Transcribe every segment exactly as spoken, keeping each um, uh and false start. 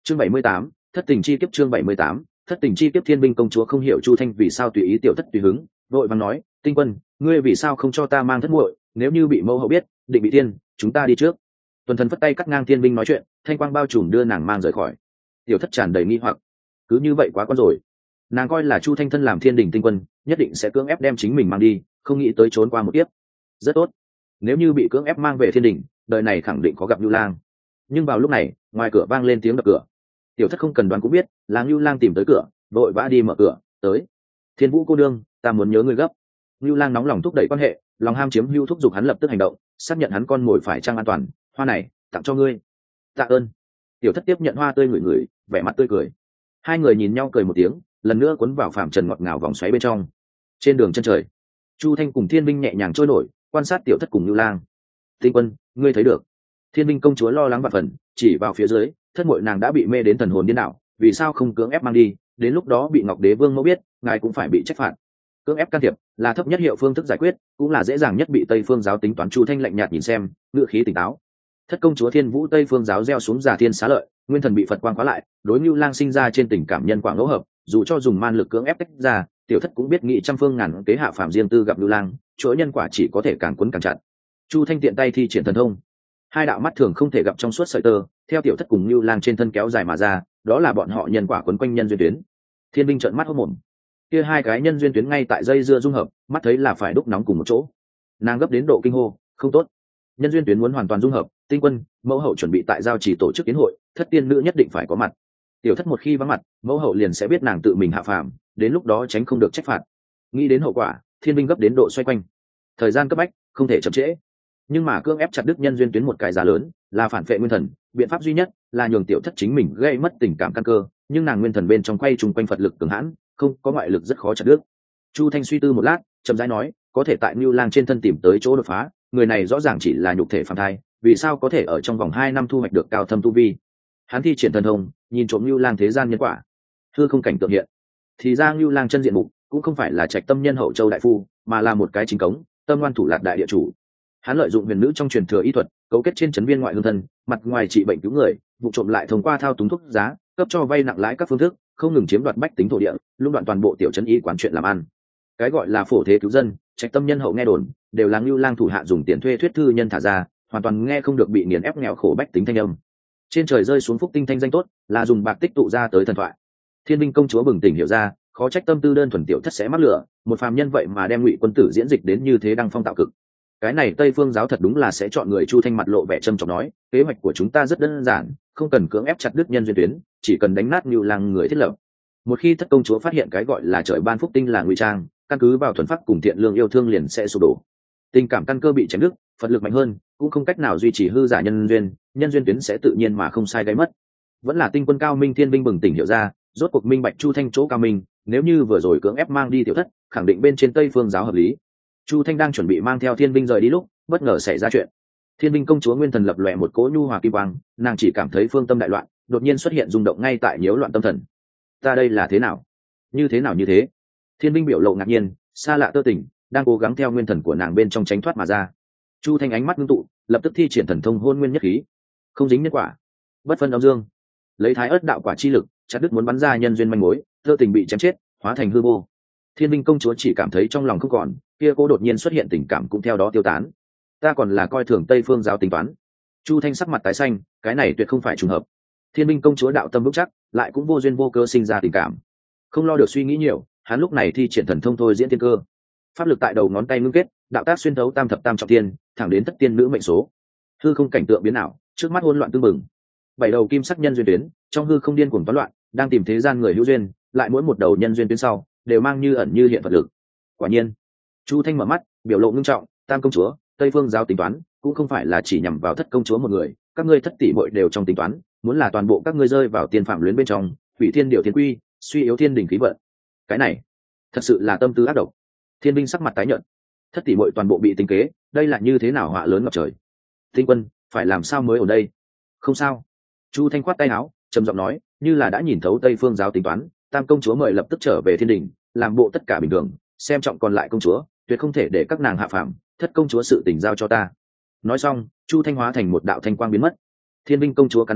chương bảy mươi tám, thất tình chi kiếp. Chương bảy mươi tám, thất tình chi kiếp. Thiên binh công chúa không hiểu Chu Thanh vì sao tùy ý tiểu thất tùy hứng, vội vàng nói: Tinh quân, ngươi vì sao không cho ta mang thất muội, nếu như bị mẫu hậu biết, định bị thiên, chúng ta đi trước. Tuần thần phất tay cắt ngang thiên binh nói chuyện, thanh quang bao trùm đưa nàng mang rời khỏi. Tiểu thất tràn đầy nghi hoặc, cứ như vậy quá con rồi. Nàng coi là Chu Thanh thân làm thiên đình tinh quân, nhất định sẽ cưỡng ép đem chính mình mang đi, không nghĩ tới trốn qua một kiếp. Rất tốt, nếu như bị cưỡng ép mang về thiên đình, đời này khẳng định có gặp Nưu Lang. Nhưng vào lúc này, ngoài cửa vang lên tiếng đập cửa. Tiểu thất không cần đoán cũng biết là Nưu Lang tìm tới cửa, vội vã đi mở cửa. Tới, Thiên Vũ cô đương, ta muốn nhớ ngươi gấp. Nưu Lang nóng lòng thúc đẩy quan hệ, lòng ham chiếm hữu thúc giục hắn lập tức hành động, xác nhận hắn con mồi phải trang an toàn. Hoa này tặng cho ngươi. Tạ ơn. Tiểu thất tiếp nhận hoa tươi ngửi ngửi, vẻ mặt tươi cười. Hai người nhìn nhau cười một tiếng, lần nữa cuốn vào phàm trần ngọt ngào vòng xoáy bên trong. Trên đường chân trời, Chu Thanh cùng Thiên Binh nhẹ nhàng trôi nổi, quan sát tiểu thất cùng Nưu Lang. Tinh quân, ngươi thấy được? Thiên Binh công chúa lo lắng vạn phần, chỉ vào phía dưới, thất muội nàng đã bị mê đến thần hồn điên đảo, vì sao không cưỡng ép mang đi, đến lúc đó bị Ngọc Đế Vương mẫu biết, ngài cũng phải bị trách phạt. Cưỡng ép can thiệp là thấp nhất hiệu phương thức giải quyết, cũng là dễ dàng nhất bị Tây Phương giáo tính toán. Chu Thanh lạnh nhạt nhìn xem, ngữ khí tỉnh táo. Thất công chúa Thiên Vũ Tây Phương giáo gieo xuống Già Thiên Xá Lợi, nguyên thần bị Phật quang khóa lại, đối Nưu Lang sinh ra trên tình cảm nhân quả ngẫu hợp, dù cho dùng man lực cưỡng ép tách ra, tiểu thất cũng biết nghị trăm phương ngàn kế hạ phàm riêng tư gặp Nưu Lang, chuỗi nhân quả chỉ có thể càng quấn càng chặt. Chu Thanh tiện tay thi triển thần thông, hai đạo mắt thường không thể gặp trong suốt sợi tơ theo tiểu thất cùng Nưu Lang trên thân kéo dài mà ra, đó là bọn họ nhân quả quấn quanh nhân duyên tuyến. Thiên binh trợn mắt hốt mồm, kia hai cái nhân duyên tuyến ngay tại dây dưa dung hợp, mắt thấy là phải đúc nóng cùng một chỗ. Nàng gấp đến độ kinh hô, không tốt, nhân duyên tuyến muốn hoàn toàn dung hợp. Tinh quân, mẫu hậu chuẩn bị tại giao chỉ tổ chức kiến hội, thất tiên nữ nhất định phải có mặt. Tiểu thất một khi vắng mặt, mẫu hậu liền sẽ biết nàng tự mình hạ phàm, đến lúc đó tránh không được trách phạt. Nghĩ đến hậu quả, thiên binh gấp đến độ xoay quanh. Thời gian cấp bách, không thể chậm trễ. Nhưng mà cưỡng ép chặt đứt nhân duyên tuyến một cái giá lớn, là phản vệ nguyên thần, biện pháp duy nhất là nhường tiểu thất chính mình gây mất tình cảm căn cơ, nhưng nàng nguyên thần bên trong quay trùng quanh Phật lực cường hãn, không có ngoại lực rất khó chặt đứt. Chu Thanh suy tư một lát, chậm rãi nói, có thể tại Nưu Lang trên thân tìm tới chỗ đột phá, người này rõ ràng chỉ là nhục thể phàm thai, vì sao có thể ở trong vòng hai năm thu hoạch được cao thâm tu vi? Hắn thi triển thần thông, nhìn trộm Nưu Lang thế gian nhân quả, hư không cảnh tượng hiện. Thì ra Nưu Lang chân diện mục cũng không phải là trạch tâm nhân hậu châu đại phu, mà là một cái chính cống, tâm ngoan thủ lạt đại địa chủ. Hắn lợi dụng huyền nữ trong truyền thừa y thuật, cấu kết trên chấn viên ngoại hương thân, mặt ngoài trị bệnh cứu người, vụ trộm lại thông qua thao túng thuốc giá, cấp cho vay nặng lãi các phương thức, không ngừng chiếm đoạt bách tính thổ địa, lũng đoạn toàn bộ tiểu trấn y quán chuyện làm ăn. Cái gọi là phổ thế cứu dân, trạch tâm nhân hậu nghe đồn, đều là Nưu Lang thủ hạ dùng tiền thuê thuyết thư nhân thả ra, hoàn toàn nghe không được bị nghiền ép nghèo khổ bách tính thanh âm. Trên trời rơi xuống phúc tinh thanh danh tốt, là dùng bạc tích tụ ra tới thần thoại. Thiên binh công chúa bừng tỉnh hiểu ra, khó trách tâm tư đơn thuần tiểu thất sẽ mắc lửa, một phàm nhân vậy mà đem Ngụy quân tử diễn dịch đến như thế đăng phong tạo cực. Cái này Tây Phương giáo thật đúng là sẽ chọn người. Chu Thanh mặt lộ vẻ trầm trọng nói, kế hoạch của chúng ta rất đơn giản, không cần cưỡng ép chặt đứt nhân duyên tuyến, chỉ cần đánh nát Nưu Lang người thiết lập. Một khi thất công chúa phát hiện cái gọi là trời ban phúc tinh là ngụy trang, căn cứ vào thuần pháp cùng thiện lương yêu thương liền sẽ sụp đổ. Tình cảm căn cơ bị chém đứt, Phật lực mạnh hơn, cũng không cách nào duy trì hư giả nhân duyên, nhân duyên tuyến sẽ tự nhiên mà không sai gây mất. Vẫn là tinh quân cao minh thiên binh bừng tỉnh hiểu ra, rốt cuộc minh bạch Chu Thanh chỗ cao minh, nếu như vừa rồi cưỡng ép mang đi tiểu thất, khẳng định bên trên Tây Phương giáo hợp lý. Chu Thanh đang chuẩn bị mang theo thiên binh rời đi lúc, bất ngờ xảy ra chuyện. Thiên binh công chúa nguyên thần lập lòe một cỗ nhu hòa kim quang, nàng chỉ cảm thấy phương tâm đại loạn, đột nhiên xuất hiện rung động ngay tại nhiễu loạn tâm thần. Ta đây là thế nào? Như thế nào như thế? Thiên binh biểu lộ ngạc nhiên, xa lạ tơ tỉnh, đang cố gắng theo nguyên thần của nàng bên trong tránh thoát mà ra. Chu Thanh ánh mắt ngưng tụ, lập tức thi triển thần thông hôn nguyên nhất khí, không dính nhân quả, bất phân âm dương, lấy thái ớt đạo quả chi lực chặt đứt muốn bắn ra nhân duyên manh mối, tơ tình bị chém chết, hóa thành hư vô. Thiên binh công chúa chỉ cảm thấy trong lòng không còn, kia cô đột nhiên xuất hiện tình cảm cũng theo đó tiêu tán. Ta còn là coi thường Tây Phương giáo tính toán. Chu Thanh sắc mặt tái xanh, cái này tuyệt không phải trùng hợp. Thiên binh công chúa đạo tâm vững chắc, lại cũng vô duyên vô cớ sinh ra tình cảm. Không lo được suy nghĩ nhiều, hắn lúc này thi triển thần thông thôi diễn tiên cơ. Pháp lực tại đầu ngón tay ngưng kết, đạo tác xuyên thấu tam thập tam trọng thiên, thẳng đến thất tiên nữ mệnh số. Hư không cảnh tượng biến ảo, trước mắt hỗn loạn tương mừng. Bảy đầu kim sắc nhân duyên tuyến, trong hư không điên cuồng toán loạn, đang tìm thế gian người hữu duyên, lại mỗi một đầu nhân duyên tuyến sau, đều mang như ẩn như hiện vật lực. Quả nhiên, Chu Thanh mở mắt, biểu lộ ngưng trọng, tam công chúa, Tây Phương giáo tính toán, cũng không phải là chỉ nhằm vào thất công chúa một người, các ngươi thất tỷ muội đều trong tính toán, muốn là toàn bộ các ngươi rơi vào tiên phạm luyến bên trong, hủy thiên điều thiên quy, suy yếu thiên đình khí vận. Cái này, thật sự là tâm tư ác độc. Thiên binh sắc mặt tái nhợt, thất tỷ muội toàn bộ bị tính kế, đây là như thế nào họa lớn ngập trời. Tinh quân, phải làm sao mới ở đây? Không sao. Chu Thanh khoát tay áo, trầm giọng nói, như là đã nhìn thấu Tây Phương giáo tính toán, tam công chúa mời lập tức trở về thiên đình, làm bộ tất cả bình thường, xem trọng còn lại công chúa, tuyệt không thể để các nàng hạ phàm, thất công chúa sự tình giao cho ta. Nói xong, Chu Thanh hóa thành một đạo thanh quang biến mất. Thiên binh công chúa cắn răng,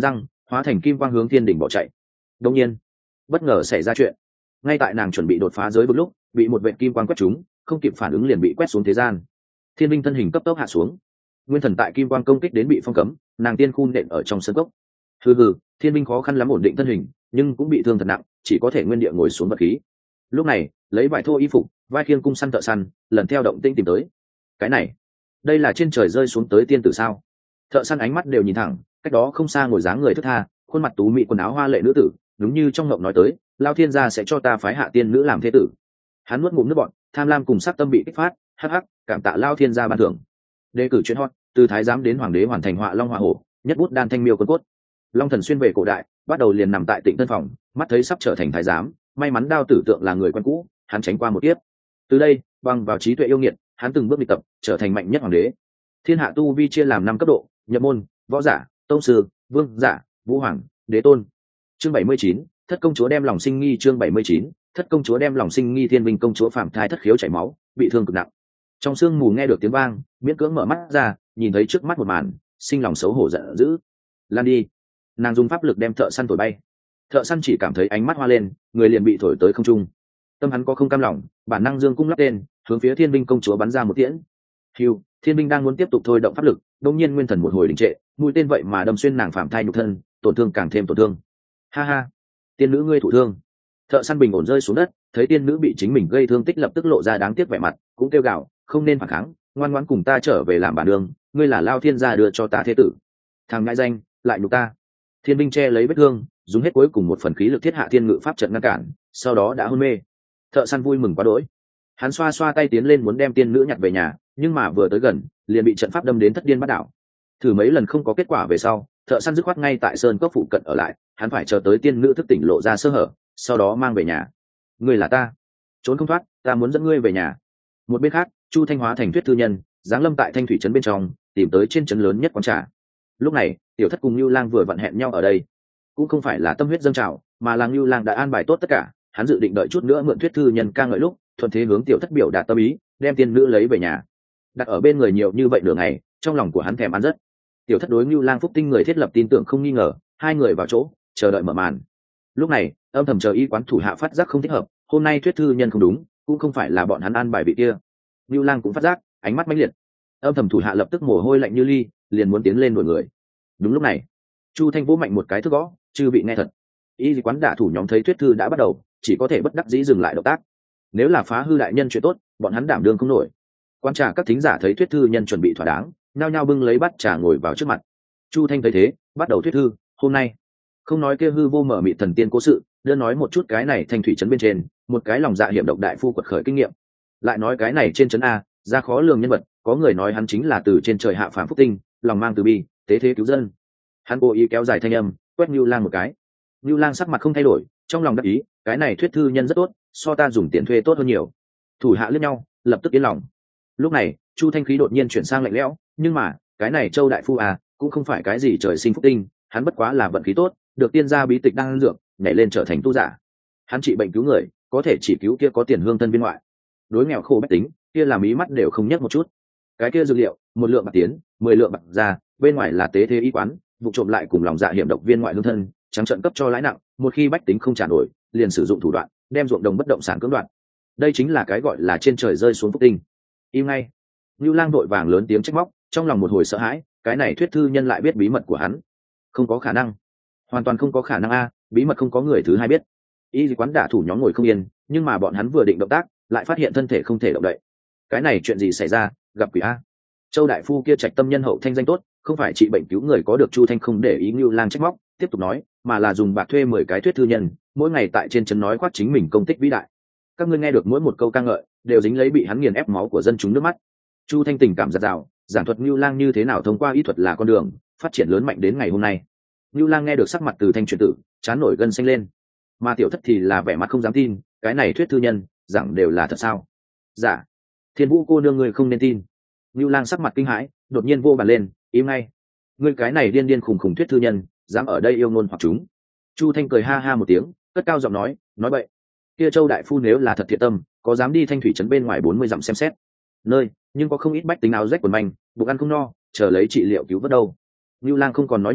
hóa thành kim quang hướng thiên đỉnh bỏ chạy. Đột nhiên bất ngờ xảy ra chuyện, ngay tại nàng chuẩn bị đột phá giới vực lúc bị một vệ kim quang quét trúng, không kịp phản ứng liền bị quét xuống thế gian. Thiên Binh thân hình cấp tốc hạ xuống, nguyên thần tại kim quang công kích đến bị phong cấm, nàng tiên khun đện ở trong sân cốc. hừ hừ Thiên Binh khó khăn lắm ổn định thân hình, nhưng cũng bị thương thật nặng, chỉ có thể nguyên địa ngồi xuống vật khí. Lúc này lấy vải thô y phục, vai khiêng cung săn thợ săn lần theo động tĩnh tìm tới. Cái này, đây là trên trời rơi xuống tới tiên tử sao? Thợ săn ánh mắt đều nhìn thẳng, cách đó không xa ngồi dáng người thức tha, khuôn mặt tú mị, quần áo hoa lệ nữ tử, đúng như trong ngộng nói tới, Lao Thiên gia sẽ cho ta phái hạ tiên nữ làm thế tử. Hắn nuốt ngụm nước bọt, tham lam cùng sắc tâm bị kích phát, hắc hắc, cảm tạ Lao Thiên gia ban thưởng. Đề cử chuyện hot, từ thái giám đến hoàng đế hoàn thành họa long họa hổ, nhất bút đan thanh miêu quân cốt. Long Thần xuyên về cổ đại, bắt đầu liền nằm tại Tịnh Tân phòng, mắt thấy sắp trở thành thái giám, may mắn Đao Tử Tượng là người quen cũ, hắn tránh qua một kiếp. Từ đây, bằng vào trí tuệ yêu nghiệt, hắn từng bước đi tập, trở thành mạnh nhất hoàng đế. Thiên hạ tu vi chia làm năm cấp độ: nhập môn, võ giả, tông sư, vương giả, vũ hoàng, đế tôn. Chương bảy mươi chín, thất công chúa đem lòng sinh nghi. Chương bảy mươi chín, thất công chúa đem lòng sinh nghi. Thiên Binh công chúa phạm thai thất khiếu chảy máu, bị thương cực nặng. Trong sương mù nghe được tiếng vang, miễn cưỡng mở mắt ra, nhìn thấy trước mắt một màn, sinh lòng xấu hổ giận dữ. Lan đi! Nàng dùng pháp lực đem thợ săn thổi bay. Thợ săn chỉ cảm thấy ánh mắt hoa lên, người liền bị thổi tới không trung. Tâm hắn có không cam lòng, bản năng dương cung lắp tên, hướng phía Thiên Binh công chúa bắn ra một tiễn. Hưu, Thiên Binh đang muốn tiếp tục thôi động pháp lực, đột nhiên nguyên thần một hồi đình trệ, mũi tên vậy mà đâm xuyên nàng phạm thai nhục thân, tổn thương càng thêm tổn thương. Ha ha, tiên nữ ngươi thụ thương. Thợ săn bình ổn rơi xuống đất, thấy tiên nữ bị chính mình gây thương tích lập tức lộ ra đáng tiếc vẻ mặt, cũng kêu gào, không nên phản kháng, ngoan ngoãn cùng ta trở về làm bản đường, ngươi là Lao Thiên gia đưa cho ta thế tử. Thằng ngại danh, lại nhục ta. Thiên Binh che lấy vết thương, dùng hết cuối cùng một phần khí lực thiết hạ thiên ngự pháp trận ngăn cản, sau đó đã hôn mê. Thợ săn vui mừng quá đỗi, hắn xoa xoa tay tiến lên muốn đem tiên nữ nhặt về nhà, nhưng mà vừa tới gần liền bị trận pháp đâm đến thất điên bắt đảo. Thử mấy lần không có kết quả về sau, thợ săn dứt khoát ngay tại sơn cốc phụ cận ở lại, hắn phải chờ tới tiên nữ thức tỉnh lộ ra sơ hở, sau đó mang về nhà. Ngươi là ta, trốn không thoát, ta muốn dẫn ngươi về nhà. Một bên khác, Chu Thanh hóa thành Tuyết thư nhân, giáng lâm tại Thanh thủy trấn bên trong, tìm tới trên trấn lớn nhất quán trà. Lúc này tiểu thất cùng Nưu Lang vừa vặn hẹn nhau ở đây, cũng không phải là tâm huyết dâng trào, mà là Nưu Lang đã an bài tốt tất cả, hắn dự định đợi chút nữa mượn Tuyết thư nhân ca ngợi lúc, thuận thế hướng tiểu thất biểu đạt tâm ý, đem tiên nữ lấy về nhà. Đặt ở bên người nhiều như vậy nửa ngày, trong lòng của hắn thèm ăn rất. Tiểu thất đối Nưu Lang phúc tinh người thiết lập tin tưởng không nghi ngờ, hai người vào chỗ chờ đợi mở màn. Lúc này âm thầm chờ y quán thủ hạ phát giác không thích hợp, hôm nay Tuyết thư nhân không đúng, cũng không phải là bọn hắn an bài vị kia. Nưu Lang cũng phát giác, ánh mắt mãnh liệt, âm thầm thủ hạ lập tức mồ hôi lạnh như ly, liền muốn tiến lên đuổi người. Đúng lúc này Chu Thanh vỗ mạnh một cái thước gõ, chư bị nghe thật. Y quán đả thủ nhóm thấy Tuyết thư đã bắt đầu, chỉ có thể bất đắc dĩ dừng lại động tác. Nếu là phá hư đại nhân chuyện tốt, bọn hắn đảm đương không nổi. Quan trà các thính giả thấy Tuyết thư nhân chuẩn bị thỏa đáng, nhao nhao bưng lấy bát trà ngồi vào trước mặt. Chu Thanh thấy thế, bắt đầu thuyết thư. Hôm nay không nói kia hư vô mở mịt thần tiên cố sự, đưa nói một chút cái này Thanh thủy trấn bên trên một cái lòng dạ hiểm độc đại phu quật khởi kinh nghiệm. Lại nói cái này trên trấn a ra khó lường nhân vật, có người nói hắn chính là từ trên trời hạ phàm phúc tinh, lòng mang từ bi, tế thế cứu dân. Hắn cố ý kéo dài thanh âm, quét Nưu Lang một cái. Nưu Lang sắc mặt không thay đổi, trong lòng đắc ý, cái này thuyết thư nhân rất tốt, so ta dùng tiền thuê tốt hơn nhiều. Thủ hạ liếc nhau, lập tức yên lòng. Lúc này Chu Thanh khí đột nhiên chuyển sang lạnh lẽo, nhưng mà cái này Châu đại phu à cũng không phải cái gì trời sinh phúc tinh, hắn bất quá là vận khí tốt, được tiên gia bí tịch đang dược nhảy lên trở thành tu giả. Hắn trị bệnh cứu người, có thể chỉ cứu kia có tiền hương thân bên ngoại, đối nghèo khổ bách tính kia làm ý mắt đều không nhấc một chút. Cái kia dược liệu một lượng bạc tiến, mười lượng bạc ra, bên ngoài là tế thế y quán, vụ trộm lại cùng lòng dạ hiểm độc viên ngoại hương thân, trắng trợn cấp cho lãi nặng, một khi bách tính không trả nổi, liền sử dụng thủ đoạn đem ruộng đồng bất động sản cưỡng đoạt. Đây chính là cái gọi là trên trời rơi xuống phúc tinh. Im ngay! Nưu Lang vội vàng lớn tiếng trách móc, trong lòng một hồi sợ hãi, cái này thuyết thư nhân lại biết bí mật của hắn. Không có khả năng, hoàn toàn không có khả năng a, bí mật không có người thứ hai biết. Y quán đả thủ nhóm ngồi không yên, nhưng mà bọn hắn vừa định động tác, lại phát hiện thân thể không thể động đậy. Cái này chuyện gì xảy ra, gặp quỷ a? Châu đại phu kia trạch tâm nhân hậu thanh danh tốt, không phải trị bệnh cứu người có được. Chu Thanh không để ý Nưu Lang trách móc, tiếp tục nói, mà là dùng bạc thuê mười cái thuyết thư nhân, mỗi ngày tại trên trấn nói khoác chính mình công tích vĩ đại. Các ngươi nghe được mỗi một câu ca ngợi, đều dính lấy bị hắn nghiền ép máu của dân chúng nước mắt. Chu Thanh tình cảm giạt rào, giảng thuật Nưu Lang như thế nào thông qua y thuật là con đường phát triển lớn mạnh đến ngày hôm nay. Nưu Lang nghe được sắc mặt từ thanh chuyển tử, chán nổi gân xanh lên. Mà tiểu thất thì là vẻ mặt không dám tin, cái này thuyết thư nhân giảng đều là thật sao? Dạ. Thiên Vũ cô nương ngươi không nên tin. Nưu Lang sắc mặt kinh hãi, đột nhiên vô bàn lên, im ngay. Ngươi cái này điên điên khùng khùng thuyết thư nhân, dám ở đây yêu ngôn hoặc chúng. Chu Thanh cười ha ha một tiếng, cất cao giọng nói, nói bậy. Kia Châu đại phu nếu là thật thiện tâm, có dám đi Thanh thủy trấn bên ngoài bốn mươi dặm xem xét. Nơi, nhưng có không ít bách tính áo rách quần manh, bụng ăn không no, chờ lấy trị liệu cứu vớt đâu. Nưu Lang không còn nói nhảm,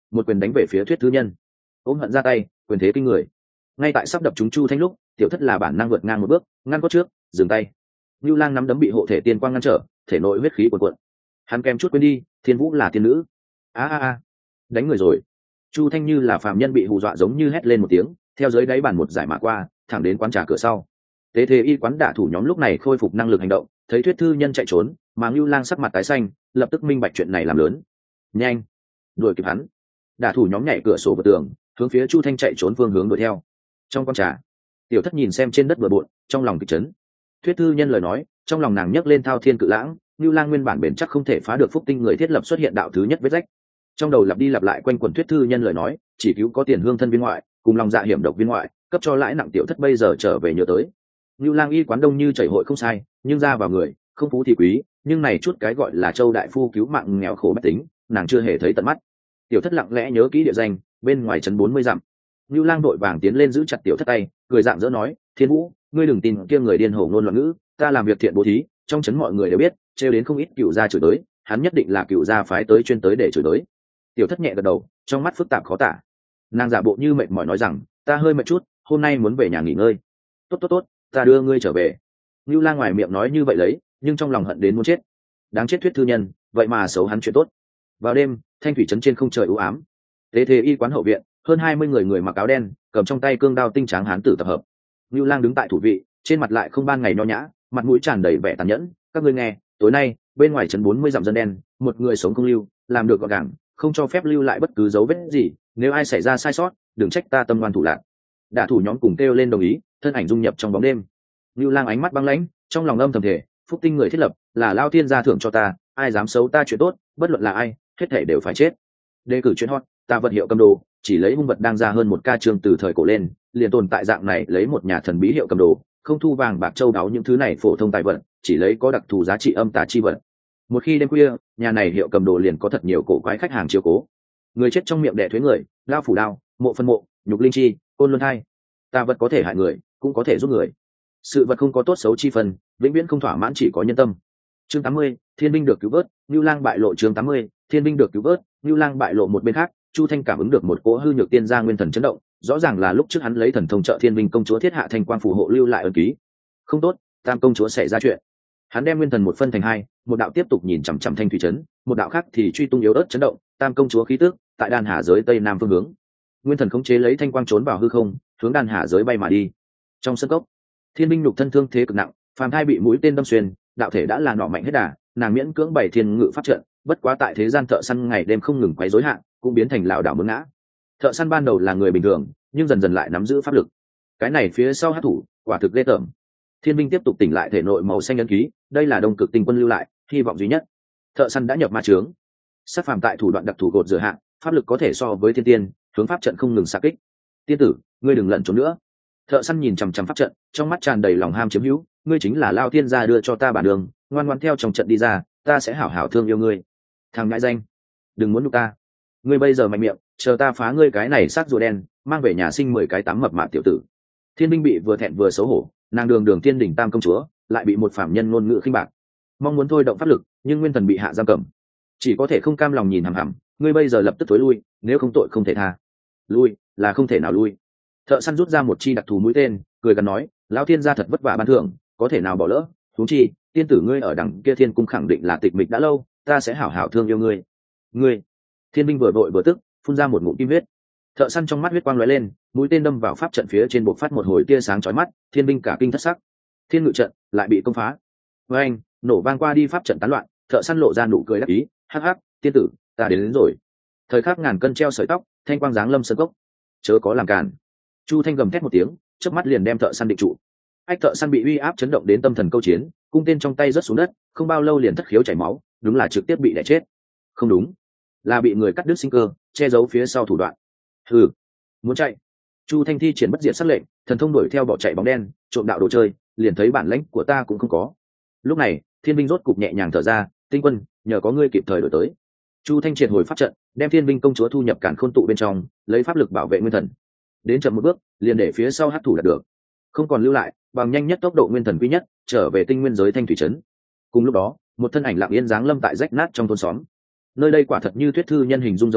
một quyền đánh về phía Thuyết Thư Nhân. Ôm hận ra tay, quyền thế kinh người. Ngay tại sắp đập trúng Chu Thanh lúc, tiểu thất là bản năng vượt ngang một bước, ngăn cốt trước, dừng tay. Nưu Lang nắm đấm bị hộ thể tiên quang ngăn trở, thể nội huyết khí cuồn cuộn. Hắn kèm chút quên đi, Thiên Vũ là tiên nữ. A a a, đánh người rồi. Chu Thanh như là phàm nhân bị hù dọa giống như hét lên một tiếng, theo dưới đáy bàn một giải mã qua, thẳng đến quán trà cửa sau. Tế thế y quán đả thủ nhóm lúc này khôi phục năng lực hành động, thấy Thuyết Thư Nhân chạy trốn, mà Nưu Lang sắc mặt tái xanh, lập tức minh bạch chuyện này làm lớn. Nhanh, đuổi kịp hắn. Đả thủ nhóm nhảy cửa sổ vào tường, hướng phía Chu Thanh chạy trốn phương hướng đuổi theo. Trong quán trà, tiểu thất nhìn xem trên đất bừa bộn, trong lòng kịch chấn. Thuyết Thư Nhân lời nói, trong lòng nàng nhấc lên thao thiên cự lãng, Nưu Lang nguyên bản bền chắc không thể phá được phúc tinh người thiết lập xuất hiện đạo thứ nhất vết rách. Trong đầu lặp đi lặp lại quanh quẩn Thuyết Thư Nhân lời nói, chỉ cứu có tiền hương thân viên ngoại, cùng lòng dạ hiểm độc viên ngoại, cấp cho lãi nặng tiểu thất bây giờ trở về nhớ tới. Nưu Lang y quán đông như chảy hội không sai, nhưng ra vào người, không phú thì quý, nhưng này chút cái gọi là Châu đại phu cứu mạng nghèo khổ bách tính, nàng chưa hề thấy tận mắt. Tiểu thất lặng lẽ nhớ kỹ địa danh, bên ngoài trấn bốn mươi dặm. Nưu Lang đội vàng tiến lên giữ chặt tiểu thất tay, cười dạng dỡ nói, Thiên Vũ, ngươi đừng tin kia người điên hổ ngôn loạn ngữ, ta làm việc thiện bố thí, trong trấn mọi người đều biết, trêu đến không ít cựu gia chửi tới, hắn nhất định là cựu gia phái tới chuyên tới để chửi tới. Tiểu thất nhẹ gật đầu, trong mắt phức tạp khó tả. Nàng giả bộ như mệt mỏi nói rằng, ta hơi mệt chút, hôm nay muốn về nhà nghỉ ngơi. Tốt tốt tốt, ta đưa ngươi trở về. Nưu Lang ngoài miệng nói như vậy lấy, nhưng trong lòng hận đến muốn chết. Đáng chết Thuyết Thư Nhân, vậy mà xấu hắn chuyện tốt. Vào đêm, thanh thủy trấn trên không trời u ám. Tế thế y quán hậu viện, hơn hai mươi người người mặc áo đen, cầm trong tay cương đao tinh tráng hán tử tập hợp. Nưu Lang đứng tại thủ vị, trên mặt lại không ban ngày nho nhã, mặt mũi tràn đầy vẻ tàn nhẫn. Các ngươi nghe, tối nay, bên ngoài trấn bốn mươi dặm dân đen, một người sống không lưu, làm được gọn gàng, không cho phép lưu lại bất cứ dấu vết gì. Nếu ai xảy ra sai sót, đừng trách ta tâm ngoan thủ lạn. Đả thủ nhóm cùng kêu lên đồng ý, thân ảnh dung nhập trong bóng đêm. Nưu Lang ánh mắt băng lãnh, trong lòng âm thầm thể, phúc tinh người thiết lập là Lao Thiên gia thưởng cho ta, ai dám xấu ta chuyện tốt, bất luận là ai, hết thể đều phải chết. Đề cử chuyện hot, ta vật hiệu cầm đồ, chỉ lấy hung vật đang ra hơn một ca chương từ thời cổ lên, liền tồn tại dạng này lấy một nhà thần bí hiệu cầm đồ, không thu vàng bạc châu đáo những thứ này phổ thông tài vật, chỉ lấy có đặc thù giá trị âm tà chi vật. Một khi đêm khuya, nhà này hiệu cầm đồ liền có thật nhiều cổ quái khách hàng chiếu cố. Người chết trong miệng đẻ thuế người, lao phủ đao, mộ phân mộ, nhục linh chi, côn luân thai. Tà vật có thể hại người, cũng có thể giúp người. Sự vật không có tốt xấu chi phần, vĩnh viễn không thỏa mãn, chỉ có nhân tâm. Chương tám mươi, Thiên binh được cứu vớt, Nưu Lang bại lộ. Chương tám mươi, Thiên binh được cứu vớt, Nưu Lang bại lộ. Một bên khác, Chu Thanh cảm ứng được một cỗ hư nhược tiên gia nguyên thần chấn động, rõ ràng là lúc trước hắn lấy thần thông trợ Thiên binh công chúa thiết hạ thành quang phù hộ lưu lại ấn ký. Không tốt, Tam công chúa xảy ra chuyện. Hắn đem nguyên thần một phân thành hai, một đạo tiếp tục nhìn chằm chằm thanh thủy trấn, một đạo khác thì truy tung yếu ớt chấn động Tam công chúa khí tức tại đan hà giới tây nam phương hướng. Nguyên thần khống chế lấy thanh quang trốn vào hư không, hướng đan hà giới bay mà đi. Trong sân cốc, Thiên binh nhục thân thương thế cực nặng, phàm thai bị mũi tên đâm xuyên, đạo thể đã là nọ mạnh hết đà, nàng miễn cưỡng bày thiên ngự pháp trận, bất quá tại thế gian thợ săn ngày đêm không ngừng quấy rối hạn, cũng biến thành lão đảo mướn ngã. Thợ săn ban đầu là người bình thường, nhưng dần dần lại nắm giữ pháp lực. Cái này phía sau hát thủ, quả thực ghê tởm. Thiên binh tiếp tục tỉnh lại thể nội màu xanh ấn ký, đây là đông cực tinh quân lưu lại, hy vọng duy nhất. Thợ săn đã nhập ma trướng, sát phàm tại thủ đoạn đặc thù gột rửa hạn, pháp lực có thể so với thiên tiên, hướng pháp trận không ngừng xạ kích. Tiên tử, ngươi đừng lẩn trốn nữa. Thợ săn nhìn chằm chằm pháp trận, trong mắt tràn đầy lòng ham chiếm hữu, ngươi chính là Lao Thiên gia đưa cho ta bản đường, ngoan ngoãn theo trong trận đi ra, ta sẽ hảo hảo thương yêu ngươi. Thằng ngại danh, đừng muốn nhục ta. Ngươi bây giờ mạnh miệng, chờ ta phá ngươi cái này xác rùa đen, mang về nhà sinh mười cái tám mập mạp tiểu tử. Thiên binh bị vừa thẹn vừa xấu hổ, nàng đường đường thiên đỉnh tam công chúa, lại bị một phạm nhân ngôn ngữ khinh bạc, mong muốn thôi động pháp lực, nhưng nguyên thần bị hạ giam cầm, chỉ có thể không cam lòng nhìn hằm hằm. Ngươi bây giờ lập tức tối lui, nếu không tội không thể tha. Lui là không thể nào lui. Thợ săn rút ra một chi đặc thù mũi tên, cười gắn nói, Lão Thiên gia thật vất vả ban thưởng, có thể nào bỏ lỡ. Huống chi, tiên tử ngươi ở đằng kia thiên cung khẳng định là tịch mịch đã lâu, ta sẽ hảo hảo thương yêu ngươi. Ngươi. Thiên binh vừa vội vừa tức, phun ra một ngụm kim huyết. Thợ săn trong mắt huyết quang lóe lên, mũi tên đâm vào pháp trận phía trên, bộc phát một hồi tia sáng chói mắt, thiên binh cả kinh thất sắc. Thiên ngự trận lại bị công phá. Với anh, nổ vang qua đi, pháp trận tán loạn, thợ săn lộ ra nụ cười đắc ý, hắc hắc, tiên tử, ta đến, đến rồi. Thời khắc ngàn cân treo sợi tóc, thanh quang giáng lâm sơn cốc. Chớ có làm cản. Chu Thanh gầm thét một tiếng, chớp mắt liền đem thợ săn định trụ. Ách thợ săn bị uy áp chấn động đến tâm thần câu chiến, cung tên trong tay rớt xuống đất, không bao lâu liền thất khiếu chảy máu, đúng là trực tiếp bị đè chết. Không đúng, là bị người cắt đứt sinh cơ, che giấu phía sau thủ đoạn. Hừ, muốn chạy. Chu Thanh thi triển bất diệt sắc lệnh, thần thông đuổi theo bỏ chạy bóng đen, trộm đạo đồ chơi, liền thấy bản lãnh của ta cũng không có. Lúc này, Thiên binh rốt cục nhẹ nhàng thở ra, Tinh quân, nhờ có ngươi kịp thời đổi tới. Chu Thanh triệt hồi pháp trận, đem Thiên binh công chúa thu nhập cản khôn tụ bên trong, lấy pháp lực bảo vệ nguyên thần. Đến chậm một bước, liền để phía sau hắc thủ đạt được, không còn lưu lại, bằng nhanh nhất tốc độ nguyên thần quý nhất trở về tinh nguyên giới thanh thủy trấn. Cùng lúc đó, một thân ảnh lặng yên giáng lâm tại rách nát trong thôn xóm. Nơi đây quả thật như Thuyết Thư Nhân hình dung giống như,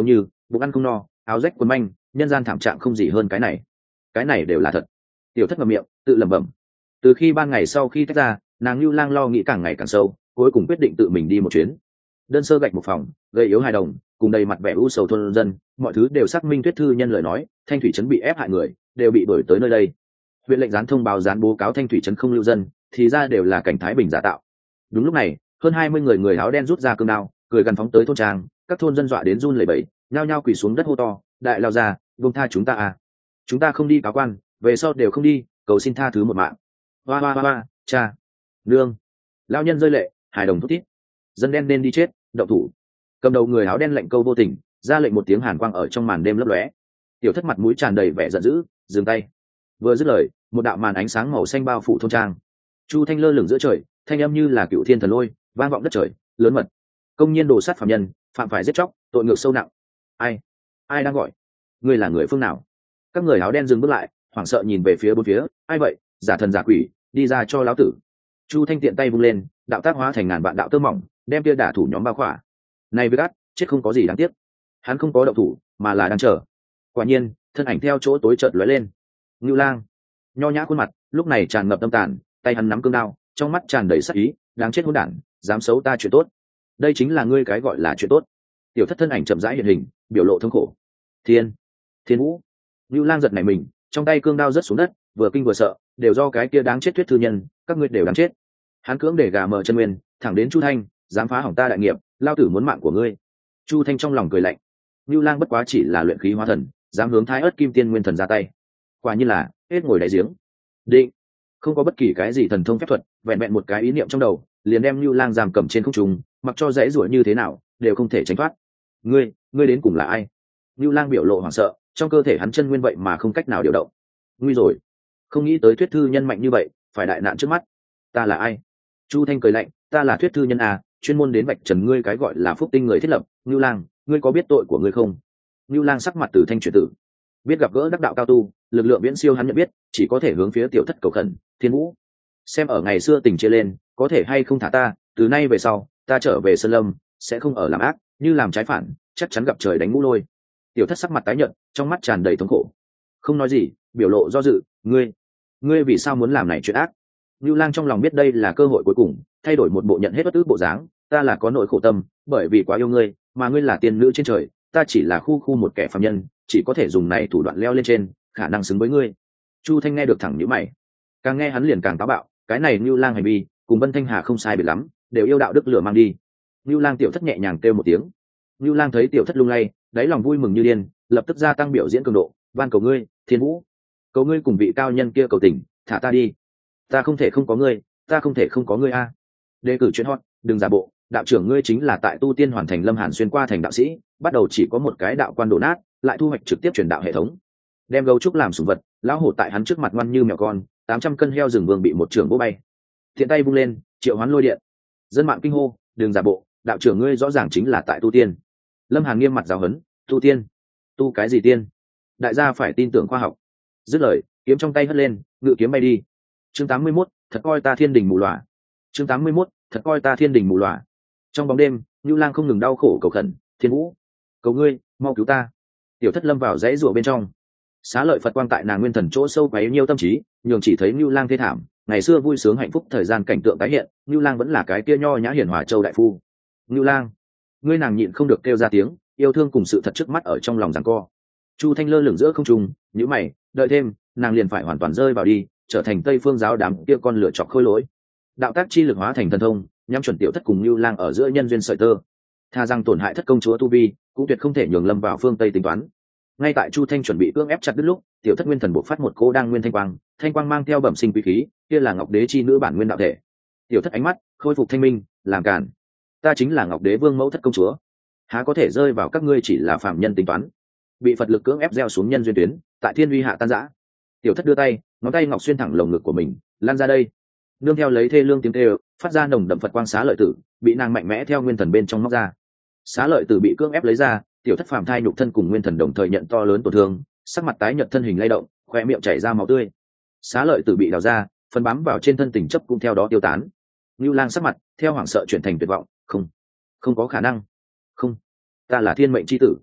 bụng ăn không no, áo rách quần manh, nhân gian thảm trạng không gì hơn cái này. Cái này đều là thật. Tiểu thất ngậm miệng tự lẩm bẩm. Từ khi ban ngày sau khi tách ra, nàng Lưu Lang lo nghĩ càng ngày càng sâu, cuối cùng quyết định tự mình đi một chuyến. Đơn sơ gạch một phòng, gây yếu hài đồng, cùng đầy mặt vẻ u sầu thôn dân, mọi thứ đều xác minh Tuyết thư nhân lời nói, Thanh thủy trấn bị ép hại người, đều bị đuổi tới nơi đây. Huyện lệnh gián thông báo gián bố cáo Thanh thủy trấn không lưu dân, thì ra đều là cảnh thái bình giả tạo. Đúng lúc này, hơn hai mươi người người áo đen rút ra cương đao, cười gần phóng tới thôn trang, các thôn dân dọa đến run lẩy bẩy, nhao nhao quỳ xuống đất hô to, đại lao ra, buông tha chúng ta à, chúng ta không đi cáo quan, về sau đều không đi, cầu xin tha thứ một mạng. Hoa hoa hoa hoa, cha, nương, lao nhân rơi lệ, hài đồng thút thít, dân đen nên đi chết, động thủ. Cầm đầu người áo đen lệnh câu vô tình, ra lệnh một tiếng hàn quang ở trong màn đêm lấp lóe. Tiểu thất mặt mũi tràn đầy vẻ giận dữ, dừng tay. Vừa dứt lời, một đạo màn ánh sáng màu xanh bao phủ thôn trang. Chu thanh lơ lửng giữa trời, thanh âm như là cựu thiên thần lôi, vang vọng đất trời, lớn mật. Công nhiên đồ sát phạm nhân, phạm phải giết chóc, tội ngược sâu nặng. Ai? Ai đang gọi? Ngươi là người phương nào? Các người áo đen dừng bước lại, hoảng sợ nhìn về phía bốn phía. Ai vậy? Giả thần giả quỷ, đi ra cho lão tử. Chu thanh tiện tay vung lên, đạo tác hóa thành ngàn vạn đạo tơ mỏng, đem kia đả thủ nhóm bao khỏa. Này với gắt, chết không có gì đáng tiếc. Hắn không có động thủ, mà là đang chờ. Quả nhiên, thân ảnh theo chỗ tối chợt lóe lên. Ngưu Lang, nho nhã khuôn mặt, lúc này tràn ngập tâm tàn, tay hắn nắm cương đao, trong mắt tràn đầy sát ý, đáng chết hỗn đản, dám xấu ta chuyện tốt. Đây chính là ngươi cái gọi là chuyện tốt. Tiểu thất thân ảnh chậm rãi hiện hình, biểu lộ thống khổ. Thiên, Thiên Vũ. Ngưu Lang giật nảy mình, trong tay cương đao rớt xuống đất, vừa kinh vừa sợ, đều do cái kia đáng chết Tuyết thư nhân, các ngươi đều đáng chết. Hắn cưỡng để gà mờ chân nguyên, thẳng đến Chu Thanh, dám phá hỏng ta đại nghiệp, lao tử muốn mạng của ngươi. Chu Thanh trong lòng cười lạnh. Ngưu Lang bất quá chỉ là luyện khí hóa thần, dám hướng Thái Ức Kim Tiên Nguyên Thần ra tay. Quả nhiên là hết ngồi đáy giếng. Định, không có bất kỳ cái gì thần thông phép thuật, vẹn vẹn một cái ý niệm trong đầu, liền đem Ngưu Lang giam cầm trên không trung, mặc cho dãy rủa như thế nào, đều không thể tránh thoát. Ngươi, ngươi đến cùng là ai? Ngưu Lang biểu lộ hoảng sợ, trong cơ thể hắn chân nguyên vậy mà không cách nào điều động. Nguy rồi, không nghĩ tới Tuyết thư nhân mạnh như vậy, phải đại nạn trước mắt. Ta là ai? Chu Thanh cười lạnh, ta là Tuyết thư nhân à, chuyên môn đến vạch trần ngươi cái gọi là phúc tinh người thiết lập. Ngưu Lang, ngươi có biết tội của ngươi không? Ngưu Lang sắc mặt từ thanh chuyển tử, biết gặp gỡ đắc đạo cao tu, lực lượng viễn siêu hắn nhận biết, chỉ có thể hướng phía tiểu thất cầu khẩn. Thiên Vũ, xem ở ngày xưa tình chia lên, có thể hay không thả ta, từ nay về sau, ta trở về Sơn Lâm, sẽ không ở làm ác, như làm trái phản, chắc chắn gặp trời đánh ngũ lôi. Tiểu thất sắc mặt tái nhợt, trong mắt tràn đầy thống khổ, không nói gì, biểu lộ do dự. Ngươi, ngươi vì sao muốn làm này chuyện ác? Ngưu Lang trong lòng biết đây là cơ hội cuối cùng, thay đổi một bộ nhận hết bất ức bộ dáng. Ta là có nỗi khổ tâm, bởi vì quá yêu ngươi, mà ngươi là tiên nữ trên trời, ta chỉ là khu khu một kẻ phàm nhân, chỉ có thể dùng này thủ đoạn leo lên trên, khả năng xứng với ngươi. Chu Thanh nghe được thẳng nhíu mày, càng nghe hắn liền càng táo bạo. Cái này Ngưu Lang hành vi cùng Vân Thanh Hà không sai biệt lắm, đều yêu đạo đức lửa mang đi. Ngưu Lang tiểu thất nhẹ nhàng kêu một tiếng. Ngưu Lang thấy tiểu thất lung lay, đáy lòng vui mừng như điên, lập tức gia tăng biểu diễn cường độ. Van cầu ngươi, Thiên Vũ, cầu ngươi cùng vị cao nhân kia cầu tình, thả ta đi. Ta không thể không có ngươi, ta không thể không có ngươi a. Đề cử chuyện hot, đừng giả bộ, đạo trưởng ngươi chính là tại tu tiên hoàn thành Lâm Hàn xuyên qua thành đạo sĩ, bắt đầu chỉ có một cái đạo quan đổ nát, lại thu hoạch trực tiếp truyền đạo hệ thống. Đem gấu trúc làm sủng vật, lão hổ tại hắn trước mặt ngoan như mèo con, tám trăm cân heo rừng vương bị một trưởng vỗ bay. Thiện tay vung lên, triệu hoán lôi điện. Dân mạng kinh hô, đừng giả bộ, đạo trưởng ngươi rõ ràng chính là tại tu tiên. Lâm Hàn nghiêm mặt giáo huấn, tu tiên? Tu cái gì tiên? Đại gia phải tin tưởng khoa học. Dứt lời, kiếm trong tay hất lên, ngự kiếm bay đi. Chương tám mươi mốt, thật coi ta thiên đình mù lòa. Chương tám mươi mốt, thật coi ta thiên đình mù lòa. Trong bóng đêm, Nưu Lang không ngừng đau khổ cầu khẩn, Thiên Vũ, cầu ngươi, mau cứu ta. Tiểu thất lâm vào dãy rủa bên trong. Xá lợi Phật quang tại nàng nguyên thần chỗ sâu quấy nhiêu tâm trí, nhường chỉ thấy Nưu Lang thê thảm, ngày xưa vui sướng hạnh phúc thời gian cảnh tượng tái hiện, Nưu Lang vẫn là cái kia nho nhã hiền hòa châu đại phu. Nưu Lang, ngươi nàng nhịn không được kêu ra tiếng, yêu thương cùng sự thật trước mắt ở trong lòng giằng co. Chu Thanh lơ lửng giữa không trung, nhíu mày, đợi thêm, nàng liền phải hoàn toàn rơi vào đi, trở thành Tây Phương giáo đám kia con lửa chọc khôi lỗi. Đạo tác chi lực hóa thành thần thông, nhắm chuẩn tiểu thất cùng Nưu Lang ở giữa nhân duyên sợi tơ. Tha rằng tổn hại thất công chúa tu vi, cũng tuyệt không thể nhường lâm vào phương Tây tính toán. Ngay tại Chu Thanh chuẩn bị cưỡng ép chặt đứt lúc, tiểu thất nguyên thần bộc phát một cô đang nguyên thanh quang, thanh quang mang theo bẩm sinh quý khí, kia là Ngọc Đế chi nữ bản nguyên đạo thể. Tiểu thất ánh mắt khôi phục thanh minh, làm cản. Ta chính là Ngọc Đế vương mẫu thất công chúa, há có thể rơi vào các ngươi chỉ là phạm nhân tính toán. Bị Phật lực cưỡng ép gieo xuống nhân duyên tuyến, tại thiên uy hạ tan rã. Tiểu thất đưa tay, ngón tay ngọc xuyên thẳng lồng ngực của mình, lan ra đây. Nương theo lấy thê lương tiếng kêu, phát ra nồng đậm Phật quang xá lợi tử, bị nàng mạnh mẽ theo nguyên thần bên trong móc ra. Xá lợi tử bị cưỡng ép lấy ra, tiểu thất phàm thai nhục thân cùng nguyên thần đồng thời nhận to lớn tổn thương, sắc mặt tái nhợt, thân hình lay động, khoe miệng chảy ra máu tươi. Xá lợi tử bị đào ra, phần bám vào trên thân tình chấp cũng theo đó tiêu tán. Nưu Lang sắc mặt theo hoảng sợ chuyển thành tuyệt vọng, không, không có khả năng, không, ta là thiên mệnh chi tử.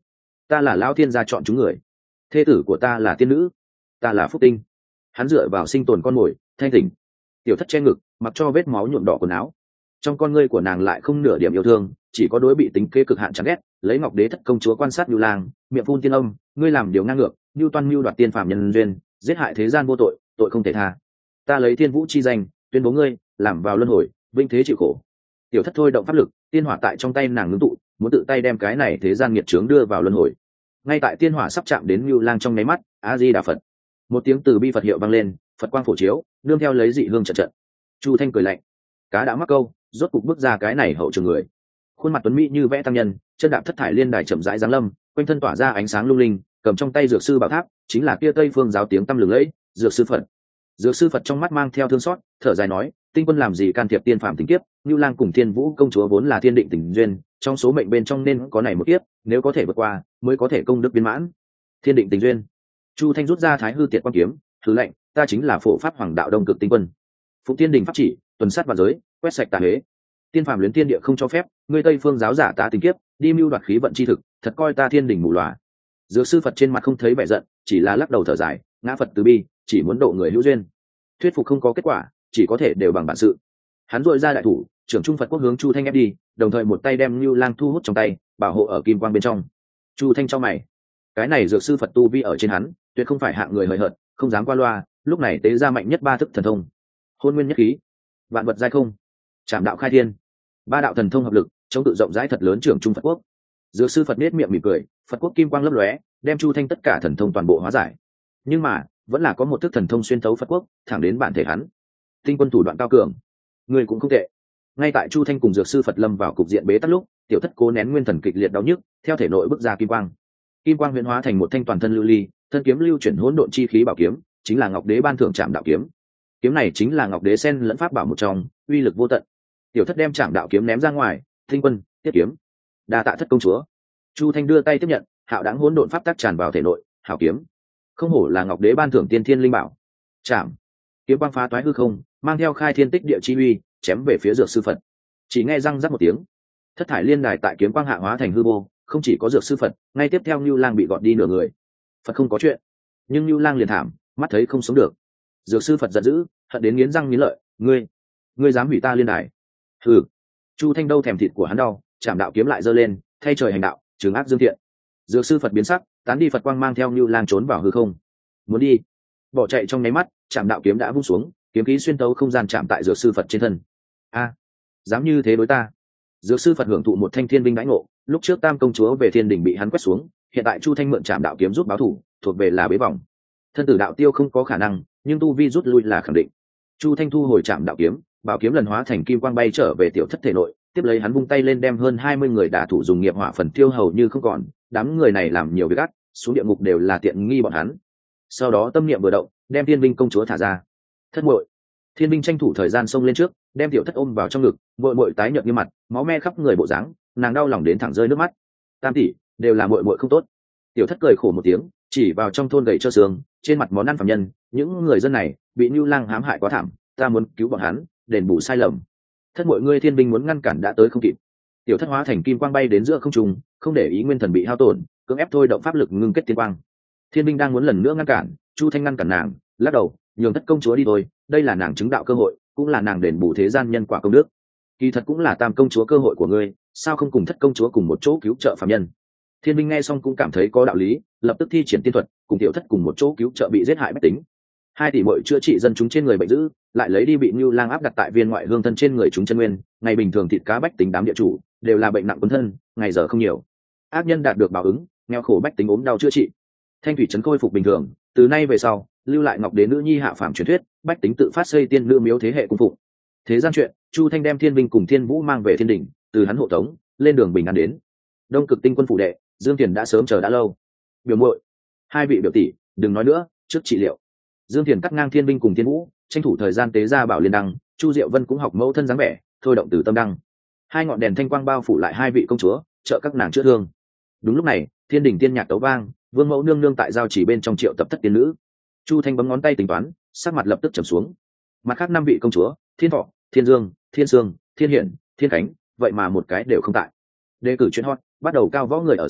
ta là lão thiên gia chọn chúng người, thê tử của ta là tiên nữ, ta là phúc tinh. Hắn dựa vào sinh tồn con mồi thanh tỉnh. Tiểu thất che ngực, mặc cho vết máu nhuộm đỏ quần áo, trong con ngươi của nàng lại không nửa điểm yêu thương, chỉ có đối bị tính kế cực hạn chán ghét. Lấy ngọc đế thất công chúa quan sát Nưu Lang, miệng phun tiên âm, ngươi làm điều ngang ngược, Nưu toan mưu đoạt tiên phàm nhân duyên, giết hại thế gian vô tội, tội không thể tha. Ta lấy thiên vũ chi danh tuyên bố ngươi làm vào luân hồi, vinh thế chịu khổ. Tiểu thất thôi động pháp lực, tiên hỏa tại trong tay nàng ngưng tụ, muốn tự tay đem cái này thế gian nghiệt chướng đưa vào luân hồi. Ngay tại tiên hỏa sắp chạm đến Nưu Lang trong nháy mắt, a di đà phật, một tiếng từ bi phật hiệu vang lên, phật quang phổ chiếu, nương theo lấy dị hương trận trận. Chu Thanh cười lạnh, cá đã mắc câu, rốt cục bước ra cái này hậu trường người. Khuôn mặt tuấn mỹ như vẽ tăng nhân, chân đạp thất thải liên đài chậm rãi giáng lâm, quanh thân tỏa ra ánh sáng lung linh, cầm trong tay dược sư bảo tháp, chính là kia Tây Phương giáo tiếng tăm lừng lẫy, dược sư Phật. Dược sư Phật trong mắt mang theo thương xót, thở dài nói, tinh quân làm gì can thiệp tiên phạm tình kiếp, Nưu Lang cùng Thiên Vũ công chúa vốn là thiên định tình duyên, trong số mệnh bên trong nên có này một kiếp, nếu có thể vượt qua, mới có thể công đức viên mãn. Thiên định tình duyên. Chu Thanh rút ra Thái Hư Tiệt Quan kiếm, thứ lệnh, ta chính là phổ pháp hoàng đạo đông cực tinh quân. Phụng Tiên đình pháp chỉ, tuần sát vạn giới, quét sạch tà huế. Tiên phàm luyến tiên địa không cho phép, ngươi Tây Phương giáo giả tá tình kiếp, đi mưu đoạt khí vận chi thực, thật coi ta thiên đình mù lòa. Dược sư Phật trên mặt không thấy vẻ giận, chỉ là lắc đầu thở dài, ngã Phật từ bi, chỉ muốn độ người hữu duyên. Thuyết phục không có kết quả, chỉ có thể đều bằng bản sự. Hắn dội ra đại thủ, trưởng trung Phật quốc hướng Chu Thanh ép đi, đồng thời một tay đem Nưu Lang thu hút trong tay, bảo hộ ở kim quang bên trong. Chu Thanh cho mày, cái này dược sư Phật tu vi ở trên hắn, tuyệt không phải hạng người hời hợt, không dám qua loa. Lúc này tế ra mạnh nhất ba thức thần thông, hôn nguyên nhất khí, vạn vật giai không, trảm đạo khai thiên, ba đạo thần thông hợp lực, chống tự rộng rãi thật lớn trưởng trung Phật quốc. Dược sư Phật nết miệng mỉm cười, Phật quốc kim quang lấp lóe, đem Chu Thanh tất cả thần thông toàn bộ hóa giải. Nhưng mà vẫn là có một thức thần thông xuyên thấu Phật quốc, thẳng đến bản thể hắn. Tinh quân thủ đoạn cao cường, người cũng không tệ. Ngay tại Chu Thanh cùng dược sư Phật lâm vào cục diện bế tắc lúc, tiểu thất cố nén nguyên thần kịch liệt đau nhức, theo thể nội bức ra kim quang. Kim quang huyễn hóa thành một thanh toàn thân lưu ly, thân kiếm lưu chuyển hỗn độn chi khí bảo kiếm, chính là Ngọc Đế ban thưởng Trảm Đạo kiếm. Kiếm này chính là Ngọc Đế sen lẫn pháp bảo một trong, uy lực vô tận. Tiểu thất đem Trảm Đạo kiếm ném ra ngoài, tinh quân tiếp kiếm. Đa tạ thất công chúa. Chu Thanh đưa tay tiếp nhận, hạo đáng hỗn độn pháp tác tràn vào thể nội, hảo kiếm. Không hổ là Ngọc Đế ban thưởng tiên thiên linh bảo. Trảm kiếm quang phá toái hư không, mang theo khai thiên tích địa chi uy, chém về phía dược sư Phật. Chỉ nghe răng rắc một tiếng, thất thải liên đài tại kiếm quang hạ hóa thành hư vô, không chỉ có dược sư Phật, ngay tiếp theo Nưu Lang bị gọt đi nửa người. Phật không có chuyện, nhưng Nưu Lang liền thảm, mắt thấy không sống được. Dược sư Phật giận dữ, hận đến nghiến răng nghiến lợi, ngươi, ngươi dám hủy ta liên đài? Hừ. Chu Thanh đâu thèm thịt của hắn đau, Trảm Đạo kiếm lại giơ lên, thay trời hành đạo, trừng ác dương thiện. Dược sư Phật biến sắc, tán đi Phật quang mang theo Nưu Lang trốn vào hư không. Muốn đi, bỏ chạy trong nháy mắt, Trảm Đạo kiếm đã vung xuống, kiếm khí xuyên tấu không gian chạm tại dược sư Phật trên thân. A, dám như thế đối ta? Dược sư Phật hưởng thụ một thanh thiên binh đãi ngộ, lúc trước Tam công chúa về thiên đình bị hắn quét xuống, hiện tại Chu Thanh mượn Trảm Đạo kiếm giúp báo thù, thuộc về là bế vòng. Thân tử đạo tiêu không có khả năng, nhưng tu vi rút lui là khẳng định. Chu Thanh thu hồi Trảm Đạo kiếm, bảo kiếm lần hóa thành kim quang bay trở về tiểu thất thể nội, tiếp lấy hắn vung tay lên đem hơn hai mươi người đả thủ dùng nghiệp hỏa phần tiêu hầu như không còn, đám người này làm nhiều việc ác, xuống địa ngục đều là tiện nghi bọn hắn. Sau đó tâm niệm vừa động, đem thiên binh công chúa thả ra. Thất muội. Thiên binh tranh thủ thời gian xông lên trước, đem tiểu thất ôm vào trong ngực, muội muội tái nhợt như mặt, máu me khắp người bộ dáng, nàng đau lòng đến thẳng rơi nước mắt. Tam tỷ, đều là muội muội không tốt. Tiểu thất cười khổ một tiếng, chỉ vào trong thôn gầy trơ xương, trên mặt món ăn phàm nhân, những người dân này bị Nưu Lang hãm hại quá thảm, ta muốn cứu bọn hắn, đền bù sai lầm. Thất muội ngươi thiên binh muốn ngăn cản đã tới không kịp. Tiểu thất hóa thành kim quang bay đến giữa không trung, không để ý nguyên thần bị hao tổn, cưỡng ép thôi động pháp lực ngưng kết tiên quang. Thiên binh đang muốn lần nữa ngăn cản, Chu Thanh ngăn cản nàng, lắc đầu, nhường thất công chúa đi thôi, đây là nàng chứng đạo cơ hội, cũng là nàng đền bù thế gian nhân quả công đức. Kỳ thật cũng là Tam công chúa cơ hội của ngươi, sao không cùng thất công chúa cùng một chỗ cứu trợ phạm nhân? Thiên binh nghe xong cũng cảm thấy có đạo lý, lập tức thi triển tiên thuật, cùng tiểu thất cùng một chỗ cứu trợ bị giết hại bách tính. Hai tỷ muội chữa trị dân chúng trên người bệnh dữ, lại lấy đi bị Nưu Lang áp đặt tại viên ngoại hương thân trên người chúng chân nguyên, ngày bình thường thịt cá bách tính đám địa chủ đều là bệnh nặng quấn thân, ngày giờ không nhiều. Ác nhân đạt được báo ứng, nghèo khổ bách tính ốm đau chữa trị. Thanh thủy trấn khôi phục bình thường, từ nay về sau, lưu lại Ngọc Đế nữ nhi hạ phàm truyền thuyết, bách tính tự phát xây tiên nữ miếu thế hệ cung phụng. Thế gian chuyện, Chu Thanh đem Thiên Binh cùng Thiên Vũ mang về thiên đỉnh, từ hắn hộ tống, lên đường bình an đến. Đông Cực Tinh quân phủ đệ, Dương Tiền đã sớm chờ đã lâu. Biểu muội, hai vị biểu tỷ, đừng nói nữa, trước trị liệu. Dương Tiền cắt ngang Thiên Binh cùng Thiên Vũ, tranh thủ thời gian tế ra bảo liên đăng, Chu Diệu Vân cũng học mẫu thân dáng vẻ, thôi động từ tâm đăng. Hai ngọn đèn thanh quang bao phủ lại hai vị công chúa, trợ các nàng chữa thương. Đúng lúc này, thiên đỉnh tiên nhạc tấu vang, Vương mẫu nương nương tại giao chỉ bên trong triệu tập thất tiên nữ. Chu Thanh bấm ngón tay tính toán, sắc mặt lập tức trầm xuống. Mặt khác năm vị công chúa, Thiên Thọ, Thiên Dương, Thiên Sương, Thiên Hiển, Thiên Khánh, vậy mà một cái đều không tại. Đề cử chuyện hot, bắt đầu cao võ người ở rể,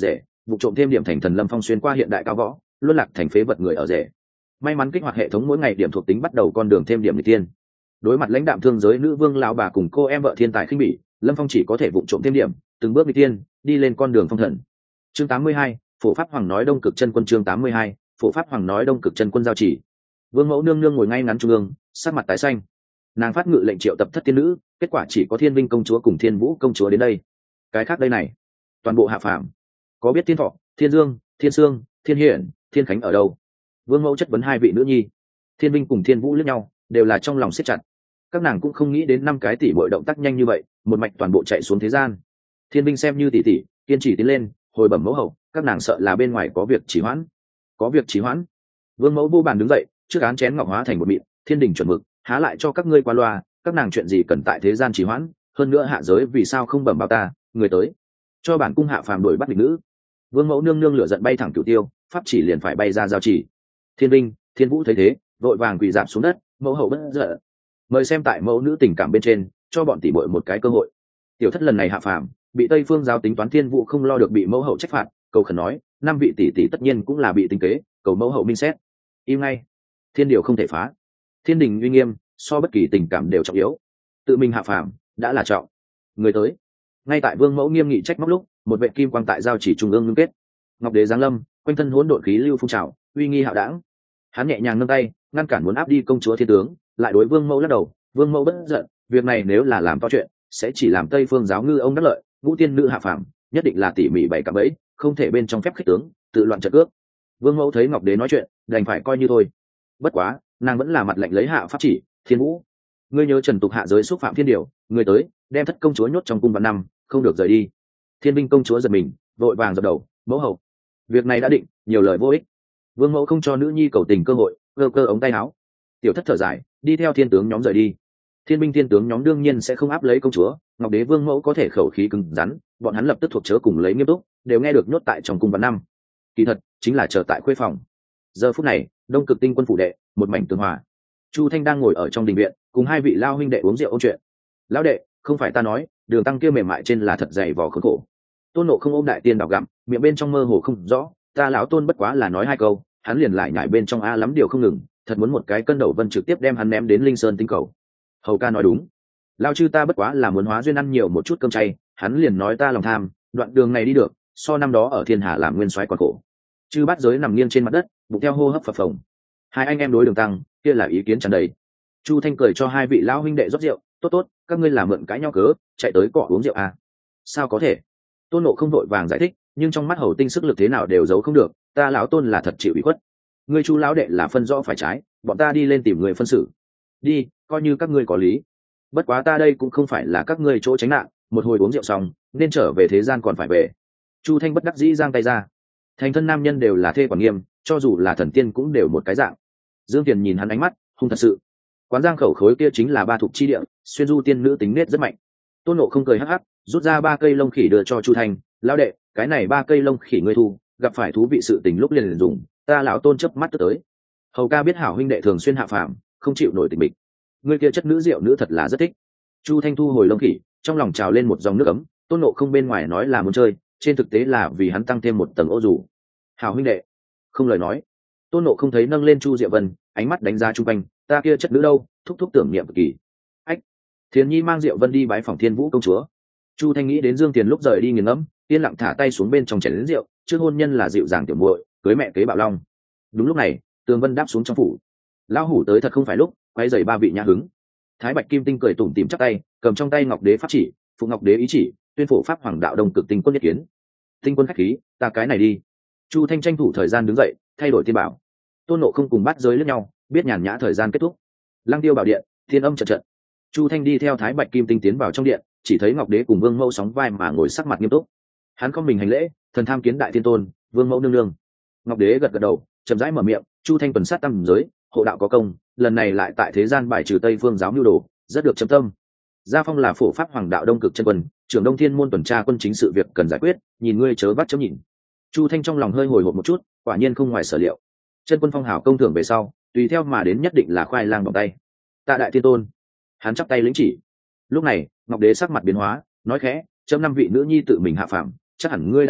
vụ trộm thêm điểm thành thần lâm phong xuyên qua hiện đại cao võ, luân lạc thành phế vật người ở rể. May mắn kích hoạt hệ thống mỗi ngày điểm thuộc tính bắt đầu con đường thêm điểm người tiên. Đối mặt lãnh đạm thương giới nữ vương lão bà cùng cô em vợ thiên tài khinh bỉ, lâm phong chỉ có thể vụ trộm thêm điểm, từng bước người tiên đi lên con đường phong thần. Chương tám mươi hai, phổ pháp hoàng nói đông cực chân quân. Chương tám mươi hai, phổ pháp hoàng nói đông cực chân quân giao chỉ. Vương mẫu nương nương ngồi ngay ngắn trung ương, sắc mặt tái xanh. Nàng phát ngự lệnh triệu tập thất tiên nữ, kết quả chỉ có thiên vinh công chúa cùng thiên vũ công chúa đến đây. Cái khác đây này, toàn bộ hạ phàm. Có biết thiên thọ, thiên dương, thiên sương, thiên hiển, thiên khánh ở đâu? Vương mẫu chất vấn hai vị nữ nhi. Thiên vinh cùng thiên vũ liếc nhau, đều là trong lòng siết chặt. Các nàng cũng không nghĩ đến năm cái tỷ bội động tác nhanh như vậy, một mạch toàn bộ chạy xuống thế gian. Thiên vinh xem như tỷ tỷ, kiên trì tiến lên, hồi bẩm mẫu hậu, các nàng sợ là bên ngoài có việc trì hoãn. Có việc trì hoãn? Vương mẫu vô bàn đứng dậy, trước án chén ngọc hóa thành một mịn, thiên đình chuẩn mực, há lại cho các ngươi qua loa, các nàng chuyện gì cần tại thế gian trì hoãn, hơn nữa hạ giới vì sao không bẩm báo ta, người tới, cho bản cung hạ phàm đuổi bắt địch nữ. Vương mẫu nương nương lửa giận bay thẳng cửu tiêu, pháp chỉ liền phải bay ra giao chỉ. Thiên vinh, thiên vũ thấy thế, vội vàng quỳ dạp xuống đất, mẫu hậu bất giận, mời xem tại mẫu nữ tình cảm bên trên, cho bọn tỷ muội một cái cơ hội. Tiểu thất lần này hạ phàm, bị tây phương giáo tính toán, thiên vũ không lo được bị mẫu hậu trách phạt, cầu khẩn nói, năm vị tỷ tỷ tất nhiên cũng là bị tính kế, cầu mẫu hậu minh xét. Im ngay, thiên điều không thể phá, thiên đình uy nghiêm so bất kỳ tình cảm đều trọng yếu, tự mình hạ phàm đã là trọng. Người tới. Ngay tại vương mẫu nghiêm nghị trách móc lúc, một vệ kim quang tại giao chỉ trung ương ngưng kết, ngọc đế giáng lâm, quanh thân hỗn độn khí lưu phun trào, uy nghi hạo đảng. Hắn nhẹ nhàng nâng tay ngăn cản muốn áp đi công chúa thiên tướng, lại đối vương mẫu lắc đầu. Vương mẫu bất giận, việc này nếu là làm to chuyện, sẽ chỉ làm tây phương giáo ngư ông đắc lợi, ngũ tiên nữ hạ phàm nhất định là tỉ mỉ bày cả bẫy, không thể bên trong phép khích tướng tự loạn trận cước. Vương mẫu thấy ngọc đế nói chuyện, đành phải coi như thôi. Bất quá nàng vẫn là mặt lạnh lấy hạ pháp chỉ. Thiên vũ, ngươi nhớ trần tục hạ giới xúc phạm thiên điều, người tới đem thất công chúa nhốt trong cung vạn năm, không được rời đi. Thiên binh công chúa giật mình, vội vàng dập đầu, mẫu hậu, việc này đã định, nhiều lời vô ích. Vương mẫu không cho nữ nhi cầu tình cơ hội, cơ cơ ống tay áo. Tiểu thất thở dài, đi theo thiên tướng nhóm rời đi. Thiên binh thiên tướng nhóm đương nhiên sẽ không áp lấy công chúa, ngọc đế vương mẫu có thể khẩu khí cứng rắn, bọn hắn lập tức thuộc chớ cùng lấy nghiêm túc, đều nghe được nhốt tại trong cung vạn năm. Kỳ thật chính là chờ tại khuê phòng. Giờ phút này, đông cực tinh quân phủ đệ, một mảnh tường hòa. Chu Thanh đang ngồi ở trong đình viện, cùng hai vị lao huynh đệ uống rượu ôn chuyện. Lão đệ, không phải ta nói, đường tăng kia mềm mại trên là thật dày vò khốn khổ. Tôn Nộ không ôm đại tiên đào gặm, miệng bên trong mơ hồ không rõ, ta lão tôn bất quá là nói hai câu, hắn liền lại nhảy bên trong a lắm điều không ngừng, thật muốn một cái cân đầu vân trực tiếp đem hắn ném đến linh sơn tinh cầu. Hầu ca nói đúng, lao chư ta bất quá là muốn hóa duyên ăn nhiều một chút cơm chay, hắn liền nói ta lòng tham, đoạn đường này đi được, so năm đó ở thiên hà làm nguyên soái còn khổ. Chư bát giới nằm nghiêng trên mặt đất, bụng theo hô hấp phập phồng. Hai anh em đối đường tăng, kia là ý kiến tràn đầy. Chu Thanh cười cho hai vị lão huynh đệ rót rượu, tốt tốt, các ngươi làm mượn cãi nhau cớ, chạy tới cọ uống rượu à? Sao có thể? Tôn Nộ không vội vàng giải thích, nhưng trong mắt hầu tinh sức lực thế nào đều giấu không được, ta lão tôn là thật chịu ủy khuất. Ngươi Chu lão đệ là phân rõ phải trái, bọn ta đi lên tìm người phân xử. Đi, coi như các ngươi có lý. Bất quá ta đây cũng không phải là các ngươi chỗ tránh nạn, một hồi uống rượu xong, nên trở về thế gian còn phải về. Chu Thanh bất đắc dĩ giang tay ra. Thành thân nam nhân đều là thê quản nghiêm, cho dù là thần tiên cũng đều một cái dạng. Dương Tiền nhìn hắn ánh mắt hung thật sự. Quán giang khẩu khối kia chính là ba thuộc chi địa, xuyên du tiên nữ tính nết rất mạnh. Tôn Nộ không cười hắc hắc, rút ra ba cây lông khỉ đưa cho Chu Thanh, lão đệ, cái này ba cây lông khỉ ngươi thu, gặp phải thú vị sự tình lúc liền liền dùng, ta lão tôn chớp mắt tới. Hầu ca biết hảo huynh đệ thường xuyên hạ phàm, không chịu nổi tình mình. Ngươi kia chất nữ rượu nữ thật là rất thích. Chu Thanh thu hồi lông khỉ, trong lòng trào lên một dòng nước ấm. Tôn Nộ không bên ngoài nói là muốn chơi, trên thực tế là vì hắn tăng thêm một tầng ô dù. Hảo huynh đệ, không lời nói. Tôn Nộ không thấy nâng lên Chu Diệu Vân, ánh mắt đánh giá chung quanh, ta kia chất nữ đâu, thúc thúc tưởng niệm cực kỳ. Ách, Thiền Nhi mang Diệu Vân đi bái phòng Thiên Vũ công chúa. Chu Thanh nghĩ đến Dương Tiền lúc rời đi nghiền ngẫm, yên lặng thả tay xuống bên trong chén lớn rượu, trước hôn nhân là dịu dàng tiểu muội, cưới mẹ kế bạo long. Đúng lúc này, Tường Vân đáp xuống trong phủ. Lão hủ tới thật không phải lúc, quay giày ba vị nhã hứng. Thái Bạch Kim Tinh cười tủm tỉm chắp tay, cầm trong tay Ngọc Đế pháp chỉ, phụ Ngọc Đế ý chỉ, tuyên phổ pháp hoàng đạo đông cực tinh quân nhất kiến. Tinh quân khách khí, ta cái này đi. Chu Thanh tranh thủ thời gian đứng dậy, thay đổi tiên bảo. Tôn Nộ không cùng bắt giới lẫn nhau, biết nhàn nhã thời gian kết thúc. Lăng Tiêu bảo điện, thiên âm trận trận. Chu Thanh đi theo Thái Bạch Kim Tinh tiến vào trong điện, chỉ thấy Ngọc Đế cùng Vương Mẫu sóng vai mà ngồi sắc mặt nghiêm túc. Hắn không mình hành lễ, thần tham kiến đại thiên tôn, Vương Mẫu nương nương. Ngọc Đế gật gật đầu, chậm rãi mở miệng, Chu Thanh tuần sát tam giới, hộ đạo có công, lần này lại tại thế gian bài trừ Tây Phương giáo nhu đồ, rất được chấm tâm. Gia Phong là phổ pháp hoàng đạo đông cực chân quân, trưởng Đông Thiên môn tuần tra quân chính sự việc cần giải quyết, nhìn ngươi chớ bắt chấm nhìn. Chu Thanh trong lòng hơi hồi hộp một chút, quả nhiên không ngoài sở liệu. Chân quân phong hào công thưởng về sau, tùy theo mà đến nhất định là khoai lang bằng tay. Tạ đại thiên tôn. Hắn chắp tay lĩnh chỉ. Lúc này, Ngọc Đế sắc mặt biến hóa, nói khẽ, chấm năm vị nữ nhi tự mình hạ phàm, chắc hẳn ngươi đã biết,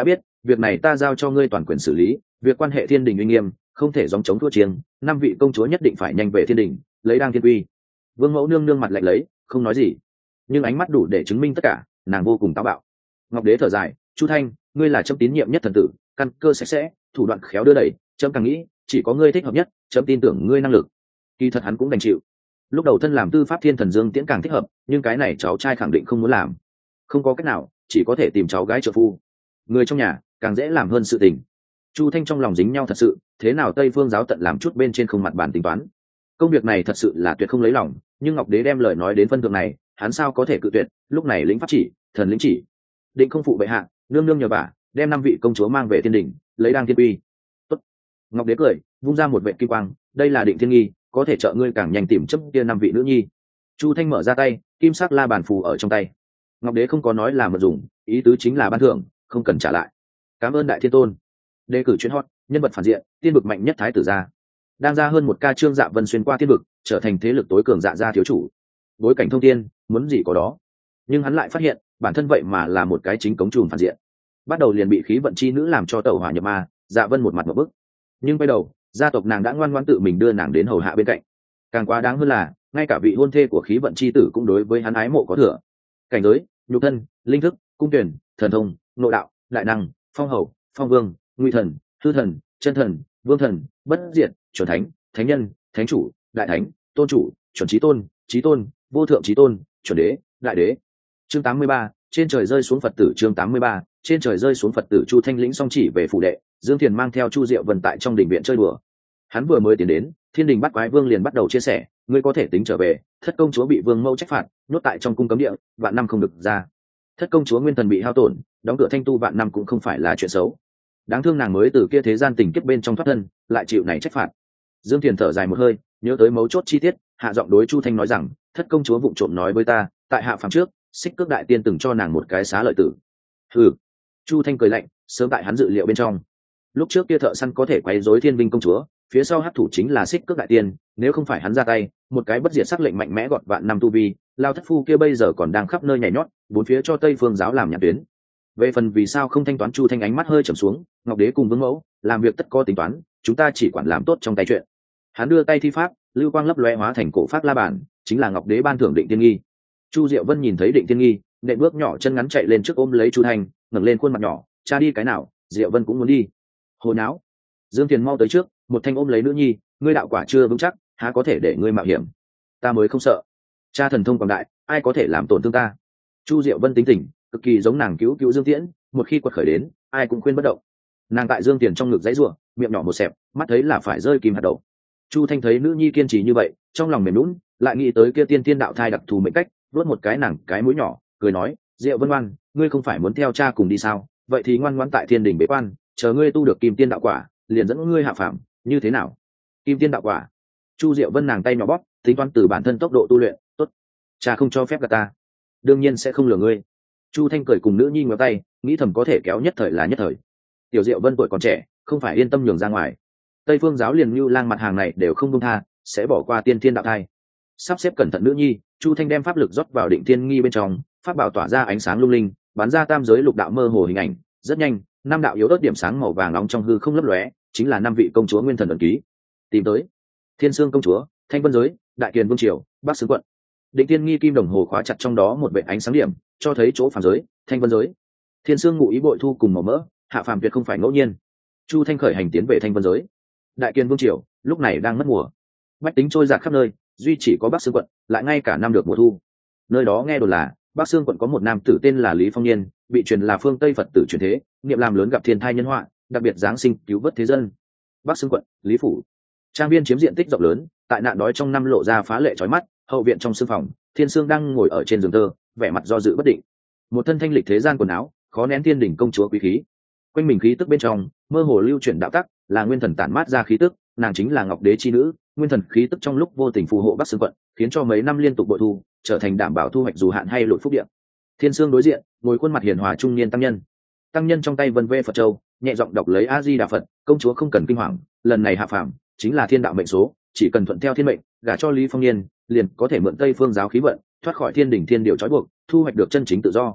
việc này ta giao cho ngươi toàn quyền xử lý, việc quan hệ thiên đình uy nghiêm không thể gióng chống thua chiêng, năm vị công chúa nhất định phải nhanh về thiên đình lấy đang thiên quy. Vương mẫu nương nương mặt lạnh lấy không nói gì, nhưng ánh mắt đủ để chứng minh tất cả, nàng vô cùng táo bạo. Ngọc đế thở dài, Chu Thanh, ngươi là chấm tín nhiệm nhất thần tử, căn cơ sạch sẽ, thủ đoạn khéo đưa đẩy, chấm càng nghĩ chỉ có ngươi thích hợp nhất, chấm tin tưởng ngươi năng lực. Kỳ thật hắn cũng đành chịu. Lúc đầu thân làm tư pháp thiên thần Dương Tiễn càng thích hợp, nhưng cái này cháu trai khẳng định không muốn làm, không có cách nào, chỉ có thể tìm cháu gái trợ phu. Người trong nhà càng dễ làm hơn sự tình. Chu Thanh trong lòng dính nhau thật sự, thế nào Tây Phương giáo tận làm chút bên trên không mặt bàn tính toán. Công việc này thật sự là tuyệt không lấy lòng, nhưng Ngọc đế đem lời nói đến phân thượng này, hắn sao có thể cự tuyệt. Lúc này lĩnh pháp chỉ, thần lĩnh chỉ, định không phụ bệ hạ, nương nương nhờ vả, đem năm vị công chúa mang về thiên đình lấy đang thiên uy. Tốt. Ngọc đế cười vung ra một vệ kim quang, đây là định thiên nghi, có thể trợ ngươi càng nhanh tìm chấp kia năm vị nữ nhi. Chu Thanh mở ra tay, kim sắc la bàn phù ở trong tay. Ngọc đế không có nói là mật dùng, ý tứ chính là ban thưởng, không cần trả lại. Cảm ơn đại thiên tôn. Đề cử chuyên hot, nhân vật phản diện, tiên vực mạnh nhất thái tử gia. Đang ra hơn một ca trương Dạ Vân xuyên qua thiên vực, trở thành thế lực tối cường Dạ gia thiếu chủ. Bối cảnh thông thiên, muốn gì có đó. Nhưng hắn lại phát hiện, bản thân vậy mà là một cái chính cống trùm phản diện. Bắt đầu liền bị khí vận chi nữ làm cho tẩu hỏa nhập ma, Dạ Vân một mặt một bức. Nhưng quay đầu, gia tộc nàng đã ngoan ngoãn tự mình đưa nàng đến hầu hạ bên cạnh. Càng quá đáng hơn là, ngay cả vị hôn thê của khí vận chi tử cũng đối với hắn ái mộ có thừa. Cảnh giới, nhục thân, linh thức, cung tuyển, thần thông, nội đạo, đại năng, phong hầu, phong vương, nguy thần, hư thần, chân thần, vương thần, bất diệt, chuẩn thánh, thánh nhân, thánh chủ, đại thánh, tôn chủ, chuẩn chí tôn, chí tôn, vô thượng chí tôn, chuẩn đế, đại đế. Chương tám mươi ba, trên trời rơi xuống Phật tử. Chương tám mươi ba, trên trời rơi xuống Phật tử. Chu Thanh lĩnh xong chỉ về phủ đệ, Dương Thiền mang theo Chu Diệu Vân tại trong đình viện chơi đùa. Hắn vừa mới tiến đến, thiên đình bắt quái vương liền bắt đầu chia sẻ, ngươi có thể tính trở về, thất công chúa bị vương mẫu trách phạt, nhốt tại trong cung cấm địa, vạn năm không được ra. Thất công chúa nguyên thần bị hao tổn, đóng cửa thanh tu vạn năm cũng không phải là chuyện xấu. Đáng thương nàng mới từ kia thế gian tình kiếp bên trong thoát thân, lại chịu này trách phạt. Dương Thiền thở dài một hơi, nhớ tới mấu chốt chi tiết, hạ giọng đối Chu Thanh nói rằng, thất công chúa vụng trộm nói với ta, tại hạ phàm trước, Xích Cước đại tiên từng cho nàng một cái xá lợi tử. Ừ. Chu Thanh cười lạnh, sớm tại hắn dự liệu bên trong. Lúc trước kia thợ săn có thể quấy rối thiên binh công chúa, phía sau hắc thủ chính là Xích Cước đại tiên, nếu không phải hắn ra tay, một cái bất diệt sắc lệnh mạnh mẽ gọt vạn năm tu vi, lao thất phu kia bây giờ còn đang khắp nơi nhảy nhót, bốn phía cho Tây Phương giáo làm nhãn tuyến. Về phần vì sao không thanh toán, Chu Thanh ánh mắt hơi trầm xuống, Ngọc đế cùng vương mẫu làm việc tất có tính toán, chúng ta chỉ quản làm tốt trong tay chuyện. Hắn đưa tay thi pháp, lưu quang lấp loe hóa thành cổ pháp la bàn, chính là Ngọc đế ban thưởng định tiên nghi. Chu Diệu Vân nhìn thấy định tiên nghi, nện bước nhỏ chân ngắn chạy lên trước ôm lấy Chu Thanh, ngẩng lên khuôn mặt nhỏ, cha đi cái nào, Diệu Vân cũng muốn đi. Hồi não. Dương Thiền mau tới trước, một thanh ôm lấy nữ nhi, ngươi đạo quả chưa vững chắc, há có thể để ngươi mạo hiểm. Ta mới không sợ, cha thần thông quảng đại, ai có thể làm tổn thương ta. Chu Diệu Vân tính tình cực kỳ giống nàng cứu cứu Dương Tiễn, một khi quật khởi đến, ai cũng khuyên bất động. Nàng tại Dương Tiền trong ngực dãy rủa, miệng nhỏ một xẹp, mắt thấy là phải rơi kim hạt đậu. Chu Thanh thấy nữ nhi kiên trì như vậy, trong lòng mềm nhũn, lại nghĩ tới kia tiên tiên đạo thai đặc thù mệnh cách, luốt một cái nàng cái mũi nhỏ, cười nói, Diệu Vân ngoan, ngươi không phải muốn theo cha cùng đi sao? Vậy thì ngoan ngoãn tại thiên đình bế quan, chờ ngươi tu được kim tiên đạo quả, liền dẫn ngươi hạ phàm, như thế nào? Kim tiên đạo quả. Chu Diệu Vân nàng tay nhỏ bóp, tính toán từ bản thân tốc độ tu luyện, tốt. Cha không cho phép gạt ta, đương nhiên sẽ không lừa ngươi. Chu Thanh cười cùng nữ nhi ngéo tay, nghĩ thầm có thể kéo nhất thời là nhất thời. Tiểu Diệu Vân tuổi còn trẻ, không phải yên tâm nhường ra ngoài. Tây Phương giáo liền như lang mặt hàng này đều không buông tha, sẽ bỏ qua tiên thiên đạo thai. Sắp xếp cẩn thận nữ nhi, Chu Thanh đem pháp lực rót vào định thiên nghi bên trong, pháp bảo tỏa ra ánh sáng lung linh, bắn ra tam giới lục đạo mơ hồ hình ảnh, rất nhanh, năm đạo yếu ớt điểm sáng màu vàng nóng trong hư không lấp lóe, chính là năm vị công chúa nguyên thần ẩn ký. Tìm tới. Thiên Sương công chúa, Thanh Vân giới, Đại Kiền vương triều, Bắc Sướng quận. Định thiên nghi kim đồng hồ khóa chặt trong đó một vệt ánh sáng điểm, cho thấy chỗ phàm giới, Thanh Vân giới. Thiên Sương ngụ ý bội thu cùng màu mỡ, hạ phàm tuyệt không phải ngẫu nhiên. Chu Thanh khởi hành tiến về Thanh Vân giới. Đại Kiền vương triều lúc này đang mất mùa, bách tính trôi dạt khắp nơi, duy chỉ có Bắc Sương quận lại ngay cả năm được mùa thu. Nơi đó nghe đồn là Bắc Sương quận có một nam tử tên là Lý Phong Niên, bị truyền là phương Tây Phật tử truyền thế, niệm làm lớn gặp thiên thai nhân họa, đặc biệt giáng sinh cứu vớt thế dân. Bắc Sương quận, Lý phủ. Trang viên chiếm diện tích rộng lớn, tại nạn đói trong năm lộ ra phá lệ chói mắt, hậu viện trong sương phòng, Thiên Sương đang ngồi ở trên giường tơ, vẻ mặt do dự bất định. Một thân thanh lịch thế gian quần áo, khó nén thiên đỉnh công chúa quý khí. Quanh mình khí tức bên trong, mơ hồ lưu chuyển đạo tắc, là nguyên thần tản mát ra khí tức, nàng chính là Ngọc đế chi nữ, nguyên thần khí tức trong lúc vô tình phù hộ Bắc Sương quận, khiến cho mấy năm liên tục bội thu, trở thành đảm bảo thu hoạch dù hạn hay lụt phúc điện. Thiên Sương đối diện, ngồi khuôn mặt hiền hòa trung niên tăng nhân. Tăng nhân trong tay vân vê Phật châu, nhẹ giọng đọc lấy A Di Đà Phật, công chúa không cần kinh hoàng, lần này hạ phàm chính là thiên đạo mệnh số, chỉ cần thuận theo thiên mệnh, gả cho Lý Phong Niên, liền có thể mượn Tây Phương giáo khí vận, thoát khỏi thiên đỉnh thiên điều trói buộc, thu hoạch được chân chính tự do.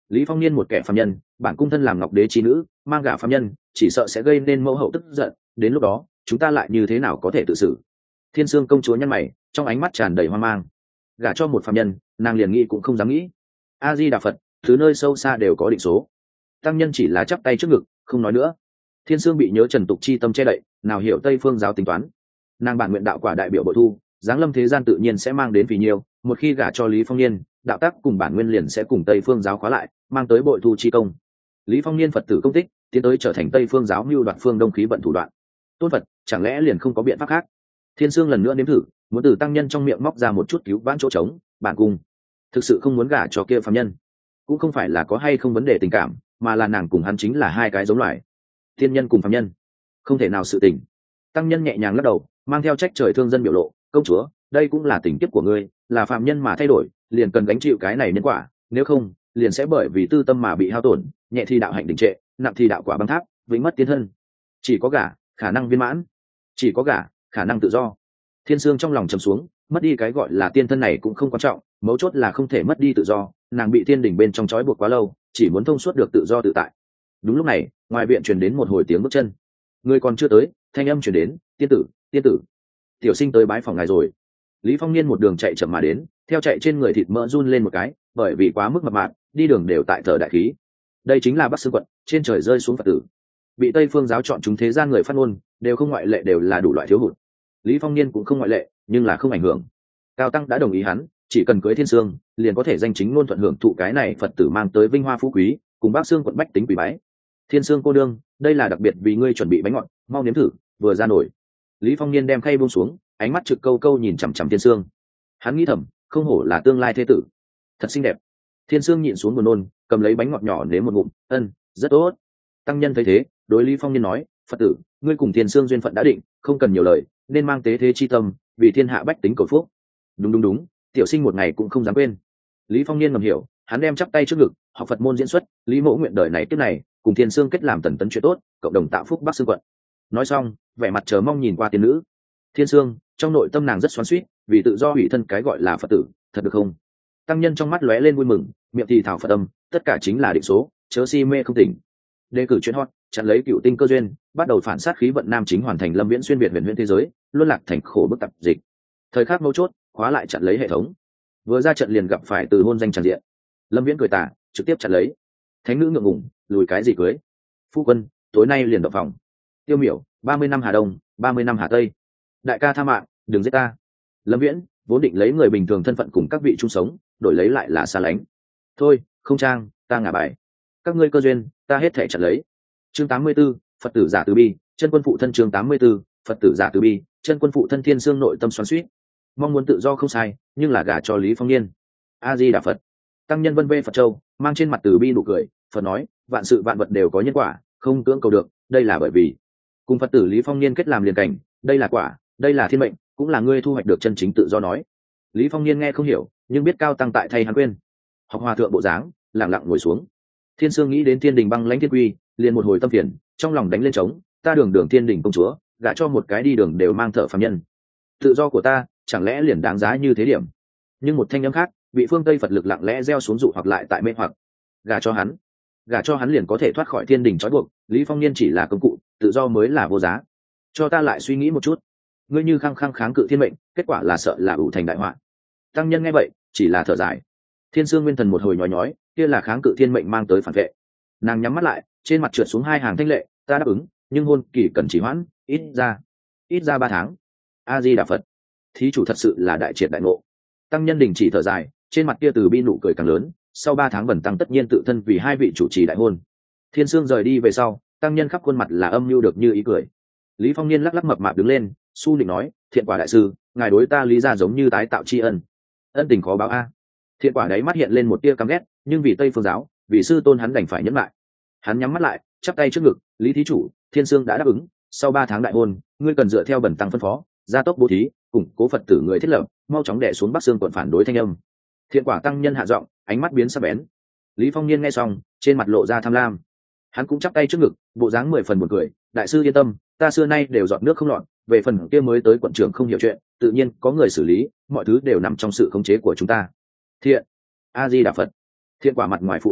Lý Phong Niên một kẻ phàm nhân, bản cung thân làm ngọc đế chi nữ, mang gả phàm nhân, chỉ sợ sẽ gây nên mẫu hậu tức giận, đến lúc đó chúng ta lại như thế nào có thể tự xử. Thiên Sương công chúa nhăn mày, trong ánh mắt tràn đầy hoang mang. Gả cho một phàm nhân, nàng liền nghĩ cũng không dám nghĩ. A Di Đà Phật, thứ nơi sâu xa đều có định số. Tăng nhân chỉ là chắp tay trước ngực, không nói nữa. Thiên Sương bị nhớ Trần Tục chi tâm che đậy, nào hiểu Tây Phương giáo tính toán. Nàng bản nguyện đạo quả đại biểu bội thu, giáng lâm thế gian tự nhiên sẽ mang đến vì nhiều, một khi gả cho Lý Phong Niên, đạo tác cùng bản nguyên liền sẽ cùng Tây Phương giáo khóa lại, mang tới bội thu chi công. Lý Phong Niên Phật tử công tích, tiến tới trở thành Tây Phương giáo mưu đoạt phương Đông khí vận thủ đoạn. Tôn Phật, chẳng lẽ liền không có biện pháp khác? Thiên Sương lần nữa nếm thử, muốn từ tăng nhân trong miệng móc ra một chút cứu vãn chỗ trống, bản cung thực sự không muốn gả cho kia phàm nhân. Cũng không phải là có hay không vấn đề tình cảm, mà là nàng cùng hắn chính là hai cái giống loài. Thiên nhân cùng phàm nhân, không thể nào sự tình. Tăng nhân nhẹ nhàng lắc đầu, mang theo trách trời thương dân biểu lộ, công chúa, đây cũng là tình kiếp của ngươi, là phàm nhân mà thay đổi, liền cần gánh chịu cái này nhân quả, nếu không, liền sẽ bởi vì tư tâm mà bị hao tổn, nhẹ thì đạo hạnh đình trệ, nặng thì đạo quả băng tháp, vĩnh mất tiến thân. Chỉ có gả, khả năng viên mãn, chỉ có gả, khả năng tự do. Thiên Sương trong lòng trầm xuống, mất đi cái gọi là tiên thân này cũng không quan trọng, mấu chốt là không thể mất đi tự do, nàng bị thiên đỉnh bên trong trói buộc quá lâu, chỉ muốn thông suốt được tự do tự tại. Đúng lúc này, ngoài viện truyền đến một hồi tiếng bước chân. Người còn chưa tới, thanh âm truyền đến, tiên tử, tiên tử, tiểu sinh tới bái phòng ngài rồi. Lý Phong Niên một đường chạy chậm mà đến, theo chạy trên người thịt mỡ run lên một cái, bởi vì quá mức mập mạp, đi đường đều tại thở đại khí. Đây chính là Bắc Xương quận, trên trời rơi xuống Phật tử. Bị Tây Phương giáo chọn chúng thế gian người phát ngôn, đều không ngoại lệ đều là đủ loại thiếu hụt. Lý Phong Niên cũng không ngoại lệ, nhưng là không ảnh hưởng. Cao tăng đã đồng ý hắn, chỉ cần cưới Thiên Sương, liền có thể danh chính ngôn thuận hưởng thụ cái này Phật tử mang tới vinh hoa phú quý, cùng Bắc Xương quận bách tính quý bái. Thiên Sương cô đương, đây là đặc biệt vì ngươi chuẩn bị bánh ngọt, mau nếm thử, vừa ra nổi. Lý Phong Niên đem khay buông xuống, ánh mắt trực câu câu nhìn chằm chằm Thiên Sương. Hắn nghĩ thầm, không hổ là tương lai thế tử, thật xinh đẹp. Thiên Sương nhịn xuống buồn nôn, cầm lấy bánh ngọt nhỏ nếm một ngụm, ân, rất tốt. Tăng nhân thấy thế, đối Lý Phong Niên nói, Phật tử, ngươi cùng Thiên Sương duyên phận đã định, không cần nhiều lời, nên mang tế thế chi tâm, vì thiên hạ bách tính cầu phúc. Đúng đúng đúng, tiểu sinh một ngày cũng không dám quên. Lý Phong Niên ngầm hiểu, hắn đem chắp tay trước ngực, học Phật môn diễn xuất, Lý Mẫu nguyện đời này kiếp này, cùng Thiên Sương kết làm tần tấn chuyện tốt, cộng đồng tạo phúc Bắc Xương quận. Nói xong, vẻ mặt chờ mong nhìn qua tiên nữ. Thiên Sương, trong nội tâm nàng rất xoắn xuýt, vì tự do hủy thân cái gọi là Phật tử, thật được không? Tăng nhân trong mắt lóe lên vui mừng, miệng thì thảo Phật âm, tất cả chính là định số, chớ si mê không tỉnh. Đề cử chuyên hot, chặn lấy cựu tinh cơ duyên, bắt đầu phản sát khí vận nam chính hoàn thành lâm viễn xuyên việt huyền huyền thế giới, luân lạc thành khổ bức tập dịch. Thời khắc mấu chốt, khóa lại chặn lấy hệ thống. Vừa ra trận liền gặp phải từ hôn danh tràn diện. Lâm viễn cười tà, trực tiếp chặn lấy. Thánh nữ ngượng ngùng, lùi cái gì cưới? Phu quân, tối nay liền động phòng. Tiêu miểu, ba mươi năm Hà Đông, ba mươi năm Hà Tây. Đại ca tha mạng, đừng giết ta. Lâm viễn vốn định lấy người bình thường thân phận cùng các vị chung sống, đổi lấy lại là xa lánh. Thôi, không trang, ta ngả bài. Các ngươi cơ duyên, ta hết thể chặn lấy. Chương tám mươi 84, Phật tử giả từ bi, chân quân phụ thân chương tám mươi 84, Phật tử giả từ bi, chân quân phụ thân. Thiên Sương nội tâm xoắn xuýt. Mong muốn tự do không sai, nhưng là gả cho Lý Phong Niên. A Di Đà Phật. Tăng nhân vân vê Phật châu, mang trên mặt từ bi nụ cười, Phật nói, vạn sự vạn vật đều có nhân quả, không cưỡng cầu được, đây là bởi vì cùng Phật tử Lý Phong Niên kết làm liền cảnh, đây là quả, đây là thiên mệnh, cũng là ngươi thu hoạch được chân chính tự do nói. Lý Phong Niên nghe không hiểu, nhưng biết cao tăng tại thay hắn quên. Học hòa thượng bộ dáng, lặng lặng ngồi xuống. Thiên Sương nghĩ đến thiên đình băng lãnh thiên quy, liền một hồi tâm phiền, trong lòng đánh lên trống, ta đường đường thiên đình công chúa, gả cho một cái đi đường đều mang thở phàm nhân. Tự do của ta, chẳng lẽ liền đáng giá như thế điểm? Nhưng một thanh âm khác, bị phương Tây Phật lực lặng lẽ gieo xuống dụ hoặc lại tại mê hoặc. Gả cho hắn, gả cho hắn liền có thể thoát khỏi thiên đình trói buộc, Lý Phong Niên chỉ là công cụ, tự do mới là vô giá. Cho ta lại suy nghĩ một chút. Ngươi như khăng khăng kháng cự thiên mệnh, kết quả là sợ là ủ thành đại họa. Tăng nhân nghe vậy, chỉ là thở dài. Thiên Sương nguyên thần một hồi nhói nhói, kia là kháng cự thiên mệnh mang tới phản vệ. Nàng nhắm mắt lại, trên mặt trượt xuống hai hàng thanh lệ, ta đáp ứng, nhưng hôn kỳ cần chỉ hoãn, ít ra, ít ra ba tháng. A Di Đà Phật. Thí chủ thật sự là đại triệt đại ngộ. Tăng nhân đình chỉ thở dài, trên mặt kia từ bi nụ cười càng lớn, sau ba tháng bẩn tăng tất nhiên tự thân vì hai vị chủ trì đại hôn. Thiên Sương rời đi về sau, tăng nhân khắp khuôn mặt là âm mưu được như ý cười. Lý Phong Niên lắc lắc mập mạp đứng lên, su định nói, thiện quả đại sư, ngài đối ta lý ra giống như tái tạo tri ân, ân tình khó báo a. Thiện quả đấy mắt hiện lên một tia căm ghét, nhưng vì Tây Phương giáo, vì sư tôn hắn đành phải nhẫn lại. Hắn nhắm mắt lại, chắp tay trước ngực, Lý thí chủ, Thiên Sương đã đáp ứng, sau ba tháng đại hôn, ngươi cần dựa theo bẩn tăng phân phó, gia tốc bố thí, củng cố Phật tử người thiết lập, mau chóng đè xuống Bắc Xương quận phản đối thanh âm. Thiện quả tăng nhân hạ giọng, ánh mắt biến sắc bén. Lý Phong Niên nghe xong, trên mặt lộ ra tham lam. Hắn cũng chắp tay trước ngực, bộ dáng mười phần buồn cười, đại sư yên tâm, ta xưa nay đều dọn nước không lọt, về phần kia mới tới quận trưởng không hiểu chuyện, tự nhiên có người xử lý, mọi thứ đều nằm trong sự khống chế của chúng ta. Thiện. A Di Đà Phật. Thiện quả mặt ngoài phụ họa,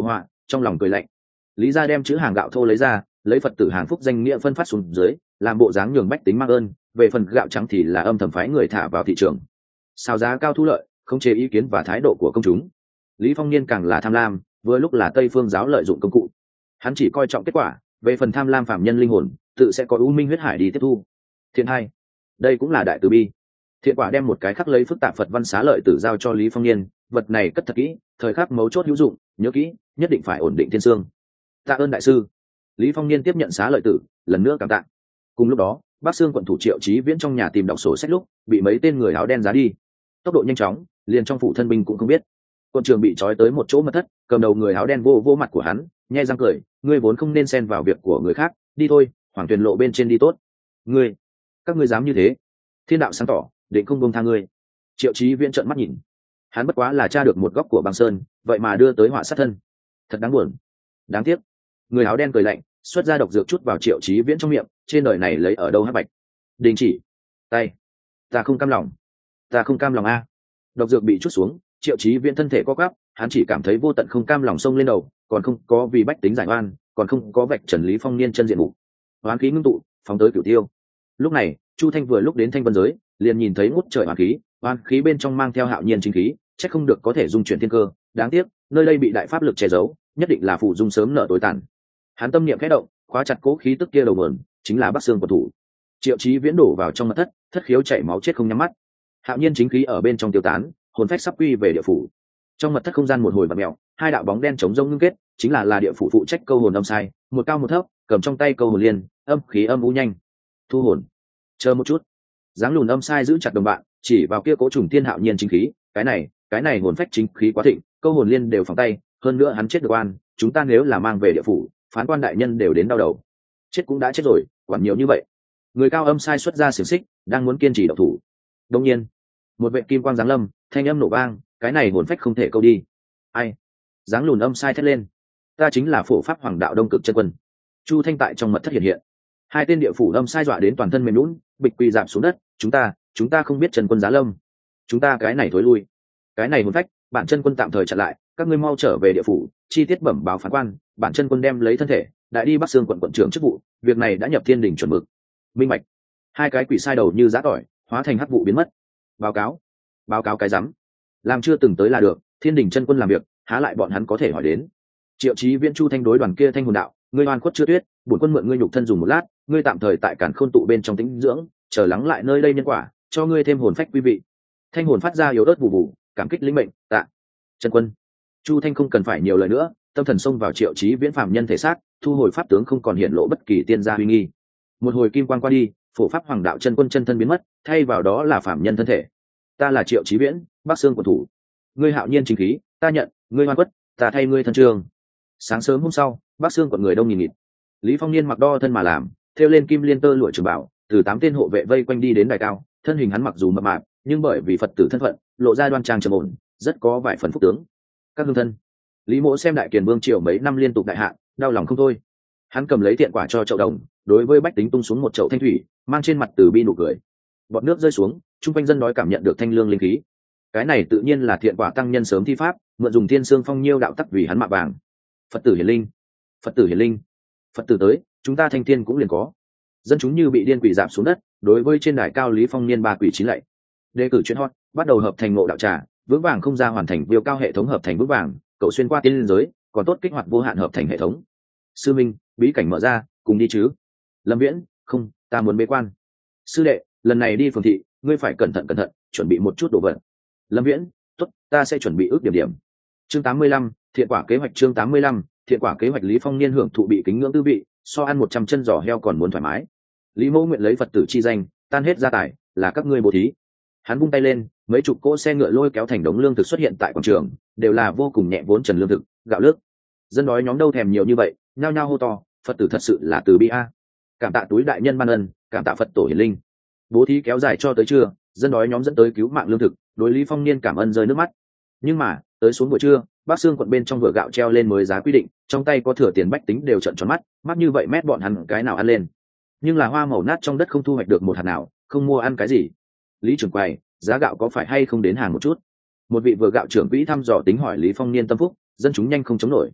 trong lòng cười lạnh. Lý gia đem chữ hàng gạo thô lấy ra, lấy Phật tử hàng phúc danh nghĩa phân phát xuống dưới, làm bộ dáng nhường bách tính mang ơn, về phần gạo trắng thì là âm thầm phái người thả vào thị trường, sao giá cao thu lợi, không chế ý kiến và thái độ của công chúng. Lý Phong Niên càng là tham lam, vừa lúc là Tây Phương giáo lợi dụng công cụ, hắn chỉ coi trọng kết quả, về phần tham lam phạm nhân linh hồn, tự sẽ có u minh huyết hải đi tiếp thu. Thiện hai, đây cũng là đại từ bi. Thiện quả đem một cái khắc lấy phức tạp Phật văn xá lợi tử giao cho Lý Phong Niên, vật này cất thật kỹ, thời khắc mấu chốt hữu dụng, nhớ kỹ, nhất định phải ổn định thiên xương. Tạ ơn đại sư. Lý Phong Niên tiếp nhận xá lợi tử, lần nữa cảm tạ. Cùng lúc đó, Bắc Sương quận thủ Triệu Chí Viễn trong nhà tìm đọc sổ sách lúc, bị mấy tên người áo đen giá đi. Tốc độ nhanh chóng, liền trong phủ thân binh cũng không biết. Quân trường bị trói tới một chỗ mật thất, cầm đầu người áo đen vô vô mặt của hắn, nhếch răng cười, ngươi vốn không nên xen vào việc của người khác, đi thôi, Hoàng Tuyền lộ bên trên đi tốt. Ngươi, các ngươi dám như thế? Thiên đạo sáng tỏ, định không buông tha ngươi. Triệu Chí Viễn trợn mắt nhìn, hắn bất quá là tra được một góc của băng sơn, vậy mà đưa tới họa sát thân, thật đáng buồn. Đáng tiếc. Người áo đen cười lạnh, xuất ra độc dược chút vào Triệu Chí Viễn trong miệng, trên đời này lấy ở đâu hắc bạch. Đình chỉ. Tay. Ta không cam lòng. Ta không cam lòng a. Độc dược bị chút xuống, Triệu Chí Viễn thân thể co quắp, hắn chỉ cảm thấy vô tận không cam lòng xông lên đầu, còn không có vì bách tính giải oan, còn không có vạch trần Lý Phong Niên chân diện mục. Hoán khí ngưng tụ, phóng tới Cửu Tiêu. Lúc này, Chu Thanh vừa lúc đến Thanh Vân giới, liền nhìn thấy ngút trời hoán khí, hoán khí bên trong mang theo hạo nhiên chính khí, chắc không được có thể dung chuyển thiên cơ, đáng tiếc, nơi đây bị đại pháp lực che giấu, nhất định là phụ dung sớm nợ tối tàn. Hắn tâm niệm khẽ động, khóa chặt cố khí tức kia đầu nguồn, chính là Bắc Sương quận thủ. Triệu Chí Viễn đổ vào trong mật thất, thất khiếu chảy máu chết không nhắm mắt. Hạo nhiên chính khí ở bên trong tiêu tán, hồn phách sắp quy về địa phủ. Trong mật thất không gian một hồi vặn mèo, hai đạo bóng đen chống rông ngưng kết, chính là là địa phủ phụ trách câu hồn âm sai, một cao một thấp, cầm trong tay câu hồn liên, âm khí âm u nhanh. Thu hồn. Chờ một chút. Dáng lùn âm sai giữ chặt đồng bạn, chỉ vào kia cố trùng tiên hạo nhiên chính khí, cái này, cái này hồn phách chính khí quá thịnh, câu hồn liên đều phòng tay, hơn nữa hắn chết được oan, chúng ta nếu là mang về địa phủ, phán quan đại nhân đều đến đau đầu. Chết cũng đã chết rồi, quản nhiều như vậy. Người cao âm sai xuất ra xiềng xích, đang muốn kiên trì độc thủ. Đương nhiên, một vệ kim quang giáng lâm, thanh âm nổ vang, cái này hồn phách không thể câu đi. Ai? Dáng lùn âm sai thét lên, ta chính là phổ pháp hoàng đạo đông cực chân quân. Chu Thanh tại trong mật thất hiện hiện, hai tên địa phủ âm sai dọa đến toàn thân mềm nhũn, bịch quỳ dạp xuống đất, chúng ta, chúng ta không biết chân quân giá lâm, chúng ta cái này thối lui, cái này hồn phách, bản chân quân tạm thời chặn lại, các ngươi mau trở về địa phủ, chi tiết bẩm báo phán quan, bản chân quân đem lấy thân thể, đại đi Bắc Sương quận quận trưởng chức vụ, việc này đã nhập thiên đình chuẩn mực. Minh bạch. Hai cái quỷ sai đầu như giã tỏi, hóa thành hắc vụ biến mất. Báo cáo, báo cáo cái rắm, làm chưa từng tới là được, thiên đình chân quân làm việc, há lại bọn hắn có thể hỏi đến. Triệu Chí Viễn Chu Thanh đối đoàn kia thanh hồn đạo, ngươi oan khuất chưa tuyết, bổn quân mượn ngươi nhục thân dùng một lát, ngươi tạm thời tại cản khôn tụ bên trong tĩnh dưỡng, chờ lắng lại nơi đây nhân quả, cho ngươi thêm hồn phách quý vị. Thanh hồn phát ra yếu ớt vụ vụ, cảm kích lĩnh mệnh, tạ. Chân quân. Chu Thanh không cần phải nhiều lời nữa, tâm thần xông vào Triệu Chí Viễn phàm nhân thể xác, thu hồi pháp tướng không còn hiện lộ bất kỳ tiên gia uy nghi. Một hồi kim quang qua đi, phổ pháp hoàng đạo chân quân chân thân biến mất, thay vào đó là phàm nhân thân thể. Ta là Triệu Chí Viễn, Bắc Sương quận thủ. Ngươi hạo nhiên chính khí, ta nhận, ngươi oan khuất, ta thay ngươi thân trường. Sáng sớm hôm sau, Bắc Sương quận người đông nghìn nghịt. Lý Phong Niên mặc đo thân mà làm, thêu lên kim liên tơ lụa trường bảo, từ tám tên hộ vệ vây quanh đi đến đài cao, thân hình hắn mặc dù mập mạp, nhưng bởi vì Phật tử thân phận, lộ ra đoan trang trầm ổn, rất có vài phần phúc tướng. Các hương thân. Lý Mỗ xem đại kiền vương triều mấy năm liên tục đại hạn, đau lòng không thôi. Hắn cầm lấy thiện quả cho chậu đồng, đối với bách tính tung xuống một chậu thanh thủy, mang trên mặt từ bi nụ cười. Bọt nước rơi xuống, trung quanh dân đói cảm nhận được thanh lương linh khí. Cái này tự nhiên là thiện quả tăng nhân sớm thi pháp, mượn dùng thiên xương phong nhiêu đạo tắc vì hắn mạ vàng. Phật tử hiển linh, Phật tử hiển linh, Phật tử tới, chúng ta thanh thiên cũng liền có. Dân chúng như bị điên quỷ giảm xuống đất, đối với trên đài cao Lý Phong Niên ba quỷ chín lạy. Đề cử chuyên hot, bắt đầu hợp thành ngộ đạo trà, vững vàng không ra hoàn thành viêu cao hệ thống hợp thành vững vàng, cậu xuyên qua tiên liên giới, còn tốt kích hoạt vô hạn hợp thành hệ thống. Sư Minh, bí cảnh mở ra, cùng đi chứ? Lâm Viễn, không, ta muốn bế quan. Sư đệ, lần này đi phường thị, ngươi phải cẩn thận cẩn thận, chuẩn bị một chút đồ vật. Lâm Viễn, tốt, ta sẽ chuẩn bị ước điểm điểm. Chương tám mươi lăm, thiện quả kế hoạch. Chương tám mươi lăm, thiện quả kế hoạch. Lý Phong Niên hưởng thụ bị kính ngưỡng tư vị, so ăn một trăm chân giò heo còn muốn thoải mái. Lý Mẫu nguyện lấy Phật tử chi danh, tan hết gia tài, là các ngươi bố thí. Hắn vung tay lên, mấy chục cỗ xe ngựa lôi kéo thành đống lương thực xuất hiện tại quảng trường, đều là vô cùng nhẹ vốn trần lương thực, gạo lnước. Dân đói nhóm đâu thèm nhiều như vậy, nhao nhao hô to, Phật tử thật sự là từ bi a. Cảm tạ túi đại nhân ban ân, cảm tạ Phật tổ hiển linh. Bố thí kéo dài cho tới trưa, dân đói nhóm dẫn tới cứu mạng lương thực, đối Lý Phong Niên cảm ơn rơi nước mắt. Nhưng mà, tới xuống buổi trưa, Bắc Sương quận bên trong vừa gạo treo lên mới giá quy định, trong tay có thừa tiền bách tính đều trợn tròn mắt, mắt như vậy mét bọn hắn cái nào ăn lên. Nhưng là hoa màu nát trong đất không thu hoạch được một hạt nào, không mua ăn cái gì. Lý trưởng quầy, giá gạo có phải hay không đến hàng một chút? Một vị vừa gạo trưởng quỹ thăm dò tính hỏi Lý Phong Niên tâm phúc, dân chúng nhanh không chống nổi.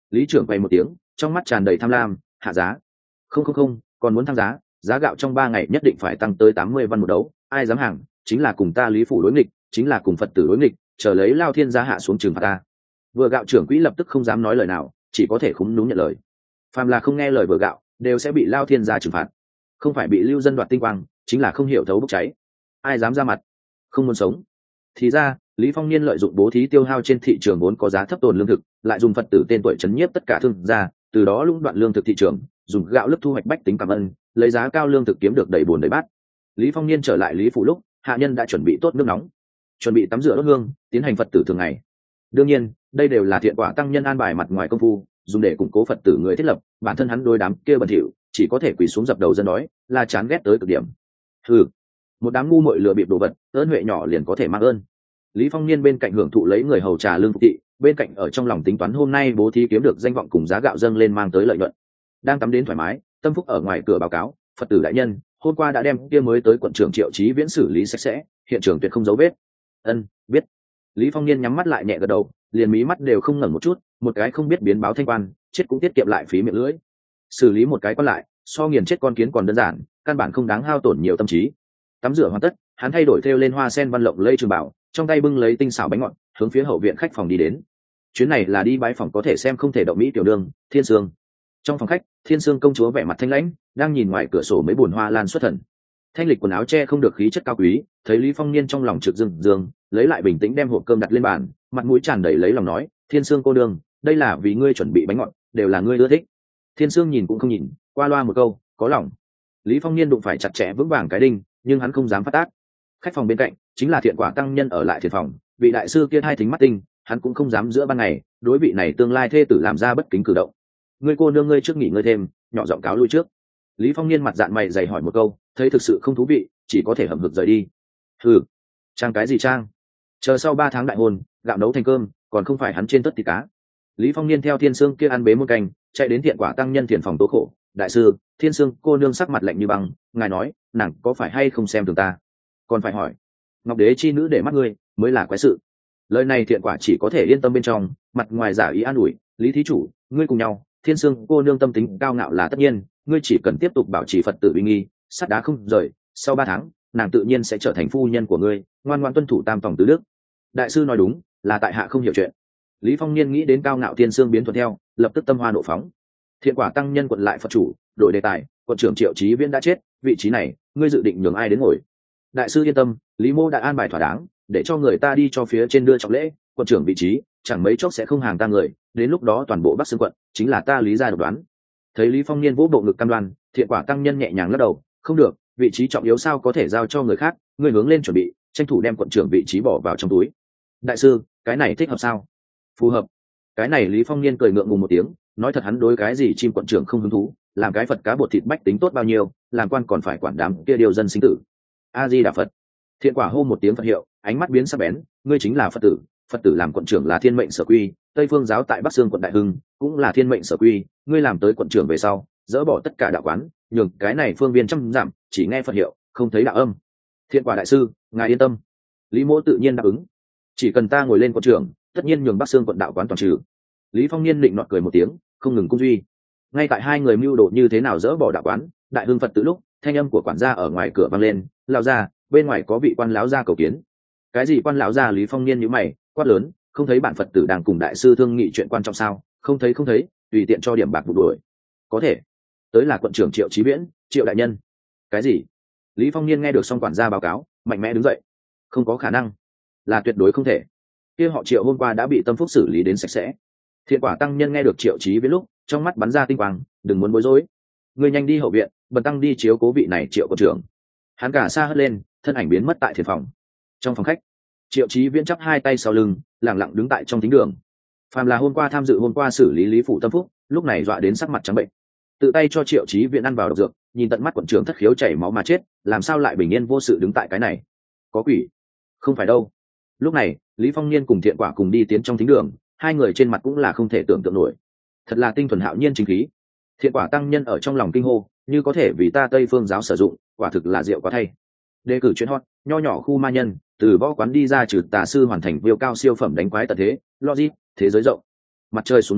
Lý trưởng quay một tiếng, trong mắt tràn đầy tham lam. Hạ giá? Không không không, còn muốn tăng giá, giá gạo trong ba ngày nhất định phải tăng tới tám mươi văn một đấu, ai dám hàng, chính là cùng ta Lý phủ đối nghịch, chính là cùng Phật tử đối nghịch, chờ lấy Lao Thiên giá hạ xuống trừng phạt ta. Vừa gạo trưởng quỹ lập tức không dám nói lời nào, chỉ có thể khúm núm nhận lời. Phàm là không nghe lời vừa gạo, đều sẽ bị Lao Thiên giá trừng phạt. Không phải bị lưu dân đoạt tinh quang, chính là không hiểu thấu bốc cháy. Ai dám ra mặt? Không muốn sống. Thì ra, Lý Phong Niên lợi dụng bố thí tiêu hao trên thị trường vốn có giá thấp tồn lương thực, lại dùng Phật tử tên tuổi chấn nhiếp tất cả thương gia, từ đó lũng đoạn lương thực thị trường, dùng gạo lấp thu hoạch bách tính cảm ơn, lấy giá cao lương thực kiếm được đầy buồn đầy bát. Lý Phong Niên trở lại Lý phủ lúc, hạ nhân đã chuẩn bị tốt nước nóng, chuẩn bị tắm rửa đốt hương, tiến hành Phật tử thường ngày. Đương nhiên, đây đều là thiện quả tăng nhân an bài mặt ngoài công phu, dùng để củng cố Phật tử người thiết lập, bản thân hắn đối đám kia bẩn thỉu, chỉ có thể quỳ xuống dập đầu dân nói, là chán ghét tới cực điểm. Hừ, một đám ngu muội lừa bịp đồ vật, ơn huệ nhỏ liền có thể mang ơn. Lý Phong Niên bên cạnh hưởng thụ lấy người hầu trà lương phục thị, bên cạnh ở trong lòng tính toán hôm nay bố thí kiếm được danh vọng cùng giá gạo dâng lên mang tới lợi nhuận. Đang tắm đến thoải mái, Tâm Phúc ở ngoài cửa báo cáo, Phật tử đại nhân, hôm qua đã đem kia mới tới quận trưởng Triệu Chí Viễn xử lý sạch sẽ, hiện trường tuyệt không dấu vết. Ân, biết. Lý Phong Niên nhắm mắt lại nhẹ gật đầu, liền mí mắt đều không ngẩng một chút, một cái không biết biến báo thanh quan, chết cũng tiết kiệm lại phí miệng lưỡi. Xử lý một cái quan lại, so nghiền chết con kiến còn đơn giản, căn bản không đáng hao tổn nhiều tâm trí. Tắm rửa hoàn tất, hắn thay đổi thêu lên hoa sen văn lộng lây trường bảo, trong tay bưng lấy tinh xảo bánh ngọt, hướng phía hậu viện khách phòng đi đến. Chuyến này là đi bái phòng có thể xem không thể động mỹ tiểu đường, Thiên Sương. Trong phòng khách, Thiên Sương công chúa vẻ mặt thanh lãnh, đang nhìn ngoài cửa sổ mấy bùn hoa lan xuất thần. Thanh lịch quần áo che không được khí chất cao quý, thấy Lý Phong Niên trong lòng trực dương dương, lấy lại bình tĩnh đem hộp cơm đặt lên bàn, mặt mũi tràn đầy lấy lòng nói, Thiên Sương cô đương, đây là vì ngươi chuẩn bị bánh ngọt, đều là ngươi ưa thích. Thiên Sương nhìn cũng không nhìn, qua loa một câu, có lòng. Lý Phong Niên đụng phải chặt chẽ vững vàng cái đinh, nhưng hắn không dám phát tác. Khách phòng bên cạnh chính là thiện quả tăng nhân ở lại thiện phòng, vị đại sư kia hai thính mắt tinh, hắn cũng không dám giữa ban ngày đối vị này tương lai thê tử làm ra bất kính cử động. Ngươi cô nương ngươi trước nghỉ ngơi thêm, nhỏ giọng cáo lui trước. Lý Phong Niên mặt dạn mày dày hỏi một câu, thấy thực sự không thú vị, chỉ có thể hậm hực rời đi. Hừ, trang cái gì trang? Chờ sau ba tháng đại hôn, gạo nấu thành cơm, còn không phải hắn trên tất thịt cá. Lý Phong Niên theo Thiên Sương kia ăn bế một canh, chạy đến thiện quả tăng nhân thiện phòng tố khổ. Đại sư, Thiên Sương cô nương sắc mặt lạnh như băng, ngài nói, nàng có phải hay không xem thường ta? Còn phải hỏi, ngọc đế chi nữ để mắt ngươi, mới là quái sự. Lời này thiện quả chỉ có thể yên tâm bên trong, mặt ngoài giả ý an ủi, Lý thí chủ, ngươi cùng nhau, Thiên Sương cô nương tâm tính cao ngạo là tất nhiên, ngươi chỉ cần tiếp tục bảo trì Phật tử uy nghi, sắt đá không rời, sau ba tháng, nàng tự nhiên sẽ trở thành phu nhân của ngươi, ngoan ngoãn tuân thủ tam tòng tứ đức. Đại sư nói đúng, là tại hạ không hiểu chuyện. Lý Phong Niên nghĩ đến cao ngạo Thiên Sương biến thuận theo, lập tức tâm hoa nộ phóng. Thiện quả tăng nhân quận lại Phật chủ, đổi đề tài, quận trưởng Triệu Chí Viễn đã chết, vị trí này, ngươi dự định nhường ai đến ngồi? Đại sư yên tâm, Lý mô đã an bài thỏa đáng, để cho người ta đi cho phía trên đưa trọng lễ, quận trưởng vị trí chẳng mấy chốc sẽ không hàng ta người, đến lúc đó toàn bộ Bắc Xương quận chính là ta Lý gia độc đoán. Thấy Lý Phong Niên vỗ bộ ngực cam đoan, thiện quả tăng nhân nhẹ nhàng lắc đầu, không được, vị trí trọng yếu sao có thể giao cho người khác, ngươi hướng lên chuẩn bị, tranh thủ đem quận trưởng vị trí bỏ vào trong túi. Đại sư, cái này thích hợp sao? Phù hợp. Cái này Lý Phong Niên cười ngượng ngùng một tiếng, nói thật hắn đối cái gì chim quận trưởng không hứng thú, làm cái Phật cá bột thịt bách tính tốt bao nhiêu, làm quan còn phải quản đám kia điều dân sinh tử. A Di Đà Phật. Thiện quả hô một tiếng Phật hiệu, ánh mắt biến sắc bén, ngươi chính là Phật tử, Phật tử làm quận trưởng là thiên mệnh sở quy, Tây Phương giáo tại Bắc Xương quận Đại Hưng cũng là thiên mệnh sở quy, ngươi làm tới quận trưởng về sau, dỡ bỏ tất cả đạo quán, nhường cái này phương viên trăm dặm chỉ nghe Phật hiệu, không thấy đạo âm. Thiện quả đại sư, ngài yên tâm. Lý Mỗ tự nhiên đáp ứng, chỉ cần ta ngồi lên quận trưởng, tất nhiên nhường Bắc Xương quận đạo quán toàn trừ. Lý Phong Niên định nọt cười một tiếng, không ngừng cung duy. Ngay tại hai người mưu đồ như thế nào dỡ bỏ đạo quán, Đại Hưng Phật tự lúc, thanh âm của quản gia ở ngoài cửa vang lên, lão gia, bên ngoài có vị quan lão gia cầu kiến. Cái gì quan lão gia? Lý Phong Niên nhíu mày, quát lớn, không thấy bản Phật tử đang cùng đại sư thương nghị chuyện quan trọng sao? Không thấy không thấy, tùy tiện cho điểm bạc vụ đuổi. Có thể. Tới là quận trưởng Triệu Chí Viễn, Triệu đại nhân. Cái gì? Lý Phong Niên nghe được xong quản gia báo cáo, mạnh mẽ đứng dậy. Không có khả năng, là tuyệt đối không thể. Kia họ Triệu hôm qua đã bị Tâm Phúc xử lý đến sạch sẽ. Thiện quả tăng nhân nghe được Triệu Chí Viễn lúc, trong mắt bắn ra tinh quang, đừng muốn bối rối. Ngươi nhanh đi hậu viện, bần tăng đi chiếu cố vị này Triệu quận trưởng. Hắn cả xa hất lên, thân ảnh biến mất tại thiền phòng. Trong phòng khách, Triệu Chí Viễn chắp hai tay sau lưng, lặng lặng đứng tại trong thính đường. Phàm là hôm qua tham dự hôm qua xử lý Lý phủ Tâm Phúc, lúc này dọa đến sắc mặt trắng bệnh, tự tay cho Triệu Chí Viễn ăn vào độc dược, nhìn tận mắt quận trưởng thất khiếu chảy máu mà chết, làm sao lại bình yên vô sự đứng tại cái này? Có quỷ? Không phải đâu. Lúc này, Lý Phong Niên cùng Thiện quả cùng đi tiến trong thính đường, hai người trên mặt cũng là không thể tưởng tượng nổi. Thật là tinh thuần hạo nhiên chính khí. Thiện quả tăng nhân ở trong lòng kinh hô, như có thể vì ta Tây Phương giáo sử dụng, quả thực là diệu quá thay. Đề cử chuyện hot, nho nhỏ khu ma nhân, từ võ quán đi ra trừ tà sư hoàn thành viêu cao siêu phẩm đánh quái tận thế, logic, thế giới rộng. Mặt trời xuống núi,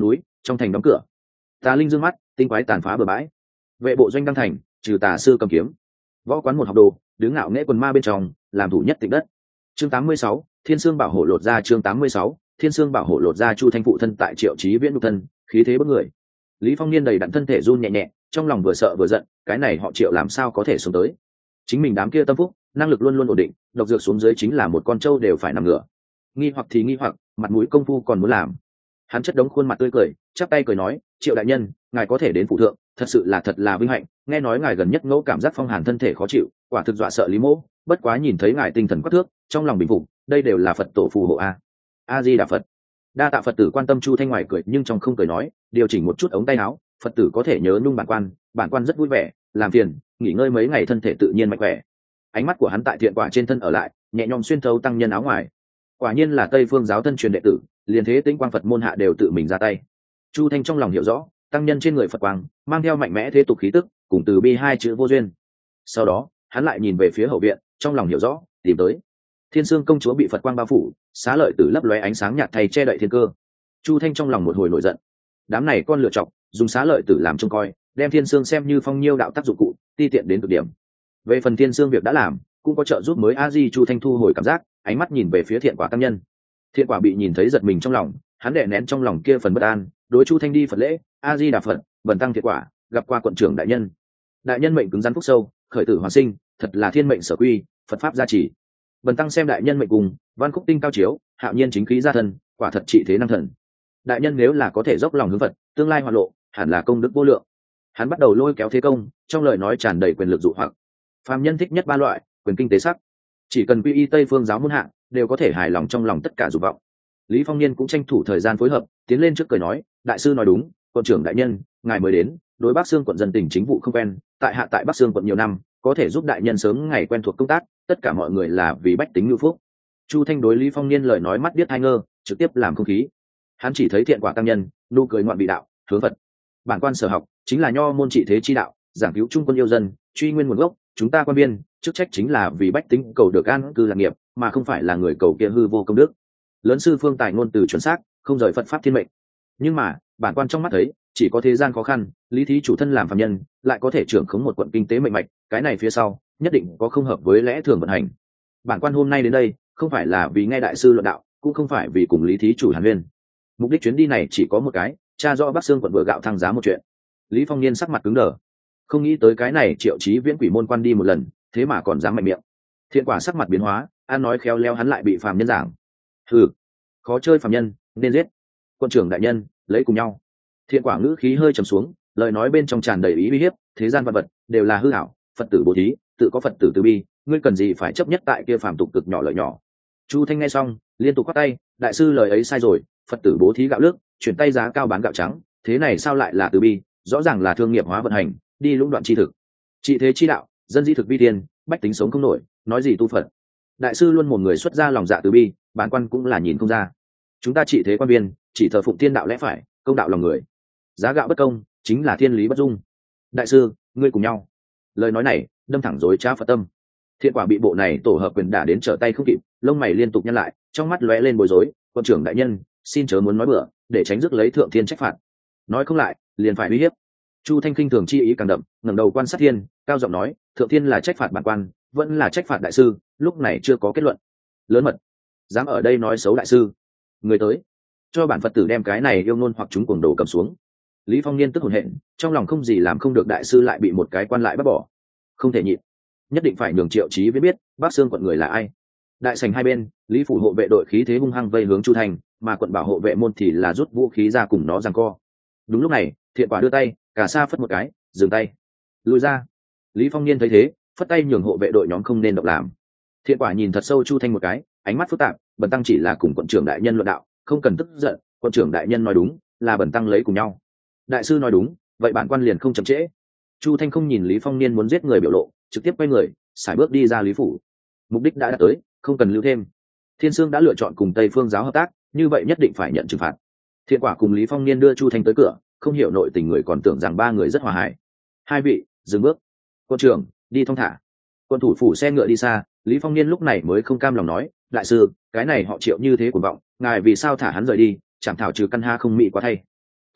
trong thành đóng cửa. Tà linh dương mắt, tinh quái tàn phá bừa bãi. Vệ bộ doanh đăng thành, trừ tà sư cầm kiếm. Võ quán một học đồ, đứng ngạo nghễ quần ma bên trong, làm thủ nhất tịnh đất. Chương tám mươi sáu, Thiên Sương bảo hộ lột ra. Chương tám mươi sáu, Thiên Sương bảo hộ lột ra. Chu Thanh phụ thân tại Triệu Chí Viễn nhục thân, khí thế bức người. Lý Phong Niên đầy đặn thân thể run nhẹ nhẹ, trong lòng vừa sợ vừa giận, cái này họ Triệu làm sao có thể xuống tới? Chính mình đám kia tâm phúc, năng lực luôn luôn ổn định, độc dược xuống dưới chính là một con trâu đều phải nằm ngửa. Nghi hoặc thì nghi hoặc, mặt mũi công phu còn muốn làm. Hắn chất đống khuôn mặt tươi cười, chắp tay cười nói, Triệu đại nhân, ngài có thể đến phụ thượng, thật sự là thật là vinh hạnh. Nghe nói ngài gần nhất ngẫu cảm giác phong hàn thân thể khó chịu, quả thực dọa sợ Lý Mỗ. Bất quá nhìn thấy ngài tinh thần quắc thước, trong lòng bình phục, đây đều là Phật tổ phù hộ a. A Di Đà Phật. Đa tạ Phật tử quan tâm. Chu Thanh ngoài cười nhưng trong không cười nói, điều chỉnh một chút ống tay áo, Phật tử có thể nhớ nhung bản quan, bản quan rất vui vẻ, làm phiền nghỉ ngơi mấy ngày thân thể tự nhiên mạnh khỏe. Ánh mắt của hắn tại thiện quả trên thân ở lại, nhẹ nhõm xuyên thấu tăng nhân áo ngoài. Quả nhiên là Tây Phương giáo thân truyền đệ tử, liền thế Tĩnh Quang Phật môn hạ đều tự mình ra tay. Chu Thanh trong lòng hiểu rõ, tăng nhân trên người Phật quang mang theo mạnh mẽ thế tục khí tức, cùng từ bi hai chữ vô duyên. Sau đó hắn lại nhìn về phía hậu viện, trong lòng hiểu rõ, tìm tới. Thiên Sương công chúa bị Phật quang bao phủ, xá lợi tử lấp lóe ánh sáng nhạt thay che đậy thiên cơ. Chu Thanh trong lòng một hồi nổi giận, đám này con lựa chọc, dùng xá lợi tử làm trông coi, đem Thiên Sương xem như phong nhiêu đạo tác dụng cụ, ti tiện đến cực điểm. Về phần Thiên Sương việc đã làm, cũng có trợ giúp mới. A Di. Chu Thanh thu hồi cảm giác, ánh mắt nhìn về phía thiện quả tăng nhân. Thiện quả bị nhìn thấy giật mình trong lòng, hắn đè nén trong lòng kia phần bất an, đối Chu Thanh đi Phật lễ, A Di Đà Phật, bần tăng thiện quả gặp qua quận trưởng đại nhân. Đại nhân mệnh cứng rắn phúc sâu, khởi tử hoàn sinh, thật là thiên mệnh sở quy, Phật pháp gia trì. Bần tăng xem đại nhân mệnh cùng, văn khúc tinh cao chiếu, hạo nhiên chính khí gia thân, quả thật trị thế năng thần. Đại nhân nếu là có thể dốc lòng hướng Phật, tương lai hoạt lộ, hẳn là công đức vô lượng. Hắn bắt đầu lôi kéo thế công, trong lời nói tràn đầy quyền lực dụ hoặc. Phàm nhân thích nhất ba loại, quyền kinh tế sắc, chỉ cần quy y Tây Phương giáo môn hạ, đều có thể hài lòng trong lòng tất cả dục vọng. Lý Phong Niên cũng tranh thủ thời gian phối hợp, tiến lên trước cười nói, đại sư nói đúng, quận trưởng đại nhân, ngài mới đến, đối Bắc Sương quận dân tình chính vụ không quen, tại hạ tại Bắc Sương quận nhiều năm, có thể giúp đại nhân sớm ngày quen thuộc công tác, tất cả mọi người là vì bách tính ngưu phúc. Chu Thanh đối Lý Phong Niên lời nói mắt biết hai ngơ, trực tiếp làm không khí. Hắn chỉ thấy thiện quả tăng nhân, nụ cười ngoạn vị đạo, hướng Phật. Bản quan sở học chính là nho môn trị thế chi đạo, giảng cứu trung quân yêu dân, truy nguyên nguồn gốc, chúng ta quan biên, chức trách chính là vì bách tính cầu được an cư lạc nghiệp, mà không phải là người cầu kia hư vô công đức. Lớn sư phương tài ngôn từ chuẩn xác, không rời Phật pháp thiên mệnh. Nhưng mà bản quan trong mắt thấy, chỉ có thế gian khó khăn, lý thí chủ thân làm phàm nhân, lại có thể trưởng khống một quận kinh tế mạnh mạch, cái này phía sau nhất định có không hợp với lẽ thường vận hành. Bản quan hôm nay đến đây, không phải là vì nghe đại sư luận đạo, cũng không phải vì cùng lý thí chủ hàn huyên. Mục đích chuyến đi này chỉ có một cái, tra rõ Bắc Sương quận vừa gạo thăng giá một chuyện. Lý Phong Niên sắc mặt cứng đờ, không nghĩ tới cái này Triệu Chí Viễn quỷ môn quan đi một lần, thế mà còn dám mạnh miệng. Thiện quả sắc mặt biến hóa, an nói khéo léo hắn lại bị phàm nhân giảng. Hừ, khó chơi phàm nhân, nên giết. Quân trưởng đại nhân, lấy cùng nhau. Thiện quả ngữ khí hơi trầm xuống, lời nói bên trong tràn đầy ý uy hiếp, thế gian vật vật đều là hư ảo, Phật tử bố thí, tự có Phật tử từ bi, ngươi cần gì phải chấp nhất tại kia phàm tục cực nhỏ lợi nhỏ. Chu Thanh nghe xong, liên tục quát tay, đại sư lời ấy sai rồi, Phật tử bố thí gạo nước, chuyển tay giá cao bán gạo trắng, thế này sao lại là từ bi, rõ ràng là thương nghiệp hóa vận hành, đi lũng đoạn chi thực. Trị thế chi đạo, dân di thực vi tiên, bách tính sống không nổi, nói gì tu Phật. Đại sư luôn một người xuất ra lòng dạ từ bi, bản quan cũng là nhìn không ra. Chúng ta trị thế quan viên, chỉ thờ phụng thiên đạo lẽ phải, công đạo lòng người. Giá gạo bất công, chính là thiên lý bất dung. Đại sư, ngươi cùng nhau. Lời nói này đâm thẳng dối trá Phật tâm. Thiện quả bị bộ này tổ hợp quyền đả đến trở tay không kịp, lông mày liên tục nhăn lại, trong mắt lóe lên bối rối. Quân trưởng đại nhân, xin chớ muốn nói bừa, để tránh rước lấy thượng thiên trách phạt. Nói không lại, liền phải uy hiếp. Chu Thanh khinh thường chi ý càng đậm, ngẩng đầu quan sát thiên, cao giọng nói, thượng thiên là trách phạt bản quan, vẫn là trách phạt đại sư, lúc này chưa có kết luận. Lớn mật, dám ở đây nói xấu đại sư. Người tới, cho bản Phật tử đem cái này yêu ngôn hoặc chúng cuồng đồ cầm xuống. Lý Phong Niên tức hồn hện, trong lòng không gì làm không được, đại sư lại bị một cái quan lại bắt bỏ, không thể nhịn, nhất định phải nhường Triệu Chí Viễn biết Bắc Sương quận người là ai. Đại sảnh hai bên, Lý phủ hộ vệ đội khí thế hung hăng vây hướng Chu Thành, mà quận bảo hộ vệ môn thì là rút vũ khí ra cùng nó giằng co. Đúng lúc này, Thiện quả đưa tay, cả xa phất một cái, dừng tay, lùi ra. Lý Phong Niên thấy thế, phất tay nhường hộ vệ đội nhóm không nên động làm. Thiện quả nhìn thật sâu Chu Thanh một cái, ánh mắt phức tạp, bần tăng chỉ là cùng quận trưởng đại nhân luận đạo, không cần tức giận, quận trưởng đại nhân nói đúng, là bần tăng lấy cùng nhau. Đại sư nói đúng, vậy bản quan liền không chậm trễ. Chu Thanh không nhìn Lý Phong Niên muốn giết người biểu lộ, trực tiếp quay người, sải bước đi ra Lý phủ. Mục đích đã đạt tới, không cần lưu thêm. Thiên Sương đã lựa chọn cùng Tây Phương giáo hợp tác, như vậy nhất định phải nhận trừng phạt. Thiện quả cùng Lý Phong Niên đưa Chu Thanh tới cửa, không hiểu nội tình người còn tưởng rằng ba người rất hòa hài. Hai vị, dừng bước. Quân trưởng, đi thong thả. Quân thủ phủ xe ngựa đi xa, Lý Phong Niên lúc này mới không cam lòng nói, đại sư, cái này họ Triệu như thế cuồng vọng, ngài vì sao thả hắn rời đi, chẳng thảo trừ căn ha không mị quá thay.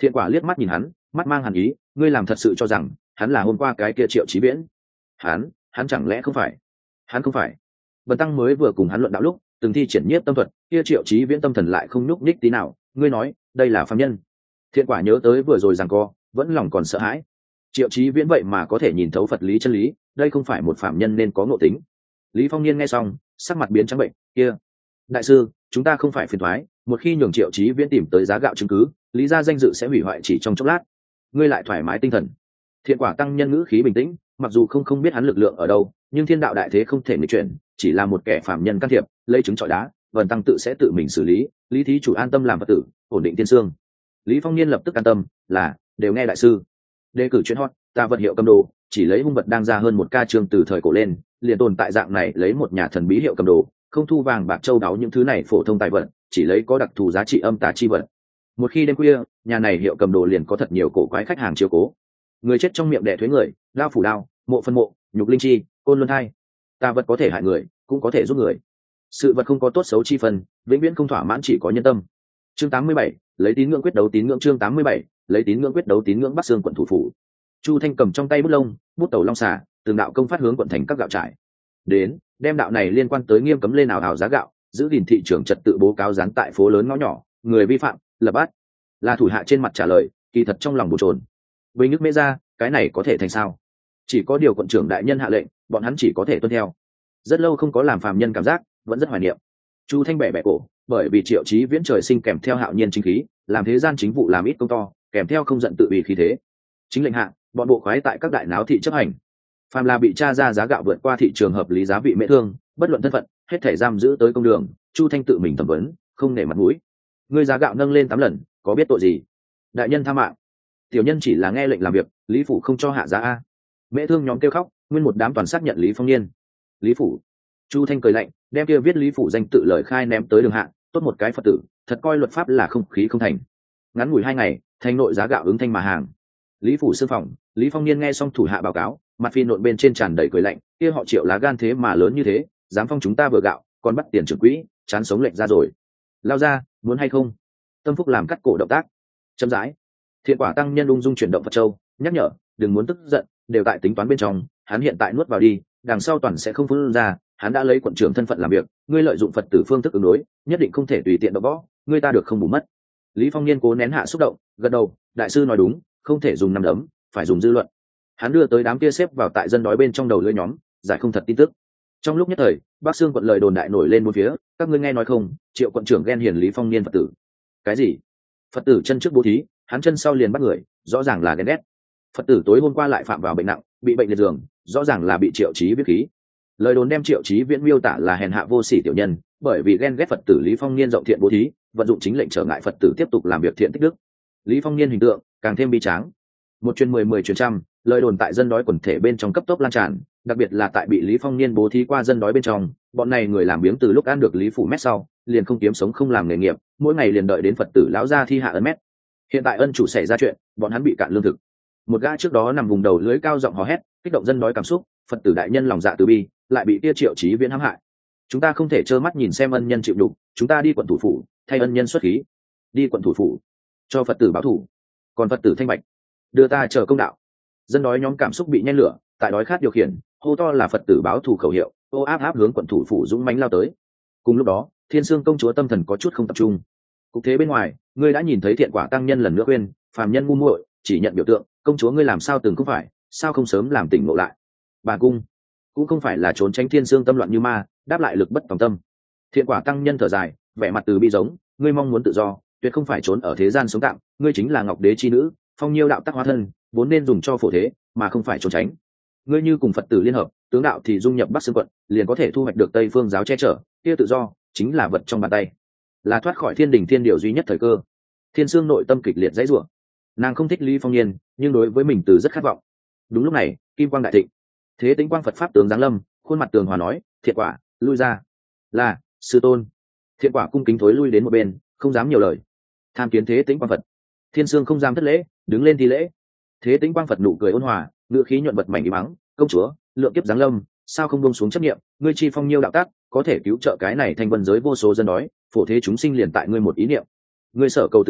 Thiện Quả liếc mắt nhìn hắn, mắt mang hàn ý, ngươi làm thật sự cho rằng hắn là hôm qua cái kia Triệu Chí Viễn? Hắn, hắn chẳng lẽ không phải? Hắn không phải. Bần tăng mới vừa cùng hắn luận đạo lúc, từng thi triển nhiếp tâm thuật, kia Triệu Chí Viễn tâm thần lại không nhúc nhích tí nào, ngươi nói, đây là phàm nhân. Thiện Quả nhớ tới vừa rồi giằng co, vẫn lòng còn sợ hãi. Triệu Chí Viễn vậy mà có thể nhìn thấu Phật lý chân lý, đây không phải một phàm nhân nên có ngộ tính. Lý Phong Niên nghe xong, sắc mặt biến trắng bệnh, kia, đại sư, chúng ta không phải phiền toái, một khi nhường Triệu Chí Viễn tìm tới giá gạo chứng cứ, lý gia danh dự sẽ hủy hoại chỉ trong chốc lát. Ngươi lại thoải mái tinh thần. Thiện Quả tăng nhân ngữ khí bình tĩnh, mặc dù không không biết hắn lực lượng ở đâu, nhưng thiên đạo đại thế không thể nghịch chuyển, chỉ là một kẻ phàm nhân can thiệp, lấy trứng trọi đá, vần tăng tự sẽ tự mình xử lý. Lý thí chủ an tâm làm Phật tử, ổn định tiên xương. Lý Phong Niên lập tức an tâm, là đều nghe đại sư. Đề cử chuyên hot, ta vật hiệu cầm đồ, chỉ lấy hung vật đang ra hơn một ca chương từ thời cổ lên, liền tồn tại dạng này lấy một nhà thần bí hiệu cầm đồ, không thu vàng bạc châu đáo những thứ này phổ thông tài vật, chỉ lấy có đặc thù giá trị âm tà chi vật. Một khi đêm khuya, nhà này hiệu cầm đồ liền có thật nhiều cổ quái khách hàng chiếu cố. Người chết trong miệng đẻ thuế người, đao phủ đao, mộ phân mộ, nhục linh chi, côn luân thai. Tà vật có thể hại người, cũng có thể giúp người. Sự vật không có tốt xấu chi phần, vĩnh viễn không thỏa mãn chỉ có nhân tâm. Chương tám mươi bảy, lấy tín ngưỡng quyết đấu tín ngưỡng chương tám mươi bảy, lấy tín ngưỡng quyết đấu tín ngưỡng Bắc Sương quận thủ phủ. Chu Thanh cầm trong tay bút lông, bút tẩu long xà, từng đạo công phát hướng quận thành các gạo trải. Đến, đem đạo này liên quan tới nghiêm cấm lên ảo ảo giá gạo, giữ gìn thị trường trật tự bố cáo dán tại phố lớn ngõ nhỏ, người vi phạm, lập bắt. Là thủ hạ trên mặt trả lời, kỳ thật trong lòng bồn chồn. Bình nước mễ ra, cái này có thể thành sao? Chỉ có điều quận trưởng đại nhân hạ lệnh, bọn hắn chỉ có thể tuân theo. Rất lâu không có làm phàm nhân cảm giác, vẫn rất hoài niệm. Chu Thanh bẻ bẻ cổ, bởi vì Triệu Chí Viễn trời sinh kèm theo hạo nhiên chính khí, làm thế gian chính vụ làm ít công to, kèm theo không giận tự ủy khí thế. Chính lệnh hạ, bọn bộ khoái tại các đại náo thị chấp hành. Phàm là bị tra ra giá gạo vượt qua thị trường hợp lý giá vị mễ thương, bất luận thân phận, hết thể giam giữ tới công đường. Chu Thanh tự mình thẩm vấn, không nể mặt mũi. Ngươi giá gạo nâng lên tám lần, có biết tội gì? Đại nhân tha mạng. Tiểu nhân chỉ là nghe lệnh làm việc, Lý phủ không cho hạ giá a. Mễ thương nhóm kêu khóc, nguyên một đám toàn xác nhận Lý Phong Niên. Lý phủ. Chu Thanh cười lạnh, đem kia viết Lý phủ danh tự lời khai ném tới đường hạ, tốt một cái Phật tử, thật coi luật pháp là không khí không thành. Ngắn ngủi hai ngày, thành nội giá gạo ứng thanh mà hàng. Lý phủ sư phòng, Lý Phong Niên nghe xong thủ hạ báo cáo, mặt phi nộn bên trên tràn đầy cười lạnh, kia họ Triệu lá gan thế mà lớn như thế, dám phong chúng ta vừa gạo, còn bắt tiền trưởng quỹ, chán sống lệnh ra rồi. Lao ra, muốn hay không? Tâm Phúc làm cắt cổ động tác. Chậm rãi. Thiện Quả tăng nhân ung dung chuyển động Phật châu, nhắc nhở, đừng muốn tức giận, đều tại tính toán bên trong, hắn hiện tại nuốt vào đi, đằng sau toàn sẽ không phun ra, hắn đã lấy quận trưởng thân phận làm việc, ngươi lợi dụng Phật tử phương thức ứng đối, nhất định không thể tùy tiện đọ võ, ngươi ta được không bù mất. Lý Phong Niên cố nén hạ xúc động, gật đầu, đại sư nói đúng, không thể dùng nắm đấm, phải dùng dư luận. Hắn đưa tới đám kia xếp vào tại dân đói bên trong đầu lưỡi nhóm, giải không thật tin tức. Trong lúc nhất thời, Bắc Sương quận lời đồn đại nổi lên một phía, các ngươi nghe nói không, Triệu quận trưởng ghen hiền Lý Phong Niên Phật tử. Cái gì? Phật tử chân trước bố thí, hắn chân sau liền bắt người, rõ ràng là ghen ghét. Phật tử tối hôm qua lại phạm vào bệnh nặng, bị bệnh liệt giường, rõ ràng là bị Triệu Chí viết khí. Lời đồn đem Triệu Chí Viễn miêu tả là hèn hạ vô sỉ tiểu nhân, bởi vì ghen ghét Phật tử Lý Phong Niên rộng thiện bố thí, vận dụng chính lệnh trở ngại Phật tử tiếp tục làm việc thiện tích đức. Lý Phong Niên hình tượng càng thêm bi tráng. Một truyền mười, mười truyền trăm, lời đồn tại dân đói quần thể bên trong cấp tốc lan tràn, đặc biệt là tại bị Lý Phong Niên bố thí qua dân đói bên trong, bọn này người làm biếng từ lúc ăn được Lý phủ mét sau, liền không kiếm sống không làm nghề nghiệp, mỗi ngày liền đợi đến Phật tử lão gia thi hạ ân mét. Hiện tại ân chủ xảy ra chuyện, bọn hắn bị cạn lương thực. Một gã trước đó nằm vùng đầu lưới cao giọng hò hét, kích động dân đói cảm xúc, Phật tử đại nhân lòng dạ từ bi, lại bị kia Triệu Chí Viễn hãm hại. Chúng ta không thể trơ mắt nhìn xem ân nhân chịu đục, chúng ta đi quận thủ phủ, thay ân nhân xuất khí. Đi quận thủ phủ, cho Phật tử báo thù. Còn Phật tử thanh bạch, đưa ta chờ công đạo. Dân đói nhóm cảm xúc bị nhen lửa, tại đói khát điều khiển, hô to là Phật tử báo thù khẩu hiệu, ô áp áp hướng quận thủ phủ dũng mãnh lao tới. Cùng lúc đó, Thiên Sương công chúa tâm thần có chút không tập trung. Cục thế bên ngoài, ngươi đã nhìn thấy Thiện Quả tăng nhân lần nữa khuyên, phàm nhân ngu muội, chỉ nhận biểu tượng, công chúa ngươi làm sao từng không phải, sao không sớm làm tỉnh ngộ lại. Bà cung cũng không phải là trốn tránh Thiên Sương tâm loạn như ma, đáp lại lực bất tòng tâm. Thiện Quả tăng nhân thở dài, vẻ mặt từ bi giống, ngươi mong muốn tự do, tuyệt không phải trốn ở thế gian sống tạm, ngươi chính là Ngọc Đế chi nữ, phong nhiêu đạo tắc hóa thân, vốn nên dùng cho phổ thế, mà không phải trốn tránh. Ngươi như cùng Phật tử liên hợp, tướng đạo thì dung nhập Bắc Sương quận, liền có thể thu hoạch được Tây Phương giáo che chở, kia tự do chính là vật trong bàn tay, là thoát khỏi thiên đình thiên điều duy nhất thời cơ. Thiên Sương nội tâm kịch liệt dãy rủa, nàng không thích Lý Phong Niên, nhưng đối với mình từ rất khát vọng. Đúng lúc này, kim quang đại thịnh, thế tĩnh quang Phật pháp tướng giáng lâm, khuôn mặt tường hòa nói, Thiện Quả, lui ra. Là sư tôn. Thiện Quả cung kính thối lui đến một bên, không dám nhiều lời. Tham kiến thế tĩnh quang Phật. Thiên Sương không dám thất lễ, đứng lên thi lễ. Thế tĩnh quang Phật nụ cười ôn hòa, ngữ khí nhuận vật mảnh im mắng, công chúa, lượng kiếp giáng lâm, sao không buông xuống chấp niệm, ngươi chi phong nhiêu đạo tác, có thể cứu trợ cái này thành vân giới vô số dân đói, phổ thế chúng sinh liền tại ngươi một ý niệm. Ngươi sở cầu tự do,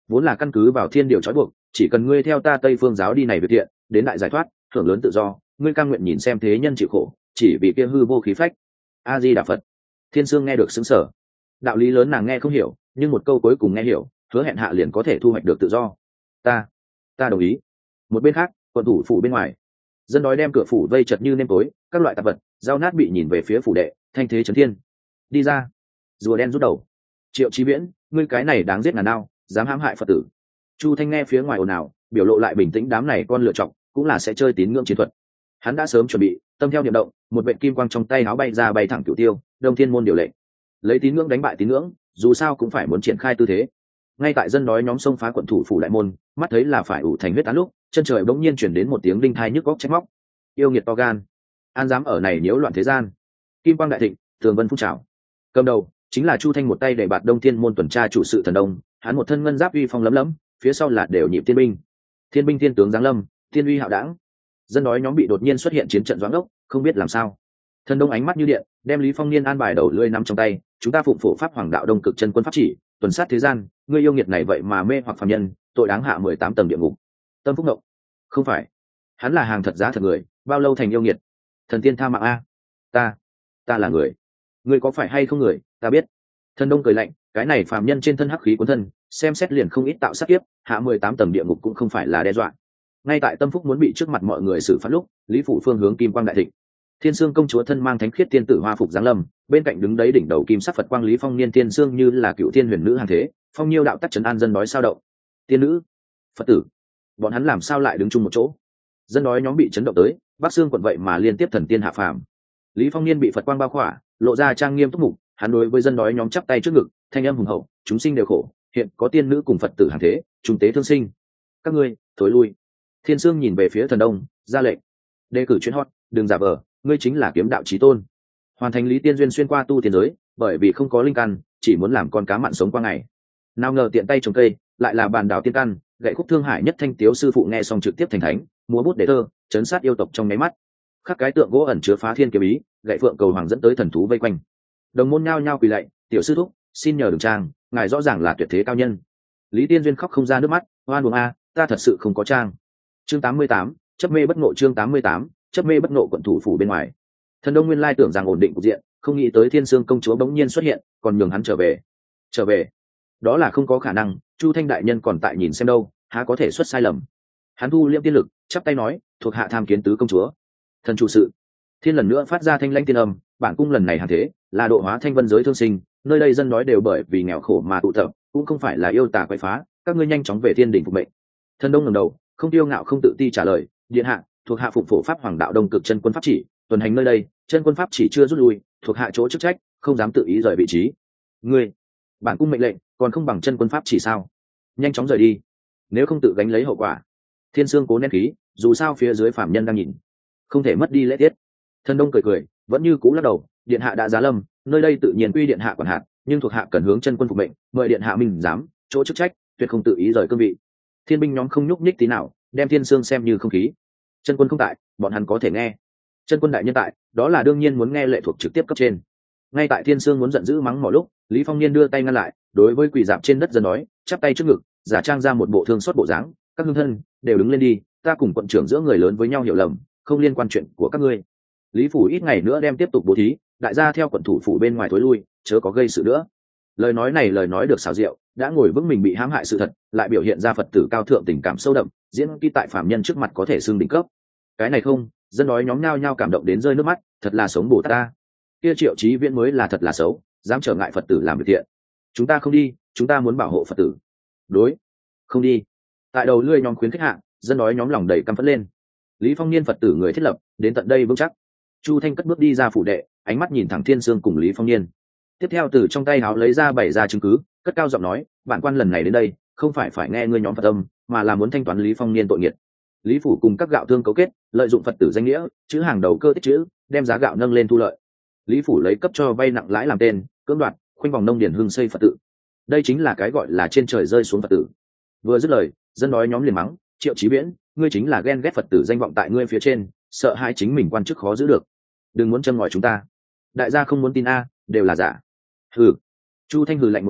vốn là căn cứ vào thiên điều trói buộc, chỉ cần ngươi theo ta tây phương giáo đi này việc thiện đến đại giải thoát hưởng lớn tự do, ngươi cam nguyện nhìn xem thế nhân chịu khổ chỉ vì kia hư vô khí phách. A Di Đà Phật. Thiên Sương nghe được sững sờ. Đạo lý lớn nàng nghe không hiểu, nhưng một câu cuối cùng nghe hiểu, hứa hẹn hạ liền có thể thu hoạch được tự do. Ta, ta đồng ý. Một bên khác, quận thủ phủ bên ngoài, dân đói đem cửa phủ vây chật như nêm tối, các loại tạp vật, dao nát bị nhìn về phía phủ đệ, thanh thế chấn thiên. Đi ra. Rùa đen rút đầu. Triệu Chí Viễn, ngươi cái này đáng giết ngàn đao, dám hãm hại Phật tử. Chu Thanh nghe phía ngoài ồn ào, biểu lộ lại bình tĩnh, đám này con lựa chọn cũng là sẽ chơi tín ngưỡng chiến thuật. Hắn đã sớm chuẩn bị, tâm theo niệm động, một vệt kim quang trong tay áo bay ra bay thẳng cửu tiêu, Đông Thiên môn điều lệnh. Lấy tín ngưỡng đánh bại tín ngưỡng, dù sao cũng phải muốn triển khai tư thế. Ngay tại dân đói nhóm xông phá quận thủ phủ đại môn, mắt thấy là phải ủ thành huyết tán lúc, chân trời bỗng nhiên chuyển đến một tiếng đinh thai nhức góc trách móc. Yêu nghiệt to gan, an dám ở này nhiễu loạn thế gian. Kim quang đại thịnh, tường vân phun trào. Cầm đầu chính là Chu Thanh, một tay đẩy bạt Đông Thiên môn tuần tra chủ sự thần đông, hắn một thân ngân giáp uy phong lấm lấm, phía sau là đều nhịp thiên binh. Thiên binh thiên tướng giáng lâm, thiên uy hạo đảng. Dân đói nhóm bị đột nhiên xuất hiện chiến trận doãn đốc, không biết làm sao. Thần đông ánh mắt như điện, đem Lý Phong Niên an bài đầu lưỡi nắm trong tay, chúng ta phụng phổ pháp hoàng đạo đông cực chân quân pháp chỉ, tuần sát thế gian, ngươi yêu nghiệt này vậy mà mê hoặc phàm nhân, tội đáng hạ mười tám tầng địa ngục. Tâm Phúc Ngộng, không phải, hắn là hàng thật giá thật người, bao lâu thành yêu nghiệt? Thần tiên tha mạng a, ta, ta là người, ngươi có phải hay không người, ta biết. Thần đông cười lạnh, cái này phàm nhân trên thân hắc khí cuốn thân, xem xét liền không ít tạo sát kiếp, hạ mười tám tầng địa ngục cũng không phải là đe dọa. Ngay tại Tâm Phúc muốn bị trước mặt mọi người xử phạt lúc, Lý phủ phương hướng kim quang đại thịnh. Thiên Sương công chúa thân mang thánh khiết tiên tử hoa phục giáng lâm, bên cạnh đứng đấy đỉnh đầu kim sắc Phật quang Lý Phong Niên Thiên Sương như là cựu thiên huyền nữ hàng thế, phong nhiêu đạo tắc trấn an dân đói sao động. Tiên nữ, Phật tử, bọn hắn làm sao lại đứng chung một chỗ? Dân đói nhóm bị chấn động tới, Bắc Sương quận vậy mà liên tiếp thần tiên hạ phàm. Lý Phong Niên bị Phật quang bao khỏa, lộ ra trang nghiêm túc mục, hắn đối với dân đói nhóm chắp tay trước ngực, thanh âm hùng hậu, chúng sinh đều khổ, hiện có tiên nữ cùng Phật tử hàng thế, trung tế thương sinh. Các ngươi, thối lui. Thiên Sương nhìn về phía thần đông, ra lệnh. Đề cử chuyến hot, đừng giả vờ, ngươi chính là kiếm đạo chí tôn. Hoàn thành Lý Tiên duyên xuyên qua tu tiên giới, bởi vì không có linh căn, chỉ muốn làm con cá mặn sống qua ngày. Nào ngờ tiện tay trồng cây, lại là bàn đảo tiên căn, gậy khúc thương hải nhất thanh tiếu sư phụ nghe xong trực tiếp thành thánh, múa bút để thơ, chấn sát yêu tộc trong mấy mắt. Khắc cái tượng gỗ ẩn chứa phá thiên kiếm ý, gậy phượng cầu hoàng dẫn tới thần thú vây quanh. Đồng môn nhao nhao quỳ lạy, tiểu sư thúc, xin nhờ đường trang, ngài rõ ràng là tuyệt thế cao nhân. Lý Tiên duyên khóc không ra nước mắt, oan uổng a, ta thật sự không có trang. Chương tám mươi tám, chấp mê bất ngộ. Chương tám mươi tám, chấp mê bất ngộ. Quận thủ phủ bên ngoài, thần đông nguyên lai tưởng rằng ổn định cục diện, không nghĩ tới Thiên Sương công chúa bỗng nhiên xuất hiện, còn nhường hắn trở về. Trở về? Đó là không có khả năng, Chu Thanh đại nhân còn tại nhìn xem đâu, há có thể xuất sai lầm. Hắn thu liễm tiên lực, chắp tay nói, thuộc hạ tham kiến tứ công chúa. Thần chủ sự. Thiên lần nữa phát ra thanh lãnh tiên âm, bản cung lần này hàng thế, là độ hóa thanh vân giới thương sinh, nơi đây dân đói đều bởi vì nghèo khổ mà tụ tập, cũng không phải là yêu tà quậy phá, các ngươi nhanh chóng về thiên đình phục mệnh. Thần đông ngẩng đầu, không tiêu ngạo không tự ti trả lời, điện hạ, thuộc hạ phụng phổ pháp hoàng đạo đông cực chân quân pháp chỉ, tuần hành nơi đây, chân quân pháp chỉ chưa rút lui, thuộc hạ chỗ chức trách, không dám tự ý rời vị trí. Ngươi, bản cung mệnh lệnh, còn không bằng chân quân pháp chỉ sao? Nhanh chóng rời đi, nếu không tự gánh lấy hậu quả. Thiên Sương cố nén khí, dù sao phía dưới phạm nhân đang nhìn, không thể mất đi lễ tiết. Thần đông cười cười, vẫn như cũ lắc đầu, điện hạ đã giá lâm, nơi đây tự nhiên quy điện hạ quản hạt, nhưng thuộc hạ cần hướng chân quân phục mệnh, mời điện hạ minh giám, chỗ chức trách, tuyệt không tự ý rời cương vị. Thiên binh nhóm không nhúc nhích tí nào, đem Thiên Sương xem như không khí. Chân quân không tại, bọn hắn có thể nghe. Chân quân đại nhân tại, đó là đương nhiên muốn nghe lệ thuộc trực tiếp cấp trên. Ngay tại Thiên Sương muốn giận dữ mắng mọi lúc, Lý Phong Niên đưa tay ngăn lại, đối với quỳ dạp trên đất dân đói, chắp tay trước ngực, giả trang ra một bộ thương xót bộ dáng, các hương thân đều đứng lên đi, ta cùng quận trưởng giữa người lớn với nhau hiểu lầm, không liên quan chuyện của các ngươi. Lý phủ ít ngày nữa đem tiếp tục bố thí, đại gia theo quận thủ phủ bên ngoài thối lui, chớ có gây sự nữa. Lời nói này lời nói được xảo diệu, đã ngồi vững mình bị hãm hại sự thật, lại biểu hiện ra Phật tử cao thượng tình cảm sâu đậm, diễn kỹ tại phạm nhân trước mặt có thể xưng đỉnh cấp. Cái này không, dân đói nhóm nhao nhao cảm động đến rơi nước mắt, thật là sống Bồ Tát ta. Kia Triệu Chí Viễn mới là thật là xấu, dám trở ngại Phật tử làm việc thiện. Chúng ta không đi, chúng ta muốn bảo hộ Phật tử. Đối, không đi. Tại đầu lưỡi nhóm khuyến khích hạ, dân đói nhóm lòng đầy căm phẫn lên. Lý Phong Niên Phật tử người thiết lập, đến tận đây vững chắc. Chu Thanh cất bước đi ra phủ đệ, ánh mắt nhìn thẳng Thiên Sương cùng Lý Phong Niên. Tiếp theo từ trong tay áo lấy ra bảy ra chứng cứ, cất cao giọng nói, bản quan lần này đến đây, không phải phải nghe ngươi nhóm Phật âm, mà là muốn thanh toán Lý Phong Niên tội nghiệt. Lý phủ cùng các gạo thương cấu kết, lợi dụng Phật tử danh nghĩa, chữ hàng đầu cơ tích chữ, đem giá gạo nâng lên thu lợi. Lý phủ lấy cấp cho vay nặng lãi làm tên, cưỡng đoạt, khoanh vòng nông điển hưng xây Phật tử. Đây chính là cái gọi là trên trời rơi xuống Phật tử. Vừa dứt lời, dân đói nhóm liền mắng, Triệu Chí Viễn, ngươi chính là ghen ghét Phật tử danh vọng tại ngươi phía trên, sợ hai chính mình quan chức khó giữ được, đừng muốn châm ngòi chúng ta. Đại gia không muốn tin a, đều là giả. Hừ. Chu Thanh hừ lạnh một tiếng,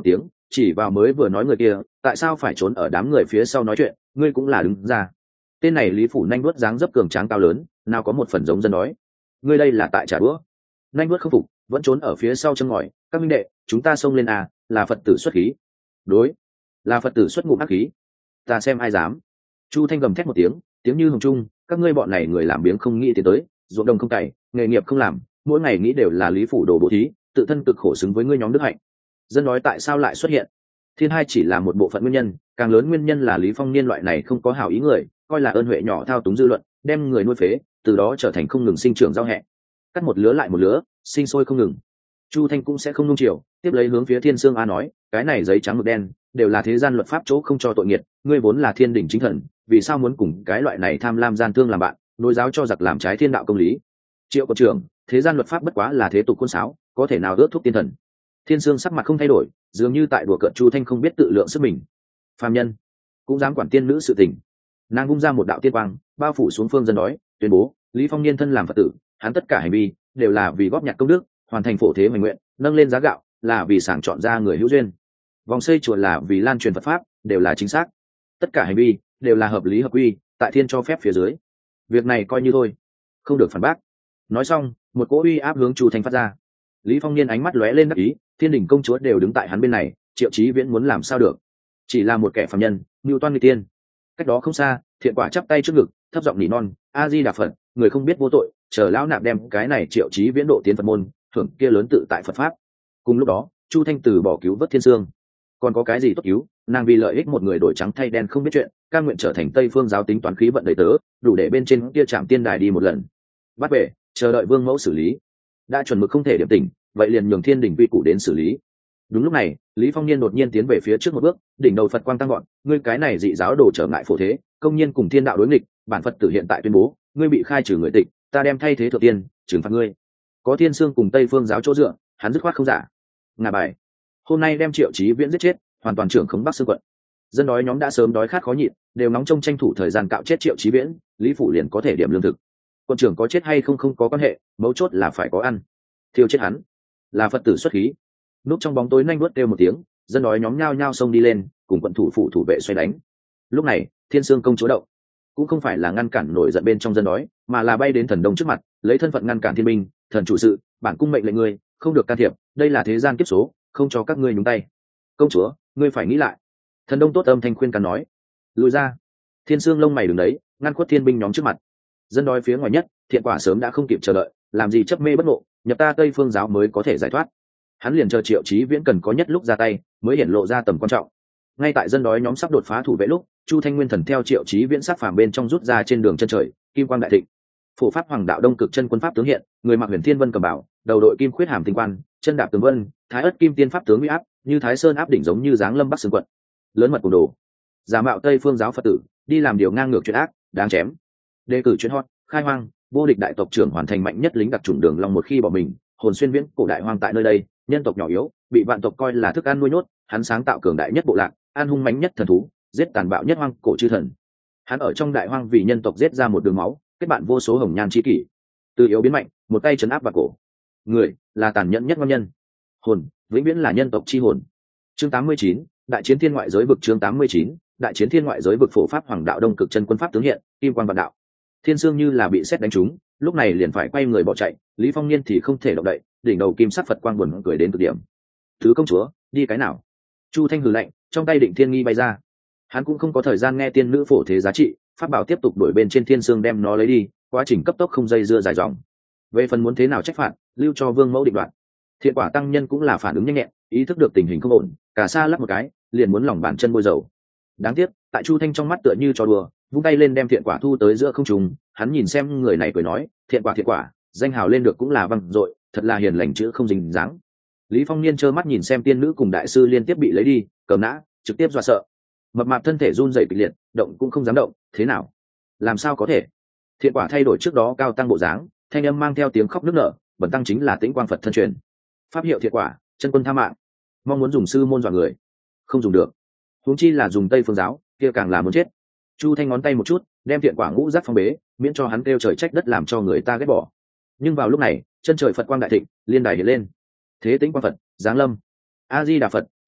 chỉ vào mới vừa nói người kia, tại sao phải trốn ở đám người phía sau nói chuyện, ngươi cũng là đứng ra. Tên này Lý Phủ nhanh vuốt dáng dấp cường tráng cao lớn, nào có một phần giống dân đói. Ngươi đây là tại trả đũa. Nhanh vuốt không phục, vẫn trốn ở phía sau chân ngòi, các minh đệ, chúng ta xông lên à, là Phật tử xuất khí. Đối, là Phật tử xuất ngụm ác khí. Ta xem ai dám. Chu Thanh gầm thét một tiếng, tiếng như hồng trung, các ngươi bọn này người làm biếng không nghĩ tiến tới, ruộng đồng không cày, nghề nghiệp không làm, mỗi ngày nghĩ đều là Lý Phủ đồ bố thí, tự thân cực khổ xứng với ngươi nhóm đức hạnh. Dân đói tại sao lại xuất hiện? Thiên hai chỉ là một bộ phận nguyên nhân, càng lớn nguyên nhân là Lý Phong Niên loại này không có hảo ý người, coi là ơn huệ nhỏ thao túng dư luận, đem người nuôi phế, từ đó trở thành không ngừng sinh trưởng giao hẹ, cắt một lứa lại một lứa, sinh sôi không ngừng. Chu Thanh cũng sẽ không nung chiều, tiếp lấy hướng phía Thiên Sương A nói, cái này giấy trắng mực đen, đều là thế gian luật pháp chỗ không cho tội nghiệt, ngươi vốn là thiên đỉnh chính thần, vì sao muốn cùng cái loại này tham lam gian thương làm bạn, nối giáo cho giặc làm trái thiên đạo công lý? Triệu Quận trưởng, thế gian luật pháp bất quá là thế tục côn sáo, có thể nào ước thúc tiên thần? Thiên Sương sắc mặt không thay đổi, dường như tại đùa cợt Chu Thanh không biết tự lượng sức mình. Phàm nhân cũng dám quản tiên nữ sự tình. Nàng vung ra một đạo tiên quang, bao phủ xuống phương dân đói, tuyên bố Lý Phong Niên thân làm Phật tử, hắn tất cả hành vi đều là vì góp nhặt công đức, hoàn thành phổ thế hoành nguyện, nâng lên giá gạo là vì sàng chọn ra người hữu duyên, vòng xây chùa là vì lan truyền Phật pháp, đều là chính xác. Tất cả hành vi đều là hợp lý hợp quy, tại thiên cho phép phía dưới. Việc này coi như thôi, không được phản bác. Nói xong, một cỗ uy áp hướng Chu Thanh phát ra. Lý Phong Niên ánh mắt lóe lên đắc ý, thiên đình công chúa đều đứng tại hắn bên này, Triệu Chí Viễn muốn làm sao được? Chỉ là một kẻ phàm nhân, mưu toan người tiên. Cách đó không xa, Thiện Quả chắp tay trước ngực, thấp giọng nỉ non, A Di Đà Phật, người không biết vô tội, chờ lão nạp đem cái này Triệu Chí Viễn độ tiến Phật môn, thưởng kia lớn tự tại Phật pháp. Cùng lúc đó, Chu Thanh từ bỏ cứu vớt Thiên Sương. Còn có cái gì tốt cứu, nàng vì lợi ích một người đổi trắng thay đen không biết chuyện, cam nguyện trở thành Tây Phương giáo tính toán khí vận đầy tớ, đủ để bên trên kia Trạm Tiên Đài đi một lần. Bắt về, chờ đợi Vương mẫu xử lý. Đã chuẩn mực không thể điểm tỉnh, vậy liền nhường Thiên Đình quy củ đến xử lý. Đúng lúc này, Lý Phong Niên đột nhiên tiến về phía trước một bước, đỉnh đầu Phật quang tăng gọn, ngươi cái này dị giáo đồ trở ngại phổ thế, công nhiên cùng thiên đạo đối nghịch, bản Phật tử hiện tại tuyên bố, ngươi bị khai trừ người tịch, ta đem thay thế thượng tiên, trừng phạt ngươi. Có Thiên Sương cùng Tây Phương giáo chỗ dựa, hắn dứt khoát không giả. Ngà bài, hôm nay đem Triệu Chí Viễn giết chết, hoàn toàn trưởng khống Bắc Sương quận. Dân đói nhóm đã sớm đói khát khó nhịn, đều nóng trông tranh thủ thời gian cạo chết Triệu Chí Viễn, Lý phủ liền có thể điểm lương thực. Quân trưởng có chết hay không không có quan hệ, mấu chốt là phải có ăn. Thiêu chết hắn, là Phật tử xuất khí. Núp trong bóng tối nhanh vuốt kêu một tiếng, dân đói nhóm nhao nhao xông đi lên, cùng quận thủ phụ thủ vệ xoay đánh. Lúc này, Thiên Sương công chúa động, cũng không phải là ngăn cản nổi giận bên trong dân đói, mà là bay đến thần đông trước mặt, lấy thân phận ngăn cản thiên binh, thần chủ sự, bản cung mệnh lệnh ngươi, không được can thiệp, đây là thế gian kiếp số, không cho các ngươi nhúng tay. Công chúa, ngươi phải nghĩ lại. Thần đông tốt âm thanh khuyên can nói. Lùi ra. Thiên Sương lông mày đứng đấy, ngăn khuất thiên binh nhóm trước mặt. Dân đói phía ngoài nhất, Thiện Quả sớm đã không kịp chờ đợi, làm gì chấp mê bất ngộ, nhập ta Tây Phương giáo mới có thể giải thoát. Hắn liền chờ Triệu Chí Viễn cần có nhất lúc ra tay, mới hiển lộ ra tầm quan trọng. Ngay tại dân đói nhóm sắp đột phá thủ vệ lúc, Chu Thanh Nguyên thần theo Triệu Chí Viễn sát phàm bên trong rút ra trên đường chân trời, kim quang đại thịnh. Phổ pháp hoàng đạo đông cực chân quân pháp tướng hiện, người mặc huyền thiên vân cầm bảo, đầu đội kim khuyết hàm tinh quan, chân đạp tường vân, thái ất kim tiên pháp tướng uy áp, như thái sơn áp đỉnh giống như dáng lâm bắc xương quận. Lớn mật cùng đồ, giả mạo Tây Phương giáo Phật tử, đi làm điều ngang ngược chuyện ác, đáng chém. Đề cử chuyên hot, khai hoang, vô địch đại tộc trưởng hoàn thành mạnh nhất lính đặc chủng đường long một khi bỏ mình, hồn xuyên viễn cổ đại hoang tại nơi đây, nhân tộc nhỏ yếu, bị vạn tộc coi là thức ăn nuôi nhốt, hắn sáng tạo cường đại nhất bộ lạc, an hung mãnh nhất thần thú, giết tàn bạo nhất hoang cổ chư thần. Hắn ở trong đại hoang vì nhân tộc giết ra một đường máu, kết bạn vô số hồng nhan chi kỷ, từ yếu biến mạnh, một tay chấn áp vào cổ. Người là tàn nhẫn nhất ngon nhân, hồn vĩnh viễn là nhân tộc chi hồn. Chương tám mươi chín, đại chiến thiên ngoại giới vực. Chương tám mươi chín, đại chiến thiên ngoại giới vực. Phổ pháp hoàng đạo đông cực chân quân pháp tướng hiện, kim quan vạn đạo. Thiên Sương như là bị sét đánh trúng, lúc này liền phải quay người bỏ chạy, Lý Phong Niên thì không thể động đậy, đỉnh đầu kim sắc Phật quang buồn cười đến cực điểm. Thứ công chúa, đi cái nào? Chu Thanh hừ lạnh, trong tay định thiên nghi bay ra. Hắn cũng không có thời gian nghe tiên nữ phổ thế giá trị, pháp bảo tiếp tục đuổi bên trên Thiên Sương đem nó lấy đi, quá trình cấp tốc không dây dưa dài dòng. Về phần muốn thế nào trách phạt, lưu cho Vương mẫu định đoạt. Thiện Quả tăng nhân cũng là phản ứng nhanh nhẹn, ý thức được tình hình không ổn, cả xa lắc một cái, liền muốn lòng bàn chân bôi dầu. Đáng tiếc, tại Chu Thanh trong mắt tựa như trò đùa, vung tay lên đem Thiện Quả thu tới giữa không trung, hắn nhìn xem người này cười nói, Thiện Quả Thiện Quả, danh hào lên được cũng là văng dội, thật là hiền lành chữ không dính dáng. Lý Phong Niên trơ mắt nhìn xem tiên nữ cùng đại sư liên tiếp bị lấy đi, cầm nã, trực tiếp dọa sợ. Mập mạp thân thể run rẩy kịch liệt, động cũng không dám động, thế nào? Làm sao có thể? Thiện Quả thay đổi trước đó cao tăng bộ dáng, thanh âm mang theo tiếng khóc nức nở, bẩn tăng chính là Tĩnh Quang Phật thân truyền. Pháp hiệu Thiện Quả, chân quân tha mạng, mong muốn dùng sư môn dọa người, không dùng được. Huống chi là dùng Tây Phương giáo, kia càng là muốn chết. Chu Thanh ngón tay một chút, đem Thiện Quả ngũ giác phong bế, miễn cho hắn kêu trời trách đất làm cho người ta ghét bỏ. Nhưng vào lúc này, chân trời Phật quang đại thịnh, liên đài hiện lên. Thế Tĩnh Quang Phật, giáng lâm. A Di Đà Phật, chân quân,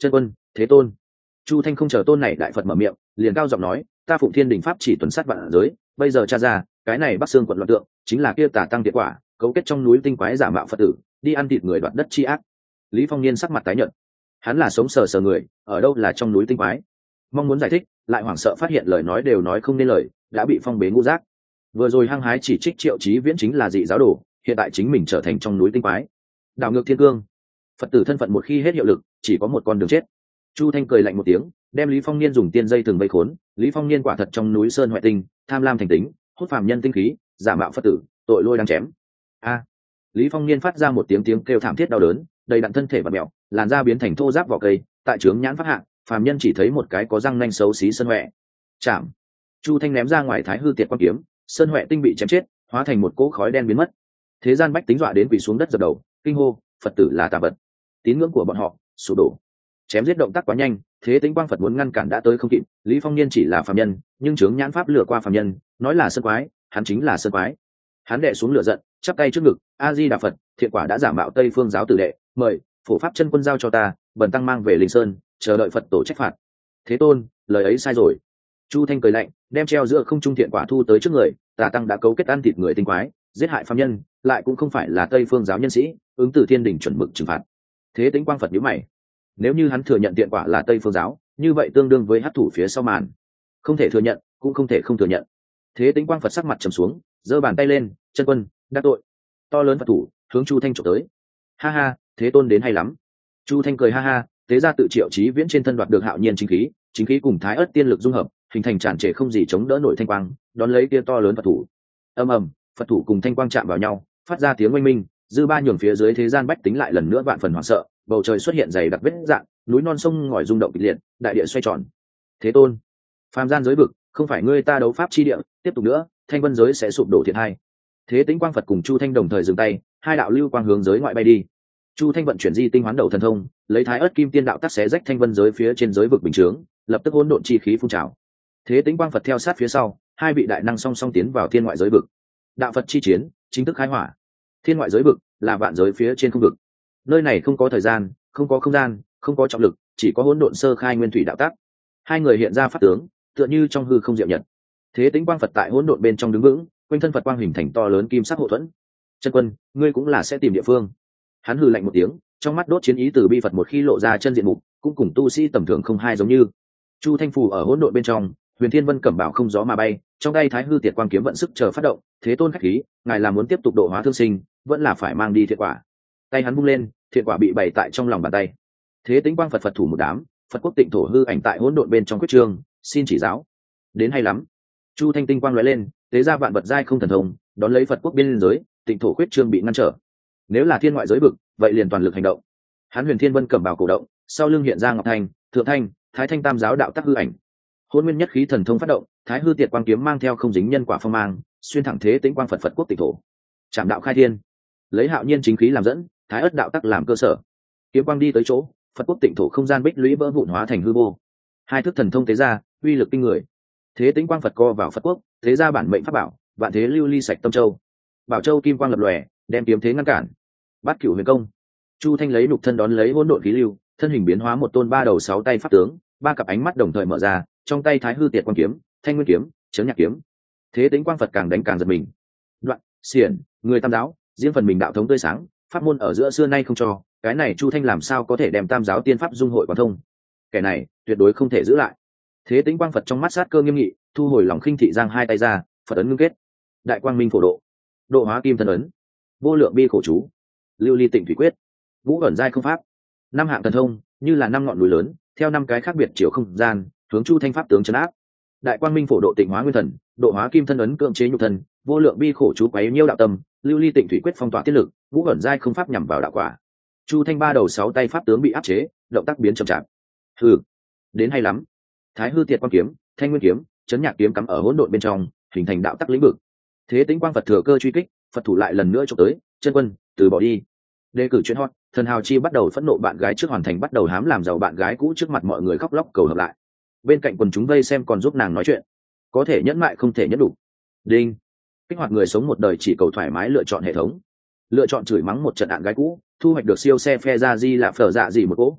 thế tôn. Chu Thanh không chờ tôn này đại Phật mở miệng, liền cao giọng nói, ta phụng thiên đình pháp chỉ tuần sát vạn giới, bây giờ tra ra cái này Bắc Xương quận loạn tượng chính là kia tà tăng tiệt quả cấu kết trong núi tinh quái giả mạo Phật tử đi ăn thịt người đoạt đất chi ác. Lý Phong Niên sắc mặt tái nhợt, hắn là sống sờ sờ người, ở đâu là trong núi tinh quái? Mong muốn giải thích, lại hoảng sợ phát hiện lời nói đều nói không nên lời, đã bị phong bế ngũ giác. Vừa rồi hăng hái chỉ trích Triệu Chí Viễn chính là dị giáo đồ, hiện tại chính mình trở thành trong núi tinh quái, đảo ngược thiên cương. Phật tử thân phận một khi hết hiệu lực, chỉ có một con đường chết. Chu Thanh cười lạnh một tiếng, đem Lý Phong Niên dùng tiên dây thường vây khốn. Lý Phong Niên quả thật trong núi sơn hoại tinh, tham lam thành tính, hút phàm nhân tinh khí, giả mạo Phật tử, tội lôi đang chém. A! Lý Phong Niên phát ra một tiếng tiếng kêu thảm thiết đau đớn, đầy đặn thân thể và mèo, làn da biến thành thô ráp vỏ cây, tại trướng nhãn phát hạ, phàm nhân chỉ thấy một cái có răng nanh xấu xí sơn hoẹ. Chạm! Chu Thanh ném ra ngoài Thái Hư Tiệt Quan kiếm, sơn hoẹ tinh bị chém chết, hóa thành một cỗ khói đen biến mất. Thế gian bách tính dọa đến quỳ xuống đất dập đầu, kinh hô, Phật tử là tà vật, tín ngưỡng của bọn họ sụp đổ. Chém giết động tác quá nhanh, Thế Tĩnh Quang Phật muốn ngăn cản đã tới không kịp. Lý Phong Niên chỉ là phàm nhân, nhưng chướng nhãn pháp lừa qua phàm nhân, nói là sơn quái, hắn chính là sơn quái. Hắn đệ xuống lửa giận, chắp tay trước ngực, A Di Đà Phật, thiện quả đã giả mạo Tây Phương giáo tử đệ, mời phổ pháp chân quân giao cho ta, bần tăng mang về Linh Sơn, chờ đợi Phật tổ trách phạt. Thế tôn, lời ấy sai rồi. Chu Thanh cười lạnh, đem treo giữa không trung thiện quả thu tới trước người. Tà tăng đã cấu kết ăn thịt người tinh quái, giết hại phàm nhân, lại cũng không phải là Tây Phương giáo nhân sĩ, ứng từ thiên đình chuẩn mực trừng phạt. Thế Tĩnh Quang Phật nhíu mày, nếu như hắn thừa nhận thiện quả là Tây Phương giáo, như vậy tương đương với hắc thủ phía sau màn, không thể thừa nhận, cũng không thể không thừa nhận. Thế Tĩnh Quang Phật sắc mặt trầm xuống, giơ bàn tay lên, chân quân đắc tội. To lớn Phật thủ hướng Chu Thanh trộm tới. Ha ha, thế tôn đến hay lắm. Chu Thanh cười ha ha, tế ra tự Triệu Chí Viễn trên thân đoạt được hạo nhiên chính khí, chính khí cùng thái ớt tiên lực dung hợp, hình thành tràn trề không gì chống đỡ nổi thanh quang, đón lấy kia to lớn Phật thủ. Ầm ầm, Phật thủ cùng thanh quang chạm vào nhau, phát ra tiếng oanh minh, dư ba nhường phía dưới thế gian bách tính lại lần nữa vạn phần hoảng sợ, bầu trời xuất hiện dày đặc vết dạng, núi non sông ngòi rung động kịch liệt, đại địa xoay tròn. Thế tôn, phàm gian giới vực, không phải ngươi ta đấu pháp chi địa, tiếp tục nữa, thanh vân giới sẽ sụp đổ thiệt hai. Thế Tĩnh Quang Phật cùng Chu Thanh đồng thời dừng tay, hai đạo lưu quang hướng giới ngoại bay đi. Chu Thanh vận chuyển di tinh hoán đầu thần thông, lấy thái ớt kim tiên đạo tắc xé rách thanh vân giới phía trên giới vực bình chướng, lập tức hỗn độn chi khí phun trào. Thế Tĩnh Quang Phật theo sát phía sau, hai vị đại năng song song tiến vào thiên ngoại giới vực. Đạo Phật chi chiến chính thức khai hỏa. Thiên ngoại giới vực là vạn giới phía trên không vực, nơi này không có thời gian, không có không gian, không có trọng lực, chỉ có hỗn độn sơ khai nguyên thủy đạo tắc. Hai người hiện ra pháp tướng, tựa như trong hư không diệu nhật. Thế Tĩnh Quang Phật tại hỗn độn bên trong đứng vững, quanh thân Phật quang hình thành to lớn kim sắc hộ thuẫn. Chân quân, ngươi cũng là sẽ tìm địa phương. Hắn hừ lạnh một tiếng, trong mắt đốt chiến ý từ bi Phật một khi lộ ra chân diện mục, cũng cùng tu sĩ tầm thường không hai giống như. Chu Thanh phù ở hỗn độn bên trong, Huyền Thiên Vân cẩm bảo không gió mà bay, trong tay Thái Hư Tiệt Quang kiếm vận sức chờ phát động. Thế tôn khách khí, ngài là muốn tiếp tục độ hóa thương sinh, vẫn là phải mang đi thiện quả. Tay hắn vung lên, thiện quả bị bày tại trong lòng bàn tay. Thế Tĩnh Quang Phật Phật thủ một đám, Phật quốc tịnh thổ hư ảnh tại hỗn độn bên trong quyết trường, xin chỉ giáo. Đến hay lắm. Chu Thanh tinh quang lóe lên, tế ra vạn vật giai không thần thông, đón lấy Phật quốc biên giới, tịnh thổ quyết trương bị ngăn trở. Nếu là thiên ngoại giới vực, vậy liền toàn lực hành động. Hắn Huyền Thiên Vân cẩm bào cổ động, sau lưng hiện ra Ngọc Thanh, Thượng Thanh, Thái Thanh tam giáo đạo tắc hư ảnh. Hỗn nguyên nhất khí thần thông phát động, Thái Hư Tiệt Quang kiếm mang theo không dính nhân quả phong mang, xuyên thẳng Thế Tĩnh Quang Phật Phật quốc tịnh thổ. Trảm đạo khai thiên, lấy hạo nhiên chính khí làm dẫn, thái ất đạo tắc làm cơ sở. Kiếm quang đi tới chỗ, Phật quốc tịnh thổ không gian bích lũy vỡ vụn hóa thành hư vô. Hai thức thần thông tế ra, uy lực kinh người. Thế Tĩnh Quang Phật co vào Phật quốc, thế ra bản mệnh pháp bảo, vạn thế lưu ly sạch tâm châu. Bảo châu kim quang lập lòe, đem kiếm thế ngăn cản. Bát cửu huyền công. Chu Thanh lấy nhục thân đón lấy hỗn độn khí lưu, thân hình biến hóa một tôn ba đầu sáu tay pháp tướng, ba cặp ánh mắt đồng thời mở ra, trong tay Thái Hư Tiệt Quang kiếm, Thanh Nguyên kiếm, Chấn Nhạc kiếm. Thế Tĩnh Quang Phật càng đánh càng giật mình. Đoạn, xiển, người tam giáo, riêng phần mình đạo thống tươi sáng, pháp môn ở giữa xưa nay không cho, cái này Chu Thanh làm sao có thể đem tam giáo tiên pháp dung hội quán thông? Kẻ này tuyệt đối không thể giữ lại. Thế Tĩnh Quang Phật trong mắt sát cơ nghiêm nghị, thu hồi lòng khinh thị, giang hai tay ra, Phật ấn ngưng kết. Đại quang minh phổ độ, độ hóa kim thân ấn, vô lượng bi khổ chú, lưu ly tịnh thủy quyết, ngũ ẩn giai không pháp, năm hạng thần thông, như là năm ngọn núi lớn, theo năm cái khác biệt chiều không gian, hướng Chu Thanh pháp tướng trấn áp. Đại quang minh phổ độ tịnh hóa nguyên thần, độ hóa kim thân ấn cưỡng chế nhục thân, vô lượng bi khổ chú quấy nhiêu đạo tâm, lưu ly tịnh thủy quyết phong tỏa tiết lực, ngũ ẩn giai không pháp nhằm vào đạo quả. Chu Thanh ba đầu sáu tay pháp tướng bị áp chế, động tác biến chậm chạp. Hừ, đến hay lắm. Thái Hư Tiệt Quang kiếm, Thanh Nguyên kiếm, Chấn Nhạc kiếm cắm ở hỗn độn bên trong, hình thành đạo tắc lĩnh vực. Thế Tĩnh Quang Phật thừa cơ truy kích, Phật thủ lại lần nữa chụp tới, chân quân, từ bỏ đi. Đề cử chuyện hot, thần hào chi bắt đầu phẫn nộ bạn gái trước hoàn thành bắt đầu hám làm giàu bạn gái cũ trước mặt mọi người khóc lóc cầu hợp lại. Bên cạnh quần chúng vây xem còn giúp nàng nói chuyện. Có thể nhẫn mại không thể nhẫn đủ. Đinh. Kích hoạt người sống một đời chỉ cầu thoải mái lựa chọn hệ thống. Lựa chọn chửi mắng một trận đạn gái cũ, thu hoạch được siêu xe phe ra di là phở dạ gì một cỗ.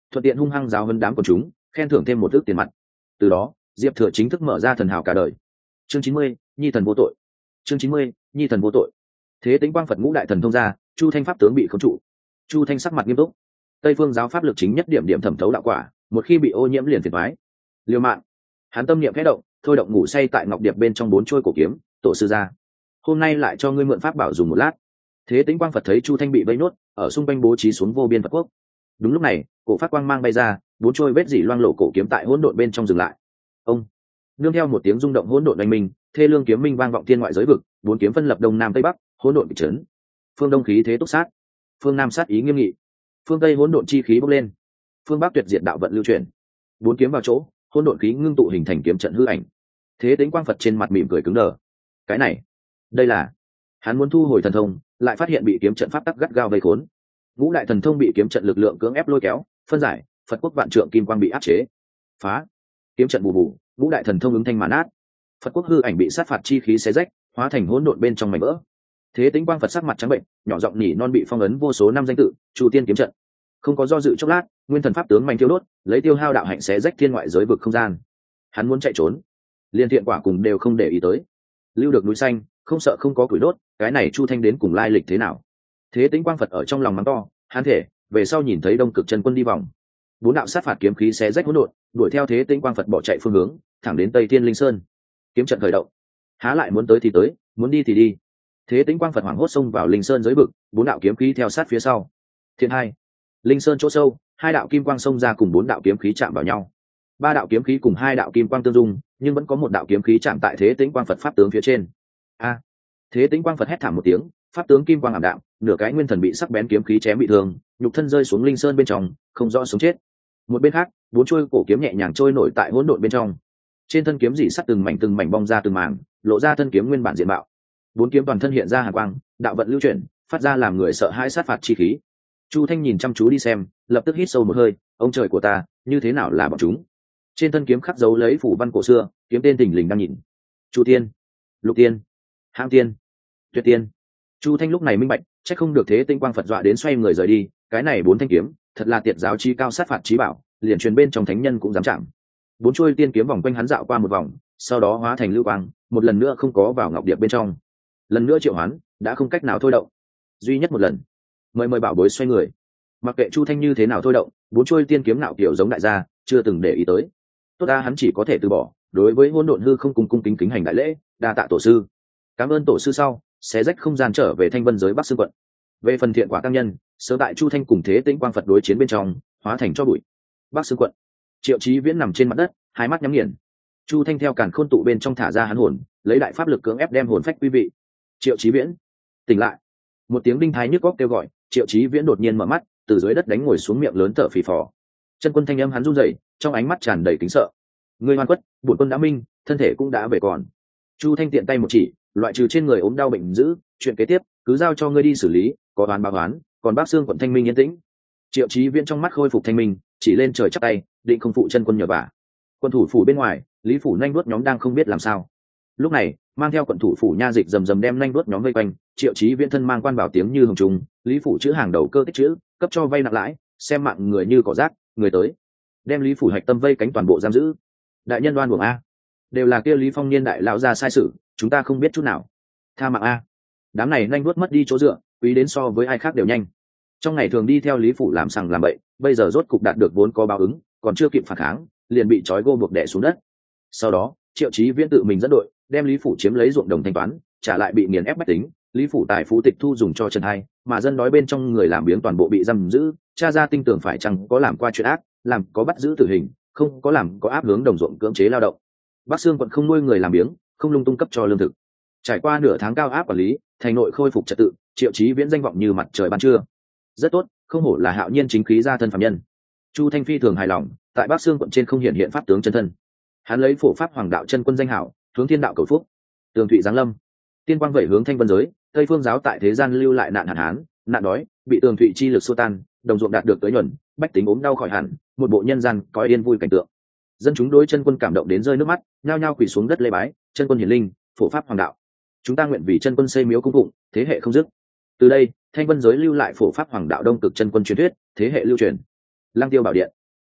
thuận tiện hung hăng giáo hơn đám của chúng, khen thưởng thêm một ước tiền mặt. Từ đó Diệp Thừa chính thức mở ra thần hào cả đời. Chương chín mươi, nhi thần vô tội. Chương chín mươi, nhi thần vô tội. Thế tính quang Phật ngũ đại thần thông ra, Chu Thanh pháp tướng bị khống trụ. Chu Thanh sắc mặt nghiêm túc. Tây phương giáo pháp lực chính nhất điểm điểm thẩm thấu đạo quả, một khi bị ô nhiễm liền phiền toái. Liều mạng. Hắn tâm niệm khẽ động, thôi động ngủ say tại ngọc điệp bên trong bốn chuôi cổ kiếm, tổ sư ra. Hôm nay lại cho ngươi mượn pháp bảo dùng một lát. Thế tính quang Phật thấy Chu Thanh bị vây nốt, ở xung quanh bố trí xuống vô biên Phật quốc. Đúng lúc này, cổ phát quang mang bay ra, bốn chuôi vết dỉ loang lổ cổ kiếm tại hỗn độn bên trong dừng lại. Ông, nương theo một tiếng rung động hỗn độn oanh minh, thê lương kiếm minh vang vọng thiên ngoại giới vực, bốn kiếm phân lập đông nam tây bắc, hỗn độn bị chấn. Phương đông khí thế túc sát, phương nam sát ý nghiêm nghị, phương tây hỗn độn chi khí bốc lên, phương bắc tuyệt diệt đạo vận lưu chuyển. Bốn kiếm vào chỗ, hỗn độn khí ngưng tụ hình thành kiếm trận hư ảnh. Thế tính quang Phật trên mặt mỉm cười cứng đờ. Cái này, đây là hắn muốn thu hồi thần thông, lại phát hiện bị kiếm trận pháp tắc gắt gao vây khốn. Ngũ đại thần thông bị kiếm trận lực lượng cưỡng ép lôi kéo, phân giải, Phật quốc vạn trượng kim quang bị áp chế. Phá! Kiếm trận bù bù, ngũ đại thần thông ứng thanh màn át. Phật quốc hư ảnh bị sát phạt chi khí xé rách, hóa thành hỗn độn bên trong mảnh vỡ. Thế tính quang Phật sắc mặt trắng bệnh, nhỏ giọng nhỉ non bị phong ấn vô số năm danh tự, Chu Tiên kiếm trận. Không có do dự chốc lát, nguyên thần pháp tướng mạnh thiêu đốt, lấy tiêu hao đạo hạnh xé rách thiên ngoại giới vực không gian. Hắn muốn chạy trốn, liên thiện quả cùng đều không để ý tới. Lưu được núi xanh, không sợ không có củi đốt, cái này Chu Thanh đến cùng lai lịch thế nào? Thế tính quang Phật ở trong lòng mắng to, hắn thể, về sau nhìn thấy Đông Cực chân quân đi vòng, bốn đạo sát phạt kiếm khí xé rách hỗn độn, đuổi theo Thế tính quang Phật bỏ chạy phương hướng, thẳng đến Tây Thiên Linh Sơn. Kiếm trận khởi động, há lại muốn tới thì tới, muốn đi thì đi. Thế tính quang Phật hoảng hốt xông vào Linh Sơn dưới vực, bốn đạo kiếm khí theo sát phía sau. Thiên hai, Linh Sơn chỗ sâu, hai đạo kim quang xông ra cùng bốn đạo kiếm khí chạm vào nhau. Ba đạo kiếm khí cùng hai đạo kim quang tương dung, nhưng vẫn có một đạo kiếm khí chạm tại Thế tính quang Phật pháp tướng phía trên. A! Thế tính quang Phật hét thảm một tiếng, pháp tướng kim quang ảm đạm, nửa cái nguyên thần bị sắc bén kiếm khí chém bị thương, nhục thân rơi xuống Linh Sơn bên trong, không rõ sống chết. Một bên khác, bốn chuôi cổ kiếm nhẹ nhàng trôi nổi tại hỗn độn bên trong. Trên thân kiếm dị sắt từng mảnh từng mảnh bong ra từng mảng, lộ ra thân kiếm nguyên bản diện mạo. Bốn kiếm toàn thân hiện ra hàn quang, đạo vận lưu chuyển, phát ra làm người sợ hãi sát phạt chi khí. Chu Thanh nhìn chăm chú đi xem, lập tức hít sâu một hơi, ông trời của ta, như thế nào là bọn chúng? Trên thân kiếm khắc dấu lấy phủ văn cổ xưa, kiếm tên thình lình đang nhìn. Chu Tiên, Lục Tiên, Hãng Tiên, Tuyệt Tiên. Chu Thanh lúc này minh bạch, chắc không được Thế tinh quang Phật dọa đến xoay người rời đi, cái này bốn thanh kiếm, thật là tiệt giáo chi cao sát phạt chí bảo, liền truyền bên trong thánh nhân cũng dám chạm. Bốn chuôi tiên kiếm vòng quanh hắn dạo qua một vòng, sau đó hóa thành lưu quang, một lần nữa không có vào ngọc điệp bên trong. Lần nữa triệu hoán, đã không cách nào thôi động. Duy nhất một lần, mời mời bảo bối xoay người. Mặc kệ Chu Thanh như thế nào thôi động, bốn chuôi tiên kiếm nạo kiểu giống đại gia, chưa từng để ý tới. Tốt ra hắn chỉ có thể từ bỏ, đối với hỗn độn hư không cung cung kính kính hành đại lễ, đa tạ tổ sư. Cảm ơn tổ sư sau, xé rách không gian trở về Thanh Vân giới Bắc Xương quận. Về phần thiện quả tăng nhân, sớm tại Chu Thanh cùng Thế Tĩnh quang Phật đối chiến bên trong, hóa thành cho bụi. Bắc Xương quận, Triệu Chí Viễn nằm trên mặt đất, hai mắt nhắm nghiền. Chu Thanh theo càn khôn tụ bên trong thả ra hắn hồn, lấy đại pháp lực cưỡng ép đem hồn phách quý vị. Triệu Chí Viễn, tỉnh lại! Một tiếng đinh thái nhức góc kêu gọi, Triệu Chí Viễn đột nhiên mở mắt, từ dưới đất đánh ngồi xuống miệng lớn thở phì phò. Chân quân thanh âm hắn run rẩy, trong ánh mắt tràn đầy kính sợ. Ngươi oan khuất, bổn quân đã minh, thân thể cũng đã về còn. Chu Thanh tiện tay một chỉ, loại trừ trên người ốm đau bệnh dữ, chuyện kế tiếp cứ giao cho ngươi đi xử lý, có đoán báo đoán, còn Bắc Xương quận thanh minh yên tĩnh. Triệu Chí Viễn trong mắt khôi phục thanh minh, chỉ lên trời chắp tay, định không phụ chân quân nhờ vả. Quân thủ phủ bên ngoài, Lý phủ nhanh đuốt nhóm đang không biết làm sao. Lúc này, mang theo quận thủ phủ nha dịch rầm rầm đem nhanh đuốt nhóm vây quanh, Triệu Chí Viễn thân mang quan bảo tiếng như hồng trùng, Lý phủ chữ hàng đầu cơ tích chữ, cấp cho vay nặng lãi, xem mạng người như cỏ rác, người tới, đem Lý phủ hạch tâm vây cánh toàn bộ giam giữ. Đại nhân đoan uổng a, đều là kia Lý Phong niên đại lão gia sai sự, chúng ta không biết chút nào. Tha mạng a. Đám này nhanh đuốt mất đi chỗ dựa, quý đến so với ai khác đều nhanh. Trong ngày thường đi theo Lý phủ làm sằng làm bậy, bây giờ rốt cục đạt được vốn có báo ứng, còn chưa kịp phản kháng, liền bị trói gô buộc đè xuống đất. Sau đó, Triệu Chí Viễn tự mình dẫn đội, đem Lý phủ chiếm lấy ruộng đồng thanh toán, trả lại bị nghiền ép bách tính, Lý phủ tài phú tịch thu dùng cho Trần Hai, mà dân đói bên trong người làm biếng toàn bộ bị giam giữ, tra ra tinh tường phải chăng có làm qua chuyện ác, làm có bắt giữ tử hình, không có làm có áp hướng đồng ruộng cưỡng chế lao động. Bắc Xương quận không nuôi người làm biếng, không lung tung cấp cho lương thực. Trải qua nửa tháng cao áp quản lý, thành nội khôi phục trật tự, Triệu Chí Viễn danh vọng như mặt trời ban trưa. Rất tốt, không hổ là hạo nhiên chính khí gia thân phàm nhân. Chu Thanh Phi thường hài lòng, tại Bắc Xương quận trên không hiện hiện pháp tướng chân thân. Hắn lấy phổ pháp hoàng đạo chân quân danh hảo, hướng thiên đạo cầu phúc. Tường thụy giáng lâm, tiên quang vẩy hướng Thanh Vân giới, Tây phương giáo tại thế gian lưu lại nạn hạn hán, nạn đói, bị tường thụy chi lực xua tan, đồng ruộng đạt được tới nhuần, bách tính ốm đau khỏi hẳn, một bộ nhân gian coi yên vui cảnh tượng. Dân chúng đối chân quân cảm động đến rơi nước mắt, nhao nhao quỳ xuống đất lễ bái, chân quân hiển linh, phổ pháp hoàng đạo. Chúng ta nguyện vì chân quân xây miếu cung phụng, thế hệ không dứt. Từ đây, Thanh Vân giới lưu lại phổ pháp hoàng đạo đông cực chân quân truyền thuyết, thế hệ lưu truyền. Lang Tiêu bảo điện,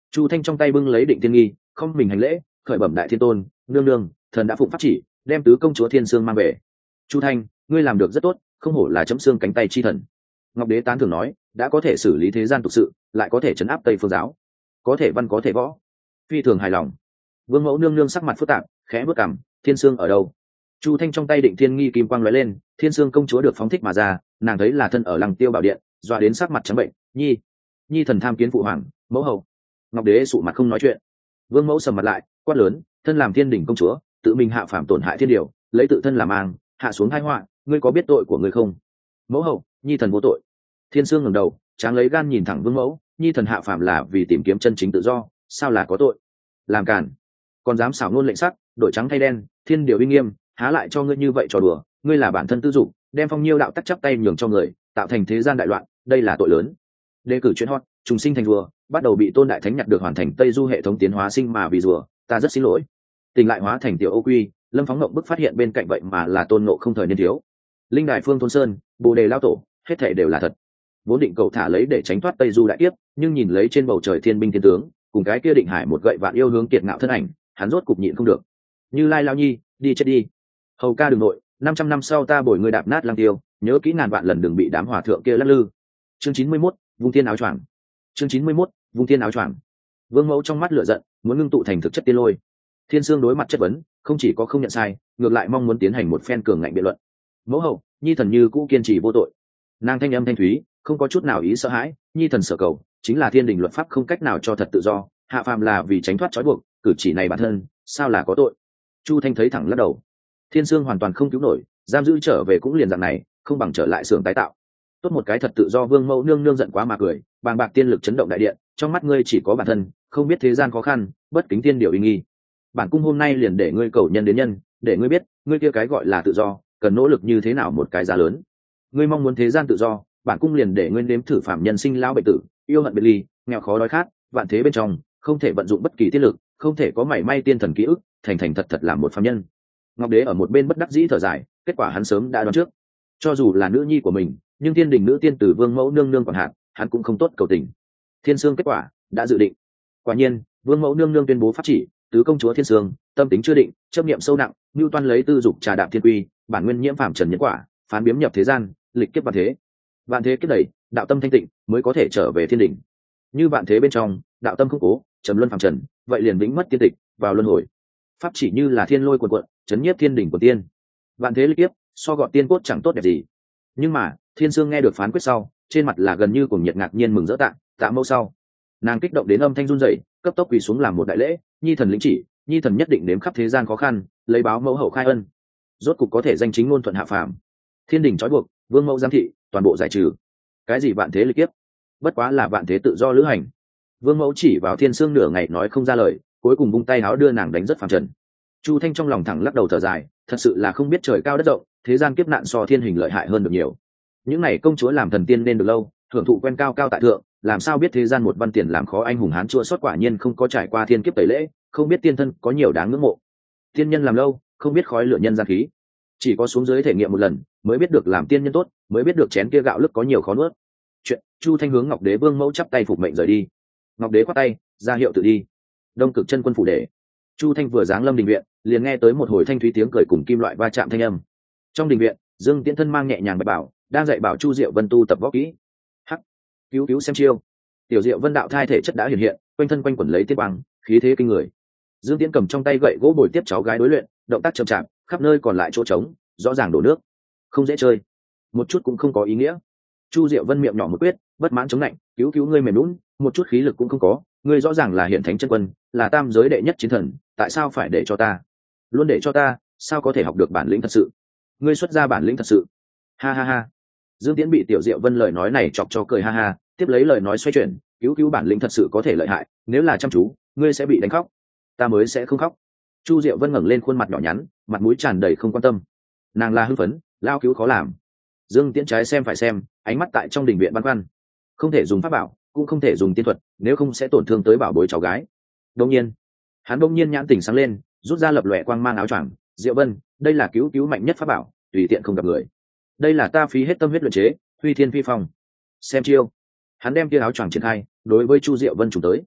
Chu Thanh trong tay bưng lấy định tiên nghi, không mình hành lễ, khởi bẩm đại thiên tôn, nương nương, thần đã phụng pháp chỉ, đem tứ công chúa Thiên Sương mang về. Chu Thanh, ngươi làm được rất tốt, không hổ là chấm xương cánh tay chi thần. Ngọc Đế tán thưởng nói, đã có thể xử lý thế gian tục sự, lại có thể trấn áp Tây Phương giáo, có thể văn có thể võ, phi thường hài lòng. Vương mẫu nương nương sắc mặt phức tạp, khẽ bước cằm, Thiên Sương ở đâu? Chu Thanh trong tay định thiên nghi kim quang lóe lên, Thiên Sương công chúa được phóng thích mà ra, nàng thấy là thân ở Lăng Tiêu bảo điện, dọa đến sắc mặt trắng bệnh. Nhi, nhi thần tham kiến phụ hoàng, mẫu hậu. Ngọc Đế sụ mặt không nói chuyện. Vương mẫu sầm mặt lại, quát lớn, thân làm thiên đỉnh công chúa, tự mình hạ phạm tổn hại thiên điều, lấy tự thân làm mang, hạ xuống hai họa, ngươi có biết tội của ngươi không? Mẫu hậu, nhi thần vô tội. Thiên Sương ngẩng đầu, tráng lấy gan nhìn thẳng Vương mẫu, nhi thần hạ phạm là vì tìm kiếm chân chính tự do, sao là có tội? Làm cản, còn dám xảo ngôn lệnh sắc, đổi trắng thay đen, thiên điều uy nghiêm, há lại cho ngươi như vậy trò đùa? Ngươi là bản thân tư dụng, đem phong nhiêu đạo tắc chắp tay nhường cho người, tạo thành thế gian đại loạn, đây là tội lớn. Đề cử chuyện hot, trùng sinh thành rùa, bắt đầu bị Tôn Đại Thánh nhặt được hoàn thành Tây Du hệ thống tiến hóa sinh mà vì rùa, ta rất xin lỗi. Tình lại hóa thành tiểu Ô Quy, Lâm Phóng Ngộng bức phát hiện bên cạnh vậy mà là Tôn Ngộ không thời niên thiếu. Linh Đài Phương Thôn Sơn, Bồ Đề Lao Tổ, hết thảy đều là thật. Vốn định cầu thả lấy để tránh thoát Tây Du đại kiếp, nhưng nhìn lấy trên bầu trời thiên binh thiên tướng, cùng cái kia Định Hải một gậy vạn yêu hướng kiệt ngạo thân ảnh, hắn rốt cục nhịn không được. Như Lai Lao Nhi, đi chết đi. Hầu ca đường nội, năm trăm năm sau ta bồi người đạp nát Lăng Tiêu, nhớ kỹ ngàn vạn lần đừng bị đám hòa thượng kia lắc lư. Chương chín mươi mốt, vung thiên áo choàng. Chương chín mươi mốt, vung thiên áo choàng. Vương mẫu trong mắt lửa giận, muốn ngưng tụ thành thực chất tiên lôi. Thiên Sương đối mặt chất vấn, không chỉ có không nhận sai, ngược lại mong muốn tiến hành một phen cường ngạnh biện luận. Mẫu hậu, nhi thần như cũ kiên trì vô tội. Nàng thanh âm thanh thúy, không có chút nào ý sợ hãi, nhi thần sở cầu chính là thiên đình luật pháp không cách nào cho thật tự do, hạ phàm là vì tránh thoát trói buộc, cử chỉ này bản thân sao là có tội? Chu Thanh thấy thẳng lắc đầu. Thiên Sương hoàn toàn không cứu nổi, giam giữ trở về cũng liền dạng này, không bằng trở lại xưởng tái tạo. Tốt một cái thật tự do. Vương mẫu nương nương giận quá mà cười, bàng bạc tiên lực chấn động đại điện, trong mắt ngươi chỉ có bản thân, không biết thế gian khó khăn, bất kính tiên điều uy nghi. Bản cung hôm nay liền để ngươi cầu nhân đến nhân, để ngươi biết ngươi kia cái gọi là tự do cần nỗ lực như thế nào một cái giá lớn. Ngươi mong muốn thế gian tự do, bản cung liền để ngươi nếm thử phạm nhân sinh lão bệnh tử, yêu hận biệt ly, nghèo khó đói khát, vạn thế bên trong không thể vận dụng bất kỳ tiên lực, không thể có mảy may tiên thần ký ức, thành thành thật thật làm một phạm nhân. Ngọc Đế ở một bên bất đắc dĩ thở dài, kết quả hắn sớm đã đoán trước. Cho dù là nữ nhi của mình, nhưng thiên đình nữ tiên tử Vương mẫu nương nương còn hạn, hắn cũng không tốt cầu tình. Thiên Sương kết quả đã dự định. Quả nhiên, Vương mẫu nương nương tuyên bố pháp chỉ, tứ công chúa Thiên Sương tâm tính chưa định, chấp niệm sâu nặng, nưu toan lấy tư dục trà đạp thiên quy, bản nguyên nhiễm phạm trần nhân quả, phán biếm nhập thế gian, lịch kiếp vạn thế. Vạn thế kiếp đầy, đạo tâm thanh tịnh mới có thể trở về thiên đình. Như vạn thế bên trong, đạo tâm không cố, trầm luân phạm trần, vậy liền vĩnh mất tiên tịch, vào luân hồi. Pháp chỉ như là thiên lôi cuồn cuộn, chấn nhiếp thiên đỉnh của tiên. Vạn thế lịch kiếp, so gọn tiên cốt chẳng tốt đẹp gì. Nhưng mà, Thiên Sương nghe được phán quyết sau, trên mặt là gần như cuồng nhiệt ngạc nhiên mừng rỡ tạ, tạ mẫu sau. Nàng kích động đến âm thanh run rẩy, cấp tốc quỳ xuống làm một đại lễ, nhi thần lĩnh chỉ, nhi thần nhất định nếm khắp thế gian khó khăn, lấy báo mẫu hậu khai ân. Rốt cục có thể danh chính ngôn thuận hạ phàm. Thiên đình trói buộc, vương mẫu giám thị, toàn bộ giải trừ. Cái gì vạn thế lịch kiếp? Bất quá là vạn thế tự do lữ hành. Vương mẫu chỉ vào Thiên Sương nửa ngày nói không ra lời, cuối cùng vung tay áo đưa nàng đánh rất phàm trần. Chu Thanh trong lòng thẳng lắc đầu thở dài, thật sự là không biết trời cao đất rộng, thế gian kiếp nạn so thiên hình lợi hại hơn được nhiều. Những này công chúa làm thần tiên nên được lâu, hưởng thụ quen cao cao tại thượng, làm sao biết thế gian một văn tiền làm khó anh hùng hán chua xót, quả nhiên không có trải qua thiên kiếp tẩy lễ, không biết tiên thân có nhiều đáng ngưỡng mộ. Tiên nhân làm lâu, không biết khói lửa nhân gian khí, chỉ có xuống dưới thể nghiệm một lần mới biết được làm tiên nhân tốt, mới biết được chén kia gạo lứt có nhiều khó nuốt. Chuyện Chu Thanh hướng Ngọc Đế Vương mẫu chắp tay phục mệnh rời đi. Ngọc Đế quát tay ra hiệu tự đi. Đông Cực chân quân phủ đệ, Chu Thanh vừa giáng lâm đình viện, liền nghe tới một hồi thanh thúy tiếng cười cùng kim loại va chạm thanh âm. Trong đình viện, Dương Tiễn thân mang nhẹ nhàng bạch bảo, đang dạy bảo Chu Diệu Vân tu tập võ kỹ. Hắc, cứu cứu xem chiêu. Tiểu Diệu Vân đạo thai thể chất đã hiện hiện, quanh thân quanh quẩn lấy tiết băng, khí thế kinh người. Dương Tiễn cầm trong tay gậy gỗ bồi tiếp cháu gái đối luyện, động tác chậm chạp, khắp nơi còn lại chỗ trống, rõ ràng đổ nước, không dễ chơi, một chút cũng không có ý nghĩa. Chu Diệu Vân miệng nhỏ một quyết, bất mãn chống lạnh, cứu cứu ngươi mềm lún, một chút khí lực cũng không có, ngươi rõ ràng là hiện thánh chân quân, là tam giới đệ nhất chiến thần, tại sao phải để cho ta? Luôn để cho ta, sao có thể học được bản lĩnh thật sự? Ngươi xuất ra bản lĩnh thật sự. Ha ha ha. Dương Tiễn bị Tiểu Diệu Vân lời nói này chọc cho cười ha ha, tiếp lấy lời nói xoay chuyển, cứu cứu bản lĩnh thật sự có thể lợi hại, nếu là chăm chú, ngươi sẽ bị đánh khóc. Ta mới sẽ không khóc. Chu Diệu Vân ngẩng lên khuôn mặt nhỏ nhắn, mặt mũi tràn đầy không quan tâm. Nàng là hưng phấn, lao cứu khó làm. Dương Tiễn trái xem phải xem, ánh mắt tại trong đình viện băn khoăn. Không thể dùng pháp bảo, cũng không thể dùng tiên thuật, nếu không sẽ tổn thương tới bảo bối cháu gái. Đương nhiên, hắn đương nhiên nhãn tỉnh sáng lên, rút ra lập lòe quang mang áo choàng. Diệu Vân, đây là cứu cứu mạnh nhất pháp bảo, tùy tiện không gặp người. Đây là ta phí hết tâm huyết luyện chế, Huy Thiên Phi Phong. Xem chiêu. Hắn đem kia áo choàng triển khai, đối với Chu Diệu Vân trùng tới.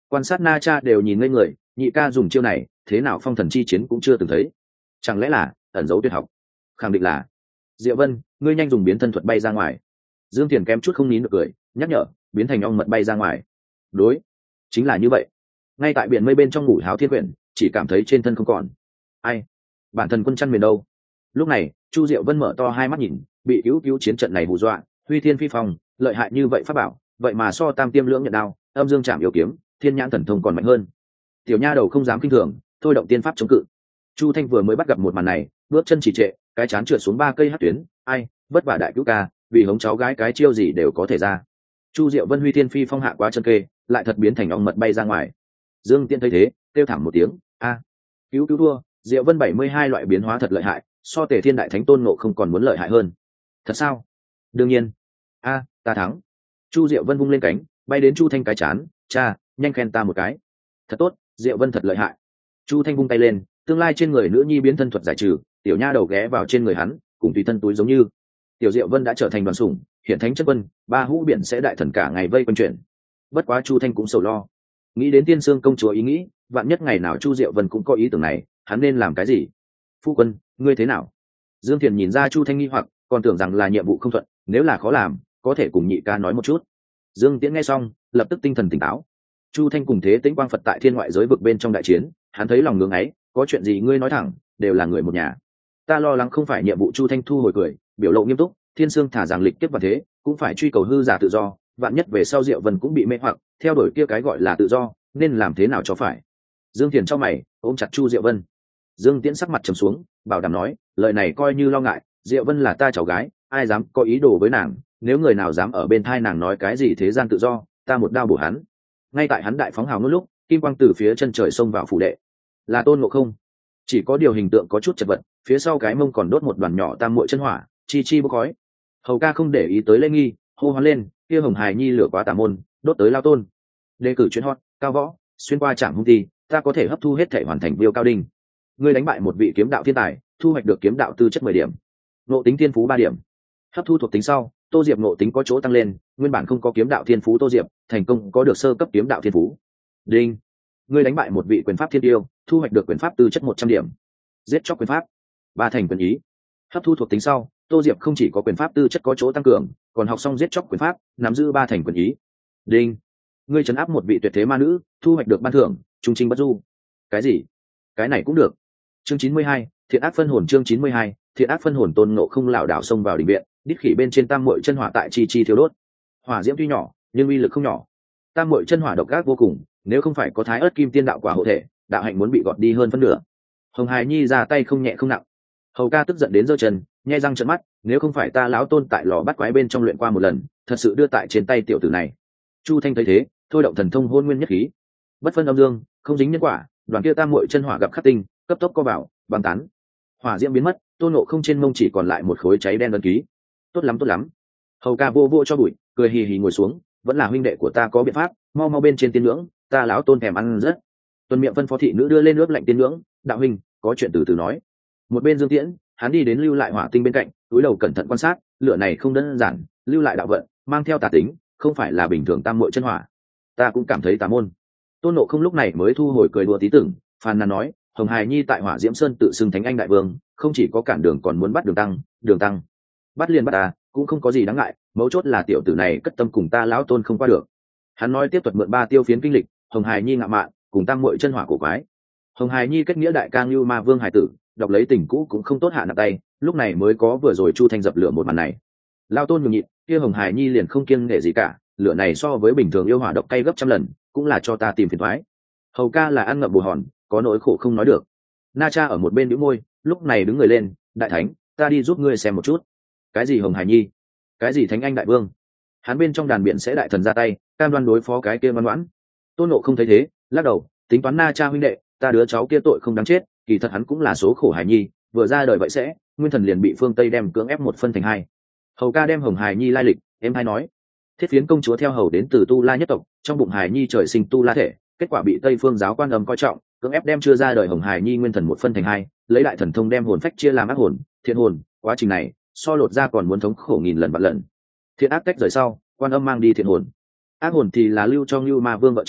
Quan sát Na Cha đều nhìn ngây người, nhị ca dùng chiêu này thế nào phong thần chi chiến cũng chưa từng thấy, chẳng lẽ là ẩn dấu tuyệt học? Khẳng định là. Diệu Vân, ngươi nhanh dùng biến thân thuật bay ra ngoài. Dương Tiền kém chút không nín được cười, nhắc nhở, biến thành ong mật bay ra ngoài. Đối, chính là như vậy. Ngay tại biển mây bên trong ngủ háo thiên quyển, chỉ cảm thấy trên thân không còn ai, bản thân quân chăn miền đâu. Lúc này Chu Diệu Vân mở to hai mắt nhìn, bị cứu cứu chiến trận này hù dọa, huy thiên phi phong lợi hại như vậy pháp bảo, vậy mà so tam tiêm lưỡng nhận đao, âm dương chạm yêu kiếm, thiên nhãn thần thông còn mạnh hơn. Tiểu nha đầu không dám kinh thường, thôi động tiên pháp chống cự. Chu Thanh vừa mới bắt gặp một màn này, bước chân chỉ trệ, cái chán trượt xuống ba cây hát tuyến. Ai, vất vả đại cứu ca, vì hống cháu gái cái chiêu gì đều có thể ra. Chu Diệu Vân huy thiên phi phong hạ quá chân kê, lại thật biến thành ong mật bay ra ngoài. Dương Tiễn thấy thế, kêu thảm một tiếng, a, cứu cứu thua. Diệu Vân bảy mươi hai loại biến hóa thật lợi hại, so Tề Thiên đại thánh Tôn Ngộ không còn muốn lợi hại hơn. Thật sao? Đương nhiên. A, ta thắng. Chu Diệu Vân vung lên cánh, bay đến Chu Thanh cái chán, cha, nhanh khen ta một cái. Thật tốt, Diệu Vân thật lợi hại. Chu Thanh vung tay lên, tương lai trên người nữ nhi biến thân thuật giải trừ, tiểu nha đầu ghé vào trên người hắn, cùng tùy thân túi giống như. Tiểu Diệu Vân đã trở thành đoàn sủng, hiện thánh chất quân, ba hũ biển sẽ đại thần cả ngày vây quanh chuyển. Bất quá Chu Thanh cũng sầu lo, nghĩ đến Tiên Sương công chúa ý nghĩ, vạn nhất ngày nào Chu Diệu Vân cũng có ý tưởng này, hắn nên làm cái gì? Phu quân, ngươi thế nào? Dương Thiền nhìn ra Chu Thanh nghi hoặc, còn tưởng rằng là nhiệm vụ không thuận, nếu là khó làm, có thể cùng nhị ca nói một chút. Dương Tiễn nghe xong, lập tức tinh thần tỉnh táo. Chu Thanh cùng Thế Tĩnh quang Phật tại thiên ngoại giới vực bên trong đại chiến, hắn thấy lòng ngưỡng ấy, có chuyện gì ngươi nói thẳng, đều là người một nhà. Ta lo lắng không phải nhiệm vụ. Chu Thanh thu hồi cười, biểu lộ nghiêm túc, Thiên Sương thả rằng lịch kiếp và thế, cũng phải truy cầu hư giả tự do, vạn nhất về sau Diệu Vân cũng bị mê hoặc, theo đuổi kia cái gọi là tự do, nên làm thế nào cho phải. Dương Thiền trong mày ôm chặt Chu Diệu Vân. Dương Tiễn sắc mặt trầm xuống, bảo đảm nói, lời này coi như lo ngại, Diệu Vân là ta cháu gái, ai dám có ý đồ với nàng, nếu người nào dám ở bên thai nàng nói cái gì thế gian tự do, ta một đao bổ hắn. Ngay tại hắn đại phóng hào nốt lúc, kim quang từ phía chân trời xông vào phủ đệ. Là Tôn Ngộ Không. Chỉ có điều hình tượng có chút chật vật, phía sau cái mông còn đốt một đoàn nhỏ tam muội chân hỏa, chi chi bốc khói. Hầu ca không để ý tới Lê Nghi, hô hoán lên, kia Hồng Hài Nhi lửa quá tà môn, đốt tới Lao Tôn. Đề cử chuyến hot, cao võ, xuyên qua trạm hung ti, ta có thể hấp thu hết thể hoàn thành viêu cao đinh. Ngươi đánh bại một vị kiếm đạo thiên tài, thu hoạch được kiếm đạo tư chất mười điểm, ngộ tính thiên phú ba điểm. Hấp thu thuộc tính sau, Tô Diệp ngộ tính có chỗ tăng lên, nguyên bản không có kiếm đạo thiên phú Tô Diệp, thành công có được sơ cấp kiếm đạo thiên phú. Đinh. Ngươi đánh bại một vị quyền pháp thiên tiêu, thu hoạch được quyền pháp tư chất một trăm điểm. Giết chóc quyền pháp, ba thành quyền ý. Hấp thu thuộc tính sau, Tô Diệp không chỉ có quyền pháp tư chất có chỗ tăng cường, còn học xong giết chóc quyền pháp, nắm giữ ba thành quyền ý. Đinh. Ngươi trấn áp một vị tuyệt thế ma nữ, thu hoạch được ban thưởng, trung trinh bất du. Cái gì? Cái này cũng được. Chương chín mươi hai, thiện ác phân hồn. Chương chín mươi hai, thiện ác phân hồn. Tôn Ngộ Không lảo đảo xông vào đình viện, đít khỉ bên trên tam muội chân hỏa tại chi chi thiêu đốt. Hỏa diễm tuy nhỏ, nhưng uy lực không nhỏ. Tam muội chân hỏa độc ác vô cùng, nếu không phải có Thái Ức Kim Tiên đạo quả hộ thể, đạo hạnh muốn bị gọt đi hơn phân nửa. Hồng Hài Nhi ra tay không nhẹ không nặng. Hầu ca tức giận đến giơ chân, nhe răng trợn mắt, nếu không phải ta lão Tôn tại lò bắt quái bên trong luyện qua một lần, thật sự đưa tại trên tay tiểu tử này. Chu Thanh thấy thế, thôi động thần thông hôn nguyên nhất khí, bất phân âm dương, không dính nhân quả, đoàn kia tam muội chân hỏa gặp khắc tinh, cấp tốc co vào, băng tán. Hỏa diễm biến mất, Tôn Ngộ Không trên mông chỉ còn lại một khối cháy đen đơn ký. Tốt lắm tốt lắm. Hầu ca vô vô cho bụi, cười hì hì ngồi xuống, vẫn là huynh đệ của ta có biện pháp, mau mau bên trên tiên ngưỡng, ta lão Tôn thèm ăn rất. Tuần miệng phân phó thị nữ đưa lên nước lạnh tiên ngưỡng, đạo huynh, có chuyện từ từ nói. Một bên Dương Tiễn, hắn đi đến lưu lại hỏa tinh bên cạnh, túi đầu cẩn thận quan sát, lửa này không đơn giản, lưu lại đạo vận, mang theo tà tính, không phải là bình thường tam muội chân hỏa. Ta cũng cảm thấy tà môn. Tôn Ngộ Không lúc này mới thu hồi cười đùa tí tưởng, phàn nàn nói, Hồng Hài Nhi tại Hỏa Diễm Sơn tự xưng Thánh Anh đại vương, không chỉ có cản đường còn muốn bắt Đường Tăng, Đường Tăng bắt liền bắt ta, cũng không có gì đáng ngại, mấu chốt là tiểu tử này cất tâm cùng ta lão Tôn không qua được. Hắn nói tiếp thuật mượn ba tiêu phiến kinh lịch, Hồng Hài Nhi ngạo mạn, cùng tam muội chân hỏa cổ quái. Hồng Hài Nhi kết nghĩa đại ca Ngưu Ma Vương hải tử, đọc lấy tình cũ cũng không tốt hạ nặng tay, lúc này mới có vừa rồi Chu Thanh dập lửa một màn này. Lão Tôn nhường nhịn, kia Hồng Hài Nhi liền không kiêng nể gì cả, lửa này so với bình thường yêu hỏa độc cay gấp trăm lần, cũng là cho ta tìm phiền toái. Hầu ca là ăn ngậm bồ hòn, có nỗi khổ không nói được. Na Cha ở một bên nhíu môi, lúc này đứng người lên, đại thánh, ta đi giúp ngươi xem một chút. Cái gì Hồng Hải Nhi? Cái gì Thánh Anh đại vương? Hắn bên trong đàn biển sẽ đại thần ra tay, cam đoan đối phó cái kia ngoan ngoãn. Tôn Ngộ không thấy thế, lắc đầu, tính toán Na Cha huynh đệ, ta đứa cháu kia tội không đáng chết, kỳ thật hắn cũng là số khổ Hải Nhi, vừa ra đời vậy sẽ, nguyên thần liền bị phương Tây đem cưỡng ép một phân thành hai. Hầu ca đem Hồng Hải Nhi lai lịch, em hay nói, Thiết Phiến công chúa theo hầu đến từ Tu La nhất tộc, trong bụng Hải Nhi trời sinh Tu La thể, kết quả bị Tây phương giáo quan âm coi trọng, cưỡng ép đem chưa ra đời Hồng Hải Nhi nguyên thần một phân thành hai, lấy đại thần thông đem hồn phách chia làm ác hồn, thiện hồn, quá trình này so lột ra còn muốn thống khổ nghìn lần vạn lần. Thiện ác tách rời sau, quan âm mang đi thiện hồn, ác hồn thì là lưu cho Ngưu Ma Vương vợ chồng,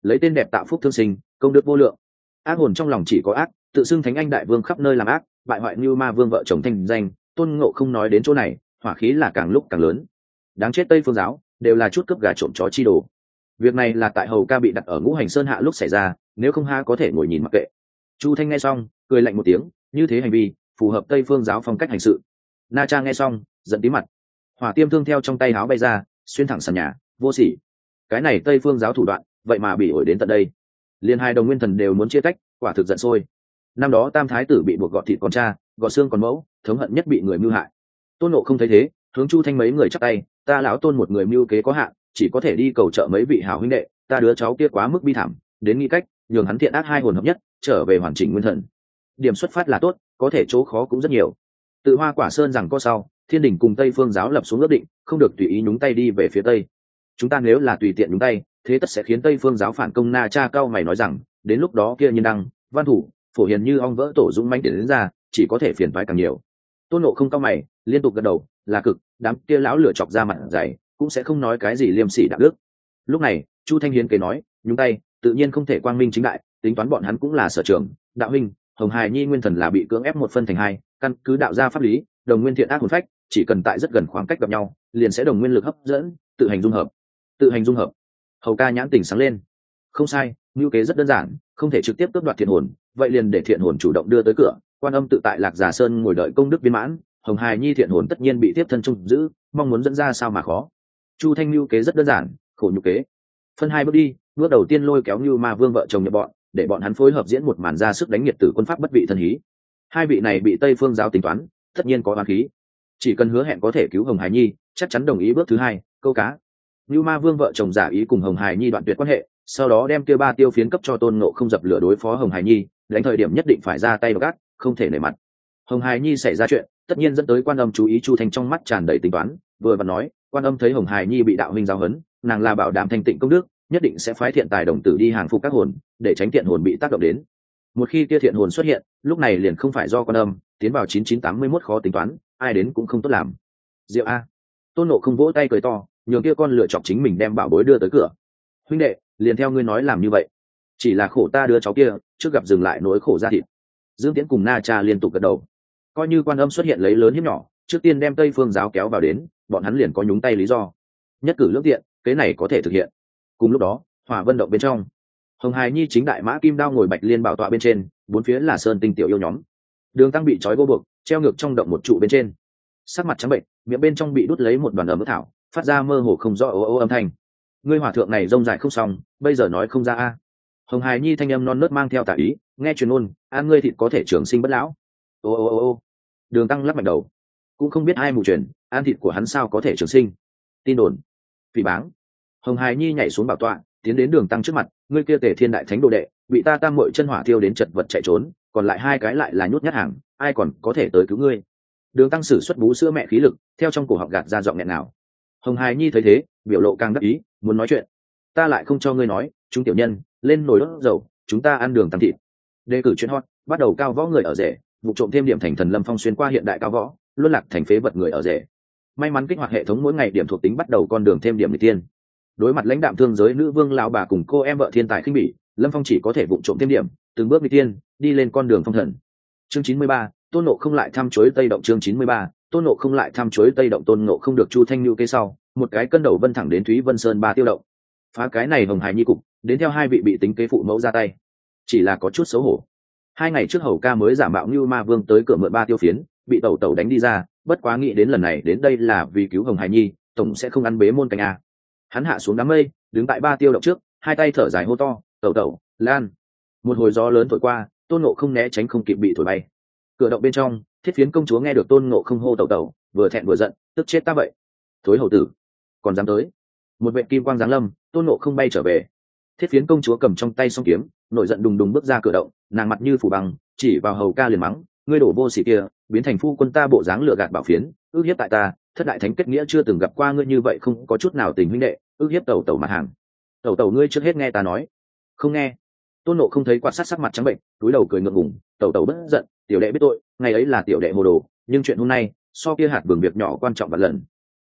lấy tên đẹp tạo phúc thương sinh, công đức vô lượng. Ác hồn trong lòng chỉ có ác, tự xưng thánh anh đại vương khắp nơi làm ác, bại hoại như ma vương vợ chồng thanh danh. Tôn Ngộ không nói đến chỗ này, hỏa khí là càng lúc càng lớn. Đáng chết Tây Phương giáo, đều là chút cướp gà trộm chó chi đồ. Việc này là tại hầu ca bị đặt ở Ngũ Hành Sơn hạ lúc xảy ra, nếu không ha có thể ngồi nhìn mặc kệ. Chu Thanh nghe xong, cười lạnh một tiếng, như thế hành vi phù hợp Tây Phương giáo phong cách hành sự. Na Cha nghe xong, giận tí mặt. Hỏa tiêm thương theo trong tay háo bay ra, xuyên thẳng sàn nhà, vô sỉ. Cái này Tây Phương giáo thủ đoạn, vậy mà bị ổi đến tận đây. Liên hai đồng nguyên thần đều muốn chia tách, quả thực giận sôi. Năm đó Tam thái tử bị buộc gọt thịt con cha, gọt xương còn mẫu, thống hận nhất bị người mưu hại. Tôn Ngộ không thấy thế, hướng Chu Thanh mấy người chắp tay, ta lão Tôn một người mưu kế có hạn, chỉ có thể đi cầu trợ mấy vị hảo huynh đệ, ta đứa cháu kia quá mức bi thảm, đến nghĩ cách nhường hắn thiện ác hai hồn hợp nhất, trở về hoàn chỉnh nguyên thần. Điểm xuất phát là tốt, có thể chỗ khó cũng rất nhiều. Tự Hoa Quả Sơn rằng có sau, Thiên Đình cùng Tây Phương giáo lập xuống ước định, không được tùy ý nhúng tay đi về phía tây. Chúng ta nếu là tùy tiện nhúng tay, thế tất sẽ khiến Tây Phương giáo phản công. Na Cha cao mày nói rằng, đến lúc đó kia Nhiên Đăng, Văn Thủ, Phổ Hiền như ong vỡ tổ dũng mãnh tiến đến ra, chỉ có thể phiền toái càng nhiều. Tôn Ngộ không cao mày, liên tục gật đầu, là cực, đám kia lão lửa chọc ra mặt dày, cũng sẽ không nói cái gì liêm sỉ đạo đức. Lúc này, Chu Thanh Hiến kế nói, nhúng tay, tự nhiên không thể quang minh chính đại, tính toán bọn hắn cũng là sở trường, đạo huynh, Hồng Hải Nhi nguyên thần là bị cưỡng ép một phân thành hai, căn cứ đạo gia pháp lý, đồng nguyên thiện ác hồn phách, chỉ cần tại rất gần khoảng cách gặp nhau, liền sẽ đồng nguyên lực hấp dẫn, tự hành dung hợp. Tự hành dung hợp. Hầu ca nhãn tình sáng lên. Không sai, ngữ kế rất đơn giản, không thể trực tiếp cướp đoạt thiện hồn, vậy liền để thiện hồn chủ động đưa tới cửa, Quan Âm tự tại Lạc Già Sơn ngồi đợi công đức viên mãn, Hồng Hải Nhi thiện hồn tất nhiên bị tiếp thân trung giữ, mong muốn dẫn ra sao mà khó. Chu Thanh ngữ kế rất đơn giản, khổ nhục kế. Phân hai bước đi, bước đầu tiên lôi kéo Như Ma Vương vợ chồng nhập bọn, để bọn hắn phối hợp diễn một màn ra sức đánh nhiệt tử quân pháp bất vị thân hí. Hai vị này bị Tây Phương giáo tính toán, tất nhiên có oán khí. Chỉ cần hứa hẹn có thể cứu Hồng Hải Nhi, chắc chắn đồng ý bước thứ hai, câu cá. Như Ma Vương vợ chồng giả ý cùng Hồng Hải Nhi đoạn tuyệt quan hệ, sau đó đem kia ba tiêu phiến cấp cho Tôn Ngộ không dập lửa đối phó Hồng Hải Nhi, đánh thời điểm nhất định phải ra tay gắt, không thể nể mặt. Hồng Hải Nhi xảy ra chuyện, tất nhiên dẫn tới Quan Âm chú ý. Chu Thanh trong mắt tràn đầy tính toán, vừa vặn nói, Quan Âm thấy Hồng Hải Nhi bị đạo huynh giáo huấn, nàng là bảo đảm thanh tịnh công đức, nhất định sẽ phái thiện tài đồng tử đi hàng phục các hồn, để tránh thiện hồn bị tác động đến. Một khi kia thiện hồn xuất hiện, lúc này liền không phải do Quan Âm tiến vào chín chín tám mươi mốt khó tính toán, ai đến cũng không tốt làm. Diệu a. Tôn Ngộ không vỗ tay cười to, nhường kia con lựa chọc chính mình đem bảo bối đưa tới cửa. Huynh đệ, liền theo ngươi nói làm như vậy. Chỉ là khổ ta đưa cháu kia, trước gặp dừng lại nỗi khổ ra thịt. Dương Tiễn cùng Na Cha liên tục gật đầu. Coi như Quan Âm xuất hiện lấy lớn hiếp nhỏ, trước tiên đem Tây Phương giáo kéo vào đến, bọn hắn liền có nhúng tay lý do. Nhất cử lưỡng tiện, cái này có thể thực hiện. Cùng lúc đó, Hỏa Vân động bên trong, Hồng Hải Nhi chính đại mã kim đao ngồi bạch liên bảo tọa bên trên, bốn phía là sơn tinh tiểu yêu nhóm. Đường Tăng bị trói vô buộc, treo ngược trong động một trụ bên trên, sắc mặt trắng bệnh, miệng bên trong bị đút lấy một đoàn ẩm ướt thảo, phát ra mơ hồ không rõ ô ô âm thanh. Ngươi hòa thượng này rông dài không xong, bây giờ nói không ra a. Hồng Hải Nhi thanh âm non nớt mang theo tà ý, nghe truyền ôn, ăn ngươi thịt có thể trường sinh bất lão. Ô ô ô ô. Đường Tăng lắc mạnh đầu, cũng không biết ai mù truyền, ăn thịt của hắn sao có thể trường sinh. Tin đồn, phỉ báng. Hồng Hải Nhi nhảy xuống bảo tọa, tiến đến Đường Tăng trước mặt, ngươi kia Tề Thiên đại thánh đồ đệ, bị ta tam muội chân hỏa thiêu đến chật vật chạy trốn, còn lại hai cái lại là nhút nhát hàng, ai còn có thể tới cứu ngươi? Đường Tăng sử xuất bú sữa mẹ khí lực, theo trong cổ họng gạt ra giọng nghẹn nào. Hồng Hải Nhi thấy thế, biểu lộ càng đắc ý, muốn nói chuyện. Ta lại không cho ngươi nói, chúng tiểu nhân, lên nồi đốt dầu, chúng ta ăn Đường Tăng thịt. Đề cử chuyện hot, bắt đầu cao võ người ở rể, vụ trộm thêm điểm thành thần Lâm Phong xuyên qua hiện đại cao võ, luân lạc thành phế vật người ở rể. May mắn kích hoạt hệ thống mỗi ngày điểm thuộc tính bắt đầu con đường thêm điểm người tiên. Đối mặt lãnh đạm thương giới nữ vương lão bà cùng cô em vợ thiên tài khinh bỉ, Lâm Phong chỉ có thể vụ trộm thêm điểm, từng bước đi tiên, đi lên con đường phong thần. Chương chín mươi ba, Tôn Ngộ không lại thăm chuối Tây động. Chương chín mươi ba, Tôn Ngộ không lại thăm chuối Tây động. Tôn Ngộ không được Chu Thanh Nhu kế sau, một cái cân đầu vân thẳng đến Thúy Vân Sơn ba tiêu động. Phá cái này Hồng Hải Nhi cục, đến theo hai vị bị tính kế phụ mẫu ra tay, chỉ là có chút xấu hổ. Hai ngày trước Hầu ca mới giả mạo Như Ma Vương tới cửa mượn ba tiêu phiến, bị tẩu tẩu đánh đi ra, bất quá nghĩ đến lần này đến đây là vì cứu Hồng Hải Nhi, tổng sẽ không ăn bế môn canh a. Hắn hạ xuống đám mây, đứng tại ba tiêu động trước, hai tay thở dài hô to, tẩu tẩu, lan. Một hồi gió lớn thổi qua, Tôn Ngộ không né tránh không kịp bị thổi bay. Cửa động bên trong, Thiết Phiến công chúa nghe được Tôn Ngộ không hô tẩu tẩu, vừa thẹn vừa giận, tức chết ta vậy. Thối hầu tử, còn dám tới. Một vệ kim quang giáng lâm, Tôn Ngộ không bay trở về. Thiết Phiến công chúa cầm trong tay song kiếm, nổi giận đùng đùng bước ra cửa động, nàng mặt như phủ băng, chỉ vào Hầu ca liền mắng, ngươi đổ vô sỉ kia, biến thành phu quân ta bộ dáng lừa gạt bảo phiến, ước hiếp tại ta, thất đại thánh kết nghĩa chưa từng gặp qua ngươi như vậy, không có chút nào tình huynh đệ, ước hiếp tẩu tẩu mặt hàng. Tẩu tẩu ngươi trước hết nghe ta nói. Không nghe. Tôn Ngộ không thấy quạt sát sắc mặt trắng bệnh, cúi đầu cười ngượng ngùng, tẩu tẩu bất giận, tiểu đệ biết tội, ngày ấy là tiểu đệ hồ đồ, nhưng chuyện hôm nay so kia hạt bường việc nhỏ quan trọng vạn lần.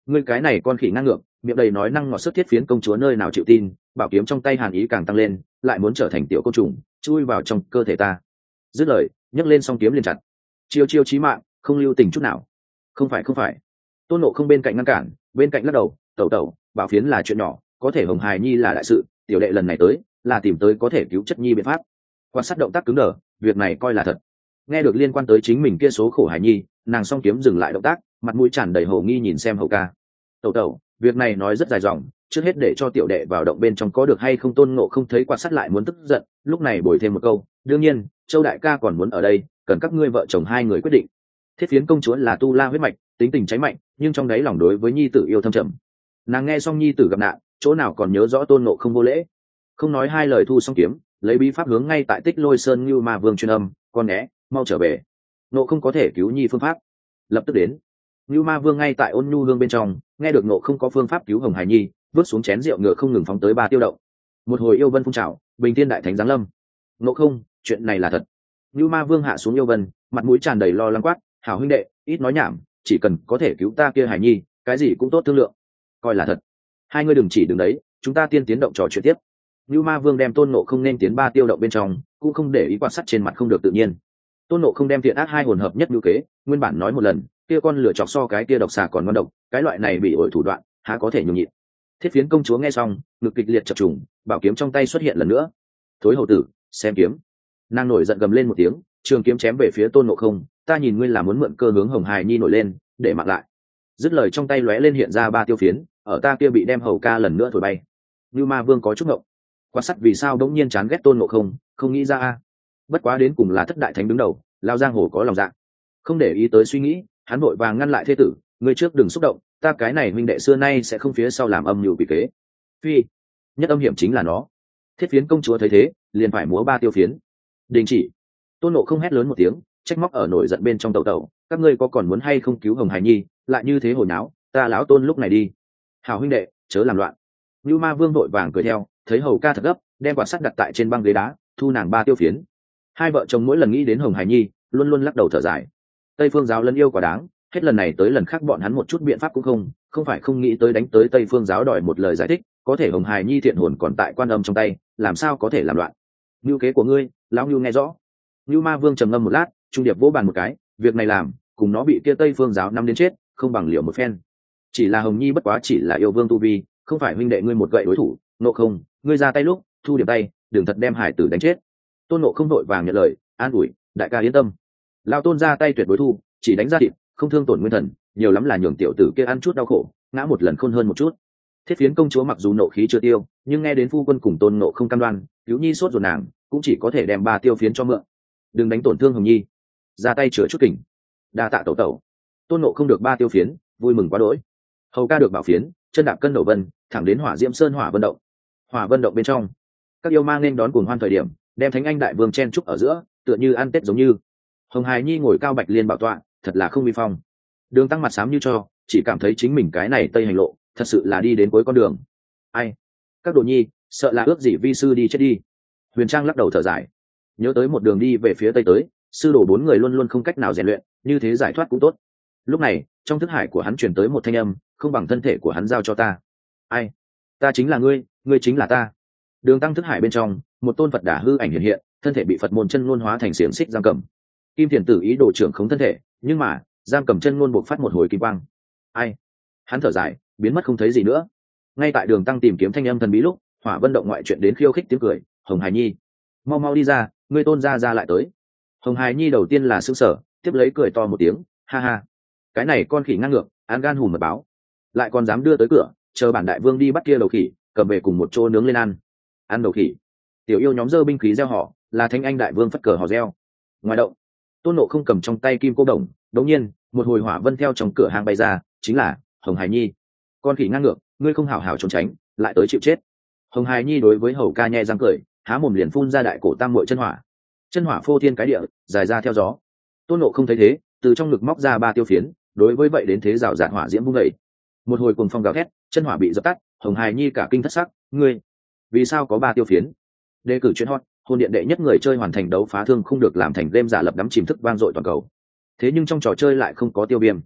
ngươi cái này con khỉ ngang ngược, miệng đầy nói năng ngọt sức thiết phiến công chúa nơi nào chịu tin, bảo kiếm trong tay hàn ý càng tăng lên, lại muốn trở thành tiểu côn trùng chui vào trong cơ thể ta. Dứt lời nhấc lên song kiếm liền chặt, chiêu chiêu chí mạng, không lưu tình chút nào. Không phải không phải. Tôn Nộ không bên cạnh ngăn cản, bên cạnh lắc đầu, tẩu tẩu, bảo phiến là chuyện nhỏ, có thể hồng hài nhi là đại sự, tiểu đệ lần này tới là tìm tới có thể cứu chất nhi biện pháp. Quan sát động tác cứng đờ, việc này coi là thật. Nghe được liên quan tới chính mình kia số khổ hài nhi, nàng song kiếm dừng lại động tác, mặt mũi tràn đầy hồ nghi nhìn xem hầu ca. Tẩu tẩu, việc này nói rất dài dòng, trước hết để cho tiểu đệ vào động bên trong có được hay không. Tôn Ngộ không thấy quan sát lại muốn tức giận, lúc này bồi thêm một câu, đương nhiên Châu đại ca còn muốn ở đây, cần các ngươi vợ chồng hai người quyết định. Thiết phiến công chúa là tu la huyết mạch, tính tình cháy mạnh, nhưng trong đáy lòng đối với nhi tử yêu thâm trầm. Nàng nghe xong nhi tử gặp nạn, chỗ nào còn nhớ rõ Tôn Ngộ không vô lễ, không nói hai lời thu xong kiếm, lấy bí pháp hướng ngay tại Tích Lôi Sơn Như Ma Vương truyền âm, con né, mau trở về. Ngộ không có thể cứu nhi phương pháp, lập tức đến. Như Ma Vương ngay tại Ôn Nhu Hương bên trong, nghe được Ngộ không có phương pháp cứu Hồng Hải Nhi, vớt xuống chén rượu ngựa không ngừng phóng tới ba tiêu động. Một hồi yêu vân phun trào, bình thiên đại thánh giáng lâm. Ngộ không, chuyện này là thật. Như Ma Vương hạ xuống yêu vân, mặt mũi tràn đầy lo lắng quát, hảo huynh đệ, ít nói nhảm, chỉ cần có thể cứu ta kia Hải Nhi, cái gì cũng tốt thương lượng. Coi là thật. Hai ngươi đừng chỉ đứng đấy, chúng ta tiên tiến động trò chuyện tiếp. Như Ma Vương đem Tôn Ngộ không nên tiến ba tiêu động bên trong, cũng không để ý quan sát trên mặt không được tự nhiên. Tôn Ngộ không đem thiện ác hai hồn hợp nhất ngữ kế, nguyên bản nói một lần, kia con lửa chọc so cái kia độc xà còn ngon độc, cái loại này bị ổi thủ đoạn, há có thể nhường nhịn. Thiết phiến công chúa nghe xong, ngực kịch liệt chập trùng, bảo kiếm trong tay xuất hiện lần nữa. Thối hầu tử, xem kiếm. Nàng nổi giận gầm lên một tiếng, trường kiếm chém về phía Tôn Ngộ không, ta nhìn ngươi là muốn mượn cơ hướng Hồng Hải Nhi nổi lên, để mặc lại. Dứt lời trong tay lóe lên hiện ra ba tiêu phiến, ở ta kia bị đem hầu ca lần nữa thổi bay. Như Ma Vương có chút ngộng, quan sát vì sao đống nhiên chán ghét Tôn Ngộ không, không nghĩ ra a. Bất quá đến cùng là thất đại thánh đứng đầu, lao giang hồ có lòng dạ, không để ý tới suy nghĩ, hắn vội vàng ngăn lại thế tử, ngươi trước đừng xúc động, ta cái này huynh đệ xưa nay sẽ không phía sau làm âm mưu bị kế. Phi, nhất âm hiểm chính là nó. Thiết phiến công chúa thấy thế, liền phải múa ba tiêu phiến. Đình chỉ. Tôn Nộ không hét lớn một tiếng, trách móc ở nổi giận bên trong tẩu tẩu, các ngươi có còn muốn hay không cứu Hồng Hải Nhi, lại như thế hồi náo, ta lão Tôn lúc này đi. Hảo huynh đệ, chớ làm loạn. Như Ma Vương vội vàng cười theo, thấy hầu ca thật gấp, đem quạt sắt đặt tại trên băng ghế đá, thu nàng ba tiêu phiến. Hai vợ chồng mỗi lần nghĩ đến Hồng Hải Nhi, luôn luôn lắc đầu thở dài. Tây Phương giáo lân yêu quá đáng, hết lần này tới lần khác bọn hắn một chút biện pháp cũng không, không phải không nghĩ tới đánh tới Tây Phương giáo đòi một lời giải thích, có thể Hồng Hải Nhi thiện hồn còn tại quan âm trong tay, làm sao có thể làm loạn. Nưu kế của ngươi, lão Nưu nghe rõ. Nưu Ma Vương trầm ngâm một lát, trung điệp vỗ bàn một cái, việc này làm, cùng nó bị kia Tây Phương giáo năm đến chết, không bằng liều một phen. Chỉ là Hồng Nhi bất quá chỉ là yêu vương tu vi, không phải huynh đệ ngươi một gậy đối thủ, Nộ không, ngươi ra tay lúc, thu điểm tay, đừng thật đem hải tử đánh chết. Tôn Nộ không đội vàng nhận lời, an ủi, đại ca yên tâm. Lão Tôn ra tay tuyệt đối thu, chỉ đánh ra thịt, không thương tổn nguyên thần, nhiều lắm là nhường tiểu tử kia ăn chút đau khổ, ngã một lần khôn hơn một chút. Thiết phiến công chúa mặc dù nộ khí chưa tiêu, nhưng nghe đến phu quân cùng Tôn Nộ không cam đoan, cứu nhi sốt ruột nàng, cũng chỉ có thể đem ba tiêu phiến cho mượn. Đừng đánh tổn thương Hồng Nhi, ra tay chữa chút kình. Đa tạ tẩu tẩu. Tôn Nộ không được ba tiêu phiến, vui mừng quá đỗi. Hầu ca được bảo phiến, chân đạp cân đầu vân, thẳng đến Hỏa Diễm Sơn Hỏa Vân Động. Hỏa Vân Động bên trong, các yêu ma nên đón cuồng hoan thời điểm, đem Thánh Anh Đại Vương chen trúc ở giữa, tựa như ăn Tết giống như. Hồng Hải Nhi ngồi cao bạch liên bảo tọa, thật là không uy phong. Đường Tăng mặt xám như cho, chỉ cảm thấy chính mình cái này tây hành lộ, thật sự là đi đến cuối con đường. Ai? Các đồ nhi, sợ là ước gì vi sư đi chết đi. Huyền Trang lắc đầu thở dài, nhớ tới một đường đi về phía tây tới, sư đồ bốn người luôn luôn không cách nào rèn luyện, như thế giải thoát cũng tốt. Lúc này, trong thức hải của hắn truyền tới một thanh âm, không bằng thân thể của hắn giao cho ta. Ai? Ta chính là ngươi, ngươi chính là ta. Đường Tăng thức hải bên trong, một tôn Phật đà hư ảnh hiện hiện, thân thể bị Phật môn chân ngôn hóa thành xiềng xích giam cầm. Kim Thiền Tử ý đồ trưởng khống thân thể, nhưng mà giam cầm chân ngôn buộc phát một hồi kim quang. Ai? Hắn thở dài, biến mất không thấy gì nữa. Ngay tại Đường Tăng tìm kiếm thanh âm thần bí lúc, Hỏa Vân Động ngoại chuyện đến khiêu khích tiếng cười, Hồng Hải Nhi, mau mau đi ra, ngươi tôn ra ra lại tới. Hồng Hải Nhi đầu tiên là sững sờ, tiếp lấy cười to một tiếng, ha ha, cái này con khỉ ngang ngược, ăn gan hùm mật báo, lại còn dám đưa tới cửa, chờ bản đại vương đi bắt kia đầu khỉ, cầm về cùng một chỗ nướng lên ăn. Ăn đầu khỉ. Tiểu yêu nhóm dơ binh khí reo họ, là Thánh Anh Đại Vương phất cờ hò reo. Ngoài động, Tôn Nộ không cầm trong tay kim cô đồng, đống nhiên một hồi hỏa vân theo trong cửa hàng bay ra, chính là Hồng Hải Nhi. Con khỉ ngang ngược, ngươi không hảo hảo trốn tránh, lại tới chịu chết. Hồng Hải Nhi đối với hầu ca nhe răng cười, há mồm liền phun ra đại cổ tam muội chân hỏa. Chân hỏa phô thiên cái địa, dài ra theo gió. Tôn Nộ không thấy thế, từ trong ngực móc ra ba tiêu phiến, đối với vậy đến thế rào rạt hỏa diễm vung dậy. Một hồi cuồng phong gào thét, chân hỏa bị dập tắt, Hồng Hải Nhi cả kinh thất sắc, ngươi, vì sao có ba tiêu phiến? Đề cử chuyện hot, hôn điện đệ nhất người chơi hoàn thành đấu phá thương không được làm thành game giả lập đắm chìm thức vang dội toàn cầu. Thế nhưng trong trò chơi lại không có tiêu viêm.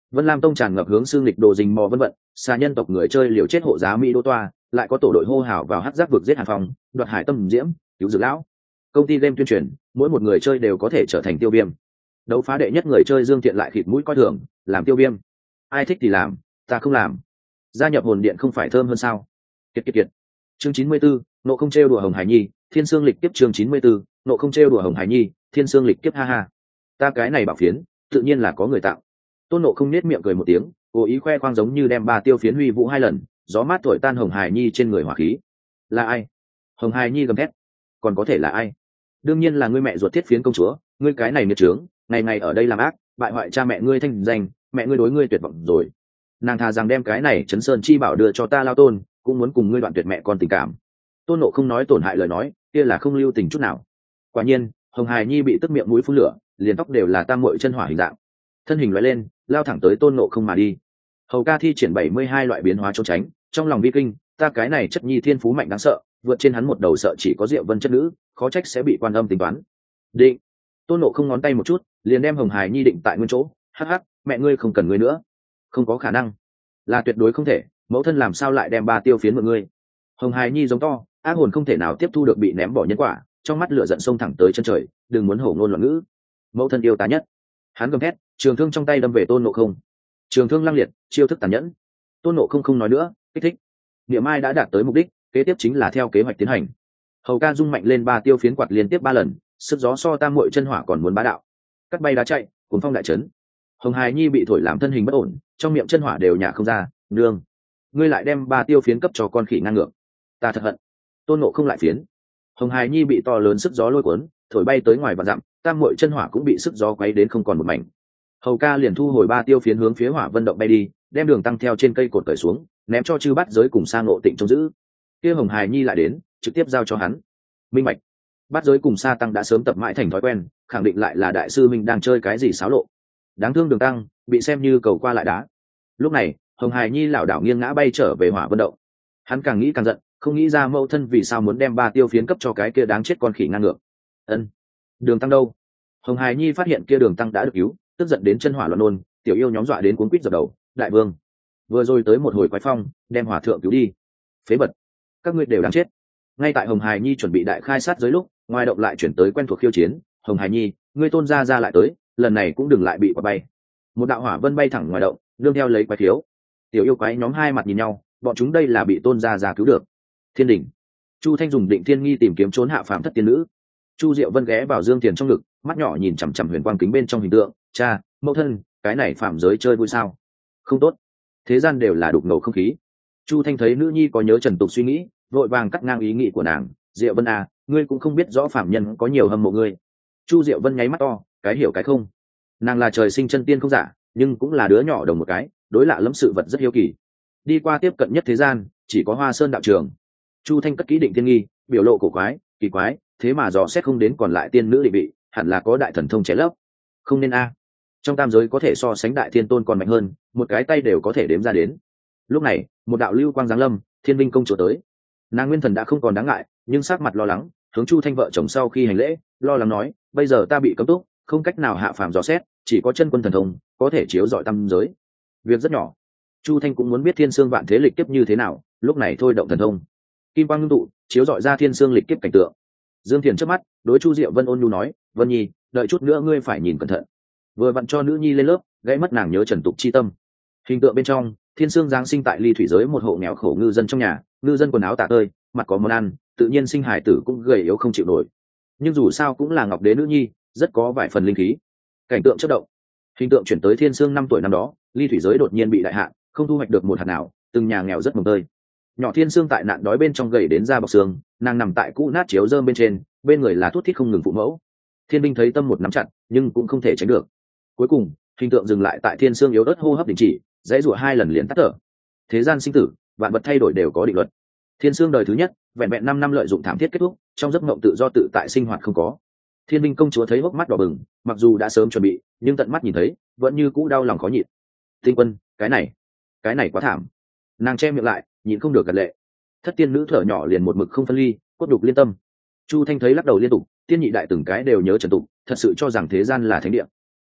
Vân Lam Tông tràn ngập hướng xương lịch đồ dình mò vân vận, xa nhân tộc người chơi liều chết hộ giá Mỹ Đô Toa, lại có tổ đội hô hào vào hắc giác vực giết Hàn Phong, đoạt hải tâm diễm, cứu dược lão. Công ty game tuyên truyền, mỗi một người chơi đều có thể trở thành tiêu viêm. Đấu phá đệ nhất người chơi Dương Thiện lại khịt mũi coi thường, làm tiêu viêm. Ai thích thì làm, ta không làm. Gia nhập hồn điện không phải thơm hơn sao? Kiệt kiệt kiệt. Chương chín mươi 94, nộ không trêu đùa Hồng Hải Nhi, Thiên Sương lịch kiếp chương chín mươi 94, nộ không trêu đùa Hồng Hải Nhi, Thiên Sương lịch kiếp ha ha. Ta cái này bảo phiến, tự nhiên là có người tạo. Tôn Nộ không nết miệng cười một tiếng, cố ý khoe khoang giống như đem ba tiêu phiến huy vũ hai lần, gió mát thổi tan Hồng Hải Nhi trên người hỏa khí. Là ai? Hồng Hải Nhi gầm thét. Còn có thể là ai? Đương nhiên là ngươi mẹ ruột Thiết Phiến công chúa, ngươi cái này nghiệt trướng, ngày ngày ở đây làm ác, bại hoại cha mẹ ngươi thanh danh, mẹ ngươi đối ngươi tuyệt vọng rồi. Nàng thà rằng đem cái này Chấn Sơn chi bảo đưa cho ta Lao Tôn, cũng muốn cùng ngươi đoạn tuyệt mẹ con tình cảm. Tôn Nộ không nói tổn hại lời nói, kia là không lưu tình chút nào. Quả nhiên, Hồng Hải Nhi bị tức miệng mũi phun lửa, liền tóc đều là tam muội chân hỏa hình dạng, thân hình lóe lên, lao thẳng tới Tôn Nộ không mà đi. Hầu ca thi triển bảy mươi hai loại biến hóa trốn tránh, trong lòng vi kinh, ta cái này chất nhi thiên phú mạnh đáng sợ, vượt trên hắn một đầu sợ chỉ có Diệu Vân chất nữ, khó trách sẽ bị quan âm tính toán. Định. Tôn Nộ không ngón tay một chút, liền đem Hồng Hải Nhi định tại nguyên chỗ. Hắc hắc, mẹ ngươi không cần ngươi nữa. Không có khả năng, là tuyệt đối không thể, mẫu thân làm sao lại đem ba tiêu phiến mượn ngươi? Hồng Hải Nhi giống to, ác hồn không thể nào tiếp thu được bị ném bỏ nhân quả, trong mắt lửa giận xông thẳng tới chân trời, đừng muốn hổ ngôn loạn ngữ. Mẫu thân yêu ta nhất. Hắn gầm thét, trường thương trong tay đâm về Tôn Nộ không. Trường thương lăng liệt, chiêu thức tàn nhẫn. Tôn Nộ không không nói nữa, kích thích. Niệm Ai đã đạt tới mục đích, kế tiếp chính là theo kế hoạch tiến hành. Hầu ca rung mạnh lên ba tiêu phiến quạt liên tiếp ba lần, sức gió so tam muội chân hỏa còn muốn bá đạo. Cắt bay đá chạy, cuốn phong đại chấn. Hồng Hải Nhi bị thổi làm thân hình bất ổn, trong miệng chân hỏa đều nhả không ra. Nương, ngươi lại đem ba tiêu phiến cấp cho con khỉ ngang ngược, ta thật hận. Tôn Nộ không lại phiến. Hồng Hải Nhi bị to lớn sức gió lôi cuốn, thổi bay tới ngoài vạn dặm, tam muội chân hỏa cũng bị sức gió quấy đến không còn một mảnh. Hầu ca liền thu hồi ba tiêu phiến hướng phía Hỏa Vân động bay đi, đem đường tăng theo trên cây cột cởi xuống, ném cho chư bát giới cùng Sa Ngộ Tịnh trông giữ. Kia Hồng Hải Nhi lại đến, trực tiếp giao cho hắn. Minh bạch. Bát giới cùng Sa tăng đã sớm tập mãi thành thói quen, khẳng định lại là đại sư minh đang chơi cái gì xáo lộ. Đáng thương đường tăng, bị xem như cầu qua lại đá. Lúc này, Hồng Hải Nhi lảo đảo nghiêng ngã bay trở về Hỏa Vân động. Hắn càng nghĩ càng giận, không nghĩ ra mẫu thân vì sao muốn đem ba tiêu phiến cấp cho cái kia đáng chết con khỉ ngang ngược. Ân, đường tăng đâu? Hồng Hải Nhi phát hiện kia đường tăng đã được cứu, tức giận đến chân hỏa loạn nôn, tiểu yêu nhóm dọa đến cuốn quýt dập đầu. Đại vương, vừa rồi tới một hồi quái phong, đem hỏa thượng cứu đi. Phế vật, các ngươi đều đáng chết. Ngay tại Hồng Hải Nhi chuẩn bị đại khai sát giới lúc, ngoài động lại chuyển tới quen thuộc khiêu chiến. Hồng Hải Nhi, ngươi tôn gia ra lại tới, lần này cũng đừng lại bị quả bay. Một đạo hỏa vân bay thẳng ngoài động, nương theo lấy quái thiếu. Tiểu yêu quái nhóm hai mặt nhìn nhau, bọn chúng đây là bị tôn gia ra cứu được. Thiên đỉnh. Chu Thanh dùng định thiên nghi tìm kiếm trốn hạ phàm thất tiên nữ. Chu Diệu Vân ghé vào Dương Tiền trong ngực, mắt nhỏ nhìn chằm chằm huyền quang kính bên trong hình tượng. Cha, mẫu thân, cái này phạm giới chơi vui sao? Không tốt, thế gian đều là đục ngầu không khí. Chu Thanh thấy nữ nhi có nhớ trần tục suy nghĩ, vội vàng cắt ngang ý nghĩ của nàng. Diệu Vân à, ngươi cũng không biết rõ phạm nhân có nhiều hâm mộ ngươi. Chu Diệu Vân nháy mắt to, cái hiểu cái không. Nàng là trời sinh chân tiên không giả, nhưng cũng là đứa nhỏ đồng một cái, đối lạ lẫm sự vật rất hiếu kỳ. Đi qua tiếp cận nhất thế gian, chỉ có Hoa Sơn đạo trường. Chu Thanh cất kỹ định thiên nghi, biểu lộ cổ quái, kỳ quái, thế mà dò xét không đến còn lại tiên nữ định vị, hẳn là có đại thần thông chế lấp. Không nên a. Trong tam giới có thể so sánh đại thiên tôn còn mạnh hơn, một cái tay đều có thể đếm ra đến. Lúc này, một đạo lưu quang giáng lâm, Thiên Vinh công chúa tới. Nàng nguyên thần đã không còn đáng ngại, nhưng sắc mặt lo lắng, hướng Chu Thanh vợ chồng sau khi hành lễ, lo lắng nói, bây giờ ta bị cấm túc, không cách nào hạ phàm dò xét, chỉ có chân quân thần thông có thể chiếu rọi tam giới. Việc rất nhỏ. Chu Thanh cũng muốn biết thiên sương vạn thế lịch kiếp như thế nào, lúc này thôi động thần thông. Kim quang ngưng tụ, chiếu rọi ra thiên sương lịch kiếp cảnh tượng. Dương Thiền trước mắt, đối Chu Diệu Vân ôn nhu nói, Vân Nhi, đợi chút nữa ngươi phải nhìn cẩn thận. Vừa vặn cho nữ nhi lên lớp, gãy mất nàng nhớ trần tục chi tâm. Hình tượng bên trong, thiên sương giáng sinh tại ly thủy giới một hộ nghèo khổ ngư dân trong nhà, ngư dân quần áo tả tơi, mặt có món ăn, tự nhiên sinh hải tử cũng gầy yếu không chịu nổi. Nhưng dù sao cũng là ngọc đế nữ nhi, rất có vài phần linh khí. Cảnh tượng chớp động, hình tượng chuyển tới thiên sương năm tuổi năm đó, ly thủy giới đột nhiên bị đại hạn, không thu hoạch được một hạt nào, từng nhà nghèo rất mồng tơi. Nhỏ thiên sương tại nạn đói bên trong gầy đến da bọc xương, nàng nằm tại cũ nát chiếu rơm bên trên, bên người là thuốc thít không ngừng phụ mẫu. Thiên binh thấy tâm một nắm chặt, nhưng cũng không thể tránh được. Cuối cùng, hình tượng dừng lại tại thiên sương yếu ớt hô hấp đình chỉ, dãy rủa hai lần liền tắt thở. Thế gian sinh tử, vạn vật thay đổi đều có định luật. Thiên sương đời thứ nhất, vẹn vẹn năm năm lợi dụng thảm thiết kết thúc, trong giấc mộng tự do tự tại sinh hoạt không có. Thiên binh công chúa thấy hốc mắt đỏ bừng, mặc dù đã sớm chuẩn bị, nhưng tận mắt nhìn thấy, vẫn như cũ đau lòng khó nhịn. Tinh quân, cái này, cái này quá thảm. Nàng che miệng lại, nhịn không được gật lệ. Thất tiên nữ thở nhỏ liền một mực không phân ly, cốt đục liên tâm. Chu Thanh thấy lắc đầu liên tục, tiên nhị đại từng cái đều nhớ trần tục, thật sự cho rằng thế gian là thánh địa.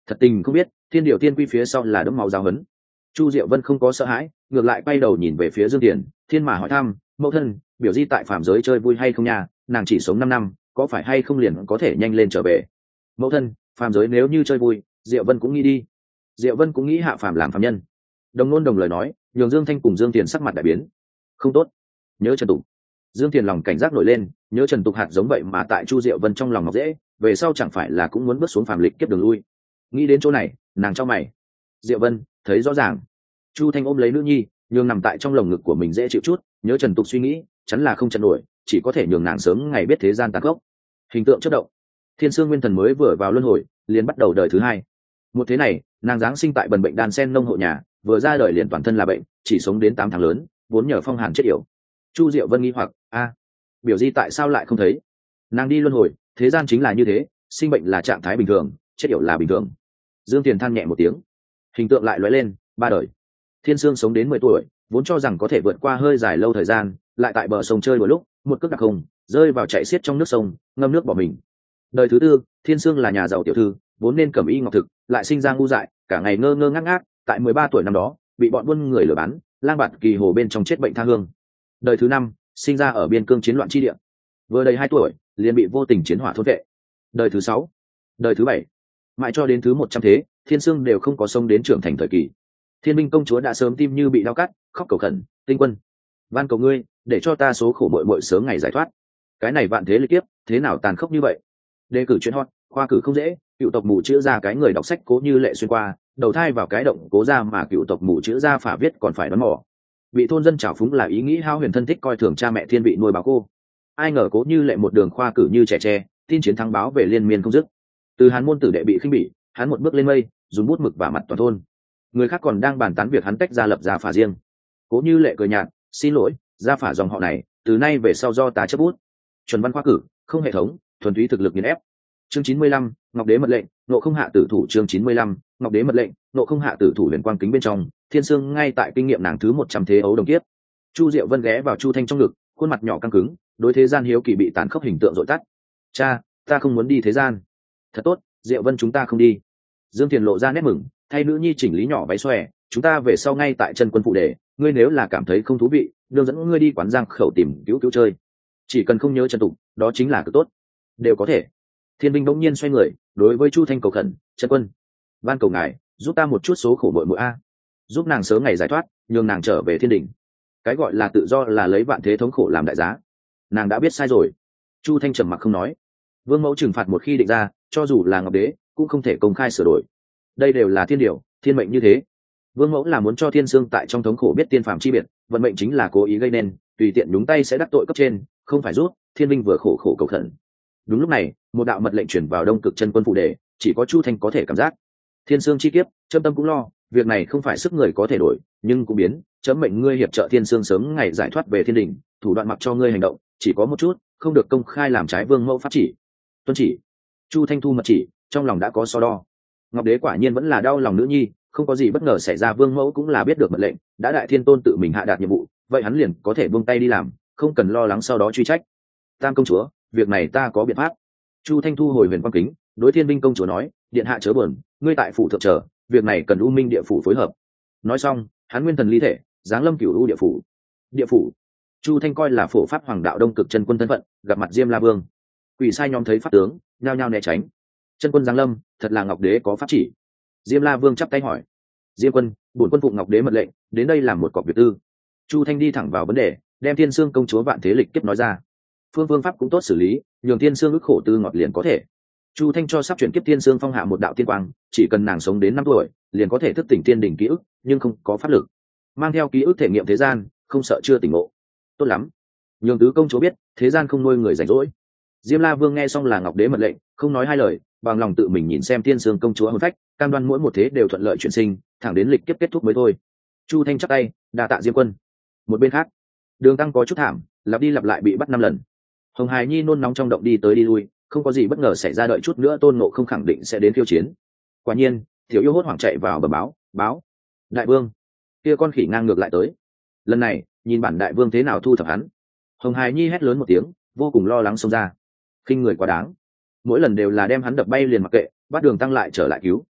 Thật tình không biết thiên điều tiên quy phía sau là đấm máu giáo hấn. Chu Diệu Vân không có sợ hãi, ngược lại quay đầu nhìn về phía Dương Tiền, thiên mà hỏi thăm, mẫu thân, biểu di tại phàm giới chơi vui hay không nha, nàng chỉ sống năm năm, có phải hay không liền có thể nhanh lên trở về. Mẫu thân, phàm giới nếu như chơi vui, Diệu Vân cũng nghĩ đi. Diệu Vân cũng nghĩ hạ phàm làm phàm nhân. Đồng ngôn đồng lời nói, nhường Dương Thanh cùng Dương Tiền sắc mặt đại biến. Không tốt, nhớ Trần Tục. Dương Tiền lòng cảnh giác nổi lên, nhớ Trần Tục hạt giống vậy mà tại Chu Diệu Vân trong lòng ngọc dễ, về sau chẳng phải là cũng muốn bước xuống phàm lịch kiếp đường lui. Nghĩ đến chỗ này, nàng cho mày. Diệu Vân thấy rõ ràng. Chu Thanh ôm lấy nữ nhi, nhường nằm tại trong lồng ngực của mình dễ chịu chút, nhớ Trần Tục suy nghĩ, chắn là không chặn nổi, chỉ có thể nhường nàng sớm ngày biết thế gian tàn khốc. Hình tượng chớp động, Thiên Sương Nguyên Thần mới vừa vào luân hồi, liền bắt đầu đời thứ hai. Một thế này, nàng giáng sinh tại bần bệnh đan sen nông hộ nhà, vừa ra đời liền toàn thân là bệnh, chỉ sống đến tám tháng lớn, vốn nhờ phong hàn chết yểu. Chu Diệu Vân nghi hoặc, a, biểu di tại sao lại không thấy? Nàng đi luân hồi, thế gian chính là như thế, sinh bệnh là trạng thái bình thường, chết yểu là bình thường. Dương Tiền than nhẹ một tiếng, hình tượng lại lóe lên, ba đời. Thiên Sương sống đến mười tuổi, vốn cho rằng có thể vượt qua hơi dài lâu thời gian, lại tại bờ sông chơi một lúc, một cước đặc không, rơi vào chạy xiết trong nước sông, ngâm nước bỏ mình. Đời thứ tư, Thiên Sương là nhà giàu tiểu thư, vốn nên cẩm y ngọc thực, lại sinh ra ngu dại, cả ngày ngơ ngơ ngác ngác, tại mười ba tuổi năm đó, bị bọn buôn người lừa bán, lang bạt kỳ hồ bên trong chết bệnh tha hương. Đời thứ năm, sinh ra ở biên cương chiến loạn chi địa, vừa đầy hai tuổi, liền bị vô tình chiến hỏa thôn vệ. Đời thứ sáu, đời thứ bảy, mãi cho đến thứ một trăm thế, Thiên Sương đều không có sống đến trưởng thành thời kỳ. Thiên Minh công chúa đã sớm tim như bị đau cắt, khóc cầu khẩn, Tinh Quân, van cầu ngươi, để cho ta số khổ muội muội sớm ngày giải thoát. Cái này vạn thế lịch kiếp, thế nào tàn khốc như vậy? Đề cử chuyện hot, khoa cử không dễ, cựu tộc mù chữ ra cái người đọc sách cố như lệ xuyên qua, đầu thai vào cái động cố ra mà cựu tộc mù chữ ra phả viết còn phải đón mỏ. Bị thôn dân trào phúng là ý nghĩ hao huyền thân thích coi thường cha mẹ thiên vị nuôi báo cô. Ai ngờ cố như lệ một đường khoa cử như trẻ tre, tin chiến thắng báo về liên miên không dứt. Từ Hán môn tử đệ bị khinh bỉ, hắn một bước lên mây, dùng bút mực và mặt toàn thôn. Người khác còn đang bàn tán việc hắn tách ra lập ra phả riêng. Cố như lệ cười nhạt, xin lỗi, gia phả dòng họ này, từ nay về sau do ta chấp bút. Chuẩn văn khoa cử, không hệ thống, thuần túy thực lực nghiền ép. Chương chín mươi lăm, Ngọc Đế mật lệnh, nộ không hạ tử thủ. Chương chín mươi lăm, Ngọc Đế mật lệnh, nộ không hạ tử thủ. Huyền quang kính bên trong, Thiên Sương ngay tại kinh nghiệm nàng thứ một trăm thế ấu đồng kiếp. Chu Diệu Vân ghé vào Chu Thanh trong ngực, khuôn mặt nhỏ căng cứng, đối thế gian hiếu kỳ bị tàn khốc hình tượng dội tắt. Cha, ta không muốn đi thế gian. Thật tốt, Diệu Vân chúng ta không đi. Dương Tiền lộ ra nét mừng, thay nữ nhi chỉnh lý nhỏ váy xòe, chúng ta về sau ngay tại chân quân phụ đề, ngươi nếu là cảm thấy không thú vị, đương dẫn ngươi đi quán giang khẩu tìm cứu cứu chơi, chỉ cần không nhớ Trần Tục, đó chính là cực tốt, đều có thể. Thiên Binh bỗng nhiên xoay người, đối với Chu Thanh cầu khẩn, chân quân, van cầu ngài giúp ta một chút số khổ muội muội a, giúp nàng sớm ngày giải thoát, nhường nàng trở về thiên đình. Cái gọi là tự do là lấy vạn thế thống khổ làm đại giá, nàng đã biết sai rồi. Chu Thanh trầm mặc không nói. Vương mẫu trừng phạt một khi định ra, cho dù là Ngọc Đế cũng không thể công khai sửa đổi, đây đều là thiên điều, thiên mệnh như thế. Vương mẫu là muốn cho Thiên Sương tại trong thống khổ biết tiên phàm chi biệt, vận mệnh chính là cố ý gây nên, tùy tiện đúng tay sẽ đắc tội cấp trên, không phải rút. Thiên Minh vừa khổ khổ cầu khẩn. Đúng lúc này, một đạo mật lệnh chuyển vào Đông Cực chân quân phụ đề, chỉ có Chu Thanh có thể cảm giác. Thiên Sương chi kiếp, châm tâm cũng lo, việc này không phải sức người có thể đổi, nhưng cũng biến, chấm mệnh ngươi hiệp trợ Thiên Sương sớm ngày giải thoát về thiên đình, thủ đoạn mặc cho ngươi hành động, chỉ có một chút, không được công khai làm trái vương mẫu pháp chỉ. Tuân chỉ. Chu Thanh thu mật chỉ, trong lòng đã có so đo. Ngọc Đế quả nhiên vẫn là đau lòng nữ nhi, không có gì bất ngờ xảy ra, vương mẫu cũng là biết được mật lệnh, đã đại thiên tôn tự mình hạ đạt nhiệm vụ, vậy hắn liền có thể buông tay đi làm, không cần lo lắng sau đó truy trách. Tam công chúa, việc này ta có biện pháp. Chu Thanh thu hồi huyền quang kính, đối Thiên Binh công chúa nói, điện hạ chớ buồn, ngươi tại phủ thượng chờ, việc này cần U Minh địa phủ phối hợp. Nói xong, hắn nguyên thần ly thể, giáng lâm cửu u địa phủ. Địa phủ, Chu Thanh coi là phổ pháp hoàng đạo Đông Cực chân quân thân phận, gặp mặt Diêm La Vương. Quỷ sai nhóm thấy pháp tướng, nhao nhao né tránh. Chân quân giáng lâm, thật là Ngọc Đế có pháp chỉ. Diêm La Vương chắp tay hỏi, Diêm quân, bổn quân phụng Ngọc Đế mật lệnh, đến đây làm một cọc việc tư. Chu Thanh đi thẳng vào vấn đề, đem Thiên Sương công chúa vạn thế lịch kiếp nói ra. Phương phương pháp cũng tốt xử lý, nhường Thiên Sương ức khổ tư ngọt liền có thể. Chu Thanh cho sắp chuyển kiếp Thiên Sương phong hạ một đạo tiên quang, chỉ cần nàng sống đến năm tuổi, liền có thể thức tỉnh tiên đỉnh ký ức, nhưng không có pháp lực. Mang theo ký ức thể nghiệm thế gian, không sợ chưa tỉnh ngộ. Tốt lắm, nhường tứ công chúa biết, thế gian không nuôi người rảnh rỗi. Diêm La Vương nghe xong là Ngọc Đế mật lệnh, không nói hai lời, bằng lòng tự mình nhìn xem Thiên Sương công chúa hồn phách, cam đoan mỗi một thế đều thuận lợi chuyển sinh, thẳng đến lịch kiếp kết thúc mới thôi. Chu Thanh chắp tay, đa tạ Diêm quân. Một bên khác, Đường Tăng có chút thảm, lặp đi lặp lại bị bắt năm lần. Hồng Hải Nhi nôn nóng trong động đi tới đi lui, không có gì bất ngờ xảy ra, đợi chút nữa Tôn Ngộ không khẳng định sẽ đến khiêu chiến. Quả nhiên, Tiểu Yêu hốt hoảng chạy vào bẩm báo, báo, đại vương, kia con khỉ ngang ngược lại tới. Lần này, nhìn bản đại vương thế nào thu thập hắn. Hồng Hải Nhi hét lớn một tiếng, vô cùng lo lắng xông ra. Khinh người quá đáng, mỗi lần đều là đem hắn đập bay liền mặc kệ, bắt Đường Tăng lại trở lại cứu.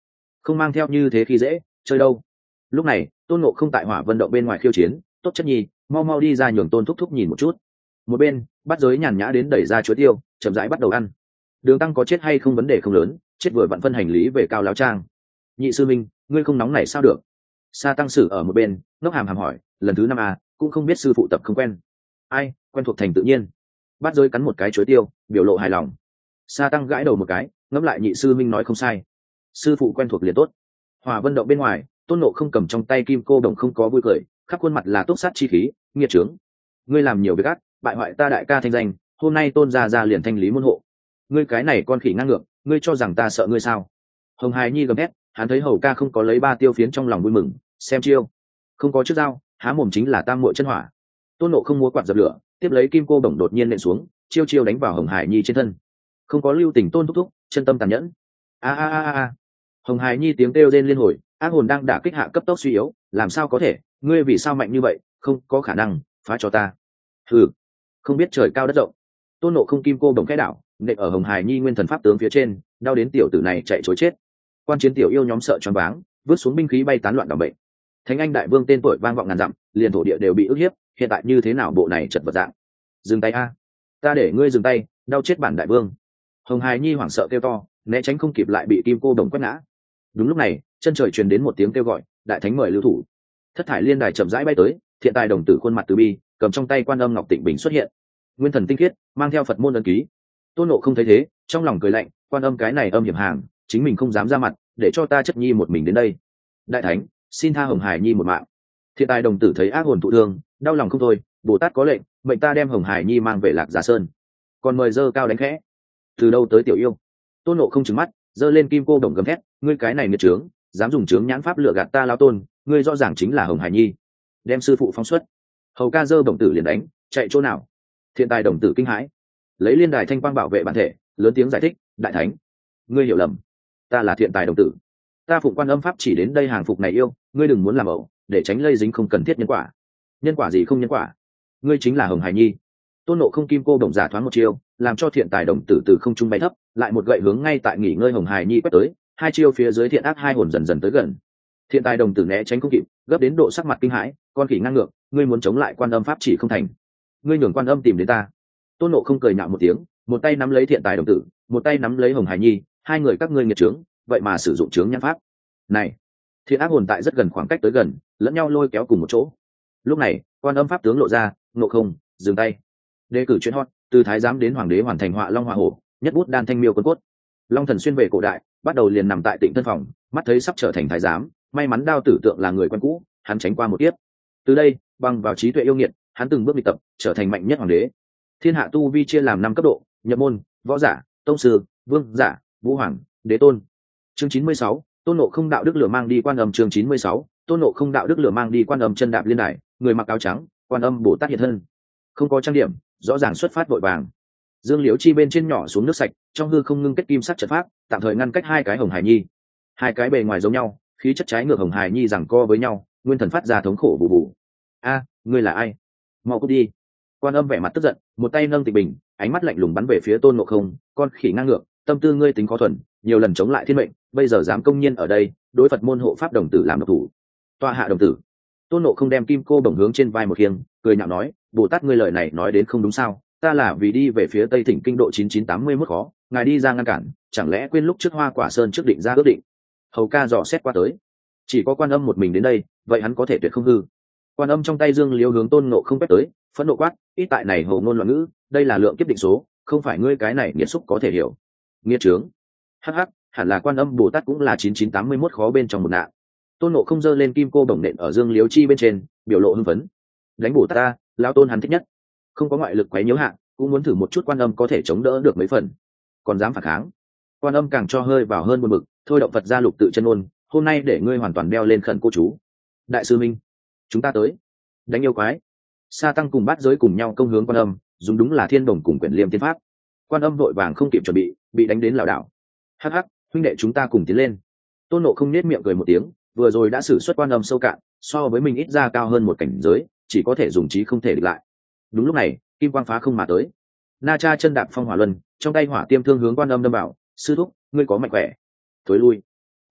không mang theo như thế khi dễ chơi đâu. Lúc này Tôn Ngộ không tại Hỏa Vân động bên ngoài khiêu chiến, tốt chất nhi, mau mau đi ra nhường Tôn thúc thúc nhìn một chút. Một bên bắt giới nhàn nhã đến đẩy ra chuối tiêu, chậm rãi bắt đầu ăn. Đường Tăng có chết hay không vấn đề không lớn, chết vừa vặn phân hành lý về Cao Láo Trang. Nhị sư minh, ngươi không nóng này sao được? Sa tăng sử ở một bên ngốc hàm hàm hỏi, lần thứ năm à, cũng không biết sư phụ tập không quen. Ai, quen thuộc thành tự nhiên. Bắt giới cắn một cái chuối tiêu, biểu lộ hài lòng. Sa tăng gãi đầu một cái, ngẫm lại nhị sư minh nói không sai, sư phụ quen thuộc liền tốt. Hỏa Vân động bên ngoài, Tôn Ngộ không cầm trong tay kim cô đồng không có vui cười, khắp khuôn mặt là túc sát chi khí, nghiệt trướng. Ngươi làm nhiều việc ác, bại hoại ta đại ca thanh danh, hôm nay Tôn gia gia liền thanh lý môn hộ. Ngươi cái này con khỉ ngang ngược, ngươi cho rằng ta sợ ngươi sao? Hồng Hải Nhi gầm hét, hắn thấy hầu ca không có lấy ba tiêu phiến trong lòng vui mừng, xem chiêu, không có trước dao, há mồm chính là tam muội chân hỏa. Tôn Ngộ không múa quạt dập lửa, tiếp lấy kim cô đồng đột nhiên nện xuống, chiêu chiêu đánh vào Hồng Hải Nhi trên thân. Không có lưu tình Tôn thúc thúc, chân tâm tàn nhẫn. A a a a. Hồng Hải Nhi tiếng kêu rên liên hồi, ác hồn đang đả kích hạ cấp tốc suy yếu, làm sao có thể, ngươi vì sao mạnh như vậy, không có khả năng, phá cho ta. Hừ, không biết trời cao đất rộng. Tôn Ngộ không kim cô đồng cái đảo, nện ở Hồng Hải Nhi nguyên thần pháp tướng phía trên, đau đến tiểu tử này chạy trối chết. Quan chiến tiểu yêu nhóm sợ choáng váng, vứt xuống binh khí bay tán loạn đảo bệnh. Thánh Anh đại vương tên tuổi vang vọng ngàn dặm, liền thổ địa đều bị ức hiếp, hiện tại như thế nào bộ này chật vật dạng. Dừng tay a, ta để ngươi dừng tay, đau chết bản đại vương. Hồng Hải Nhi hoảng sợ kêu to, né tránh không kịp lại bị kim cô đồng quét ngã. Đúng lúc này chân trời truyền đến một tiếng kêu gọi, đại thánh mời lưu thủ. Thất thải liên đài chậm rãi bay tới, thiện tài đồng tử khuôn mặt từ bi, cầm trong tay quan âm ngọc tịnh bình xuất hiện, nguyên thần tinh khiết, mang theo Phật môn ấn ký. Tôn Ngộ không thấy thế, trong lòng cười lạnh, quan âm cái này âm hiểm hàng, chính mình không dám ra mặt, để cho ta chất nhi một mình đến đây. Đại thánh, xin tha Hồng Hải Nhi một mạng. Thiện tài đồng tử thấy ác hồn thụ thương, đau lòng không thôi, Bồ Tát có lệnh, mệnh ta đem Hồng Hải Nhi mang về Lạc Giả Sơn. Còn mời dơ cao đánh khẽ. Từ đâu tới tiểu yêu? Tôn Ngộ không trừng mắt, giơ lên kim cô đồng gầm thét, ngươi cái này nghiệt trướng, dám dùng trướng nhãn pháp lừa gạt ta lao tôn, ngươi rõ ràng chính là Hồng Hải Nhi. Đem sư phụ phóng xuất. Hầu ca giơ đồng tử liền đánh, chạy chỗ nào? Thiện tài đồng tử kinh hãi, lấy liên đài thanh quang bảo vệ bản thể, lớn tiếng giải thích, đại thánh, ngươi hiểu lầm, ta là thiện tài đồng tử, ta phụng quan âm pháp chỉ đến đây hàng phục này yêu, ngươi đừng muốn làm ẩu, để tránh lây dính không cần thiết nhân quả. Nhân quả gì không nhân quả? Ngươi chính là Hồng Hải Nhi. Tôn Ngộ không kim cô đồng giả thoáng một chiêu, làm cho thiện tài đồng tử từ không trung bay thấp, lại một gậy hướng ngay tại nghỉ ngơi Hồng Hải Nhi quét tới, hai chiêu phía dưới thiện ác hai hồn dần dần tới gần. Thiện tài đồng tử né tránh không kịp, gấp đến độ sắc mặt kinh hãi, con khỉ ngang ngược, ngươi muốn chống lại quan âm pháp chỉ không thành, ngươi nhường quan âm tìm đến ta. Tôn Ngộ không cười nhạo một tiếng, một tay nắm lấy thiện tài đồng tử, một tay nắm lấy Hồng Hải Nhi, hai người các ngươi nghiệt trướng, vậy mà sử dụng trướng nhãn pháp. Này, thiện ác hồn tại rất gần khoảng cách tới gần, lẫn nhau lôi kéo cùng một chỗ. Lúc này quan âm pháp tướng lộ ra, Ngộ không dừng tay. Đề cử chuyện hot, từ thái giám đến hoàng đế hoàn thành họa long họa hổ, nhất bút đan thanh miêu quân cốt. Long thần xuyên về cổ đại, bắt đầu liền nằm tại Tịnh Thân phòng, mắt thấy sắp trở thành thái giám, may mắn đao tử tượng là người quen cũ, hắn tránh qua một tiếp. Từ đây bằng vào trí tuệ yêu nghiệt, hắn từng bước luyện tập, trở thành mạnh nhất hoàng đế. Thiên hạ tu vi chia làm năm cấp độ: nhập môn, võ giả, tông sư, vương giả, vũ hoàng, đế tôn. Chương chín mươi sáu, Tôn Ngộ không đạo đức lửa mang đi quan âm. Chương chín mươi sáu, Tôn Ngộ không đạo đức lửa mang đi quan âm. Chân đạp liên đài, người mặc áo trắng, quan âm Bồ Tát hiện thân, không có trang điểm, rõ ràng xuất phát vội vàng. Dương Liễu chi bên trên nhỏ xuống nước sạch, trong hư không ngưng kết kim sắc trận pháp, tạm thời ngăn cách hai cái Hồng Hải Nhi. Hai cái bề ngoài giống nhau, khí chất trái ngược Hồng Hải Nhi giằng co với nhau, nguyên thần phát ra thống khổ bù bù. A, ngươi là ai? Mau cút đi! Quan âm vẻ mặt tức giận, một tay nâng tịch bình, ánh mắt lạnh lùng bắn về phía Tôn Ngộ không, con khỉ ngang ngược, tâm tư ngươi tính khó thuần, nhiều lần chống lại thiên mệnh, bây giờ dám công nhiên ở đây đối Phật môn hộ pháp đồng tử làm độc thủ. Toa hạ đồng tử. Tôn Ngộ không đem kim cô đồng hướng trên vai một khiêng, cười nhạo nói, Bồ Tát ngươi lời này nói đến không đúng sao? Ta là vì đi về phía Tây Thỉnh kinh độ chín chín tám mươi mốt khó, ngài đi ra ngăn cản, chẳng lẽ quên lúc trước Hoa Quả Sơn trước định ra ước định? Hầu ca dò xét qua tới, chỉ có quan âm một mình đến đây, vậy hắn có thể tuyệt không hư. Quan âm trong tay dương liễu hướng Tôn Ngộ không quét tới, phẫn nộ quát, ít tại này hồ ngôn loạn ngữ, đây là lượng kiếp định số, không phải ngươi cái này nghiệt xúc có thể hiểu. Nghiệt trướng. Hắc hắc, hẳn là quan âm Bồ Tát cũng là chín chín tám mươi mốt khó bên trong một nạn. Tôn Ngộ không giơ lên kim cô bổng nện ở dương liễu chi bên trên, biểu lộ hưng phấn. Đánh Bồ Tát ta, lão Tôn hắn thích nhất, không có ngoại lực quấy nhiễu hạ, cũng muốn thử một chút quan âm có thể chống đỡ được mấy phần, còn dám phản kháng. Quan âm càng cho hơi vào hơn một bực, thôi động Phật gia lục tự chân ôn, hôm nay để ngươi hoàn toàn đeo lên khẩn cô chú. Đại sư minh, chúng ta tới, đánh yêu quái. Sa tăng cùng bát giới cùng nhau công hướng quan âm, dùng đúng là thiên đồng cùng quyển liêm tiên pháp. Quan âm vội vàng không kịp chuẩn bị, bị đánh đến lảo đảo. Hắc hắc, huynh đệ chúng ta cùng tiến lên. Tôn Ngộ không nết miệng cười một tiếng, vừa rồi đã sử xuất quan âm sâu cạn, so với mình ít ra cao hơn một cảnh giới, chỉ có thể dùng trí không thể địch lại. Đúng lúc này kim quang phá không mà tới, Na Cha chân đạp phong hỏa luân, trong tay hỏa tiêm thương hướng quan âm đâm bảo, sư thúc ngươi có mạnh khỏe, thối lui.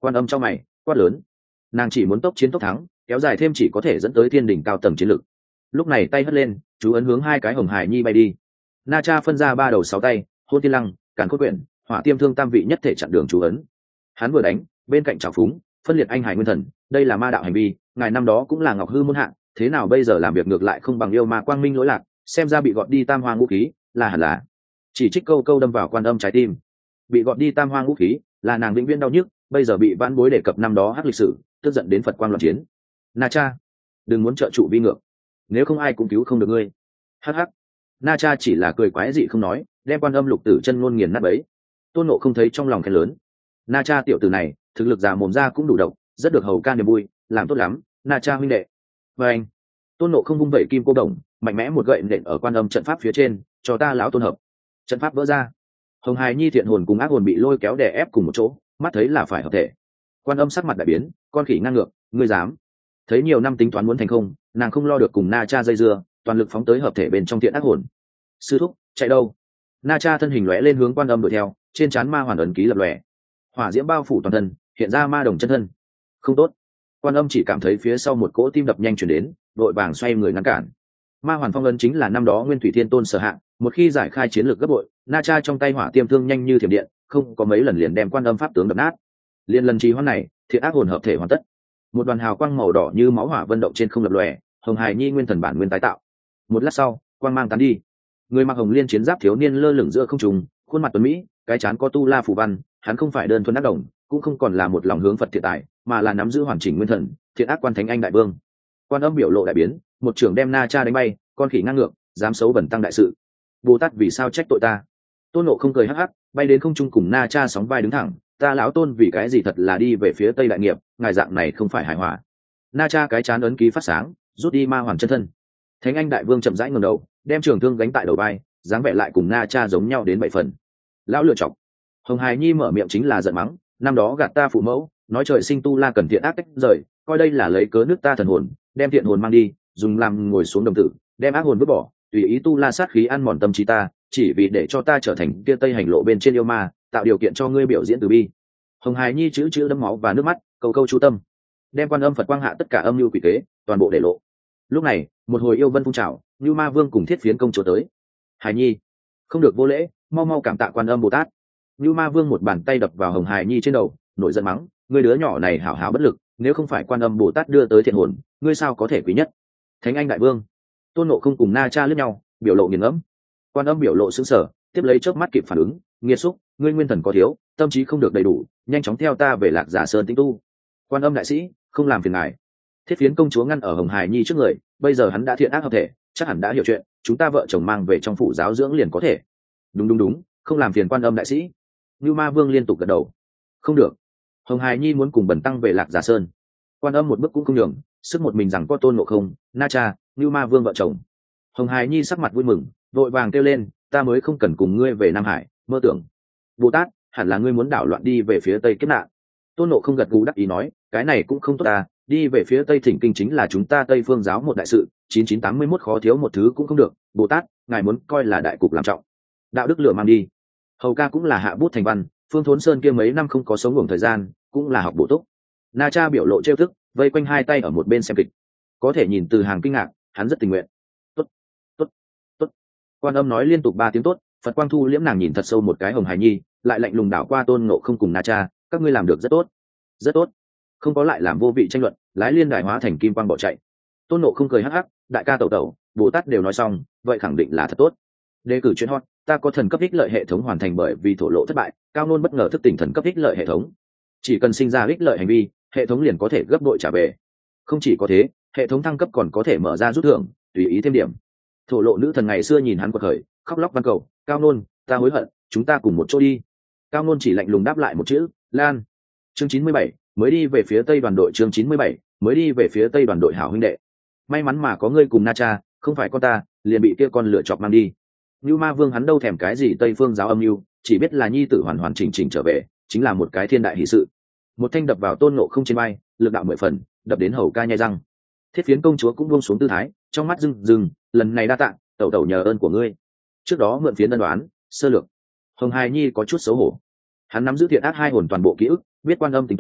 Quan Âm trong mày quát lớn, nàng chỉ muốn tốc chiến tốc thắng, kéo dài thêm chỉ có thể dẫn tới thiên đỉnh cao tầng chiến lực. Lúc này tay hất lên, chú ấn hướng hai cái hồng hải nhi bay đi. Na Cha phân ra ba đầu sáu tay, hôn tiên lăng, càn khôn quyển, hỏa tiêm thương tam vị nhất thể chặn đường chú ấn. Hắn vừa đánh, bên cạnh trào phúng, phân liệt anh hải nguyên thần, đây là ma đạo hành vi, ngài năm đó cũng là ngọc hư môn hạng, thế nào bây giờ làm việc ngược lại không bằng yêu ma quang minh lỗi lạc, xem ra bị gọt đi tam hoa ngũ khí, là hẳn là. Chỉ trích câu câu đâm vào Quan Âm trái tim. Bị gọt đi tam hoa ngũ khí, là nàng vĩnh viễn đau nhức, bây giờ bị vãn bối đề cập năm đó hắc lịch sử, tức giận đến Phật quang loạn chiến. Na Cha, đừng muốn trợ trụ vi ngược, nếu không ai cũng cứu không được ngươi. Hắc hắc. Na Cha chỉ là cười quái dị không nói, đem Quan Âm lục tử chân ngôn nghiền nát bấy. Tôn Nộ không thấy trong lòng khen lớn. Na Cha tiểu tử này, thực lực già mồm ra cũng đủ độc, rất được hầu ca niềm vui, làm tốt lắm, Na Cha huynh đệ. Và anh, Tôn Nộ không vung vẩy kim cô đồng, mạnh mẽ một gậy nện ở Quan Âm trận pháp phía trên, cho ta lão tôn hợp. Trận pháp vỡ ra. Hồng Hải Nhi thiện hồn cùng ác hồn bị lôi kéo đè ép cùng một chỗ, mắt thấy là phải hợp thể. Quan Âm sắc mặt đại biến, con khỉ ngang ngược, ngươi dám? Thấy nhiều năm tính toán muốn thành không, nàng không lo được cùng Na Cha dây dưa, toàn lực phóng tới hợp thể bên trong thiện ác hồn. Sư thúc, chạy đâu? Na Cha thân hình lóe lên hướng Quan Âm đuổi theo, trên trán ma hoàn ấn ký lập lòe, hỏa diễm bao phủ toàn thân, hiện ra ma đồng chân thân. Không tốt. Quan Âm chỉ cảm thấy phía sau một cỗ tim đập nhanh chuyển đến, đội vàng xoay người ngăn cản. Ma hoàn phong ấn chính là năm đó Nguyên Thủy Thiên Tôn sở hạng, một khi giải khai chiến lược gấp bội, Na Cha trong tay hỏa tiêm thương nhanh như thiểm điện, không có mấy lần liền đem Quan Âm pháp tướng đập nát. Liên lần trì hoãn này, thiện ác hồn hợp thể hoàn tất. Một đoàn hào quang màu đỏ như máu hỏa vân động trên không lập lòe, Hồng Hải Nhi nguyên thần bản nguyên tái tạo. Một lát sau, quang mang tán đi. Người mặc hồng liên chiến giáp thiếu niên lơ lửng giữa không trung, khuôn mặt tuấn mỹ, cái trán có tu la phù văn, hắn không phải đơn thuần ác đồng, cũng không còn là một lòng hướng Phật thiện tài, mà là nắm giữ hoàn chỉnh nguyên thần, thiện ác quan thánh anh đại vương. Quan Âm biểu lộ đại biến, một trường đem Na Cha đánh bay, con khỉ ngang ngược, dám xấu bẩn tăng đại sự. Bồ Tát vì sao trách tội ta? Tôn Nộ không cười hắc hắc, bay đến không trung cùng Na Cha sóng vai đứng thẳng, ta lão tôn vì cái gì thật là đi về phía tây đại nghiệp, ngài dạng này không phải hài hòa. Na Cha cái chán ấn ký phát sáng, rút đi ma hoàn chân thân. Thánh anh đại vương chậm rãi ngẩng đầu, đem trường thương gánh tại đầu vai, dáng vẻ lại cùng Na Cha giống nhau đến bảy phần. Lão lựa chọc. Hồng Hải Nhi mở miệng chính là giận mắng, năm đó gạt ta phụ mẫu, nói trời sinh tu la cần thiện ác tách rời, coi đây là lấy cớ nước ta thần hồn, đem thiện hồn mang đi, dùng làm ngồi xuống đồng tử, đem ác hồn vứt bỏ, tùy ý tu la sát khí ăn mòn tâm trí ta, chỉ vì để cho ta trở thành kia tây hành lộ bên trên yêu ma, tạo điều kiện cho ngươi biểu diễn từ bi. Hồng Hải Nhi chữ chữ đẫm máu và nước mắt, câu câu chú tâm, đem Quan Âm Phật quang hạ tất cả âm mưu quỷ kế, toàn bộ để lộ. Lúc này, một hồi yêu vân phun trào, Như Ma Vương cùng Thiết Phiến công chúa tới. Hải Nhi, không được vô lễ, mau mau cảm tạ Quan Âm Bồ Tát. Như Ma Vương một bàn tay đập vào Hồng Hải Nhi trên đầu, nổi giận mắng, ngươi đứa nhỏ này hảo hảo bất lực, nếu không phải Quan Âm Bồ Tát đưa tới thiện hồn, ngươi sao có thể quý nhất? Thánh anh đại vương. Tôn Nộ không cùng Na Cha lướt nhau, biểu lộ nghiền ngẫm. Quan Âm biểu lộ sững sờ, tiếp lấy chớp mắt kịp phản ứng, nghiệt xúc, ngươi nguyên thần có thiếu, tâm trí không được đầy đủ, nhanh chóng theo ta về Lạc Giả Sơn tĩnh tu. Quan Âm đại sĩ, không làm phiền ngài. Thiết Phiến công chúa ngăn ở Hồng Hải Nhi trước người, bây giờ hắn đã thiện ác hợp thể, chắc hẳn đã hiểu chuyện, chúng ta vợ chồng mang về trong phủ giáo dưỡng liền có thể. Đúng đúng đúng, không làm phiền Quan Âm đại sĩ. Như Ma Vương liên tục gật đầu. Không được. Hồng Hải Nhi muốn cùng Bần tăng về Lạc Giả Sơn. Quan Âm một bước cũng không nhường, sức một mình rằng có Tôn Ngộ Không, Na Cha, Như Ma Vương vợ chồng. Hồng Hải Nhi sắc mặt vui mừng, vội vàng kêu lên, ta mới không cần cùng ngươi về Nam Hải, mơ tưởng. Bồ Tát, hẳn là ngươi muốn đảo loạn đi về phía tây kiếp nạn. Tôn Ngộ Không gật gù đắc ý nói, cái này cũng không tốt ta, đi về phía tây thỉnh kinh chính là chúng ta Tây Phương giáo một đại sự, chín chín tám mươi mốt khó thiếu một thứ cũng không được. Bồ Tát, ngài muốn coi là đại cục làm trọng, đạo đức lửa mang đi. Hầu ca cũng là hạ bút thành văn, Phương Thốn Sơn kia mấy năm không có sống ngủng thời gian, cũng là học bổ túc. Na Cha biểu lộ trêu thức, vây quanh hai tay ở một bên xem kịch, có thể nhìn từ hàng kinh ngạc, hắn rất tình nguyện. Tốt, tốt, tốt. Quan Âm nói liên tục ba tiếng tốt, Phật quang thu liễm, nàng nhìn thật sâu một cái Hồng Hải Nhi, lại lạnh lùng đảo qua Tôn Ngộ Không cùng Na Cha, các ngươi làm được rất tốt, rất tốt. Không có lại làm vô vị tranh luận, lái liên đài hóa thành kim quang bỏ chạy. Tôn Ngộ Không cười hắc hắc, đại ca tẩu tẩu, Bồ Tát đều nói xong, vậy khẳng định là thật tốt. Đề cử chuyên hot, ta có thần cấp ích lợi hệ thống hoàn thành bởi vì thổ lộ thất bại, cao nôn bất ngờ thức tỉnh thần cấp ích lợi hệ thống. Chỉ cần sinh ra ích lợi hành vi, hệ thống liền có thể gấp bội trả về. Không chỉ có thế, hệ thống thăng cấp còn có thể mở ra rút thưởng, tùy ý thêm điểm. Thổ lộ nữ thần ngày xưa nhìn hắn quật khởi, khóc lóc van cầu, cao nôn, ta hối hận, chúng ta cùng một chỗ đi. Cao nôn chỉ lạnh lùng đáp lại một chữ, lan. Chương chín mươi bảy, mới đi về phía tây đoàn đội. Chương chín mươi bảy, mới đi về phía tây đoàn đội hảo huynh đệ. May mắn mà có ngươi cùng Na Cha, không phải con ta, liền bị kia con lửa chọc mang đi. Như Ma Vương hắn đâu thèm cái gì Tây Phương giáo âm mưu, chỉ biết là nhi tử hoàn hoàn chỉnh chỉnh trở về, chính là một cái thiên đại hỷ sự. Một thanh đập vào Tôn Ngộ Không trên vai, lực đạo mười phần, đập đến hầu ca nhai răng. Thiết Phiến công chúa cũng buông xuống tư thái, trong mắt rưng rưng, lần này đa tạ, tẩu tẩu nhờ ơn của ngươi. Trước đó mượn phiến ân đoán, sơ lược. Hồng Hải Nhi có chút xấu hổ. Hắn nắm giữ thiện ác hai hồn toàn bộ ký ức, biết Quan Âm tính toán,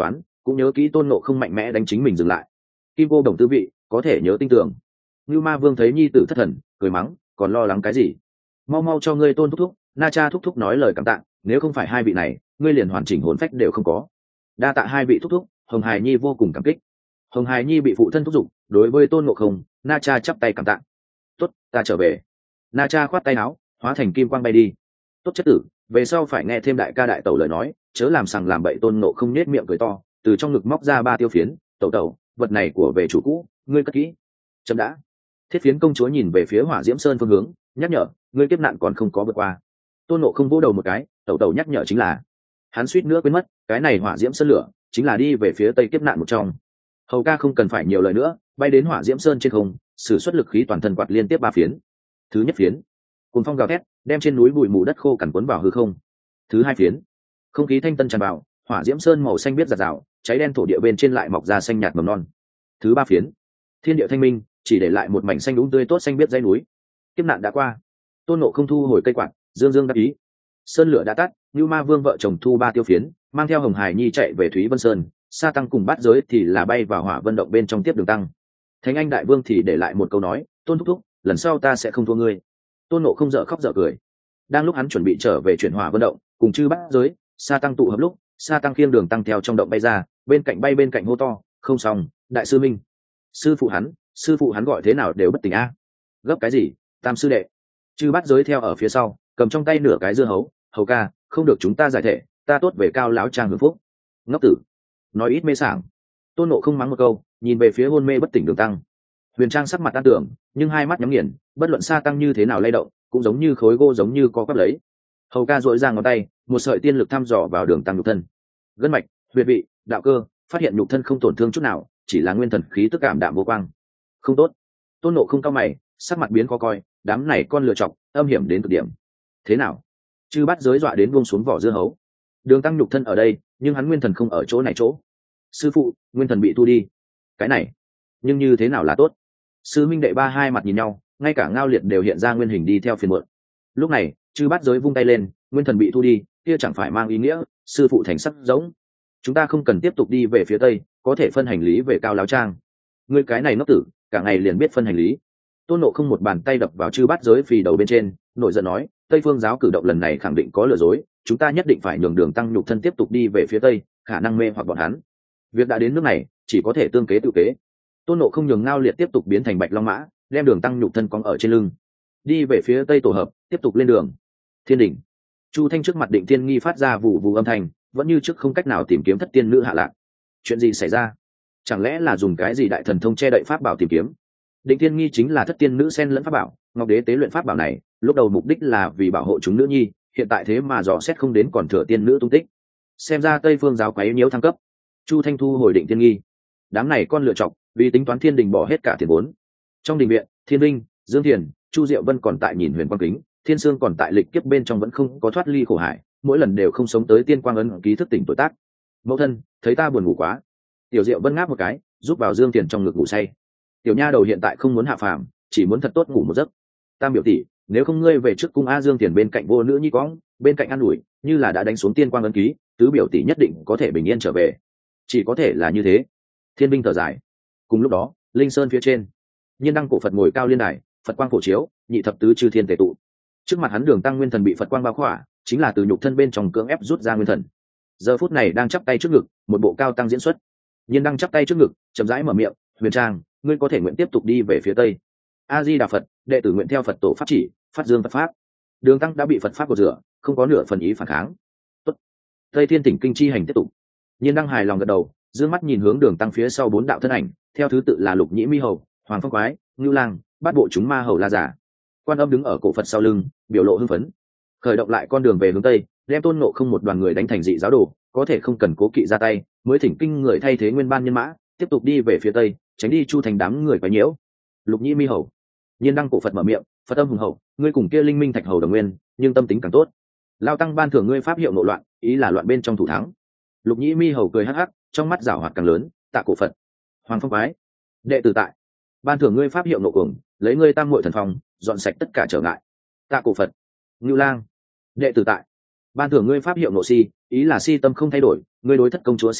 cũng nhớ kỹ tôn nộ không mạnh mẽ đánh chính mình dừng lại. Kim cô đồng tư vị có thể nhớ tinh tường. Ngưu Ma Vương thấy nhi tử thất thần, cười mắng, còn lo lắng cái gì? Mau mau cho ngươi tôn thúc thúc, Na Cha thúc thúc nói lời cảm tạ, nếu không phải hai vị này, ngươi liền hoàn chỉnh hồn phách đều không có. Đa tạ hai vị thúc thúc, Hồng Hải Nhi vô cùng cảm kích. Hồng Hải Nhi bị phụ thân thúc giục, đối với tôn ngộ không, Na Cha chắp tay cảm tạ. Tốt, ta trở về. Na Cha khoát tay áo, hóa thành kim quang bay đi. Tốt chất tử, về sau phải nghe thêm đại ca đại tẩu lời nói, chớ làm sằng làm bậy. Tôn ngộ không nhếch miệng cười to, từ trong ngực móc ra ba tiêu phiến. Tẩu tẩu, vật này của về chủ cũ, ngươi cất kỹ. Chấm đã. Thiết phiến công chúa nhìn về phía Hỏa Diễm Sơn phương hướng, nhắc nhở, ngươi kiếp nạn còn không có vượt qua. Tôn ngộ không vỗ đầu một cái, tẩu tẩu nhắc nhở chính là, hắn suýt nữa quên mất, cái này Hỏa Diễm Sơn lửa chính là đi về phía tây kiếp nạn một trong. Hầu ca không cần phải nhiều lời nữa, bay đến Hỏa Diễm Sơn trên không, sử xuất lực khí toàn thân quạt liên tiếp ba phiến. Thứ nhất phiến, cuồng phong gào thét, đem trên núi bụi mù đất khô cằn cuốn vào hư không. Thứ hai phiến, không khí thanh tân tràn vào, Hỏa Diễm Sơn màu xanh biếc rạt rào, cháy đen thổ địa bên trên lại mọc ra xanh nhạt mầm non. Thứ ba phiến, thiên địa thanh minh, chỉ để lại một mảnh xanh đúng tươi tốt xanh biếc dãy núi. Kiếp nạn đã qua. Tôn Ngộ không thu hồi cây quạt, dương dương đắc ý. Sơn lửa đã tắt, Nưu Ma Vương vợ chồng thu ba tiêu phiến, mang theo Hồng Hải Nhi chạy về Thúy Vân Sơn. Sa Tăng cùng Bát Giới thì là bay vào Hỏa Vân động bên trong tiếp đường tăng. Thánh Anh Đại Vương thì để lại một câu nói, Tôn thúc thúc, lần sau ta sẽ không thua ngươi. Tôn Ngộ không dở khóc dở cười. Đang lúc hắn chuẩn bị trở về chuyển Hỏa Vân động, cùng chư Bát Giới, Sa Tăng tụ hợp lúc, Sa Tăng khiêng đường tăng theo trong động bay ra, bên cạnh bay bên cạnh hô to, không xong, đại sư minh, sư phụ hắn, sư phụ hắn gọi thế nào đều bất tỉnh a. Gấp cái gì, tam sư đệ. Chư Bát Giới theo ở phía sau, cầm trong tay nửa cái dưa hấu, hầu ca, không được chúng ta giải thể, ta tốt về Cao lão trang hưởng phúc. Ngốc tử, nói ít mê sảng. Tôn Ngộ không mắng một câu, nhìn về phía hôn mê bất tỉnh đường tăng. Huyền Trang sắc mặt tan tưởng, nhưng hai mắt nhắm nghiền, bất luận Sa Tăng như thế nào lay động, cũng giống như khối gỗ giống như có quắp lấy. Hầu ca duỗi ra ngón tay, một sợi tiên lực thăm dò vào đường tăng nhục thân, gân mạch, huyệt vị, đạo cơ, phát hiện nhục thân không tổn thương chút nào, chỉ là nguyên thần khí tức cảm đạm vô quang. Không tốt. Tôn Ngộ không cao mày, sắc mặt biến khó coi, đám này con lựa chọc, âm hiểm đến cực điểm. Thế nào? Chư Bát Giới dọa đến buông xuống vỏ dưa hấu. Đường tăng nhục thân ở đây, nhưng hắn nguyên thần không ở chỗ này chỗ. Sư phụ, nguyên thần bị thu đi. Cái này, nhưng như thế nào là tốt? Sư minh đệ ba hai mặt nhìn nhau, ngay cả Ngao Liệt đều hiện ra nguyên hình đi theo phiền muộn. Lúc này, Chư Bát Giới vung tay lên, nguyên thần bị thu đi, kia chẳng phải mang ý nghĩa sư phụ thành sắc giống. Chúng ta không cần tiếp tục đi về phía tây, có thể phân hành lý về Cao lão trang. Ngươi cái này ngốc tử, cả ngày liền biết phân hành lý. Tôn Ngộ không một bàn tay đập vào Chư Bát Giới phì đầu bên trên, nổi giận nói, Tây Phương giáo cử động lần này khẳng định có lừa dối, chúng ta nhất định phải nhường đường tăng nhục thân tiếp tục đi về phía tây, khả năng mê hoặc bọn hắn. Việc đã đến nước này, chỉ có thể tương kế tự kế. Tôn Ngộ không nhường Ngao Liệt tiếp tục biến thành bạch long mã, đem đường tăng nhục thân cong ở trên lưng, đi về phía tây tổ hợp, tiếp tục lên đường. Thiên đỉnh, Chu Thanh trước mặt Định Thiên Nghi phát ra vụ vụ âm thanh, vẫn như trước không cách nào tìm kiếm thất tiên nữ hạ lạc. Chuyện gì xảy ra? Chẳng lẽ là dùng cái gì đại thần thông che đậy pháp bảo tìm kiếm? Định Thiên Nghi chính là thất tiên nữ xen lẫn pháp bảo, Ngọc Đế tế luyện pháp bảo này, lúc đầu mục đích là vì bảo hộ chúng nữ nhi, hiện tại thế mà dò xét không đến còn thừa tiên nữ tung tích. Xem ra Tây Phương giáo quấy nhiễu thăng cấp. Chu Thanh thu hồi Định Thiên Nghi. Đám này con lựa chọc, vì tính toán thiên đình bỏ hết cả tiền vốn. Trong đình viện, Thiên Linh, Dương Thiền, Chu Diệu Vân còn tại nhìn Huyền Quang Kính, Thiên Sương còn tại lịch kiếp bên trong vẫn không có thoát ly khổ hải, mỗi lần đều không sống tới tiên quang ấn ký thức tỉnh tuổi tác. Mẫu thân, thấy ta buồn ngủ quá. Tiểu Diệu Vân ngáp một cái, giúp vào Dương Thiền trong ngực ngủ say. Tiểu nha đầu hiện tại không muốn hạ phàm, chỉ muốn thật tốt ngủ một giấc. Tam biểu tỷ, nếu không ngươi về trước cung A Dương Thiền bên cạnh vô nữ nhi quõng, bên cạnh an ủi, như là đã đánh xuống tiên quang ấn ký, tứ biểu tỷ nhất định có thể bình yên trở về. Chỉ có thể là như thế. Thiên binh thở dài. Cùng lúc đó, Linh Sơn phía trên, Nhiên Đăng cổ Phật ngồi cao liên đài, Phật quang phổ chiếu, nhị thập tứ chư thiên tề tụ. Trước mặt hắn đường tăng nguyên thần bị Phật quang bao khỏa, chính là từ nhục thân bên trong cưỡng ép rút ra nguyên thần. Giờ phút này đang chắp tay trước ngực, một bộ cao tăng diễn xuất. Nhiên Đăng chắp tay trước ngực, chậm rãi mở miệng, Huyền Trang, ngươi có thể nguyện tiếp tục đi về phía tây. A Di Đà Phật, đệ tử nguyện theo Phật tổ pháp chỉ, phát dương Phật pháp. Đường tăng đã bị Phật pháp cột rửa, không có nửa phần ý phản kháng. Tốt. Tây Thiên Tỉnh kinh chi hành tiếp tục. Nhiên Đăng hài lòng gật đầu, dương mắt nhìn hướng đường tăng phía sau bốn đạo thân ảnh, theo thứ tự là Lục Nhĩ Mi Hầu, Hoàng Phong Quái, Ngưu Lang, Bát Bộ chúng ma hầu La Giả. Quan Âm đứng ở cổ Phật sau lưng, biểu lộ hưng phấn, khởi động lại con đường về hướng tây, đem Tôn Ngộ không một đoàn người đánh thành dị giáo đồ, có thể không cần cố kỵ ra tay, mới thỉnh kinh người thay thế nguyên ban nhân mã, tiếp tục đi về phía tây, tránh đi Chu thành đám người quấy nhiễu. Lục Nhĩ Mi Hầu, Nhiên Đăng cổ Phật mở miệng, Phật âm hùng hậu, ngươi cùng kia Linh Minh Thạch Hầu đồng nguyên, nhưng tâm tính càng tốt. Lao tăng ban thưởng ngươi pháp hiệu nội loạn, ý là loạn bên trong thủ thắng. Lục Nhĩ Mi Hầu cười hắc hắc, trong mắt giảo hoạt càng lớn, tạ cổ Phật. Hoàng Phong Quái, đệ tử tại, ban thưởng ngươi pháp hiệu nội cuồng, lấy ngươi tam muội thần phong, dọn sạch tất cả trở ngại. Tạ cổ Phật. Ngưu Lang, đệ tử tại, ban thưởng ngươi pháp hiệu nội si, ý là si tâm không thay đổi, ngươi đối thất công chúa si niệm,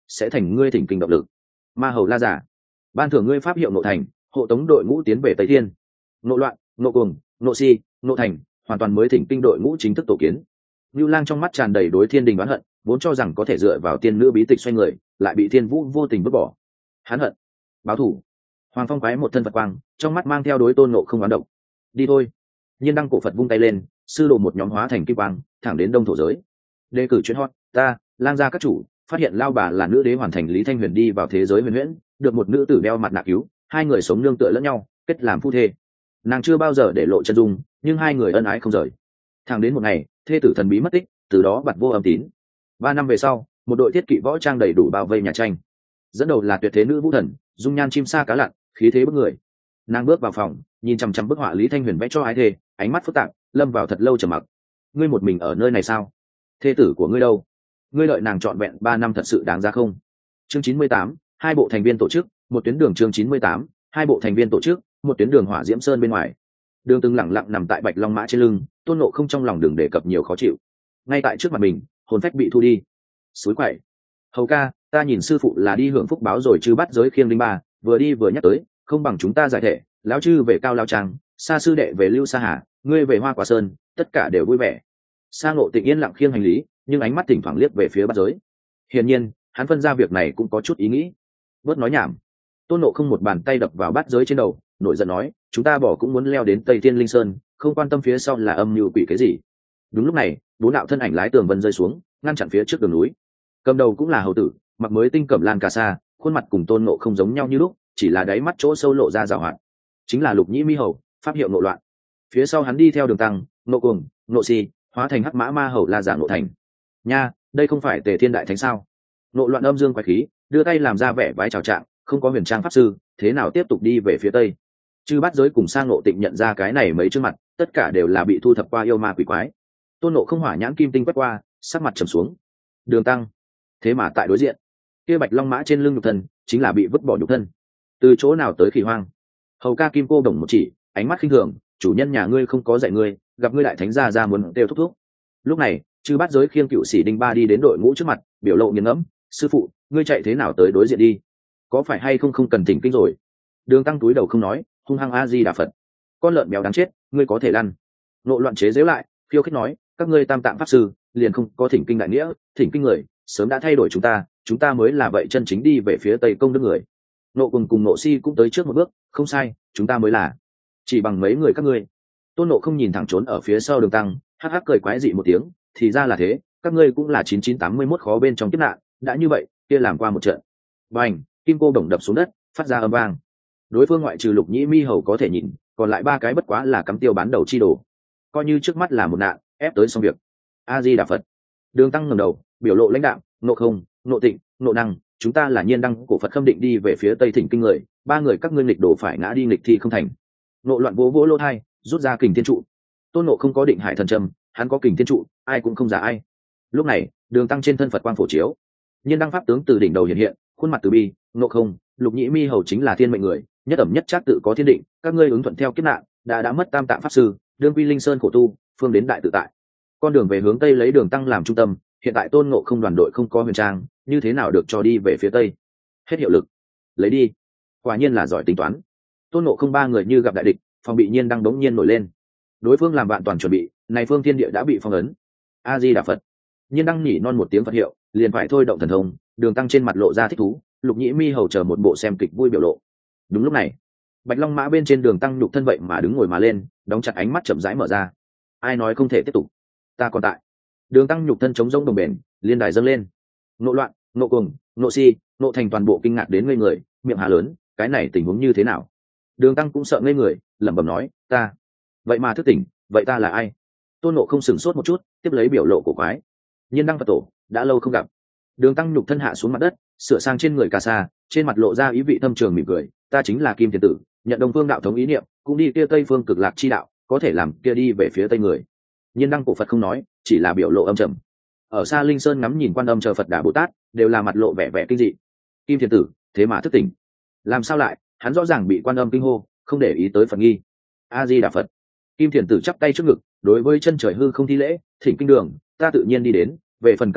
sẽ thành ngươi thỉnh kinh động lực. Ma hầu la giả, ban thưởng ngươi pháp hiệu nộ thành, hộ tống đội ngũ tiến về tây thiên. Nộ loạn, nộ cuồng, nộ si, nộ thành, hoàn toàn mới thỉnh kinh đội ngũ chính thức tổ kiến. Nưu Lang trong mắt tràn đầy đối thiên đình oán hận, vốn cho rằng có thể dựa vào tiên nữ bí tịch xoay người, lại bị thiên vũ vô tình vứt bỏ. Hắn hận, báo thù. Hoàng Phong quái một thân Phật quang, trong mắt mang theo đối tôn nộ không oán độc. Đi thôi. Nhiên đăng cổ Phật vung tay lên, sư đồ một nhóm hóa thành kim quang, thẳng đến đông thổ giới. Đề cử chuyến hot, ta, Lang gia các chủ, phát hiện lao bà là nữ đế hoàn thành Lý Thanh Huyền đi vào thế giới huyền huyễn, được một nữ tử đeo mặt nạ cứu, hai người sống nương tựa lẫn nhau, kết làm phu thê. Nàng chưa bao giờ để lộ chân dung, nhưng hai người ân ái không rời. Thẳng đến một ngày, thê tử thần bí mất tích, từ đó bặt vô âm tín. Ba năm về sau, một đội thiết kỵ võ trang đầy đủ bao vây nhà tranh. Dẫn đầu là tuyệt thế nữ vũ thần, dung nhan chim sa cá lặn, khí thế bức người. Nàng bước vào phòng, nhìn chằm chằm bức họa Lý Thanh Huyền vẽ cho ái thê, ánh mắt phức tạp, lâm vào thật lâu trầm mặc. Ngươi một mình ở nơi này sao? Thê tử của ngươi đâu? Ngươi đợi nàng trọn vẹn ba năm thật sự đáng giá không? Chương chín mươi tám, hai bộ thành viên tổ chức, một tuyến đường. Chương chín mươi tám, hai bộ thành viên tổ chức, một tuyến đường. Hỏa Diễm Sơn bên ngoài, Đường Từng lẳng lặng nằm tại Bạch Long mã trên lưng, Tôn Nộ không trong lòng đừng đề cập nhiều khó chịu. Ngay tại trước mặt mình, hồn phách bị thu đi. Suối quậy, hầu ca, ta nhìn sư phụ là đi hưởng phúc báo rồi chứ bắt giới khiêng linh ba, vừa đi vừa nhắc tới, không bằng chúng ta giải thể, lão chư về Cao Lao Trang, Sa sư đệ về Lưu Sa Hà, ngươi về Hoa Quả Sơn, tất cả đều vui vẻ. Sa Ngộ Tịnh yên lặng khiêng hành lý, nhưng ánh mắt thỉnh thoảng liếc về phía bắt giới. Hiển nhiên, hắn phân ra việc này cũng có chút ý nghĩ. Bớt nói nhảm. Tôn Nộ không một bàn tay đập vào bát giới trên đầu, nổi giận nói, chúng ta bỏ cũng muốn leo đến Tây Thiên Linh Sơn, không quan tâm phía sau là âm mưu quỷ cái gì. Đúng lúc này, bốn đạo thân ảnh lái tường vân rơi xuống, ngăn chặn phía trước đường núi. Cầm đầu cũng là hầu tử, mặc mới tinh cẩm lan cà sa, khuôn mặt cùng Tôn Nộ không giống nhau như lúc, chỉ là đáy mắt chỗ sâu lộ ra rào hoạt. Chính là Lục Nhĩ Mi hầu, pháp hiệu Nộ Loạn. Phía sau hắn đi theo Đường Tăng, Nộ Cuồng, Nộ Si, hóa thành hắc mã ma hầu La Giả Nộ Thành. Nha, đây không phải Tề Thiên đại thánh sao? Nộ Loạn âm dương quái khí, đưa tay làm ra vẻ vái chào trạng, không có huyền trang pháp sư, thế nào tiếp tục đi về phía tây. Chư Bát Giới cùng Sang Ngộ Tịnh nhận ra cái này mấy trước mặt, tất cả đều là bị thu thập qua yêu ma quỷ quái. Tôn Nộ không hỏa nhãn kim tinh quét qua, sắc mặt trầm xuống. Đường Tăng, thế mà tại đối diện, kia Bạch Long mã trên lưng nhục thân, chính là bị vứt bỏ nhục thân. Từ chỗ nào tới khỉ hoang? Hầu ca kim cô đồng một chỉ, ánh mắt khinh thường, chủ nhân nhà ngươi không có dạy ngươi, gặp ngươi đại thánh gia ra muốn đều thúc thúc. Lúc này, Chư Bát Giới khiêng cựu sĩ đinh ba đi đến đội ngũ trước mặt, biểu lộ nghiền ngẫm, sư phụ, ngươi chạy thế nào tới đối diện đi? Có phải hay không không cần thỉnh kinh rồi? Đường Tăng túi đầu không nói, hung hăng a di đà Phật. Con lợn béo đáng chết, ngươi có thể lăn. Nộ Loạn chế giễu lại, khiêu khích nói, các ngươi tam tạng pháp sư liền không có thỉnh kinh đại nghĩa, thỉnh kinh người sớm đã thay đổi chúng ta, chúng ta mới là vậy chân chính đi về phía tây công đức người. Nộ Cùng cùng Nộ Si cũng tới trước một bước, không sai, chúng ta mới là, chỉ bằng mấy người các ngươi. Tôn Nộ không nhìn thẳng trốn ở phía sau Đường Tăng, hắc hắc cười quái dị một tiếng, thì ra là thế, các ngươi cũng là chín chín tám mươi mốt khó bên trong kiếp nạn, đã như vậy, kia làm qua một trận. Bành, kim cô đồng đập xuống đất, phát ra âm vang. Đối phương ngoại trừ Lục Nhĩ Mi hầu có thể nhìn, còn lại ba cái bất quá là cắm tiêu bán đầu chi đồ, coi như trước mắt là một nạn, ép tới xong việc. A Di Đà Phật. Đường Tăng ngẩng đầu, biểu lộ lãnh đạm, Nộ Không, Nộ Tịnh, Nộ Năng, chúng ta là Nhiên Đăng cổ Phật khâm định đi về phía tây thỉnh kinh người, ba người các ngươi nghịch đồ phải ngã đi nghịch thi không thành. Nộ Loạn vỗ vỗ lỗ thai, rút ra kình thiên trụ. Tôn Nộ không có định hải thần trầm, hắn có kình thiên trụ, ai cũng không giả ai. Lúc này, Đường Tăng trên thân Phật quang phổ chiếu, Nhiên Đăng pháp tướng từ đỉnh đầu hiện hiện, khuôn mặt từ bi, Nộ Không, Lục Nhĩ Mi hầu chính là thiên mệnh người, nhất ẩm nhất chắc tự có thiên định, các ngươi ứng thuận theo kiếp nạn, đã đã mất tam tạng pháp sư, đương quy linh sơn khổ tu, phương đến đại tự tại. Con đường về hướng tây lấy Đường Tăng làm trung tâm, hiện tại Tôn Ngộ không đoàn đội không có huyền trang, như thế nào được cho đi về phía tây? Hết hiệu lực, lấy đi. Quả nhiên là giỏi tính toán. Tôn Ngộ không ba người như gặp đại địch, phòng bị Nhiên Đăng đống nhiên nổi lên. Đối phương làm vạn toàn chuẩn bị, này phương thiên địa đã bị phong ấn. A Di Đà Phật. Nhiên Đăng nhỉ non một tiếng Phật hiệu, liền phải thôi động thần thông. Đường Tăng trên mặt lộ ra thích thú, Lục Nhĩ Mi hầu chờ một bộ xem kịch vui biểu lộ. Đúng lúc này, Bạch Long mã bên trên Đường Tăng nhục thân vậy mà đứng ngồi mà lên, đóng chặt ánh mắt chậm rãi mở ra. Ai nói không thể tiếp tục? Ta còn tại. Đường Tăng nhục thân chống rỗng đồng bền, liên đài dâng lên. Nộ Loạn, Nộ Cuồng, Nộ Si, Nộ Thành toàn bộ kinh ngạc đến ngây người, miệng hà lớn, cái này tình huống như thế nào? Đường Tăng cũng sợ ngây người, lẩm bẩm nói, ta, vậy mà thức tỉnh, vậy ta là ai? Tôn Nộ không sửng sốt một chút, tiếp lấy biểu lộ của quái. Nhiên Đăng Phật tổ, đã lâu không gặp. Đường Tăng nhục thân hạ xuống mặt đất, sửa sang trên người cà sa, trên mặt lộ ra ý vị thâm trường mỉm cười, ta chính là Kim Thiền Tử, nhận Đông Phương đạo thống ý niệm, cũng đi kia Tây Phương Cực Lạc chi đạo, có thể làm kia đi về phía tây người. Nhiên Đăng cổ Phật không nói, chỉ là biểu lộ âm trầm. Ở xa Linh Sơn ngắm nhìn Quan Âm chờ Phật Đà Bồ Tát, đều là mặt lộ vẻ vẻ kinh dị. Kim Thiền Tử, thế mà thức tỉnh, làm sao lại? Hắn rõ ràng bị Quan Âm kinh hô, không để ý tới Phật nghi. A Di Đà Phật. Kim Thiền Tử chắp tay trước ngực, đối với chân trời hư không thi lễ, thỉnh kinh đường, ta tự nhiên đi đến, về phần các ngươi,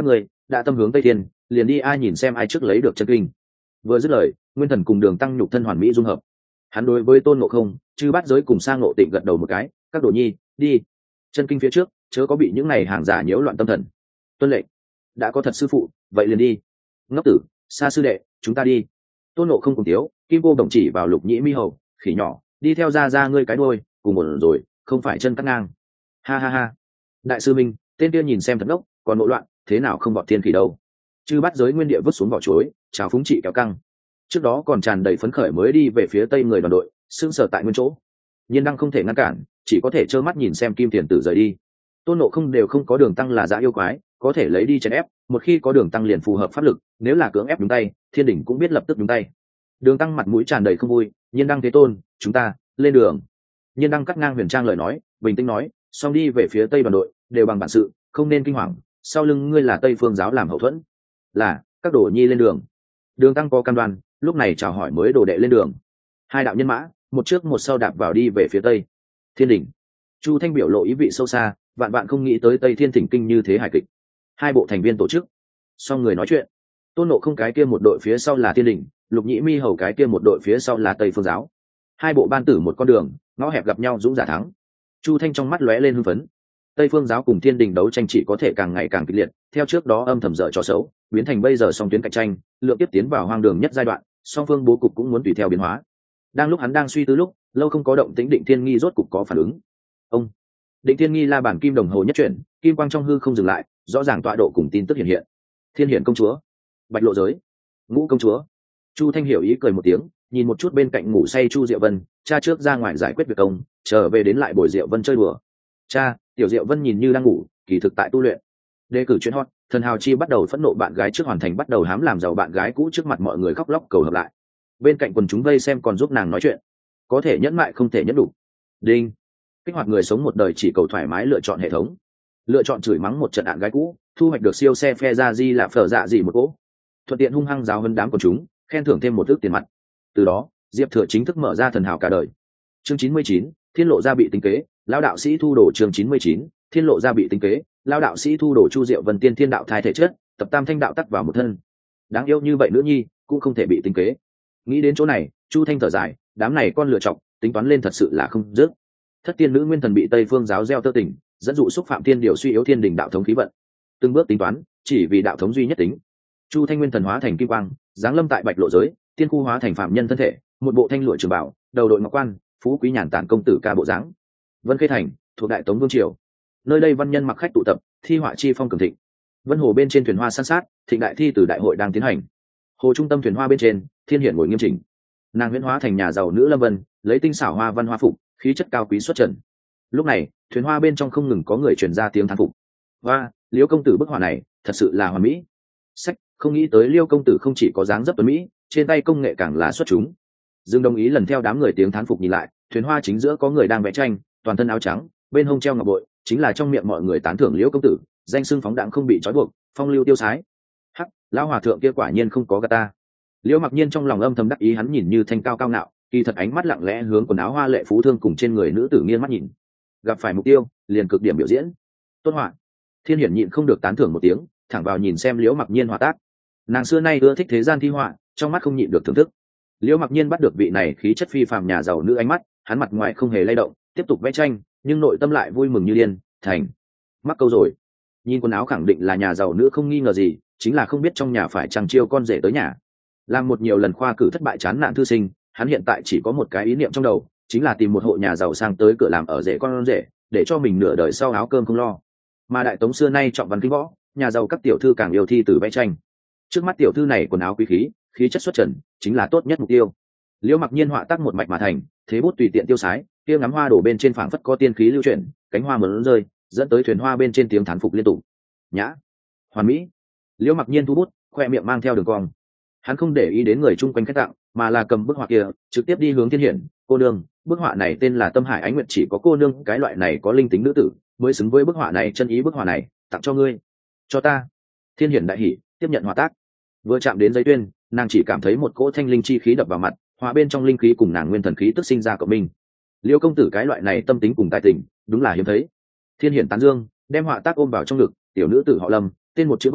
đã tâm hướng tây thiên, liền đi ai nhìn xem ai trước lấy được chân kinh. Vừa dứt lời, nguyên thần cùng đường tăng nhục thân hoàn mỹ dung hợp. Hắn đối với Tôn Ngộ Không, chư bát giới cùng Sang Ngộ Tịnh gật đầu một cái, các đồ nhi, đi. Chân kinh phía trước, chớ có bị những này hàng giả nhiễu loạn tâm thần. Tuân lệnh. Đã có thật sư phụ, vậy liền đi. Ngốc tử, Sa sư đệ, chúng ta đi. Tôn Ngộ Không cùng tiếu, kim cô đồng chỉ vào Lục Nhĩ Mi hầu, khỉ nhỏ, đi theo ra ra ngươi cái đuôi, cùng một rồi, không phải chân cắt ngang. Ha ha ha. Đại sư minh, tên kia nhìn xem thật ngốc, còn nội loạn, thế nào không bọn thiên khỉ đâu. Chư bắt giới nguyên địa vứt xuống vỏ chuối, chào phúng trị kéo căng. Trước đó còn tràn đầy phấn khởi mới đi về phía tây người đoàn đội, sững sờ tại nguyên chỗ. Nhiên Đăng không thể ngăn cản, chỉ có thể trơ mắt nhìn xem Kim Tiền Tử rời đi. Tôn Ngộ Không đều không có đường tăng là dã yêu quái, có thể lấy đi chèn ép, một khi có đường tăng liền phù hợp pháp lực, nếu là cưỡng ép đúng tay, thiên đỉnh cũng biết lập tức đúng tay. Đường tăng mặt mũi tràn đầy không vui, Nhiên Đăng thế tôn, chúng ta lên đường. Nhiên Đăng cắt ngang Huyền Trang lời nói, bình tĩnh nói, xong đi về phía tây đoàn đội, đều bằng bản sự, không nên kinh hoàng, sau lưng ngươi là Tây Phương giáo làm hậu thuẫn. Là, các đồ nhi lên đường. Đường tăng có cam đoan, lúc này chào hỏi mới đồ đệ lên đường. Hai đạo nhân mã, một trước một sau đạp vào đi về phía tây. Thiên đỉnh. Chu Thanh biểu lộ ý vị sâu xa, vạn vạn không nghĩ tới Tây Thiên Thỉnh Kinh như thế hài kịch. Hai bộ thành viên tổ chức, xong người nói chuyện. Tôn Ngộ Không cái kia một đội phía sau là Thiên đỉnh, Lục Nhĩ Mi hầu cái kia một đội phía sau là Tây Phương giáo. Hai bộ ban tử một con đường, ngõ hẹp gặp nhau dũng giả thắng. Chu Thanh trong mắt lóe lên hưng phấn. Tây Phương giáo cùng Thiên đình đấu tranh chỉ có thể càng ngày càng kịch liệt, theo trước đó âm thầm dở trò xấu, biến thành bây giờ song tuyến cạnh tranh, lượng tiếp tiến vào hoang đường nhất giai đoạn, song phương bố cục cũng muốn tùy theo biến hóa. Đang lúc hắn đang suy tư lúc, lâu không có động tĩnh Định Thiên Nghi rốt cục có phản ứng. Ông Định Thiên Nghi la bản kim đồng hồ nhất chuyển, kim quang trong hư không dừng lại, rõ ràng tọa độ cùng tin tức hiện hiện. Thiên Hiển công chúa, Bạch Lộ giới, Ngũ công chúa. Chu Thanh hiểu ý cười một tiếng, nhìn một chút bên cạnh ngủ say Chu Diệu Vân, cha trước ra ngoài giải quyết việc công, trở về đến lại bồi Diệu Vân chơi đùa. Cha, tiểu Diệu Vân nhìn như đang ngủ, kỳ thực tại tu luyện. Đề cử chuyên hot, thần hào chi bắt đầu phẫn nộ bạn gái trước hoàn thành bắt đầu hám làm giàu bạn gái cũ trước mặt mọi người khóc lóc cầu hợp lại. Bên cạnh quần chúng vây xem còn giúp nàng nói chuyện. Có thể nhẫn mại không thể nhẫn đủ. Đinh. Kích hoạt người sống một đời chỉ cầu thoải mái lựa chọn hệ thống. Lựa chọn chửi mắng một trận ạn gái cũ, thu hoạch được siêu xe phe ra di là phở dạ gì một cỗ. Thuận tiện hung hăng giáo hơn đám quần chúng, khen thưởng thêm một ước tiền mặt. Từ đó, Diệp Thừa chính thức mở ra thần hào cả đời. Chương chín mươi chín, Thiên lộ ra bị tính kế, lão đạo sĩ thu đồ. Chương chín mươi chín, Thiên lộ ra bị tính kế, lão đạo sĩ thu đồ. Chu Diệu Vân tiên thiên đạo thai thể chất, tập tam thanh đạo tắc vào một thân. Đáng yêu như vậy nữ nhi, cũng không thể bị tính kế. Nghĩ đến chỗ này, Chu Thanh thở dài, đám này con lựa chọc, tính toán lên thật sự là không dứt. Thất tiên nữ nguyên thần bị Tây Phương giáo gieo tơ tình, dẫn dụ xúc phạm thiên điều suy yếu thiên đình đạo thống khí vận. Từng bước tính toán, chỉ vì đạo thống duy nhất tính. Chu Thanh nguyên thần hóa thành kim quang, giáng lâm tại Bạch Lộ giới, tiên khu hóa thành phạm nhân thân thể, một bộ thanh lụa trường bảo, đầu đội ngọc quan, phú quý nhàn tản công tử ca bộ dáng. Vân Khê thành, thuộc Đại Tống vương triều. Nơi đây văn nhân mặc khách tụ tập, thi họa chi phong cường thịnh. Vân hồ bên trên thuyền hoa san sát, thịnh đại thi từ đại hội đang tiến hành. Hồ trung tâm thuyền hoa bên trên, Thiên Hiển ngồi nghiêm chỉnh. Nàng huyễn hóa thành nhà giàu nữ lâm vân, lấy tinh xảo hoa văn hoa phục, khí chất cao quý xuất trần. Lúc này, thuyền hoa bên trong không ngừng có người truyền ra tiếng thán phục. Hoa, Liêu công tử bức họa này, thật sự là hoàn mỹ. Sách, không nghĩ tới Liêu công tử không chỉ có dáng dấp tuấn mỹ, trên tay công nghệ càng là xuất chúng. Dương đồng ý lần theo đám người tiếng thán phục nhìn lại, thuyền hoa chính giữa có người đang vẽ tranh, toàn thân áo trắng, bên hông treo ngọc bội, chính là trong miệng mọi người tán thưởng Liễu công tử, danh xưng phóng đãng không bị trói buộc, phong lưu tiêu sái. Hắc, lão hòa thượng kia quả nhiên không có gạt ta. Liễu Mặc Nhiên trong lòng âm thầm đắc ý, hắn nhìn như thanh cao cao ngạo, kỳ thật ánh mắt lặng lẽ hướng quần áo hoa lệ phú thương cùng trên người nữ tử nghiêng mắt nhìn. Gặp phải mục tiêu, liền cực điểm biểu diễn. Tốt họa. Thiên Hiển nhịn không được tán thưởng một tiếng, thẳng vào nhìn xem Liễu Mặc Nhiên họa tác. Nàng xưa nay ưa thích thế gian thi họa, trong mắt không nhịn được thưởng thức. Liễu Mặc Nhiên bắt được vị này khí chất phi phàm nhà giàu nữ ánh mắt, hắn mặt ngoài không hề lay động, tiếp tục vẽ tranh, nhưng nội tâm lại vui mừng như điên. Thành, mắc câu rồi. Nhìn quần áo khẳng định là nhà giàu nữ không nghi ngờ gì, chính là không biết trong nhà phải chăng chiêu con rể tới nhà. Làm một nhiều lần khoa cử thất bại chán nản thư sinh, hắn hiện tại chỉ có một cái ý niệm trong đầu, chính là tìm một hộ nhà giàu sang tới cửa làm ở rể con rể, để cho mình nửa đời sau áo cơm không lo. Mà Đại Tống xưa nay trọng văn kính võ, nhà giàu các tiểu thư càng yêu thi từ vẽ tranh. Trước mắt tiểu thư này quần áo quý khí, khí chất xuất trần, chính là tốt nhất mục tiêu. Liễu Mặc Nhiên họa tác một mạch mà thành, thế bút tùy tiện tiêu sái, kia ngắm hoa đổ bên trên phảng phất có tiên khí lưu chuyển, cánh hoa mơn rơi, dẫn tới thuyền hoa bên trên tiếng thán phục liên tục. Nhã, hoàn mỹ. Liễu Mặc Nhiên thu bút, khoe miệng mang theo đường cong. Hắn không để ý đến người chung quanh khách tặng, mà là cầm bức họa kia, trực tiếp đi hướng Thiên Hiển. Cô nương, bức họa này tên là Tâm Hải Ánh Nguyệt, chỉ có cô nương cái loại này có linh tính nữ tử mới xứng với bức họa này, chân ý bức họa này, tặng cho ngươi. Cho ta. Thiên Hiển đại hỉ, tiếp nhận họa tác. Vừa chạm đến giấy tuyên, nàng chỉ cảm thấy một cỗ thanh linh chi khí đập vào mặt, hòa bên trong linh khí cùng nàng nguyên thần khí tức sinh ra cộng minh. Liêu công tử cái loại này tâm tính cùng tài tình, đúng là hiếm thấy. Thiên Hiển tán dương, đem họa tác ôm vào trong ngực, tiểu nữ tử họ Lâm, tên một chữ Vân,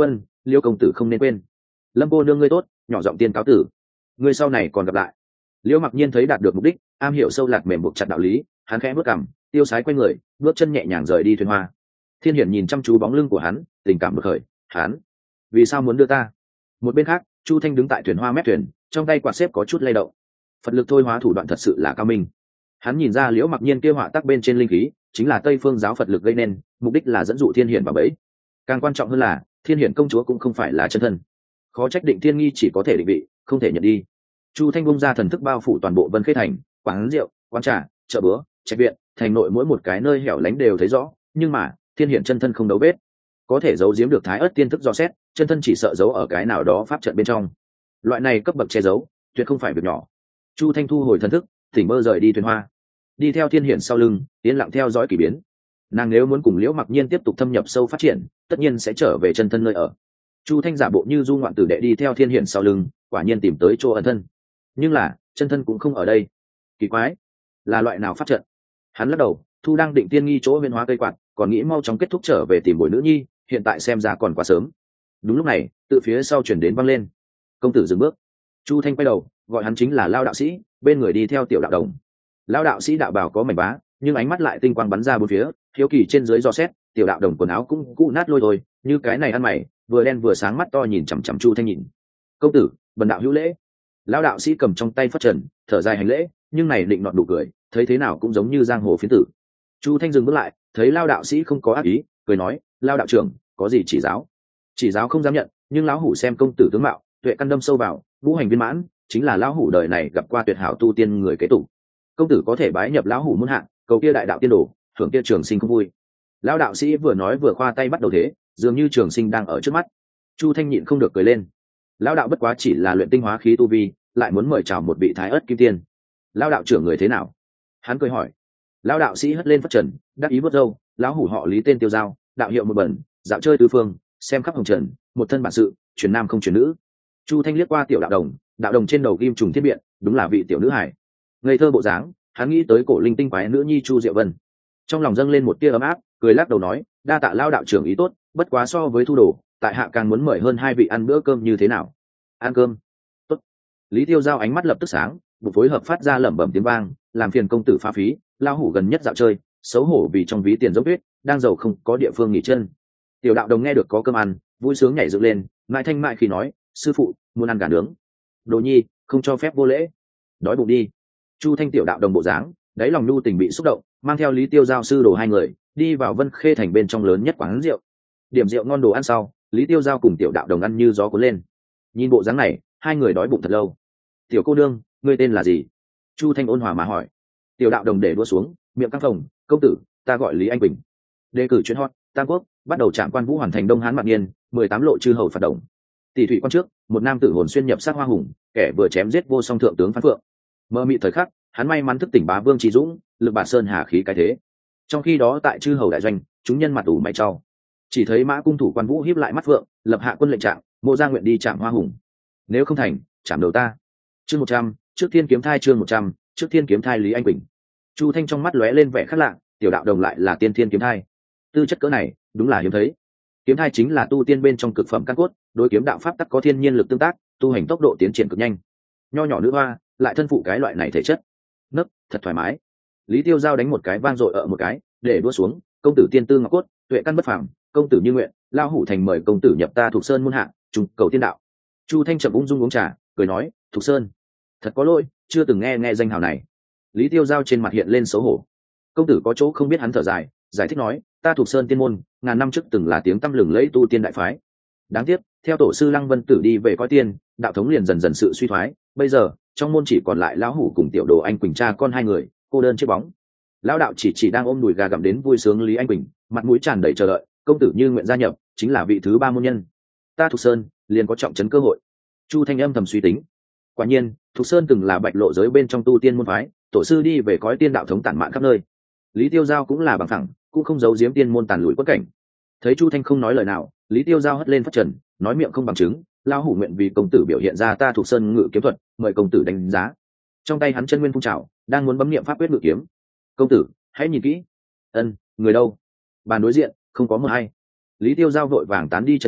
liêu công tử không nên quên. Lâm cô nương ngươi tốt, nhỏ giọng tiên cáo tử, ngươi sau này còn gặp lại. Liễu Mặc Nhiên thấy đạt được mục đích, am hiểu sâu lạt mềm buộc chặt đạo lý, hắn khẽ bước cằm, tiêu sái quay người, bước chân nhẹ nhàng rời đi thuyền hoa. Thiên Hiển nhìn chăm chú bóng lưng của hắn, tình cảm bực khởi, hắn vì sao muốn đưa ta? Một bên khác, Chu Thanh đứng tại thuyền hoa mép thuyền, trong tay quạt xếp có chút lay động. Phật lực thôi hóa thủ đoạn thật sự là cao minh. Hắn nhìn ra Liễu Mặc Nhiên kia họa tác bên trên linh khí, chính là Tây Phương giáo Phật lực gây nên, mục đích là dẫn dụ Thiên Hiển vào bẫy. Càng quan trọng hơn là, Thiên Hiển công chúa cũng không phải là chân thân, khó trách Định Thiên Nghi chỉ có thể định vị, không thể nhận đi. Chu Thanh bung ra thần thức bao phủ toàn bộ Vân Khê thành, quán rượu, quán trà, chợ búa, trạch viện, thành nội mỗi một cái nơi hẻo lánh đều thấy rõ, nhưng mà Thiên Hiển chân thân không đấu vết, có thể giấu giếm được Thái Ức tiên thức dò xét, chân thân chỉ sợ giấu ở cái nào đó pháp trận bên trong. Loại này cấp bậc che giấu, tuyệt không phải việc nhỏ. Chu Thanh thu hồi thần thức, tỉnh mơ rời đi thuyền hoa, đi theo Thiên Hiển sau lưng, yên lặng theo dõi kỳ biến. Nàng nếu muốn cùng Liễu Mặc Nhiên tiếp tục thâm nhập sâu phát triển, tất nhiên sẽ trở về chân thân nơi ở. Chu Thanh giả bộ như du ngoạn tử đệ đi theo Thiên Hiển sau lưng, quả nhiên tìm tới chỗ ẩn thân. Nhưng là chân thân cũng không ở đây. Kỳ quái, là loại nào pháp trận? Hắn lắc đầu, thu đang định tiên nghi chỗ biến hóa cây quạt, còn nghĩ mau chóng kết thúc trở về tìm bồi nữ nhi, hiện tại xem ra còn quá sớm. Đúng lúc này, từ phía sau chuyển đến văng lên. Công tử dừng bước. Chu Thanh quay đầu, gọi hắn chính là Lao đạo sĩ, bên người đi theo tiểu đạo đồng. Lao đạo sĩ đạo bào có mảnh vá, nhưng ánh mắt lại tinh quang bắn ra bốn phía, hiếu kỳ trên dưới dò xét. Tiểu đạo đồng quần áo cũng cũ nát lôi thôi, như cái này ăn mày, vừa đen vừa sáng mắt to nhìn chằm chằm Chu Thanh nhìn. Công tử, bần đạo hữu lễ. Lão đạo sĩ cầm trong tay phất trần, thở dài hành lễ, nhưng này định nọt đủ cười, thấy thế nào cũng giống như giang hồ phiến tử. Chu Thanh dừng bước lại, thấy Lao đạo sĩ không có ác ý, cười nói, Lao đạo trưởng, có gì chỉ giáo? Chỉ giáo không dám nhận, nhưng lão hủ xem công tử tướng mạo, tuệ căn đâm sâu vào, ngũ hành viên mãn, chính là lão hủ đời này gặp qua tuyệt hảo tu tiên người kế tục. Công tử có thể bái nhập lão hủ muôn hạng, cầu kia đại đạo tiên đồ, hưởng kia trường sinh không vui. Lão đạo sĩ vừa nói vừa khoa tay bắt đầu thế, dường như trường sinh đang ở trước mắt. Chu Thanh nhịn không được cười lên. Lão đạo bất quá chỉ là luyện tinh hóa khí tu vi, lại muốn mời chào một vị Thái Ức kim tiên. Lão đạo trưởng người thế nào? Hắn cười hỏi. Lão đạo sĩ hất lên phất trần, đắc ý vớt râu, lão hủ họ Lý tên Tiêu Giao, đạo hiệu một bẩn, dạo chơi tứ phương, xem khắp hồng trần, một thân bản sự, truyền nam không truyền nữ. Chu Thanh liếc qua tiểu đạo đồng, đạo đồng trên đầu kim trùng thiên biện, đúng là vị tiểu nữ hải. Ngây thơ bộ dáng, hắn nghĩ tới cổ linh tinh quái nữ nhi Chu Diệu Vân. Trong lòng dâng lên một tia ấm áp, cười lắc đầu nói, đa tạ Lão đạo trưởng ý tốt, bất quá so với thu đồ, tại hạ càng muốn mời hơn hai vị ăn bữa cơm như thế nào. Ăn cơm. Tốt. Lý Tiêu Giao ánh mắt lập tức sáng, một phối hợp phát ra lẩm bẩm tiếng vang, làm phiền công tử phá phí, lao hủ gần nhất dạo chơi, xấu hổ vì trong ví tiền dốc tuyết, đang giàu không có địa phương nghỉ chân. Tiểu đạo đồng nghe được có cơm ăn, vui sướng nhảy dựng lên, mãi thanh mại khi nói, sư phụ muốn ăn gà nướng. Đồ nhi, không cho phép vô lễ. Đói bụng đi. Chu Thanh tiểu đạo đồng bộ dáng, đáy lòng nhu tình bị xúc động, mang theo Lý Tiêu Giao sư đồ hai người đi vào Vân Khê thành bên trong lớn nhất quán rượu. Điểm rượu ngon đồ ăn sau, Lý Tiêu Giao cùng tiểu đạo đồng ăn như gió cuốn lên. Nhìn bộ dáng này, hai người đói bụng thật lâu. Tiểu cô nương, ngươi tên là gì? Chu Thanh ôn hòa mà hỏi. Tiểu đạo đồng để đua xuống, miệng căng phồng, công tử, ta gọi Lý Anh Bình. Đề cử chuyên hot, Tam Quốc, bắt đầu trạm quan vũ hoàn thành Đông Hán Mạc Niên, mười tám lộ chư hầu phạt động. Tỷ thủy quan trước, một nam tử hồn xuyên nhập sát hoa hùng, kẻ vừa chém giết vô song thượng tướng Phan Phượng. Mơ mị thời khắc, hắn may mắn thức tỉnh bá vương trí dũng, lực bản sơn hà khí cái thế. Trong khi đó tại chư hầu đại doanh, chúng nhân mặt ủ mày trao. Chỉ thấy Mã cung thủ quan vũ hiếp lại mắt Phượng, lập hạ quân lệnh trạng, Mộ Gia nguyện đi chạm hoa hùng. Nếu không thành, chạm đầu ta. Chương một trăm, trước thiên kiếm thai chương một trăm, trước thiên kiếm thai Lý Anh Bình. Chu Thanh trong mắt lóe lên vẻ khác lạ, tiểu đạo đồng lại là tiên thiên kiếm thai. Tư chất cỡ này, đúng là hiếm thấy. Kiếm thai chính là tu tiên bên trong cực phẩm căn cốt, đối kiếm đạo pháp tắc có thiên nhiên lực tương tác, tu hành tốc độ tiến triển cực nhanh. Nho nhỏ nữ hoa, lại thân phụ cái loại này thể chất. Nấc, thật thoải mái. Lý Tiêu Giao đánh một cái vang dội ở một cái, để đua xuống, công tử tiên tư ngọc cốt, tuệ căn bất phàm, công tử như nguyện, lao hủ thành mời công tử nhập ta thuộc sơn muôn hạ, trùng cầu tiên đạo. Chu Thanh chậm ung dung uống trà, cười nói, thuộc sơn, thật có lỗi, chưa từng nghe nghe danh hào này. Lý Tiêu Giao trên mặt hiện lên xấu hổ. Công tử có chỗ không biết, hắn thở dài, giải thích nói, ta thuộc sơn tiên môn, ngàn năm trước từng là tiếng tăm lừng lẫy tu tiên đại phái. Đáng tiếc, theo tổ sư Lăng Vân Tử đi về coi tiên, đạo thống liền dần dần sự suy thoái, bây giờ trong môn chỉ còn lại lão hủ cùng tiểu đồ anh Quỳnh cha con hai người, cô đơn chiếc bóng. Lão đạo chỉ chỉ đang ôm đùi gà gặm đến vui sướng Lý Anh Quỳnh, mặt mũi tràn đầy chờ đợi, công tử như nguyện gia nhập, chính là vị thứ ba môn nhân. Ta thuộc sơn liền có trọng trấn cơ hội. Chu Thanh âm thầm suy tính. Quả nhiên, thuộc sơn từng là bạch lộ giới bên trong tu tiên môn phái, tổ sư đi về cõi tiên đạo thống tản mạn khắp nơi. Lý Tiêu Giao cũng là bằng thẳng, cũng không giấu giếm tiên môn tàn lùi quất cảnh. Thấy Chu Thanh không nói lời nào, Lý Tiêu Giao hất lên phất trần, nói miệng không bằng chứng, lao hủ nguyện vì công tử biểu hiện ra ta thuộc sơn ngự kiếm thuật, mời công tử đánh giá. Trong tay hắn chân nguyên phun trào, đang muốn bấm niệm pháp quyết ngự kiếm. Công tử, hãy nhìn kỹ. Ân, người đâu? Bàn đối diện không có một ai. Lý Tiêu Giao vội vàng tán đi chân nguyên,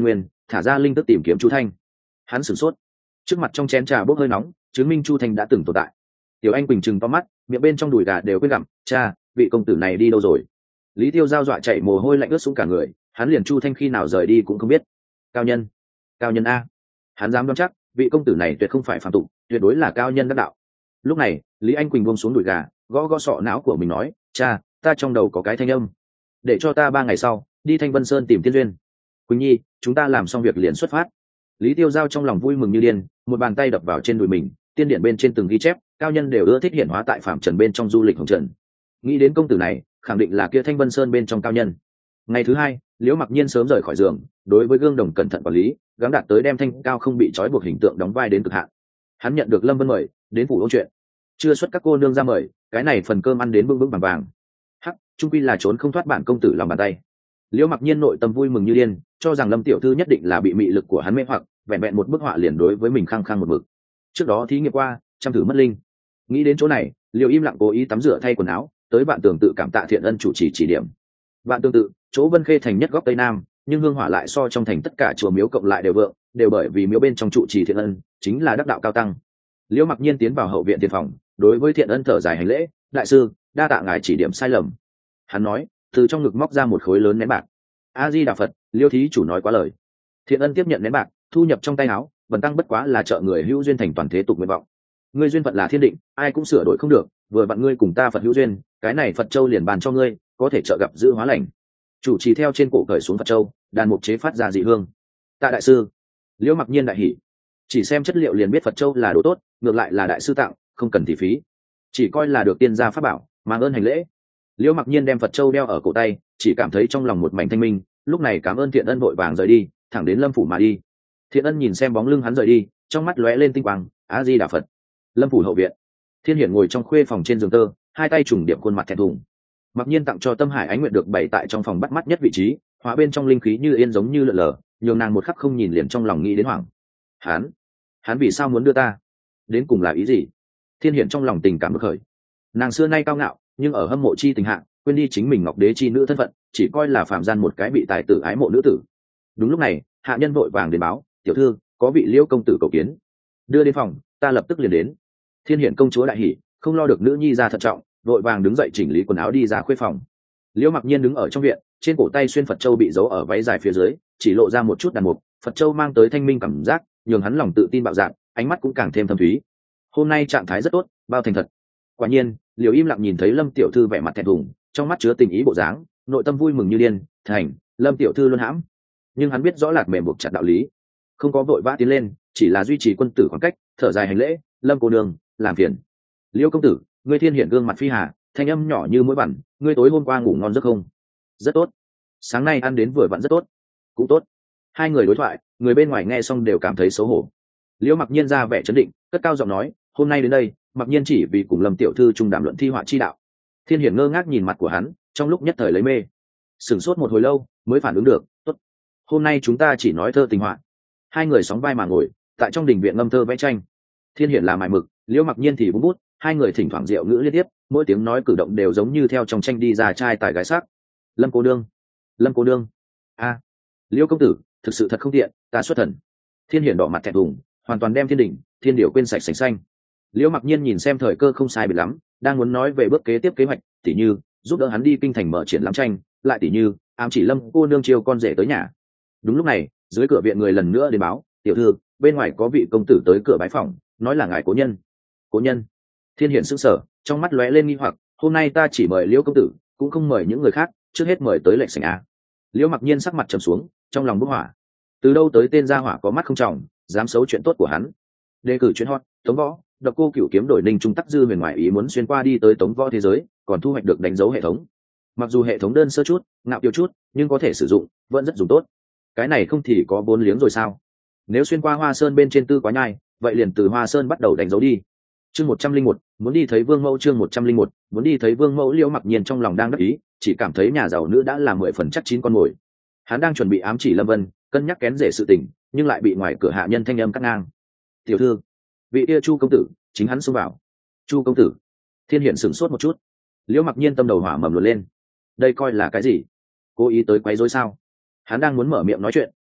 thả ra linh tức tìm kiếm chu thanh. Hắn sửng sốt, trước mặt trong chén trà bốc hơi nóng, chứng minh chu thanh đã từng tồn tại. Tiểu Anh Quỳnh trừng to mắt, miệng bên trong đùi gà đều quên gặm. Cha, vị công tử này đi đâu rồi? Lý Tiêu Giao dọa chạy mồ hôi lạnh ướt xuống cả người, hắn liền chu thanh khi nào rời đi cũng không biết. Cao nhân, cao nhân a, hắn dám đoán chắc vị công tử này tuyệt không phải phàm tục, tuyệt đối là cao nhân đắc đạo. Lúc này Lý Anh Quỳnh buông xuống đùi gà, gõ gõ sọ não của mình nói, cha, ta trong đầu có cái thanh âm, để cho ta ba ngày sau đi Thanh Vân Sơn tìm tiên duyên. Quỳnh nhi, chúng ta làm xong việc liền xuất phát. Lý Tiêu Giao trong lòng vui mừng như điên, một bàn tay đập vào trên đùi mình, tiên điển bên trên từng ghi chép, cao nhân đều ưa thích hiện hóa tại phạm trần bên trong du lịch hồng trần. Nghĩ đến công tử này, khẳng định là kia Thanh Vân Sơn bên trong cao nhân. Ngày thứ hai, Liễu Mặc Nhiên sớm rời khỏi giường, đối với gương đồng cẩn thận quản lý, gắng đạt tới đem thanh cao không bị trói buộc hình tượng đóng vai đến cực hạn. Hắn nhận được Lâm Vân mời đến phủ ôn chuyện, chưa xuất các cô nương ra mời, cái này phần cơm ăn đến vững vững vàng vàng. Hắc, trung quy là trốn không thoát bản công tử lòng bàn tay. Liễu Mặc Nhiên nội tâm vui mừng như điên, cho rằng Lâm tiểu thư nhất định là bị mị lực của hắn mê hoặc, vẹn vẹn một bức họa liền đối với mình khăng khăng một mực. Trước đó thí nghiệm qua, chăm thử mất linh. Nghĩ đến chỗ này, Liễu im lặng cố ý tắm rửa thay quần áo, tới bạn tường tự cảm tạ Thiện Ân chủ trì chỉ điểm. Bạn tương tự, chỗ Vân Khê thành nhất góc tây nam, nhưng hương hỏa lại so trong thành tất cả chùa miếu cộng lại đều vượng, đều bởi vì miếu bên trong trụ trì Thiện Ân chính là đắc đạo cao tăng. Liễu Mặc Nhiên tiến vào hậu viện tiền phòng, đối với Thiện Ân thở dài hành lễ, đại sư, đa tạ ngài chỉ điểm sai lầm. Hắn nói, từ trong ngực móc ra một khối lớn nén bạc. A Di Đà Phật, Liêu thí chủ nói quá lời. Thiện Ân tiếp nhận nén bạc, thu nhập trong tay áo, vần tăng bất quá là trợ người hữu duyên thành toàn thế tục nguyện vọng. Ngươi duyên phận là thiên định, ai cũng sửa đổi không được, vừa vặn ngươi cùng ta Phật hữu duyên, cái này Phật châu liền bàn cho ngươi, có thể trợ gặp giữ hóa lành. Chủ trì theo trên cổ cởi xuống Phật châu, đàn mục chế phát ra dị hương. Tạ đại sư. Liễu Mặc Nhiên đại hỉ, chỉ xem chất liệu liền biết Phật châu là đồ tốt, ngược lại là đại sư tặng, không cần thị phí, chỉ coi là được tiên gia pháp bảo, mang ơn hành lễ. Liễu Mặc Nhiên đem Phật châu đeo ở cổ tay, chỉ cảm thấy trong lòng một mảnh thanh minh, lúc này cảm ơn Thiện Ân vội vàng rời đi, thẳng đến Lâm phủ mà đi. Thiện Ân nhìn xem bóng lưng hắn rời đi, trong mắt lóe lên tinh quang. A Di Đà Phật. Lâm phủ hậu viện, Thiên Hiển ngồi trong khuê phòng trên giường tơ, hai tay trùng điệp khuôn mặt thẹn thùng. Mặc Nhiên tặng cho Tâm Hải Ánh Nguyệt được bày tại trong phòng bắt mắt nhất vị trí, hóa bên trong linh khí như yên giống như lượn lờ, nhường nàng một khắc không nhìn liền trong lòng nghĩ đến hoảng. Hắn, hắn vì sao muốn đưa ta? Đến cùng là ý gì? Thiên Hiển trong lòng tình cảm bực khởi. Nàng xưa nay cao ngạo, nhưng ở hâm mộ chi tình hạ, quên đi chính mình Ngọc Đế chi nữ thân phận, chỉ coi là phàm gian một cái bị tài tử ái mộ nữ tử. Đúng lúc này, hạ nhân vội vàng đến báo, tiểu thư, có vị Liễu công tử cầu kiến. Đưa đến phòng, ta lập tức liền đến. Thiên Hiển công chúa đại hỉ, không lo được nữ nhi ra thận trọng, vội vàng đứng dậy chỉnh lý quần áo đi ra khuê phòng. Liễu Mặc Nhiên đứng ở trong viện, trên cổ tay xuyên Phật châu bị giấu ở váy dài phía dưới, chỉ lộ ra một chút đàn mục, Phật châu mang tới thanh minh cảm giác, nhường hắn lòng tự tin bạo dạn, ánh mắt cũng càng thêm thâm thúy. Hôm nay trạng thái rất tốt, bao thành thật. Quả nhiên, Liễu im lặng nhìn thấy Lâm tiểu thư vẻ mặt thẹn thùng, trong mắt chứa tình ý bộ dáng, nội tâm vui mừng như điên. Thành, Lâm tiểu thư luôn hãm, nhưng hắn biết rõ lạc mềm buộc chặt đạo lý, không có vội vã tiến lên, chỉ là duy trì quân tử khoảng cách, thở dài hành lễ. Lâm cô đường, làm phiền. Liễu công tử, ngươi Thiên Hiển gương mặt phi hà, thanh âm nhỏ như mũi bẩn, ngươi tối hôm qua ngủ ngon giấc không? Rất tốt. Sáng nay ăn đến vừa vặn rất tốt. Cũng tốt. Hai người đối thoại, người bên ngoài nghe xong đều cảm thấy xấu hổ. Liễu Mặc Nhiên ra vẻ trấn định, cất cao giọng nói, hôm nay đến đây, Mặc Nhiên chỉ vì cùng Lâm tiểu thư chung đàm luận thi họa chi đạo. Thiên Hiển ngơ ngác nhìn mặt của hắn, trong lúc nhất thời lấy mê, sửng sốt một hồi lâu mới phản ứng được. Tốt, hôm nay chúng ta chỉ nói thơ tình họa. Hai người sóng vai mà ngồi tại trong đình viện ngâm thơ vẽ tranh. Thiên Hiển là mài mực, Liễu Mặc Nhiên thì bút bút, hai người thỉnh thoảng diệu ngữ liên tiếp, mỗi tiếng nói cử động đều giống như theo trong tranh đi ra trai tài gái sắc. Lâm cô nương, Lâm cô nương, a, à, Liễu công tử, thực sự thật không tiện, ta xuất thần. Thiên Hiển đỏ mặt thẹn thùng, hoàn toàn đem thiên đỉnh, thiên điểu quên sạch sành xanh. Liễu Mặc Nhiên nhìn xem thời cơ không sai biệt lắm, đang muốn nói về bước kế tiếp kế hoạch, tỉ như giúp đỡ hắn đi kinh thành mở triển lãm tranh, lại tỉ như ám chỉ Lâm cô nương chiêu con rể tới nhà. Đúng lúc này, dưới cửa viện người lần nữa đến báo, tiểu thư, bên ngoài có vị công tử tới cửa bái phỏng, nói là ngài cố nhân. Cố nhân? Thiên Hiển sững sờ, trong mắt lóe lên nghi hoặc, hôm nay ta chỉ mời Liễu công tử, cũng không mời những người khác, trước hết mời tới lệnh sảnh a. Liễu Mặc Nhiên sắc mặt trầm xuống, trong lòng bốc hỏa. Từ đâu tới tên gia hỏa có mắt không trọng, dám xấu chuyện tốt của hắn. Đề cử chuyên hot, Tống Võ, Độc Cô Cửu kiếm đổi Ninh Trung Tắc Dư huyền ngoại ý muốn xuyên qua đi tới Tống Võ thế giới, còn thu hoạch được đánh dấu hệ thống. Mặc dù hệ thống đơn sơ chút, ngạo kiều chút, nhưng có thể sử dụng, vẫn rất dùng tốt. Cái này không thì có bốn liếng rồi sao? Nếu xuyên qua Hoa Sơn bên trên tư quá nhai, vậy liền từ Hoa Sơn bắt đầu đánh dấu đi. Chương một trăm linh một, muốn đi thấy Vương Mẫu. Chương một trăm linh một, muốn đi thấy Vương Mẫu. Liễu Mặc Nhiên trong lòng đang đắc ý, chỉ cảm thấy nhà giàu nữ đã là mười phần chắc chín con mồi. Hắn đang chuẩn bị ám chỉ Lâm Vân, cân nhắc kén rể sự tình, nhưng lại bị ngoài cửa hạ nhân thanh âm cắt ngang. Tiểu thư, vị kia Chu công tử, chính hắn xông vào. Chu công tử? Thiên Hiển sửng sốt một chút. Liễu Mặc Nhiên tâm đầu hỏa mầm luồn lên. Đây coi là cái gì? Cố ý tới quấy rối sao? Hắn đang muốn mở miệng nói chuyện,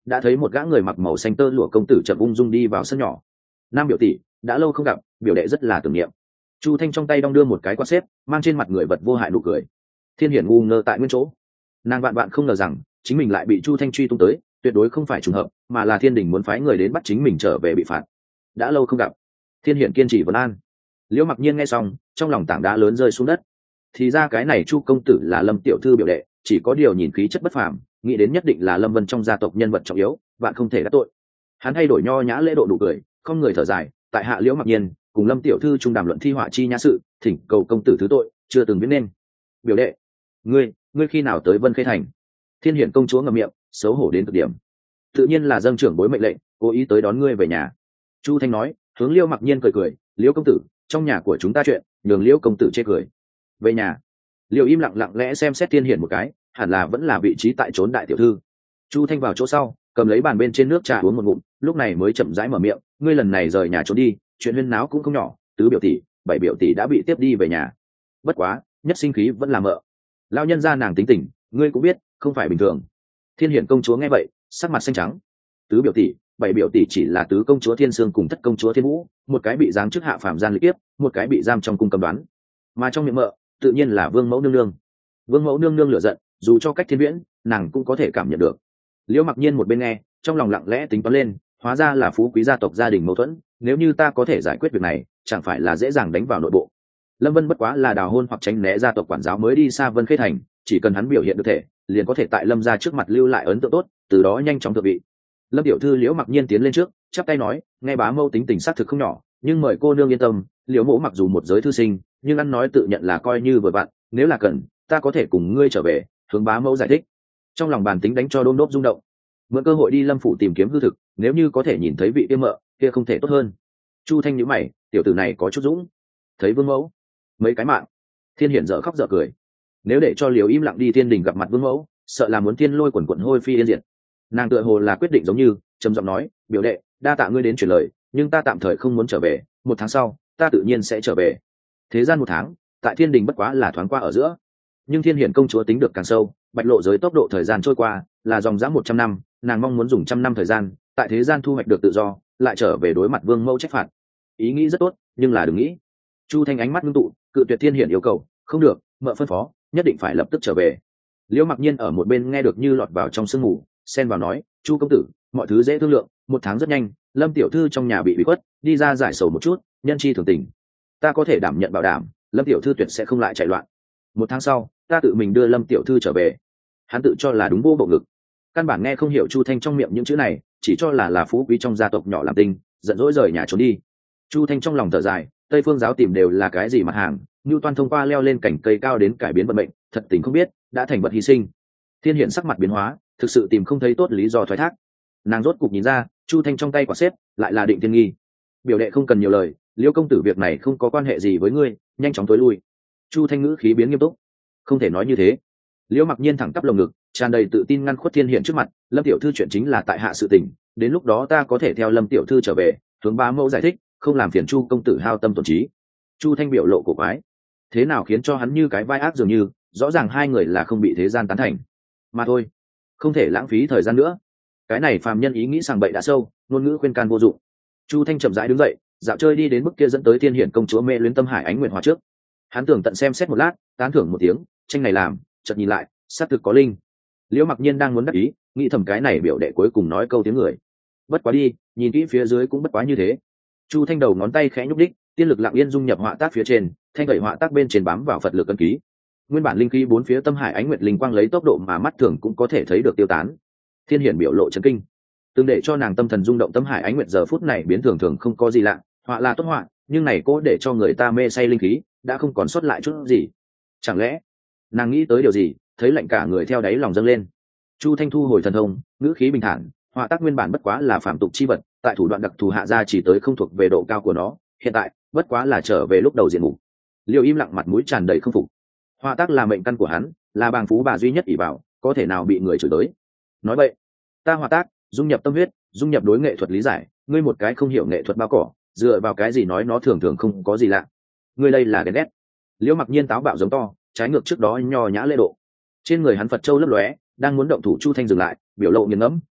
đã thấy một gã người mặc màu xanh tơ lụa công tử chậm ung dung đi vào sân nhỏ. Nam biểu tỷ, đã lâu không gặp, biểu đệ rất là tưởng niệm. Chu Thanh trong tay đong đưa một cái quạt xếp, mang trên mặt người vật vô hại nụ cười. Thiên Hiển ngu ngơ tại nguyên chỗ, nàng vạn vạn không ngờ rằng chính mình lại bị Chu Thanh truy tung tới, tuyệt đối không phải trùng hợp, mà là Thiên Đình muốn phái người đến bắt chính mình trở về bị phạt. Đã lâu không gặp. Thiên Hiển kiên trì vấn an. Liễu Mặc Nhiên nghe xong, trong lòng tảng đá lớn rơi xuống đất. Thì ra cái này Chu công tử là Lâm tiểu thư biểu đệ, chỉ có điều nhìn khí chất bất phàm, nghĩ đến nhất định là Lâm Vân trong gia tộc nhân vật trọng yếu, bạn không thể đắc tội. Hắn thay đổi nho nhã lễ độ nụ cười, không người thở dài, tại hạ Liễu Mặc Nhiên cùng Lâm tiểu thư trung đàm luận thi họa chi nhã sự, thỉnh cầu công tử thứ tội, chưa từng biết nên. Biểu đệ, ngươi, ngươi khi nào tới Vân Khê thành? Thiên Hiển công chúa ngậm miệng, xấu hổ đến cực điểm. Tự nhiên là dâng trưởng bối mệnh lệnh, cố ý tới đón ngươi về nhà. Chu Thanh nói, hướng Liễu Mặc Nhiên cười cười, Liễu công tử, trong nhà của chúng ta chuyện, nhường Liễu công tử chê cười. Về nhà. Liễu im lặng lặng lẽ xem xét Thiên Hiển một cái, hẳn là vẫn là vị trí tại trốn đại tiểu thư. Chu Thanh vào chỗ sau, cầm lấy bàn bên trên nước trà uống một ngụm, lúc này mới chậm rãi mở miệng, ngươi lần này rời nhà trốn đi, chuyện huyên náo cũng không nhỏ, tứ biểu tỷ, bảy biểu tỷ đã bị tiếp đi về nhà. Bất quá, nhất sinh khí vẫn là mợ. Lão nhân gia nàng tính tình, ngươi cũng biết, không phải bình thường. Thiên Hiển công chúa nghe vậy, sắc mặt xanh trắng. Tứ biểu tỷ, bảy biểu tỷ chỉ là tứ công chúa Thiên Sương cùng thất công chúa Thiên Vũ, một cái bị giáng chức hạ phàm gian lịch tiếp, một cái bị giam trong cung cầm đoán. Mà trong miệng mợ, tự nhiên là Vương mẫu nương nương. Vương mẫu nương nương lửa giận, dù cho cách thiên viễn, nàng cũng có thể cảm nhận được. Liễu Mặc Nhiên một bên nghe, trong lòng lặng lẽ tính toán lên, hóa ra là phú quý gia tộc gia đình mâu thuẫn, nếu như ta có thể giải quyết việc này, chẳng phải là dễ dàng đánh vào nội bộ. Lâm Vân bất quá là đào hôn hoặc tránh né gia tộc quản giáo mới đi xa Vân Khê thành, chỉ cần hắn biểu hiện được thể, liền có thể tại Lâm gia trước mặt lưu lại ấn tượng tốt, từ đó nhanh chóng thượng vị. Lâm tiểu thư Liễu Mặc Nhiên tiến lên trước, chắp tay nói, nghe bá mâu tính tình xác thực không nhỏ, nhưng mời cô nương yên tâm, Liễu mẫu mặc dù một giới thư sinh, nhưng ăn nói tự nhận là coi như vừa vặn, nếu là cần, ta có thể cùng ngươi trở về, hướng bá mẫu giải thích. Trong lòng bàn tính đánh cho đôn đốp rung động, mượn cơ hội đi Lâm phủ tìm kiếm hư thực, nếu như có thể nhìn thấy vị tiên mợ, kia không thể tốt hơn. Chu Thanh nhíu mày, tiểu tử này có chút dũng. Thấy Vương mẫu, mấy cái mạng. Thiên Hiển dở khóc dở cười. Nếu để cho Liễu im lặng đi Thiên Đình gặp mặt Vương mẫu, sợ là muốn thiên lôi quần quần hôi phi yên diệt. Nàng tựa hồ là quyết định giống như, trầm giọng nói, biểu đệ, đa tạ ngươi đến truyền lời, nhưng ta tạm thời không muốn trở về, một tháng sau, ta tự nhiên sẽ trở về. Thế gian một tháng, tại Thiên Đình bất quá là thoáng qua ở giữa, nhưng Thiên Hiển công chúa tính được càng sâu, bạch lộ giới tốc độ thời gian trôi qua là dòng dã một trăm năm, nàng mong muốn dùng trăm năm thời gian tại thế gian thu hoạch được tự do, lại trở về đối mặt Vương mẫu trách phạt. Ý nghĩ rất tốt, nhưng là đừng nghĩ. Chu Thanh ánh mắt ngưng tụ, cự tuyệt Thiên Hiển yêu cầu, không được, mợ phân phó, nhất định phải lập tức trở về. Liễu Mặc Nhiên ở một bên nghe được như lọt vào trong sương mù, xen vào nói, Chu công tử, mọi thứ dễ thương lượng, một tháng rất nhanh, Lâm tiểu thư trong nhà bị bị khuất, đi ra giải sầu một chút, nhân chi thường tình, ta có thể đảm nhận bảo đảm, Lâm tiểu thư tuyệt sẽ không lại chạy loạn. Một tháng sau, ta tự mình đưa Lâm tiểu thư trở về. Hắn tự cho là đúng vô bộ ngực, căn bản nghe không hiểu Chu Thanh trong miệng những chữ này, chỉ cho là là phú quý trong gia tộc nhỏ làm tinh, giận dỗi rời nhà trốn đi. Chu Thanh trong lòng thở dài, Tây phương giáo tìm đều là cái gì mặt hàng, Nưu Toan thông qua leo lên cảnh cây cao đến cải biến vận mệnh, thật tình không biết đã thành vật hy sinh. Thiên Hiển sắc mặt biến hóa, thực sự tìm không thấy tốt lý do thoái thác. Nàng rốt cục nhìn ra, Chu Thanh trong tay quả xếp lại là Định Thiên Nghi. Biểu đệ không cần nhiều lời, Liễu công tử việc này không có quan hệ gì với ngươi, nhanh chóng tối lui. Chu Thanh ngữ khí biến nghiêm túc, không thể nói như thế. Liễu Mặc Nhiên thẳng tắp lồng ngực, tràn đầy tự tin ngăn khuất Thiên Hiển trước mặt, Lâm tiểu thư chuyện chính là tại hạ sự tình, đến lúc đó ta có thể theo Lâm tiểu thư trở về, hướng bá mẫu giải thích, không làm phiền Chu công tử hao tâm tổn trí. Chu Thanh biểu lộ cổ quái, thế nào khiến cho hắn như cái vai ác dường như, rõ ràng hai người là không bị thế gian tán thành, mà thôi, không thể lãng phí thời gian nữa. Cái này phàm nhân ý nghĩ sàng bậy đã sâu, ngôn ngữ khuyên can vô dụng. Chu Thanh chậm rãi đứng dậy, dạo chơi đi đến mức kia dẫn tới Thiên Hiển công chúa mê luyến tâm hải ánh nguyện hòa trước. Hắn tưởng tận xem xét một lát, tán thưởng một tiếng, tranh này làm, chợt nhìn lại, xác thực có linh. Liễu Mặc Nhiên đang muốn đắc ý, nghĩ thầm cái này biểu đệ cuối cùng nói câu tiếng người. Bất quá đi, nhìn kỹ phía dưới cũng bất quá như thế. Chu Thanh đầu ngón tay khẽ nhúc đích, tiên lực lặng yên dung nhập họa tác phía trên, thanh gậy họa tác bên trên bám vào Phật lực ấn ký. Nguyên bản linh khí bốn phía tâm hải ánh nguyệt linh quang lấy tốc độ mà mắt thường cũng có thể thấy được tiêu tán. Thiên Hiển biểu lộ chấn kinh, từng để cho nàng tâm thần rung động tâm hải ánh nguyệt giờ phút này biến thường thường không có gì lạ, họa là tốt họa, nhưng này cố để cho người ta mê say linh khí, đã không còn sót lại chút gì. Chẳng lẽ nàng nghĩ tới điều gì, thấy lạnh cả người theo đáy lòng dâng lên. Chu Thanh thu hồi thần thông, ngữ khí bình thản, họa tác nguyên bản bất quá là phàm tục chi vật, tại thủ đoạn đặc thù hạ ra chỉ tới không thuộc về độ cao của nó, hiện tại bất quá là trở về lúc đầu diện mục. Liêu im lặng mặt mũi tràn đầy không phục. Họa tác là mệnh căn của hắn, là bàng phú bà duy nhất ỷ bảo, có thể nào bị người chửi tới. Nói vậy, ta họa tác dung nhập tâm huyết, dung nhập đối nghệ thuật lý giải, ngươi một cái không hiểu nghệ thuật bao cỏ, dựa vào cái gì nói nó thường thường không có gì lạ. Ngươi đây là ghen ghét. Liễu Mặc Nhiên táo bạo giống to, trái ngược trước đó nho nhã lễ độ. Trên người hắn Phật châu lấp lóe, đang muốn động thủ. Chu Thanh dừng lại, biểu lộ nghiền ngẫm, tốt,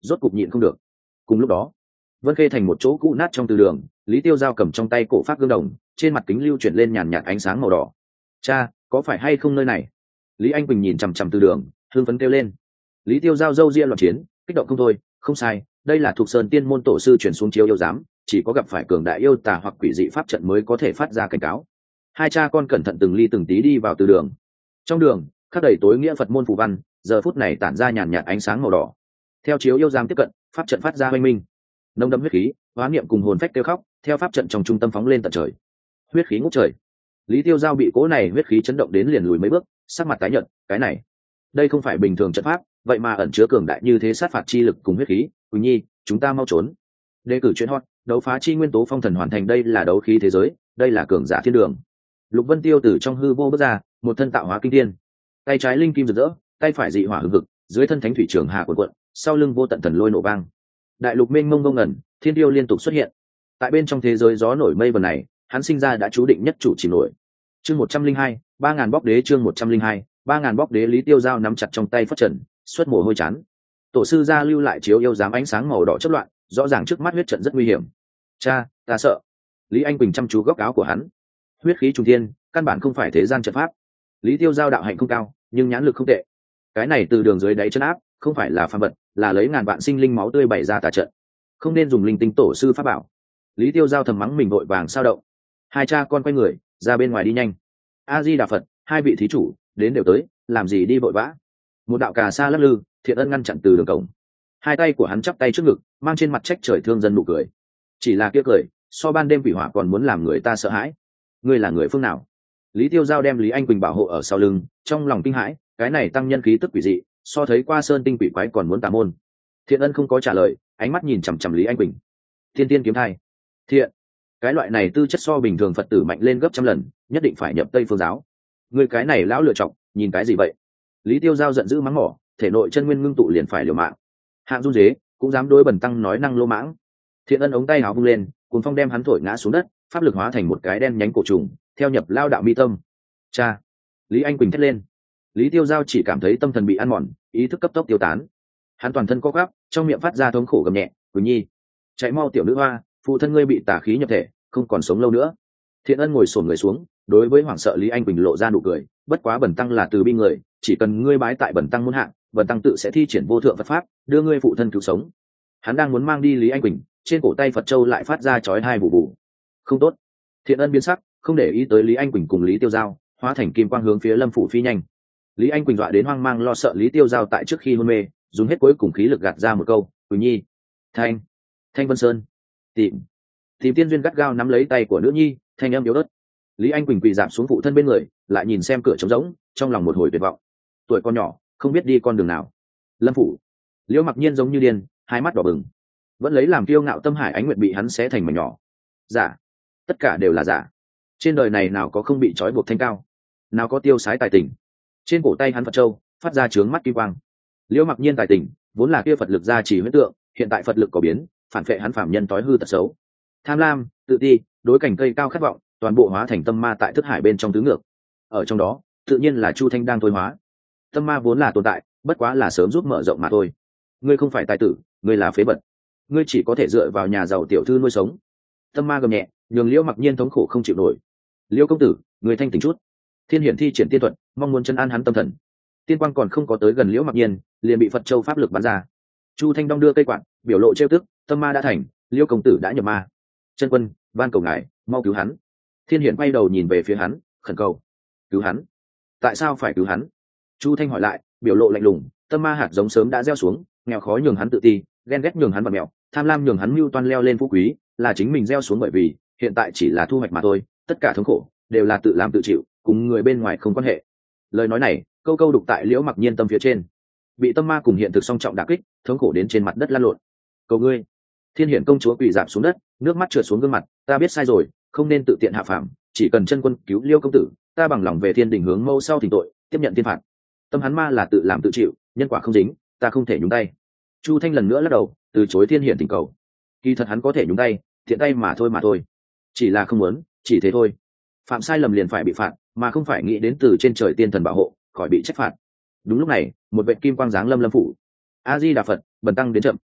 rốt cục nhịn không được. Cùng lúc đó, Vân Khê thành một chỗ cũ nát trong từ đường, Lý Tiêu Giao cầm trong tay cổ phát gương đồng, trên mặt kính lưu chuyển lên nhàn nhạt ánh sáng màu đỏ. Cha, có phải hay không nơi này? Lý Anh Quỳnh nhìn chằm chằm từ đường, hưng phấn kêu lên. Lý Tiêu Giao râu ria loạn chiến, kích động không thôi. Không sai, đây là thuộc sơn tiên môn tổ sư chuyển xuống chiếu yêu giám, chỉ có gặp phải cường đại yêu tà hoặc quỷ dị pháp trận mới có thể phát ra cảnh cáo. Hai cha con cẩn thận từng ly từng tí đi vào từ đường. Trong đường khắc đầy tối nghĩa Phật môn phù văn, giờ phút này tản ra nhàn nhạt ánh sáng màu đỏ. Theo chiếu yêu giám tiếp cận, pháp trận phát ra hoanh minh, nồng đậm huyết khí, hóa niệm cùng hồn phách kêu khóc, theo pháp trận trong trung tâm phóng lên tận trời. Huyết khí ngút trời. Lý Tiêu Giao bị cỗ này huyết khí chấn động đến liền lùi mấy bước, sắc mặt tái nhợt. Cái này, đây không phải bình thường trận pháp, vậy mà ẩn chứa cường đại như thế sát phạt chi lực cùng huyết khí. Quỳnh Nhi, chúng ta mau trốn. Đề cử chuyện hot, đấu phá chi nguyên tố phong thần hoàn thành. Đây là đấu khí thế giới, đây là cường giả thiên đường. Lục Vân Tiêu từ trong hư vô bước ra, một thân tạo hóa kinh thiên, tay trái linh kim rực rỡ, tay phải dị hỏa hừng hực, dưới thân thánh thủy trường hạ cuộn cuộn, sau lưng vô tận thần lôi nổ vang. Đại lục mênh mông ngông ngẩn, thiên tiêu liên tục xuất hiện. Tại bên trong thế giới gió nổi mây vần này, hắn sinh ra đã chú định nhất chủ chìm nổi. Chương một trăm linh hai, ba ngàn bóc đế. Chương một trăm linh hai, ba ngàn bóc đế. Lý Tiêu Giao nắm chặt trong tay phất trần, xuất mồ hôi chán. Tổ sư gia lưu lại chiếu yêu dám ánh sáng màu đỏ chất loạn, rõ ràng trước mắt huyết trận rất nguy hiểm. Cha, ta sợ. Lý Anh Quỳnh chăm chú góc áo của hắn. Huyết khí trùng thiên, căn bản không phải thế gian trận pháp. Lý Tiêu Giao đạo hạnh không cao, nhưng nhãn lực không tệ. Cái này từ đường dưới đáy chân áp, không phải là phàm vật, là lấy ngàn vạn sinh linh máu tươi bày ra tà trận. Không nên dùng linh tinh tổ sư pháp bảo. Lý Tiêu Giao thầm mắng mình vội vàng sao động. Hai cha con quay người ra bên ngoài đi nhanh. A Di Đà Phật, hai vị thí chủ đến đều tới, làm gì đi vội vã? Một đạo cà sa lắc lư, Thiện Ân ngăn chặn từ đường cổng. Hai tay của hắn chắp tay trước ngực, mang trên mặt trách trời thương dân nụ cười. Chỉ là kia cười, so ban đêm quỷ hỏa còn muốn làm người ta sợ hãi. Ngươi là người phương nào? Lý Tiêu Giao đem Lý Anh Quỳnh bảo hộ ở sau lưng, trong lòng kinh hãi, cái này tăng nhân khí tức quỷ dị, so thấy qua sơn tinh quỷ quái còn muốn tà môn. Thiện Ân không có trả lời, ánh mắt nhìn chằm chằm Lý Anh Quỳnh. Thiên tiên kiếm thai. Thiện, cái loại này tư chất so bình thường Phật tử mạnh lên gấp trăm lần, nhất định phải nhập Tây Phương giáo. Người cái này lão lựa chọc, nhìn cái gì vậy? Lý Tiêu Giao giận dữ mắng mỏ, thể nội chân nguyên ngưng tụ liền phải liều mạng. Hạng run dế cũng dám đối bẩn tăng nói năng lô mãng. Thiện Ân ống tay áo vung lên, cuốn phong đem hắn thổi ngã xuống đất, pháp lực hóa thành một cái đen nhánh cổ trùng, theo nhập lao đạo mi tâm. Cha! Lý Anh Quỳnh thét lên. Lý Tiêu Giao chỉ cảm thấy tâm thần bị ăn mòn, ý thức cấp tốc tiêu tán. Hắn toàn thân co quắp, trong miệng phát ra thống khổ gầm nhẹ. Quỳnh Nhi, chạy mau tiểu nữ hoa, phụ thân ngươi bị tà khí nhập thể, không còn sống lâu nữa. Thiện Ân ngồi xổm người xuống, đối với hoảng sợ Lý Anh Quỳnh lộ ra nụ cười. Bất quá bẩn tăng là từ bi người, chỉ cần ngươi bái tại bẩn tăng muôn hạng, bẩn tăng tự sẽ thi triển vô thượng Phật pháp, đưa ngươi phụ thân cứu sống. Hắn đang muốn mang đi Lý Anh Quỳnh, trên cổ tay Phật châu lại phát ra chói hai vụ vụ. Không tốt. Thiện Ân biến sắc, không để ý tới Lý Anh Quỳnh cùng Lý Tiêu Giao, hóa thành kim quang hướng phía Lâm phủ phi nhanh. Lý Anh Quỳnh dọa đến hoang mang lo sợ Lý Tiêu Giao tại trước khi hôn mê, dùng hết cuối cùng khí lực gạt ra một câu: "Quỳnh Nhi, Thanh, Thanh Vân Sơn, tìm." Tìm Tiên duyên gắt gao nắm lấy tay của nữ nhi, thanh âm yếu ớt. Lý Anh Quỳnh quỳ rạp xuống phụ thân bên người, lại nhìn xem cửa trống rỗng, trong lòng một hồi tuyệt vọng. Tuổi con nhỏ, không biết đi con đường nào. Lâm phủ, Liễu Mặc Nhiên giống như điên, hai mắt đỏ bừng, vẫn lấy làm kiêu ngạo tâm hải ánh nguyệt bị hắn xé thành mảnh nhỏ. Giả, tất cả đều là giả. Trên đời này nào có không bị trói buộc thanh cao, nào có tiêu sái tài tình. Trên cổ tay hắn Phật châu phát ra trướng mắt kim quang. Liễu Mặc Nhiên tài tình vốn là kia Phật lực gia trì huyết tượng, hiện tại Phật lực có biến, phản phệ hắn phàm nhân tối hư tật xấu. Tham lam, tự ti, đối cảnh cây cao khát vọng, toàn bộ hóa thành tâm ma tại thức hải bên trong tứ ngược. Ở trong đó, tự nhiên là Chu Thanh đang thôi hóa. Tâm ma vốn là tồn tại, bất quá là sớm giúp mở rộng mà thôi. Ngươi không phải tài tử, ngươi là phế vật. Ngươi chỉ có thể dựa vào nhà giàu tiểu thư nuôi sống. Tâm ma gầm nhẹ, nhường Liễu Mặc Nhiên thống khổ không chịu nổi. Liễu công tử, người thanh tỉnh chút. Thiên Hiển thi triển tiên thuật, mong muốn chân an hắn tâm thần. Tiên quang còn không có tới gần Liễu Mặc Nhiên, liền bị Phật châu pháp lực bắn ra. Chu Thanh đong đưa cây quạt, biểu lộ trêu tức, tâm ma đã thành, Liễu công tử đã nhập ma. Chân quân, van cầu ngài, mau cứu hắn. Thiên Hiển quay đầu nhìn về phía hắn, khẩn cầu. Cứu hắn? Tại sao phải cứu hắn? Chu Thanh hỏi lại, biểu lộ lạnh lùng, tâm ma hạt giống sớm đã gieo xuống, nghèo khó nhường hắn tự ti, ghen ghét nhường hắn bật mẹo, tham lam nhường hắn mưu toan leo lên phú quý, là chính mình gieo xuống bởi vì hiện tại chỉ là thu hoạch mà thôi, tất cả thống khổ đều là tự làm tự chịu, cùng người bên ngoài không quan hệ. Lời nói này câu câu đục tại Liễu Mặc Nhiên tâm phía trên, bị tâm ma cùng hiện thực song trọng đả kích, thống khổ đến trên mặt đất lăn lộn. Cầu ngươi. Thiên Hiển công chúa quỳ rạp xuống đất, nước mắt trượt xuống gương mặt, ta biết sai rồi, không nên tự tiện hạ phàm, chỉ cần chân quân cứu Liêu công tử, ta bằng lòng về thiên đình hướng mâu sau thỉnh tội, tiếp nhận thiên phạt. Tâm hắn ma là tự làm tự chịu, nhân quả không dính, ta không thể nhúng tay. Chu Thanh lần nữa lắc đầu, từ chối Thiên Hiển thỉnh cầu. Kỳ thật hắn có thể nhúng tay, thiện tay mà thôi mà thôi, chỉ là không muốn, chỉ thế thôi. Phạm sai lầm liền phải bị phạt, mà không phải nghĩ đến từ trên trời tiên thần bảo hộ, khỏi bị trách phạt. Đúng lúc này, một vệt kim quang giáng lâm lâm phủ. A Di Đà Phật, bần tăng đến chậm,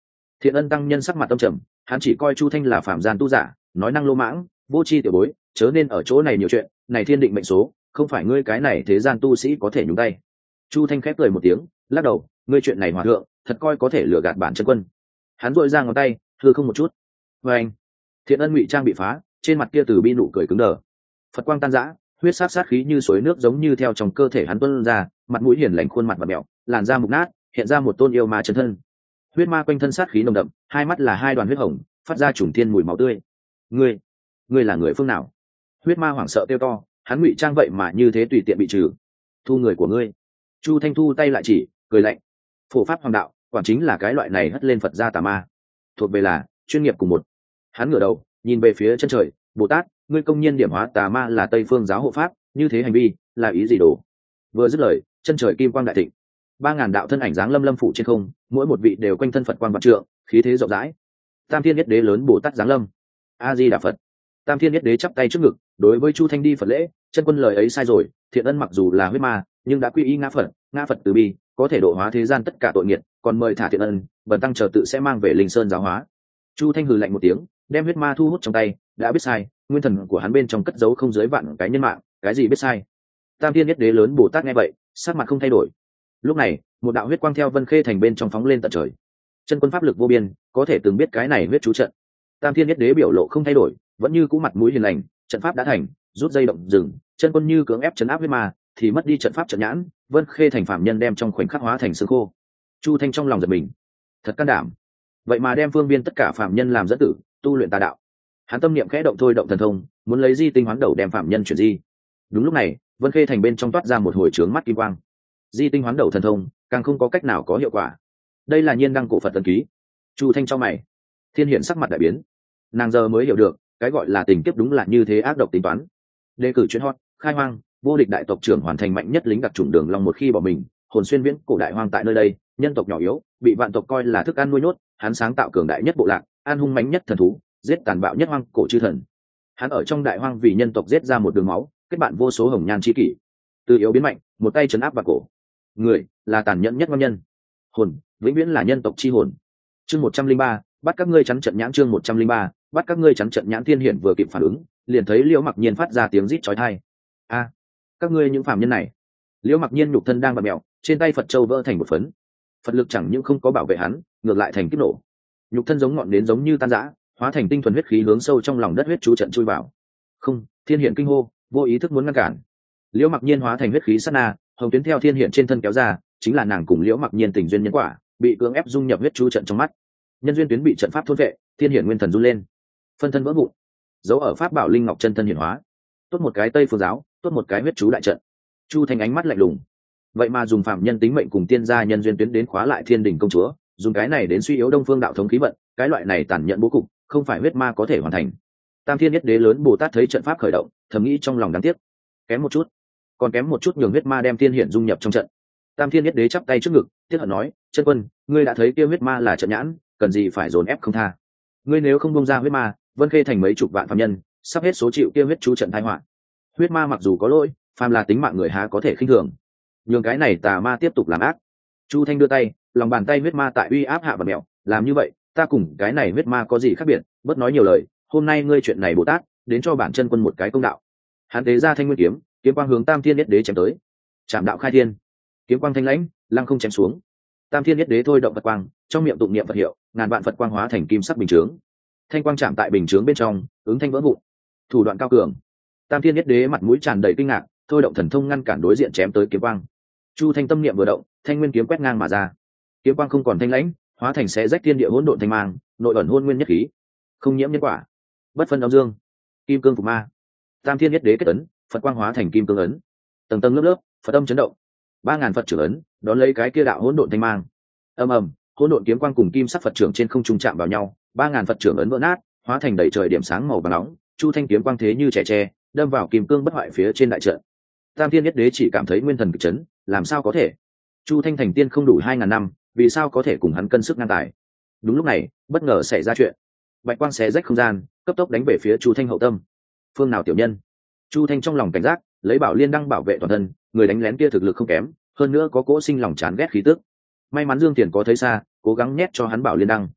Thiện Ân tăng nhân sắc mặt tâm trầm, hắn chỉ coi Chu Thanh là phạm gian tu giả, nói năng lô mãng, vô tri tiểu bối, chớ nên ở chỗ này nhiều chuyện, này thiên định mệnh số, không phải ngươi cái này thế gian tu sĩ có thể nhúng tay. Chu Thanh khép cười một tiếng, lắc đầu, ngươi chuyện này hòa thượng, thật coi có thể lừa gạt bản chân quân. Hắn duỗi ra ngón tay, hư không một chút. Và anh, Thiện Ân ngụy trang bị phá, trên mặt kia từ bi nụ cười cứng đờ. Phật quang tan rã, huyết sát sát khí như suối nước giống như theo trong cơ thể hắn tuôn ra, mặt mũi hiền lành, khuôn mặt và mẹo, làn da mục nát, hiện ra một tôn yêu ma chân thân. Huyết ma quanh thân sát khí nồng đậm, hai mắt là hai đoàn huyết hồng, phát ra trùng thiên mùi máu tươi. Ngươi, ngươi là người phương nào? Huyết ma hoảng sợ kêu to, hắn ngụy trang vậy mà như thế tùy tiện bị trừ. Thu người của ngươi. Chu Thanh thu tay lại chỉ, cười lạnh. Phổ pháp hoàng đạo, quả chính là cái loại này hất lên Phật gia tà ma, thuộc về là chuyên nghiệp cùng một. Hắn ngửa đầu, nhìn về phía chân trời, Bồ Tát, ngươi công nhiên điểm hóa tà ma là Tây Phương giáo hộ pháp, như thế hành vi là ý gì đồ? Vừa dứt lời, chân trời kim quang đại thịnh, ba ngàn đạo thân ảnh dáng lâm lâm phủ trên không, mỗi một vị đều quanh thân Phật quang vạn trượng, khí thế rộng rãi. Tam Thiên Nhất Đế lớn Bồ Tát giáng lâm. A Di Đà Phật. Tam Thiên Nhất Đế chắp tay trước ngực, đối với Chu Thanh đi Phật lễ, chân quân lời ấy sai rồi, Thiện Ân mặc dù là huyết ma, nhưng đã quy y ngã Phật, ngã Phật từ bi, có thể độ hóa thế gian tất cả tội nghiệp, còn mời thả Thiện Ân, bần tăng chờ tự sẽ mang về Linh Sơn giáo hóa. Chu Thanh hừ lạnh một tiếng, đem huyết ma thu hút trong tay, đã biết sai, nguyên thần của hắn bên trong cất giấu không dưới vạn cái nhân mạng, cái gì biết sai. Tam Thiên Nhất Đế lớn Bồ Tát nghe vậy, sắc mặt không thay đổi. Lúc này, một đạo huyết quang theo Vân Khê thành bên trong phóng lên tận trời. Chân quân pháp lực vô biên, có thể từng biết cái này huyết chú trận. Tam Thiên Nhất Đế biểu lộ không thay đổi, vẫn như cũ mặt mũi hiền lành, trận pháp đã thành, rút dây động dừng, chân quân như cưỡng ép trấn áp huyết ma, thì mất đi trận pháp trận nhãn, Vân Khê thành phạm nhân đem trong khoảnh khắc hóa thành xương khô. Chu Thanh trong lòng giật mình, thật can đảm, vậy mà đem phương biên tất cả phạm nhân làm dẫn tử, tu luyện tà đạo. Hắn tâm niệm khẽ động thôi động thần thông, muốn lấy di tinh hoán đầu đem phạm nhân chuyển di. Đúng lúc này, Vân Khê thành bên trong toát ra một hồi trướng mắt kim quang. Di tinh hoán đầu thần thông, càng không có cách nào có hiệu quả. Đây là nhiên đăng cổ Phật tân ký. Chu Thanh cho mày, Thiên Hiển sắc mặt đại biến, nàng giờ mới hiểu được, cái gọi là tình kiếp đúng là như thế ác độc tính toán. Đề cử chuyên hot, khai hoang, vô địch đại tộc trưởng hoàn thành mạnh nhất lính đặc chủng đường long một khi bỏ mình, hồn xuyên viễn cổ đại hoang tại nơi đây, nhân tộc nhỏ yếu, bị vạn tộc coi là thức ăn nuôi nhốt, hắn sáng tạo cường đại nhất bộ lạc, an hung mãnh nhất thần thú, giết tàn bạo nhất hoang cổ chư thần. Hắn ở trong đại hoang vì nhân tộc giết ra một đường máu, kết bạn vô số hồng nhan chi kỷ. Từ yếu biến mạnh, một tay trấn áp vào cổ. Người là tàn nhẫn nhất ngon nhân. Hồn, vĩnh viễn là nhân tộc chi hồn. Chương một trăm linh ba, bắt các ngươi chắn trận nhãn chương một trăm linh ba, bắt các ngươi chắn trận nhãn. Thiên Hiển vừa kịp phản ứng, liền thấy Liễu Mặc Nhiên phát ra tiếng rít chói tai. A, các ngươi những phàm nhân này! Liễu Mặc Nhiên nhục thân đang bặm mèo, trên tay Phật châu vỡ thành một phấn. Phật lực chẳng những không có bảo vệ hắn, ngược lại thành kích nổ. Nhục thân giống ngọn nến giống như tan rã, hóa thành tinh thuần huyết khí hướng sâu trong lòng đất huyết chú trận chui vào. Không, Thiên Hiển kinh hô, vô ý thức muốn ngăn cản. Liễu Mặc Nhiên hóa thành huyết khí sát na, hồng tuyến theo Thiên Hiển trên thân kéo ra, chính là nàng cùng Liễu Mặc Nhiên tình duyên nhân quả, bị cưỡng ép dung nhập huyết chú trận trong mắt. Nhân duyên tuyến bị trận pháp thôn vệ, Thiên Hiển nguyên thần run lên, phân thân vỡ vụn, dấu ở pháp bảo linh ngọc chân thân hiển hóa. Tốt một cái Tây Phương giáo, tốt một cái huyết chú đại trận. Chu Thanh ánh mắt lạnh lùng, vậy mà dùng phạm nhân tính mệnh cùng tiên gia nhân duyên tuyến đến khóa lại Thiên Đình công chúa, dùng cái này đến suy yếu Đông Phương đạo thống khí vận, cái loại này tàn nhẫn bố cục, không phải huyết ma có thể hoàn thành. Tam Thiên Nhất Đế lớn Bồ Tát thấy trận pháp khởi động, thầm nghĩ trong lòng đáng tiếc, kém một chút, còn kém một chút nhường huyết ma đem Thiên Hiển dung nhập trong trận. Tam Thiên Nhất Đế chắp tay trước ngực, tiếc hận nói, chân quân, ngươi đã thấy kia huyết ma là trận nhãn, cần gì phải dồn ép không tha. Ngươi nếu không buông ra huyết ma, Vân Khê thành mấy chục vạn phạm nhân, sắp hết số chịu kia huyết chú trận tai họa. Huyết ma mặc dù có lỗi, phàm là tính mạng người há có thể khinh thường. Nhường cái này tà ma tiếp tục làm ác. Chu Thanh đưa tay, lòng bàn tay huyết ma tại uy áp hạ và mẹo, làm như vậy, ta cùng cái này huyết ma có gì khác biệt, bớt nói nhiều lời, hôm nay ngươi chuyện này Bồ Tát, đến cho bản chân quân một cái công đạo. Hắn tế ra thanh nguyên kiếm, kiếm quang hướng Tam Thiên Nhất Đế chém tới. Trảm đạo khai thiên, kiếm quang thanh lãnh, lăng không chém xuống. Tam Thiên Nhất Đế thôi động Phật quang, trong miệng tụng niệm Phật hiệu, ngàn vạn Phật quang hóa thành kim sắc bình chướng. Thanh quang chạm tại bình chướng bên trong, ứng thanh vỡ vụn. Thủ đoạn cao cường. Tam Thiên Nhất Đế mặt mũi tràn đầy kinh ngạc, thôi động thần thông ngăn cản đối diện chém tới kiếm quang. Chu Thanh tâm niệm vừa động, thanh nguyên kiếm quét ngang mà ra. Kiếm quang không còn thanh lãnh, hóa thành xé rách thiên địa hỗn độn thanh mang, nội ẩn hôn nguyên nhất khí, không nhiễm nhân quả, bất phân âm dương, kim cương phục ma. Tam Thiên Nhất Đế kết ấn, Phật quang hóa thành kim cương ấn, tầng tầng lớp lớp, Phật âm chấn động. Ba ngàn Phật trưởng ấn, đón lấy cái kia đạo hỗn độn thanh mang. Ầm ầm, hỗn độn kiếm quang cùng kim sắc Phật trưởng trên không trung chạm vào nhau, ba ngàn Phật trưởng ấn vỡ nát, hóa thành đầy trời điểm sáng màu vàng nóng. Chu Thanh kiếm quang thế như trẻ tre, đâm vào kim cương bất hoại phía trên đại trận. Tam Thiên Nhất Đế chỉ cảm thấy nguyên thần kịch chấn, làm sao có thể? Chu Thanh thành tiên không đủ hai ngàn năm, vì sao có thể cùng hắn cân sức ngang tài? Đúng lúc này, bất ngờ xảy ra chuyện. Bạch quang xé rách không gian, cấp tốc đánh về phía Chu Thanh hậu tâm. Phương nào tiểu nhân? Chu Thanh trong lòng cảnh giác, lấy bảo liên đăng bảo vệ toàn thân, người đánh lén kia thực lực không kém, hơn nữa có cỗ sinh lòng chán ghét khí tức. May mắn Dương Tiền có thấy xa, cố gắng nhét cho hắn bảo liên đăng.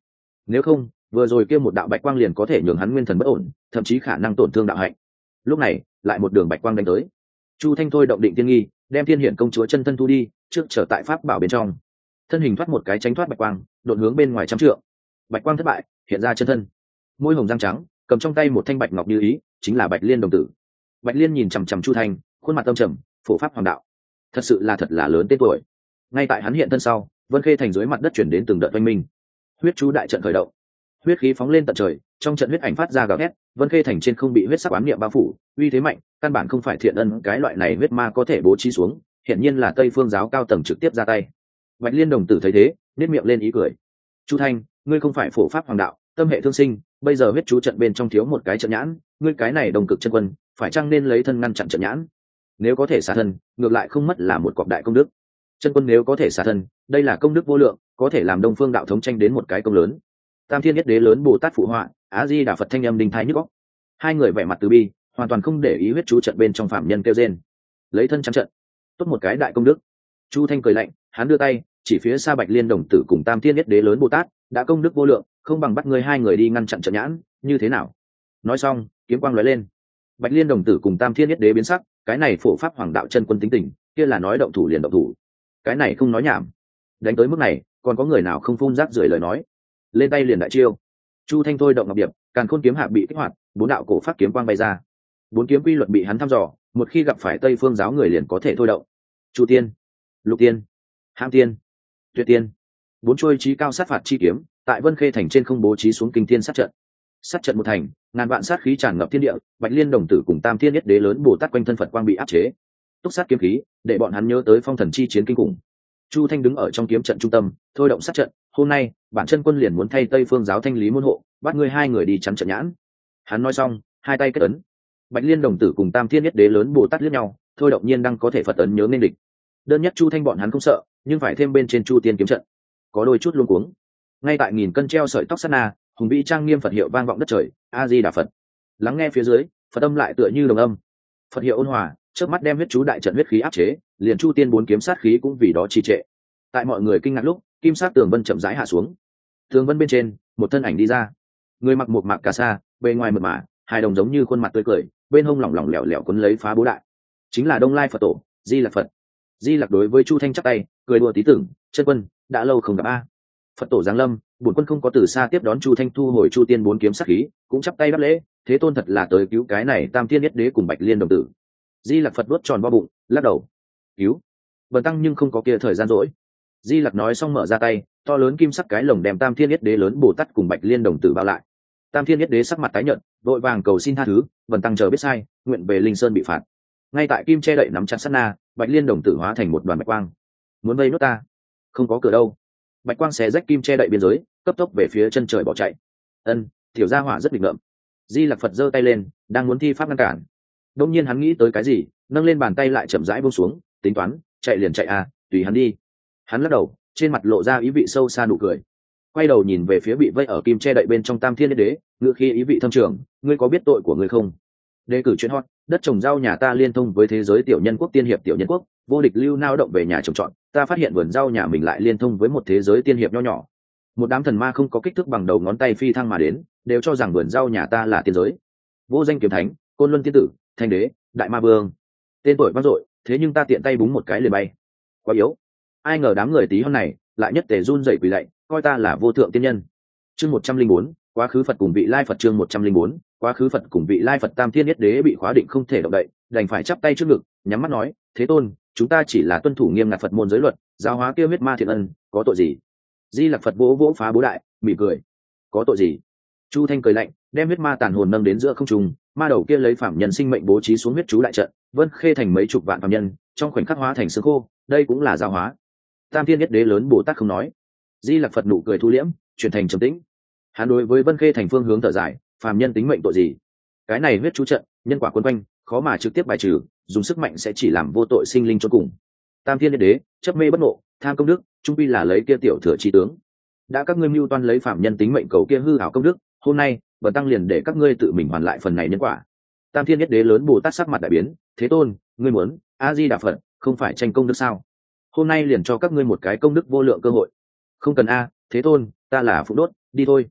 nếu không vừa rồi kia một đạo bạch quang liền có thể nhường hắn nguyên thần bất ổn, thậm chí khả năng tổn thương đạo hạnh. Lúc này lại một đường bạch quang đánh tới. Chu Thanh thôi động định tiên nghi, đem thiên hiển công chúa chân thân thu đi, trước trở tại pháp bảo bên trong, thân hình thoát một cái tránh thoát bạch quang, đột hướng bên ngoài trăm trượng. Bạch quang thất bại, hiện ra chân thân, môi hồng răng trắng, cầm trong tay một thanh bạch ngọc như ý, chính là Bạch Liên đồng tử. Bạch Liên nhìn chằm chằm Chu Thanh, khuôn mặt tâm trầm, phổ pháp hoàng đạo, thật sự là thật là lớn tên tuổi. Ngay tại hắn hiện thân sau, Vân Khê thành dưới mặt đất chuyển đến từng đợt oanh minh, huyết chú đại trận khởi động, huyết khí phóng lên tận trời, trong trận huyết ảnh phát ra gào thét. Vân Khê thành trên không bị huyết sắc ám niệm bao phủ, uy thế mạnh, căn bản không phải thiện ân cái loại này huyết ma có thể bố trí xuống, hiện nhiên là Tây Phương giáo cao tầng trực tiếp ra tay. Bạch Liên đồng tử thấy thế, nét miệng lên ý cười. Chu Thanh, ngươi không phải phổ pháp hoàng đạo, tâm hệ thương sinh, bây giờ huyết chú trận bên trong thiếu một cái trận nhãn, ngươi cái này đồng cực chân quân, phải chăng nên lấy thân ngăn chặn trận nhãn? Nếu có thể xả thân, ngược lại không mất là một cọc đại công đức. Chân quân nếu có thể xả thân, đây là công đức vô lượng, có thể làm Đông Phương đạo thống tranh đến một cái công lớn. Tam Thiên Nhất Đế lớn Bồ Tát phụ họa, Á Di Đà Phật thanh âm đình thái nhức óc. Hai người vẻ mặt từ bi, hoàn toàn không để ý huyết chú trận bên trong phạm nhân kêu rên. Lấy thân chắn trận, tốt một cái đại công đức. Chu Thanh cười lạnh, hắn đưa tay chỉ phía xa Bạch Liên đồng tử cùng Tam Thiên Nhất Đế lớn Bồ Tát, đã công đức vô lượng, không bằng bắt ngươi hai người đi ngăn chặn trận nhãn, như thế nào? Nói xong, kiếm quang lóe lên. Bạch Liên đồng tử cùng Tam Thiên Nhất Đế biến sắc, cái này phổ pháp hoàng đạo chân quân tính tình, kia là nói động thủ liền động thủ. Cái này không nói nhảm. Đánh tới mức này, còn có người nào không phun rác rưởi lời nói. Lên tay liền đại chiêu. Chu Thanh thôi động ngọc điệp, càn khôn kiếm hạ bị kích hoạt, bốn đạo cổ pháp kiếm quang bay ra. Bốn kiếm quy luật bị hắn thăm dò, một khi gặp phải Tây Phương giáo người liền có thể thôi động. Chu Tiên, Lục Tiên, Hãm Tiên, Tuyệt Tiên, bốn trôi chí cao sát phạt chi kiếm, tại Vân Khê thành trên không bố trí xuống kinh thiên sát trận. Sát trận một thành, ngàn vạn sát khí tràn ngập thiên địa, Bạch Liên đồng tử cùng Tam Thiên Nhất Đế lớn Bồ Tát quanh thân Phật quang bị áp chế. Túc sát kiếm khí, để bọn hắn nhớ tới phong thần chi chiến kinh khủng. Chu Thanh đứng ở trong kiếm trận trung tâm, thôi động sát trận, hôm nay, bản chân quân liền muốn thay Tây Phương giáo thanh lý môn hộ, bắt ngươi hai người đi chắn trận nhãn. Hắn nói xong, hai tay kết ấn. Bạch Liên đồng tử cùng Tam Thiên Nhất Đế lớn Bồ Tát liếc nhau, thôi động nhiên đăng có thể Phật ấn nhớ nên địch. Đơn nhất Chu Thanh bọn hắn không sợ, nhưng phải thêm bên trên Chu Tiên kiếm trận, có đôi chút luống cuống. Ngay tại nghìn cân treo sợi tóc sát na, hùng vĩ trang nghiêm Phật hiệu vang vọng đất trời, A Di Đà Phật. Lắng nghe phía dưới, Phật âm lại tựa như đồng âm. Phật hiệu ôn hòa, trước mắt đem huyết chú đại trận huyết khí áp chế, liền Chu Tiên bốn kiếm sát khí cũng vì đó trì trệ. Tại mọi người kinh ngạc lúc, kim sắc tường vân chậm rãi hạ xuống. Tường vân bên trên, một thân ảnh đi ra. Người mặc một mạc cà sa, bề ngoài mượt mà, hai đồng giống như khuôn mặt tươi cười, bên hông lỏng lỏng lẻo lẻo quấn lấy phá bố đại. Chính là Đông Lai Phật tổ, Di Lặc Phật. Di Lặc đối với Chu Thanh chắp tay, cười đùa tí tưởng, chân quân, đã lâu không gặp a. Phật tổ giáng lâm, bổn quân không có từ xa tiếp đón Chu Thanh thu hồi Chu Tiên bốn kiếm sát khí, cũng chắp tay đáp lễ, thế tôn thật là tới cứu cái này Tam Thiên Nhất Đế cùng Bạch Liên đồng tử. Di Lặc Phật đuốt tròn vo bụng, lắc đầu. Cứu? Bần tăng nhưng không có kia thời gian rỗi. Di Lặc nói xong mở ra tay, to lớn kim sắc cái lồng đem Tam Thiên Nhất Đế lớn Bồ Tát cùng Bạch Liên đồng tử bao lại. Tam Thiên Nhất Đế sắc mặt tái nhợt, vội vàng cầu xin tha thứ, bần tăng chờ biết sai, nguyện về Linh Sơn bị phạt. Ngay tại kim che đậy nắm chặt sát na, Bạch Liên đồng tử hóa thành một đoàn bạch quang. Muốn vây nốt ta? Không có cửa đâu. Bạch quang xé rách kim che đậy biên giới, cấp tốc về phía chân trời bỏ chạy. Ân, tiểu gia hỏa rất nghịch ngợm. Di Lặc Phật giơ tay lên, đang muốn thi pháp ngăn cản. Đông nhiên hắn nghĩ tới cái gì, nâng lên bàn tay lại chậm rãi buông xuống, tính toán, chạy liền chạy à, tùy hắn đi. Hắn lắc đầu, trên mặt lộ ra ý vị sâu xa nụ cười. Quay đầu nhìn về phía bị vây ở kim che đậy bên trong Tam Thiên Nhất Đế, ngựa khi ý vị thâm trường, ngươi có biết tội của ngươi không? Đề cử chuyện hot, đất trồng rau nhà ta liên thông với thế giới tiểu nhân quốc tiên hiệp tiểu nhân quốc, vô địch lưu nao động về nhà trồng trọt, ta phát hiện vườn rau nhà mình lại liên thông với một thế giới tiên hiệp nho nhỏ. Một đám thần ma không có kích thước bằng đầu ngón tay phi thăng mà đến, đều cho rằng vườn rau nhà ta là tiên giới. Vô danh kiếm thánh, côn luân tiên tử, thanh đế, đại ma vương, tên tuổi vang dội, thế nhưng ta tiện tay búng một cái liền bay. Quá yếu. Ai ngờ đám người tí hon này lại nhất tề run rẩy quỳ lạy, coi ta là vô thượng tiên nhân. Chương một trăm linh bốn, quá khứ Phật cùng vị lai Phật chương một trăm linh bốn, quá khứ Phật cùng vị lai Phật Tam Thiên Nhất Đế bị khóa định không thể động đậy, đành phải chắp tay trước ngực, nhắm mắt nói, thế tôn, chúng ta chỉ là tuân thủ nghiêm ngặt Phật môn giới luật, giáo hóa kia huyết ma thiện ân, có tội gì? Di Lặc Phật vỗ vỗ phá bố đại, mỉm cười, có tội gì? Chu Thanh cười lạnh, đem huyết ma tàn hồn nâng đến giữa không trung, ma đầu kia lấy phạm nhân sinh mệnh bố trí xuống huyết chú đại trận, Vân Khê thành mấy chục vạn phạm nhân, trong khoảnh khắc hóa thành xương khô, đây cũng là giáo hóa. Tam Thiên Nhất Đế lớn Bồ Tát không nói. Di Lặc Phật nụ cười thu liễm, chuyển thành trầm tĩnh. Hắn đối với Vân Khê thành phương hướng thở dài, phàm nhân tính mệnh tội gì? Cái này huyết chú trận, nhân quả quấn quanh, khó mà trực tiếp bài trừ, dùng sức mạnh sẽ chỉ làm vô tội sinh linh cho cùng. Tam Thiên Nhất Đế, chấp mê bất ngộ, tham công đức, trung quy là lấy kia tiểu thừa chi tướng. Đã các ngươi mưu toan lấy phàm nhân tính mệnh cầu kia hư ảo công đức, hôm nay, bần tăng liền để các ngươi tự mình hoàn lại phần này nhân quả. Tam Thiên Nhất Đế lớn Bồ Tát sắc mặt đại biến, thế tôn, ngươi muốn, A Di Đà Phật, không phải tranh công đức sao? Hôm nay liền cho các ngươi một cái công đức vô lượng cơ hội. Không cần a, thế tôn, ta là phụ đốt, đi thôi.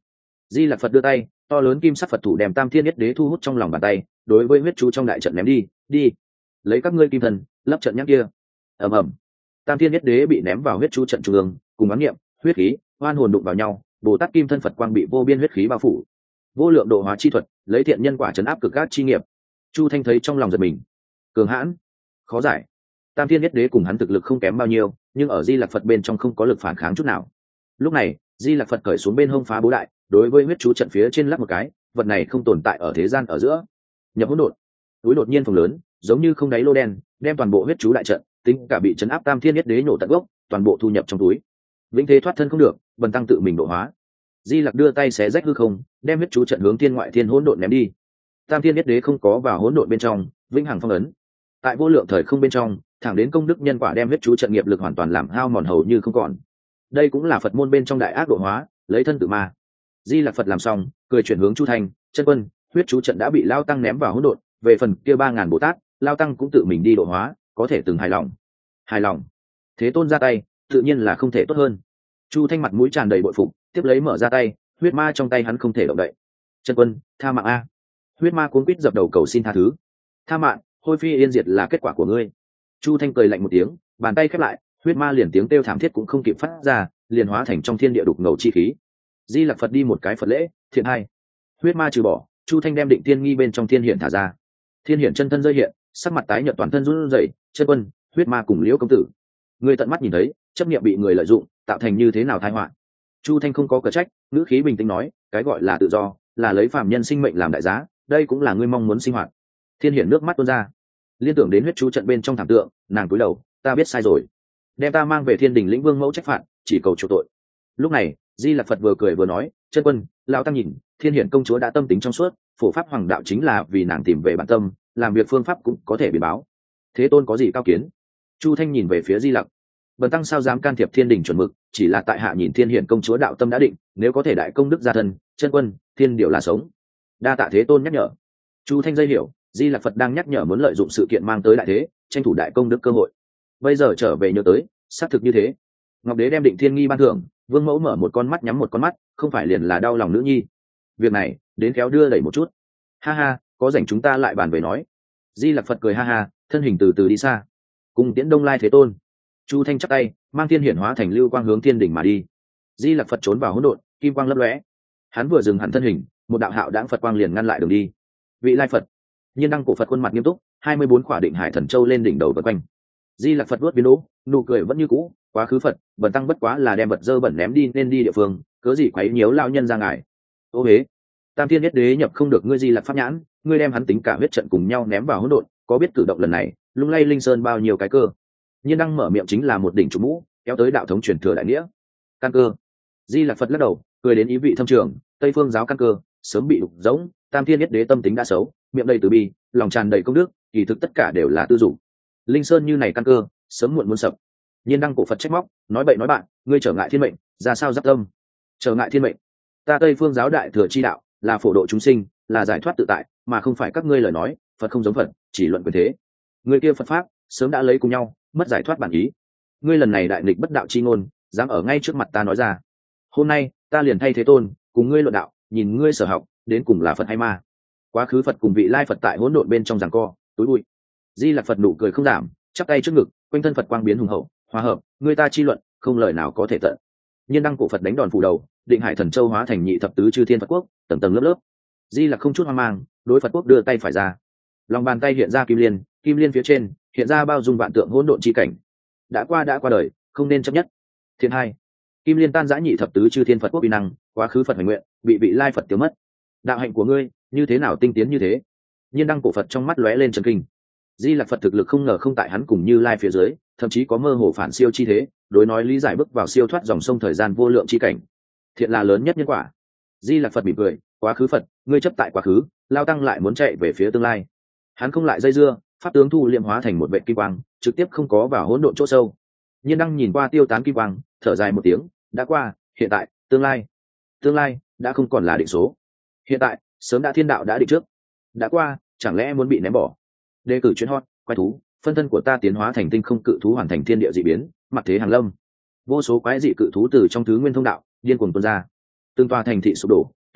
Di Lặc Phật đưa tay, to lớn kim sắc Phật thủ đem Tam Thiên Nhất Đế thu hút trong lòng bàn tay, đối với huyết chú trong đại trận ném đi, đi, lấy các ngươi kim thần, lấp trận nhắc kia. Ầm ầm. Tam Thiên Nhất Đế bị ném vào huyết chú trận trung ương, cùng ám niệm, huyết khí, oan hồn đụng vào nhau, Bồ Tát kim thân Phật quang bị vô biên huyết khí bao phủ. Vô lượng độ hóa chi thuật, lấy thiện nhân quả trấn áp cực ác chi nghiệp. Chu Thanh thấy trong lòng giật mình. Cường hãn, khó giải. Tam Thiên Nhất Đế cùng hắn thực lực không kém bao nhiêu, nhưng ở Di Lặc Phật bên trong không có lực phản kháng chút nào. Lúc này, Di Lặc Phật cởi xuống bên hông phá bố đại, đối với huyết chú trận phía trên lắp một cái, vật này không tồn tại ở thế gian ở giữa. Nhập hỗn độn, túi đột nhiên phồng lớn, giống như không đáy lô đen, đem toàn bộ huyết chú đại trận, tính cả bị chấn áp Tam Thiên Nhất Đế nổ tận gốc, toàn bộ thu nhập trong túi. Vĩnh thế thoát thân không được, bần tăng tự mình độ hóa. Di Lặc đưa tay xé rách hư không, đem huyết chú trận hướng thiên ngoại thiên hỗn độn ném đi. Tam Thiên Nhất Đế không có vào hỗn độn bên trong, vĩnh hằng phong ấn. Tại vô lượng thời không bên trong, thẳng đến công đức nhân quả đem huyết chú trận nghiệp lực hoàn toàn làm hao mòn hầu như không còn. Đây cũng là Phật môn bên trong đại ác độ hóa, lấy thân tự ma. Di Lặc Phật làm xong, cười chuyển hướng Chu Thanh, chân quân, huyết chú trận đã bị Lao Tăng ném vào hỗn độn, về phần kia ba ngàn Bồ Tát, Lao Tăng cũng tự mình đi độ hóa, có thể từng hài lòng. Hài lòng. Thế Tôn ra tay, tự nhiên là không thể tốt hơn. Chu Thanh mặt mũi tràn đầy bội phục, tiếp lấy mở ra tay, huyết ma trong tay hắn không thể động đậy. Chân quân, tha mạng a. Huyết ma cuống quýt dập đầu cầu xin tha thứ. Tha mạng, hôi phi yên diệt là kết quả của ngươi. Chu Thanh cười lạnh một tiếng, bàn tay khép lại, huyết ma liền tiếng kêu thảm thiết cũng không kịp phát ra, liền hóa thành trong thiên địa đục ngầu chi khí. Di Lặc Phật đi một cái Phật lễ, thiện hai. Huyết ma trừ bỏ, Chu Thanh đem Định Tiên Nghi bên trong thiên hiển thả ra. Thiên hiển chân thân rơi hiện, sắc mặt tái nhợt toàn thân run rẩy, chân quân, huyết ma cùng Liễu công tử. Người tận mắt nhìn thấy, chấp niệm bị người lợi dụng, tạo thành như thế nào tai họa. Chu Thanh không có cờ trách, ngữ khí bình tĩnh nói, cái gọi là tự do, là lấy phàm nhân sinh mệnh làm đại giá, đây cũng là ngươi mong muốn sinh hoạt. Thiên hiển nước mắt tuôn ra, liên tưởng đến huyết chú trận bên trong thảm tượng, nàng cúi đầu, ta biết sai rồi, đem ta mang về thiên đình lĩnh vương mẫu trách phạt, chỉ cầu chuộc tội. Lúc này, Di Lặc Phật vừa cười vừa nói, chân quân, lão tăng nhìn, thiên hiển công chúa đã tâm tính trong suốt, phổ pháp hoàng đạo chính là vì nàng tìm về bản tâm, làm việc phương pháp cũng có thể biến báo. Thế Tôn có gì cao kiến? Chu Thanh nhìn về phía Di Lặc, bần tăng sao dám can thiệp thiên đình chuẩn mực, chỉ là tại hạ nhìn thiên hiển công chúa đạo tâm đã định, nếu có thể đại công đức gia thân, chân quân, thiên điều là sống. Đa tạ Thế Tôn nhắc nhở. Chu Thanh dây hiểu, Di Lặc Phật đang nhắc nhở muốn lợi dụng sự kiện mang tới đại thế, tranh thủ đại công đức cơ hội. Bây giờ trở về nhớ tới, xác thực như thế. Ngọc Đế đem Định Thiên Nghi ban thưởng, Vương mẫu mở một con mắt nhắm một con mắt, không phải liền là đau lòng nữ nhi. Việc này, đến kéo đưa đẩy một chút. Ha ha, có rảnh chúng ta lại bàn về nói. Di Lặc Phật cười ha ha, thân hình từ từ đi xa. Cùng tiễn Đông Lai Thế Tôn. Chu Thanh chắp tay, mang thiên hiển hóa thành lưu quang hướng thiên đỉnh mà đi. Di Lặc Phật trốn vào hỗn độn, kim quang lấp lóe. Hắn vừa dừng hẳn thân hình, một đạo hạo đãng Phật quang liền ngăn lại đường đi. Vị Lai Phật. Nhiên đăng cổ Phật khuôn mặt nghiêm túc, hai mươi bốn khỏa định hải thần châu lên đỉnh đầu vần quanh. Di Lặc Phật vuốt biến đố, nụ cười vẫn như cũ, quá khứ Phật, bần tăng bất quá là đem vật dơ bẩn ném đi nên đi địa phương, cớ gì quấy nhiễu lao nhân ra ngài. Ô hế, Tam Thiên Nhất Đế nhập không được ngươi Di Lặc pháp nhãn, ngươi đem hắn tính cả huyết trận cùng nhau ném vào hỗn độn, có biết cử động lần này, lung lay linh sơn bao nhiêu cái cơ. Nhiên đăng mở miệng chính là một đỉnh chủ mũ, kéo tới đạo thống truyền thừa đại nghĩa. Căn cơ. Di Lặc Phật lắc đầu, cười đến ý vị thâm trường, Tây Phương giáo căn cơ, sớm bị đục giống, Tam Thiên Nhất Đế tâm tính đã xấu, miệng đầy từ bi, lòng tràn đầy công đức, kỳ thực tất cả đều là tư dụng. Linh sơn như này căn cơ, sớm muộn muốn sập. Nhiên đăng cổ Phật trách móc, nói bậy nói bạn, ngươi trở ngại thiên mệnh, ra sao giáp tâm? Trở ngại thiên mệnh. Ta Tây Phương giáo đại thừa chi đạo, là phổ độ chúng sinh, là giải thoát tự tại, mà không phải các ngươi lời nói, Phật không giống Phật, chỉ luận quyền thế. Người kia Phật pháp, sớm đã lấy cùng nhau, mất giải thoát bản ý. Ngươi lần này đại nghịch bất đạo chi ngôn, dám ở ngay trước mặt ta nói ra. Hôm nay, ta liền thay Thế Tôn, cùng ngươi luận đạo, nhìn ngươi sở học, đến cùng là Phật hay ma. Quá khứ Phật cùng vị lai Phật tại hỗn độn bên trong giằng co, túi bụi. Di Lặc Phật nụ cười không giảm, chắp tay trước ngực, quanh thân Phật quang biến hùng hậu, hòa hợp, người ta chi luận, không lời nào có thể tận. Nhiên đăng cổ Phật đánh đòn phủ đầu, định hải thần châu hóa thành nhị thập tứ chư thiên Phật quốc, tầng tầng lớp lớp. Di Lặc không chút hoang mang, đối Phật quốc đưa tay phải ra, lòng bàn tay hiện ra kim liên, kim liên phía trên hiện ra bao dung vạn tượng hỗn độn chi cảnh. Đã qua đã qua đời, không nên chấp nhất. Thiên hai, kim liên tan giã nhị thập tứ chư thiên Phật quốc uy năng, quá khứ Phật hoành nguyện, bị vị lai Phật tiêu mất. Đạo hạnh của ngươi, như thế nào tinh tiến như thế? Nhiên đăng cổ Phật trong mắt lóe lên trần kinh. Di Lặc Phật thực lực không ngờ không tại hắn cùng Như Lai phía dưới, thậm chí có mơ hồ phản siêu chi thế, đối nói lý giải bước vào siêu thoát dòng sông thời gian vô lượng chi cảnh. Thiện là lớn nhất nhân quả. Di Lặc Phật mỉm cười, quá khứ Phật, ngươi chấp tại quá khứ, lao tăng lại muốn chạy về phía tương lai. Hắn không lại dây dưa, pháp tướng thu liệm hóa thành một vệ kim quang, trực tiếp không có vào hỗn độn chỗ sâu. Nhiên đăng nhìn qua tiêu tán kim quang, thở dài một tiếng, đã qua, hiện tại, tương lai. Tương lai đã không còn là định số. Hiện tại, sớm đã thiên đạo đã định trước. Đã qua, chẳng lẽ muốn bị ném bỏ? Đề cử chuyến hot, quái thú, phân thân của ta tiến hóa thành tinh không cự thú hoàn thành thiên địa dị biến, mặt thế hàng lâm. Vô số quái dị cự thú từ trong thứ nguyên thông đạo điên cuồng tuôn ra. Từng tòa thành thị sụp đổ,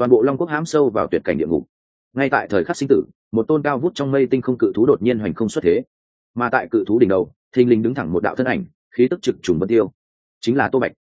toàn bộ long quốc hãm sâu vào tuyệt cảnh địa ngục. Ngay tại thời khắc sinh tử, một tôn cao vút trong mây tinh không cự thú đột nhiên hoành không xuất thế, mà tại cự thú đỉnh đầu thình lình đứng thẳng một đạo thân ảnh, khí tức trực trùng vân tiêu, chính là Tô Bạch.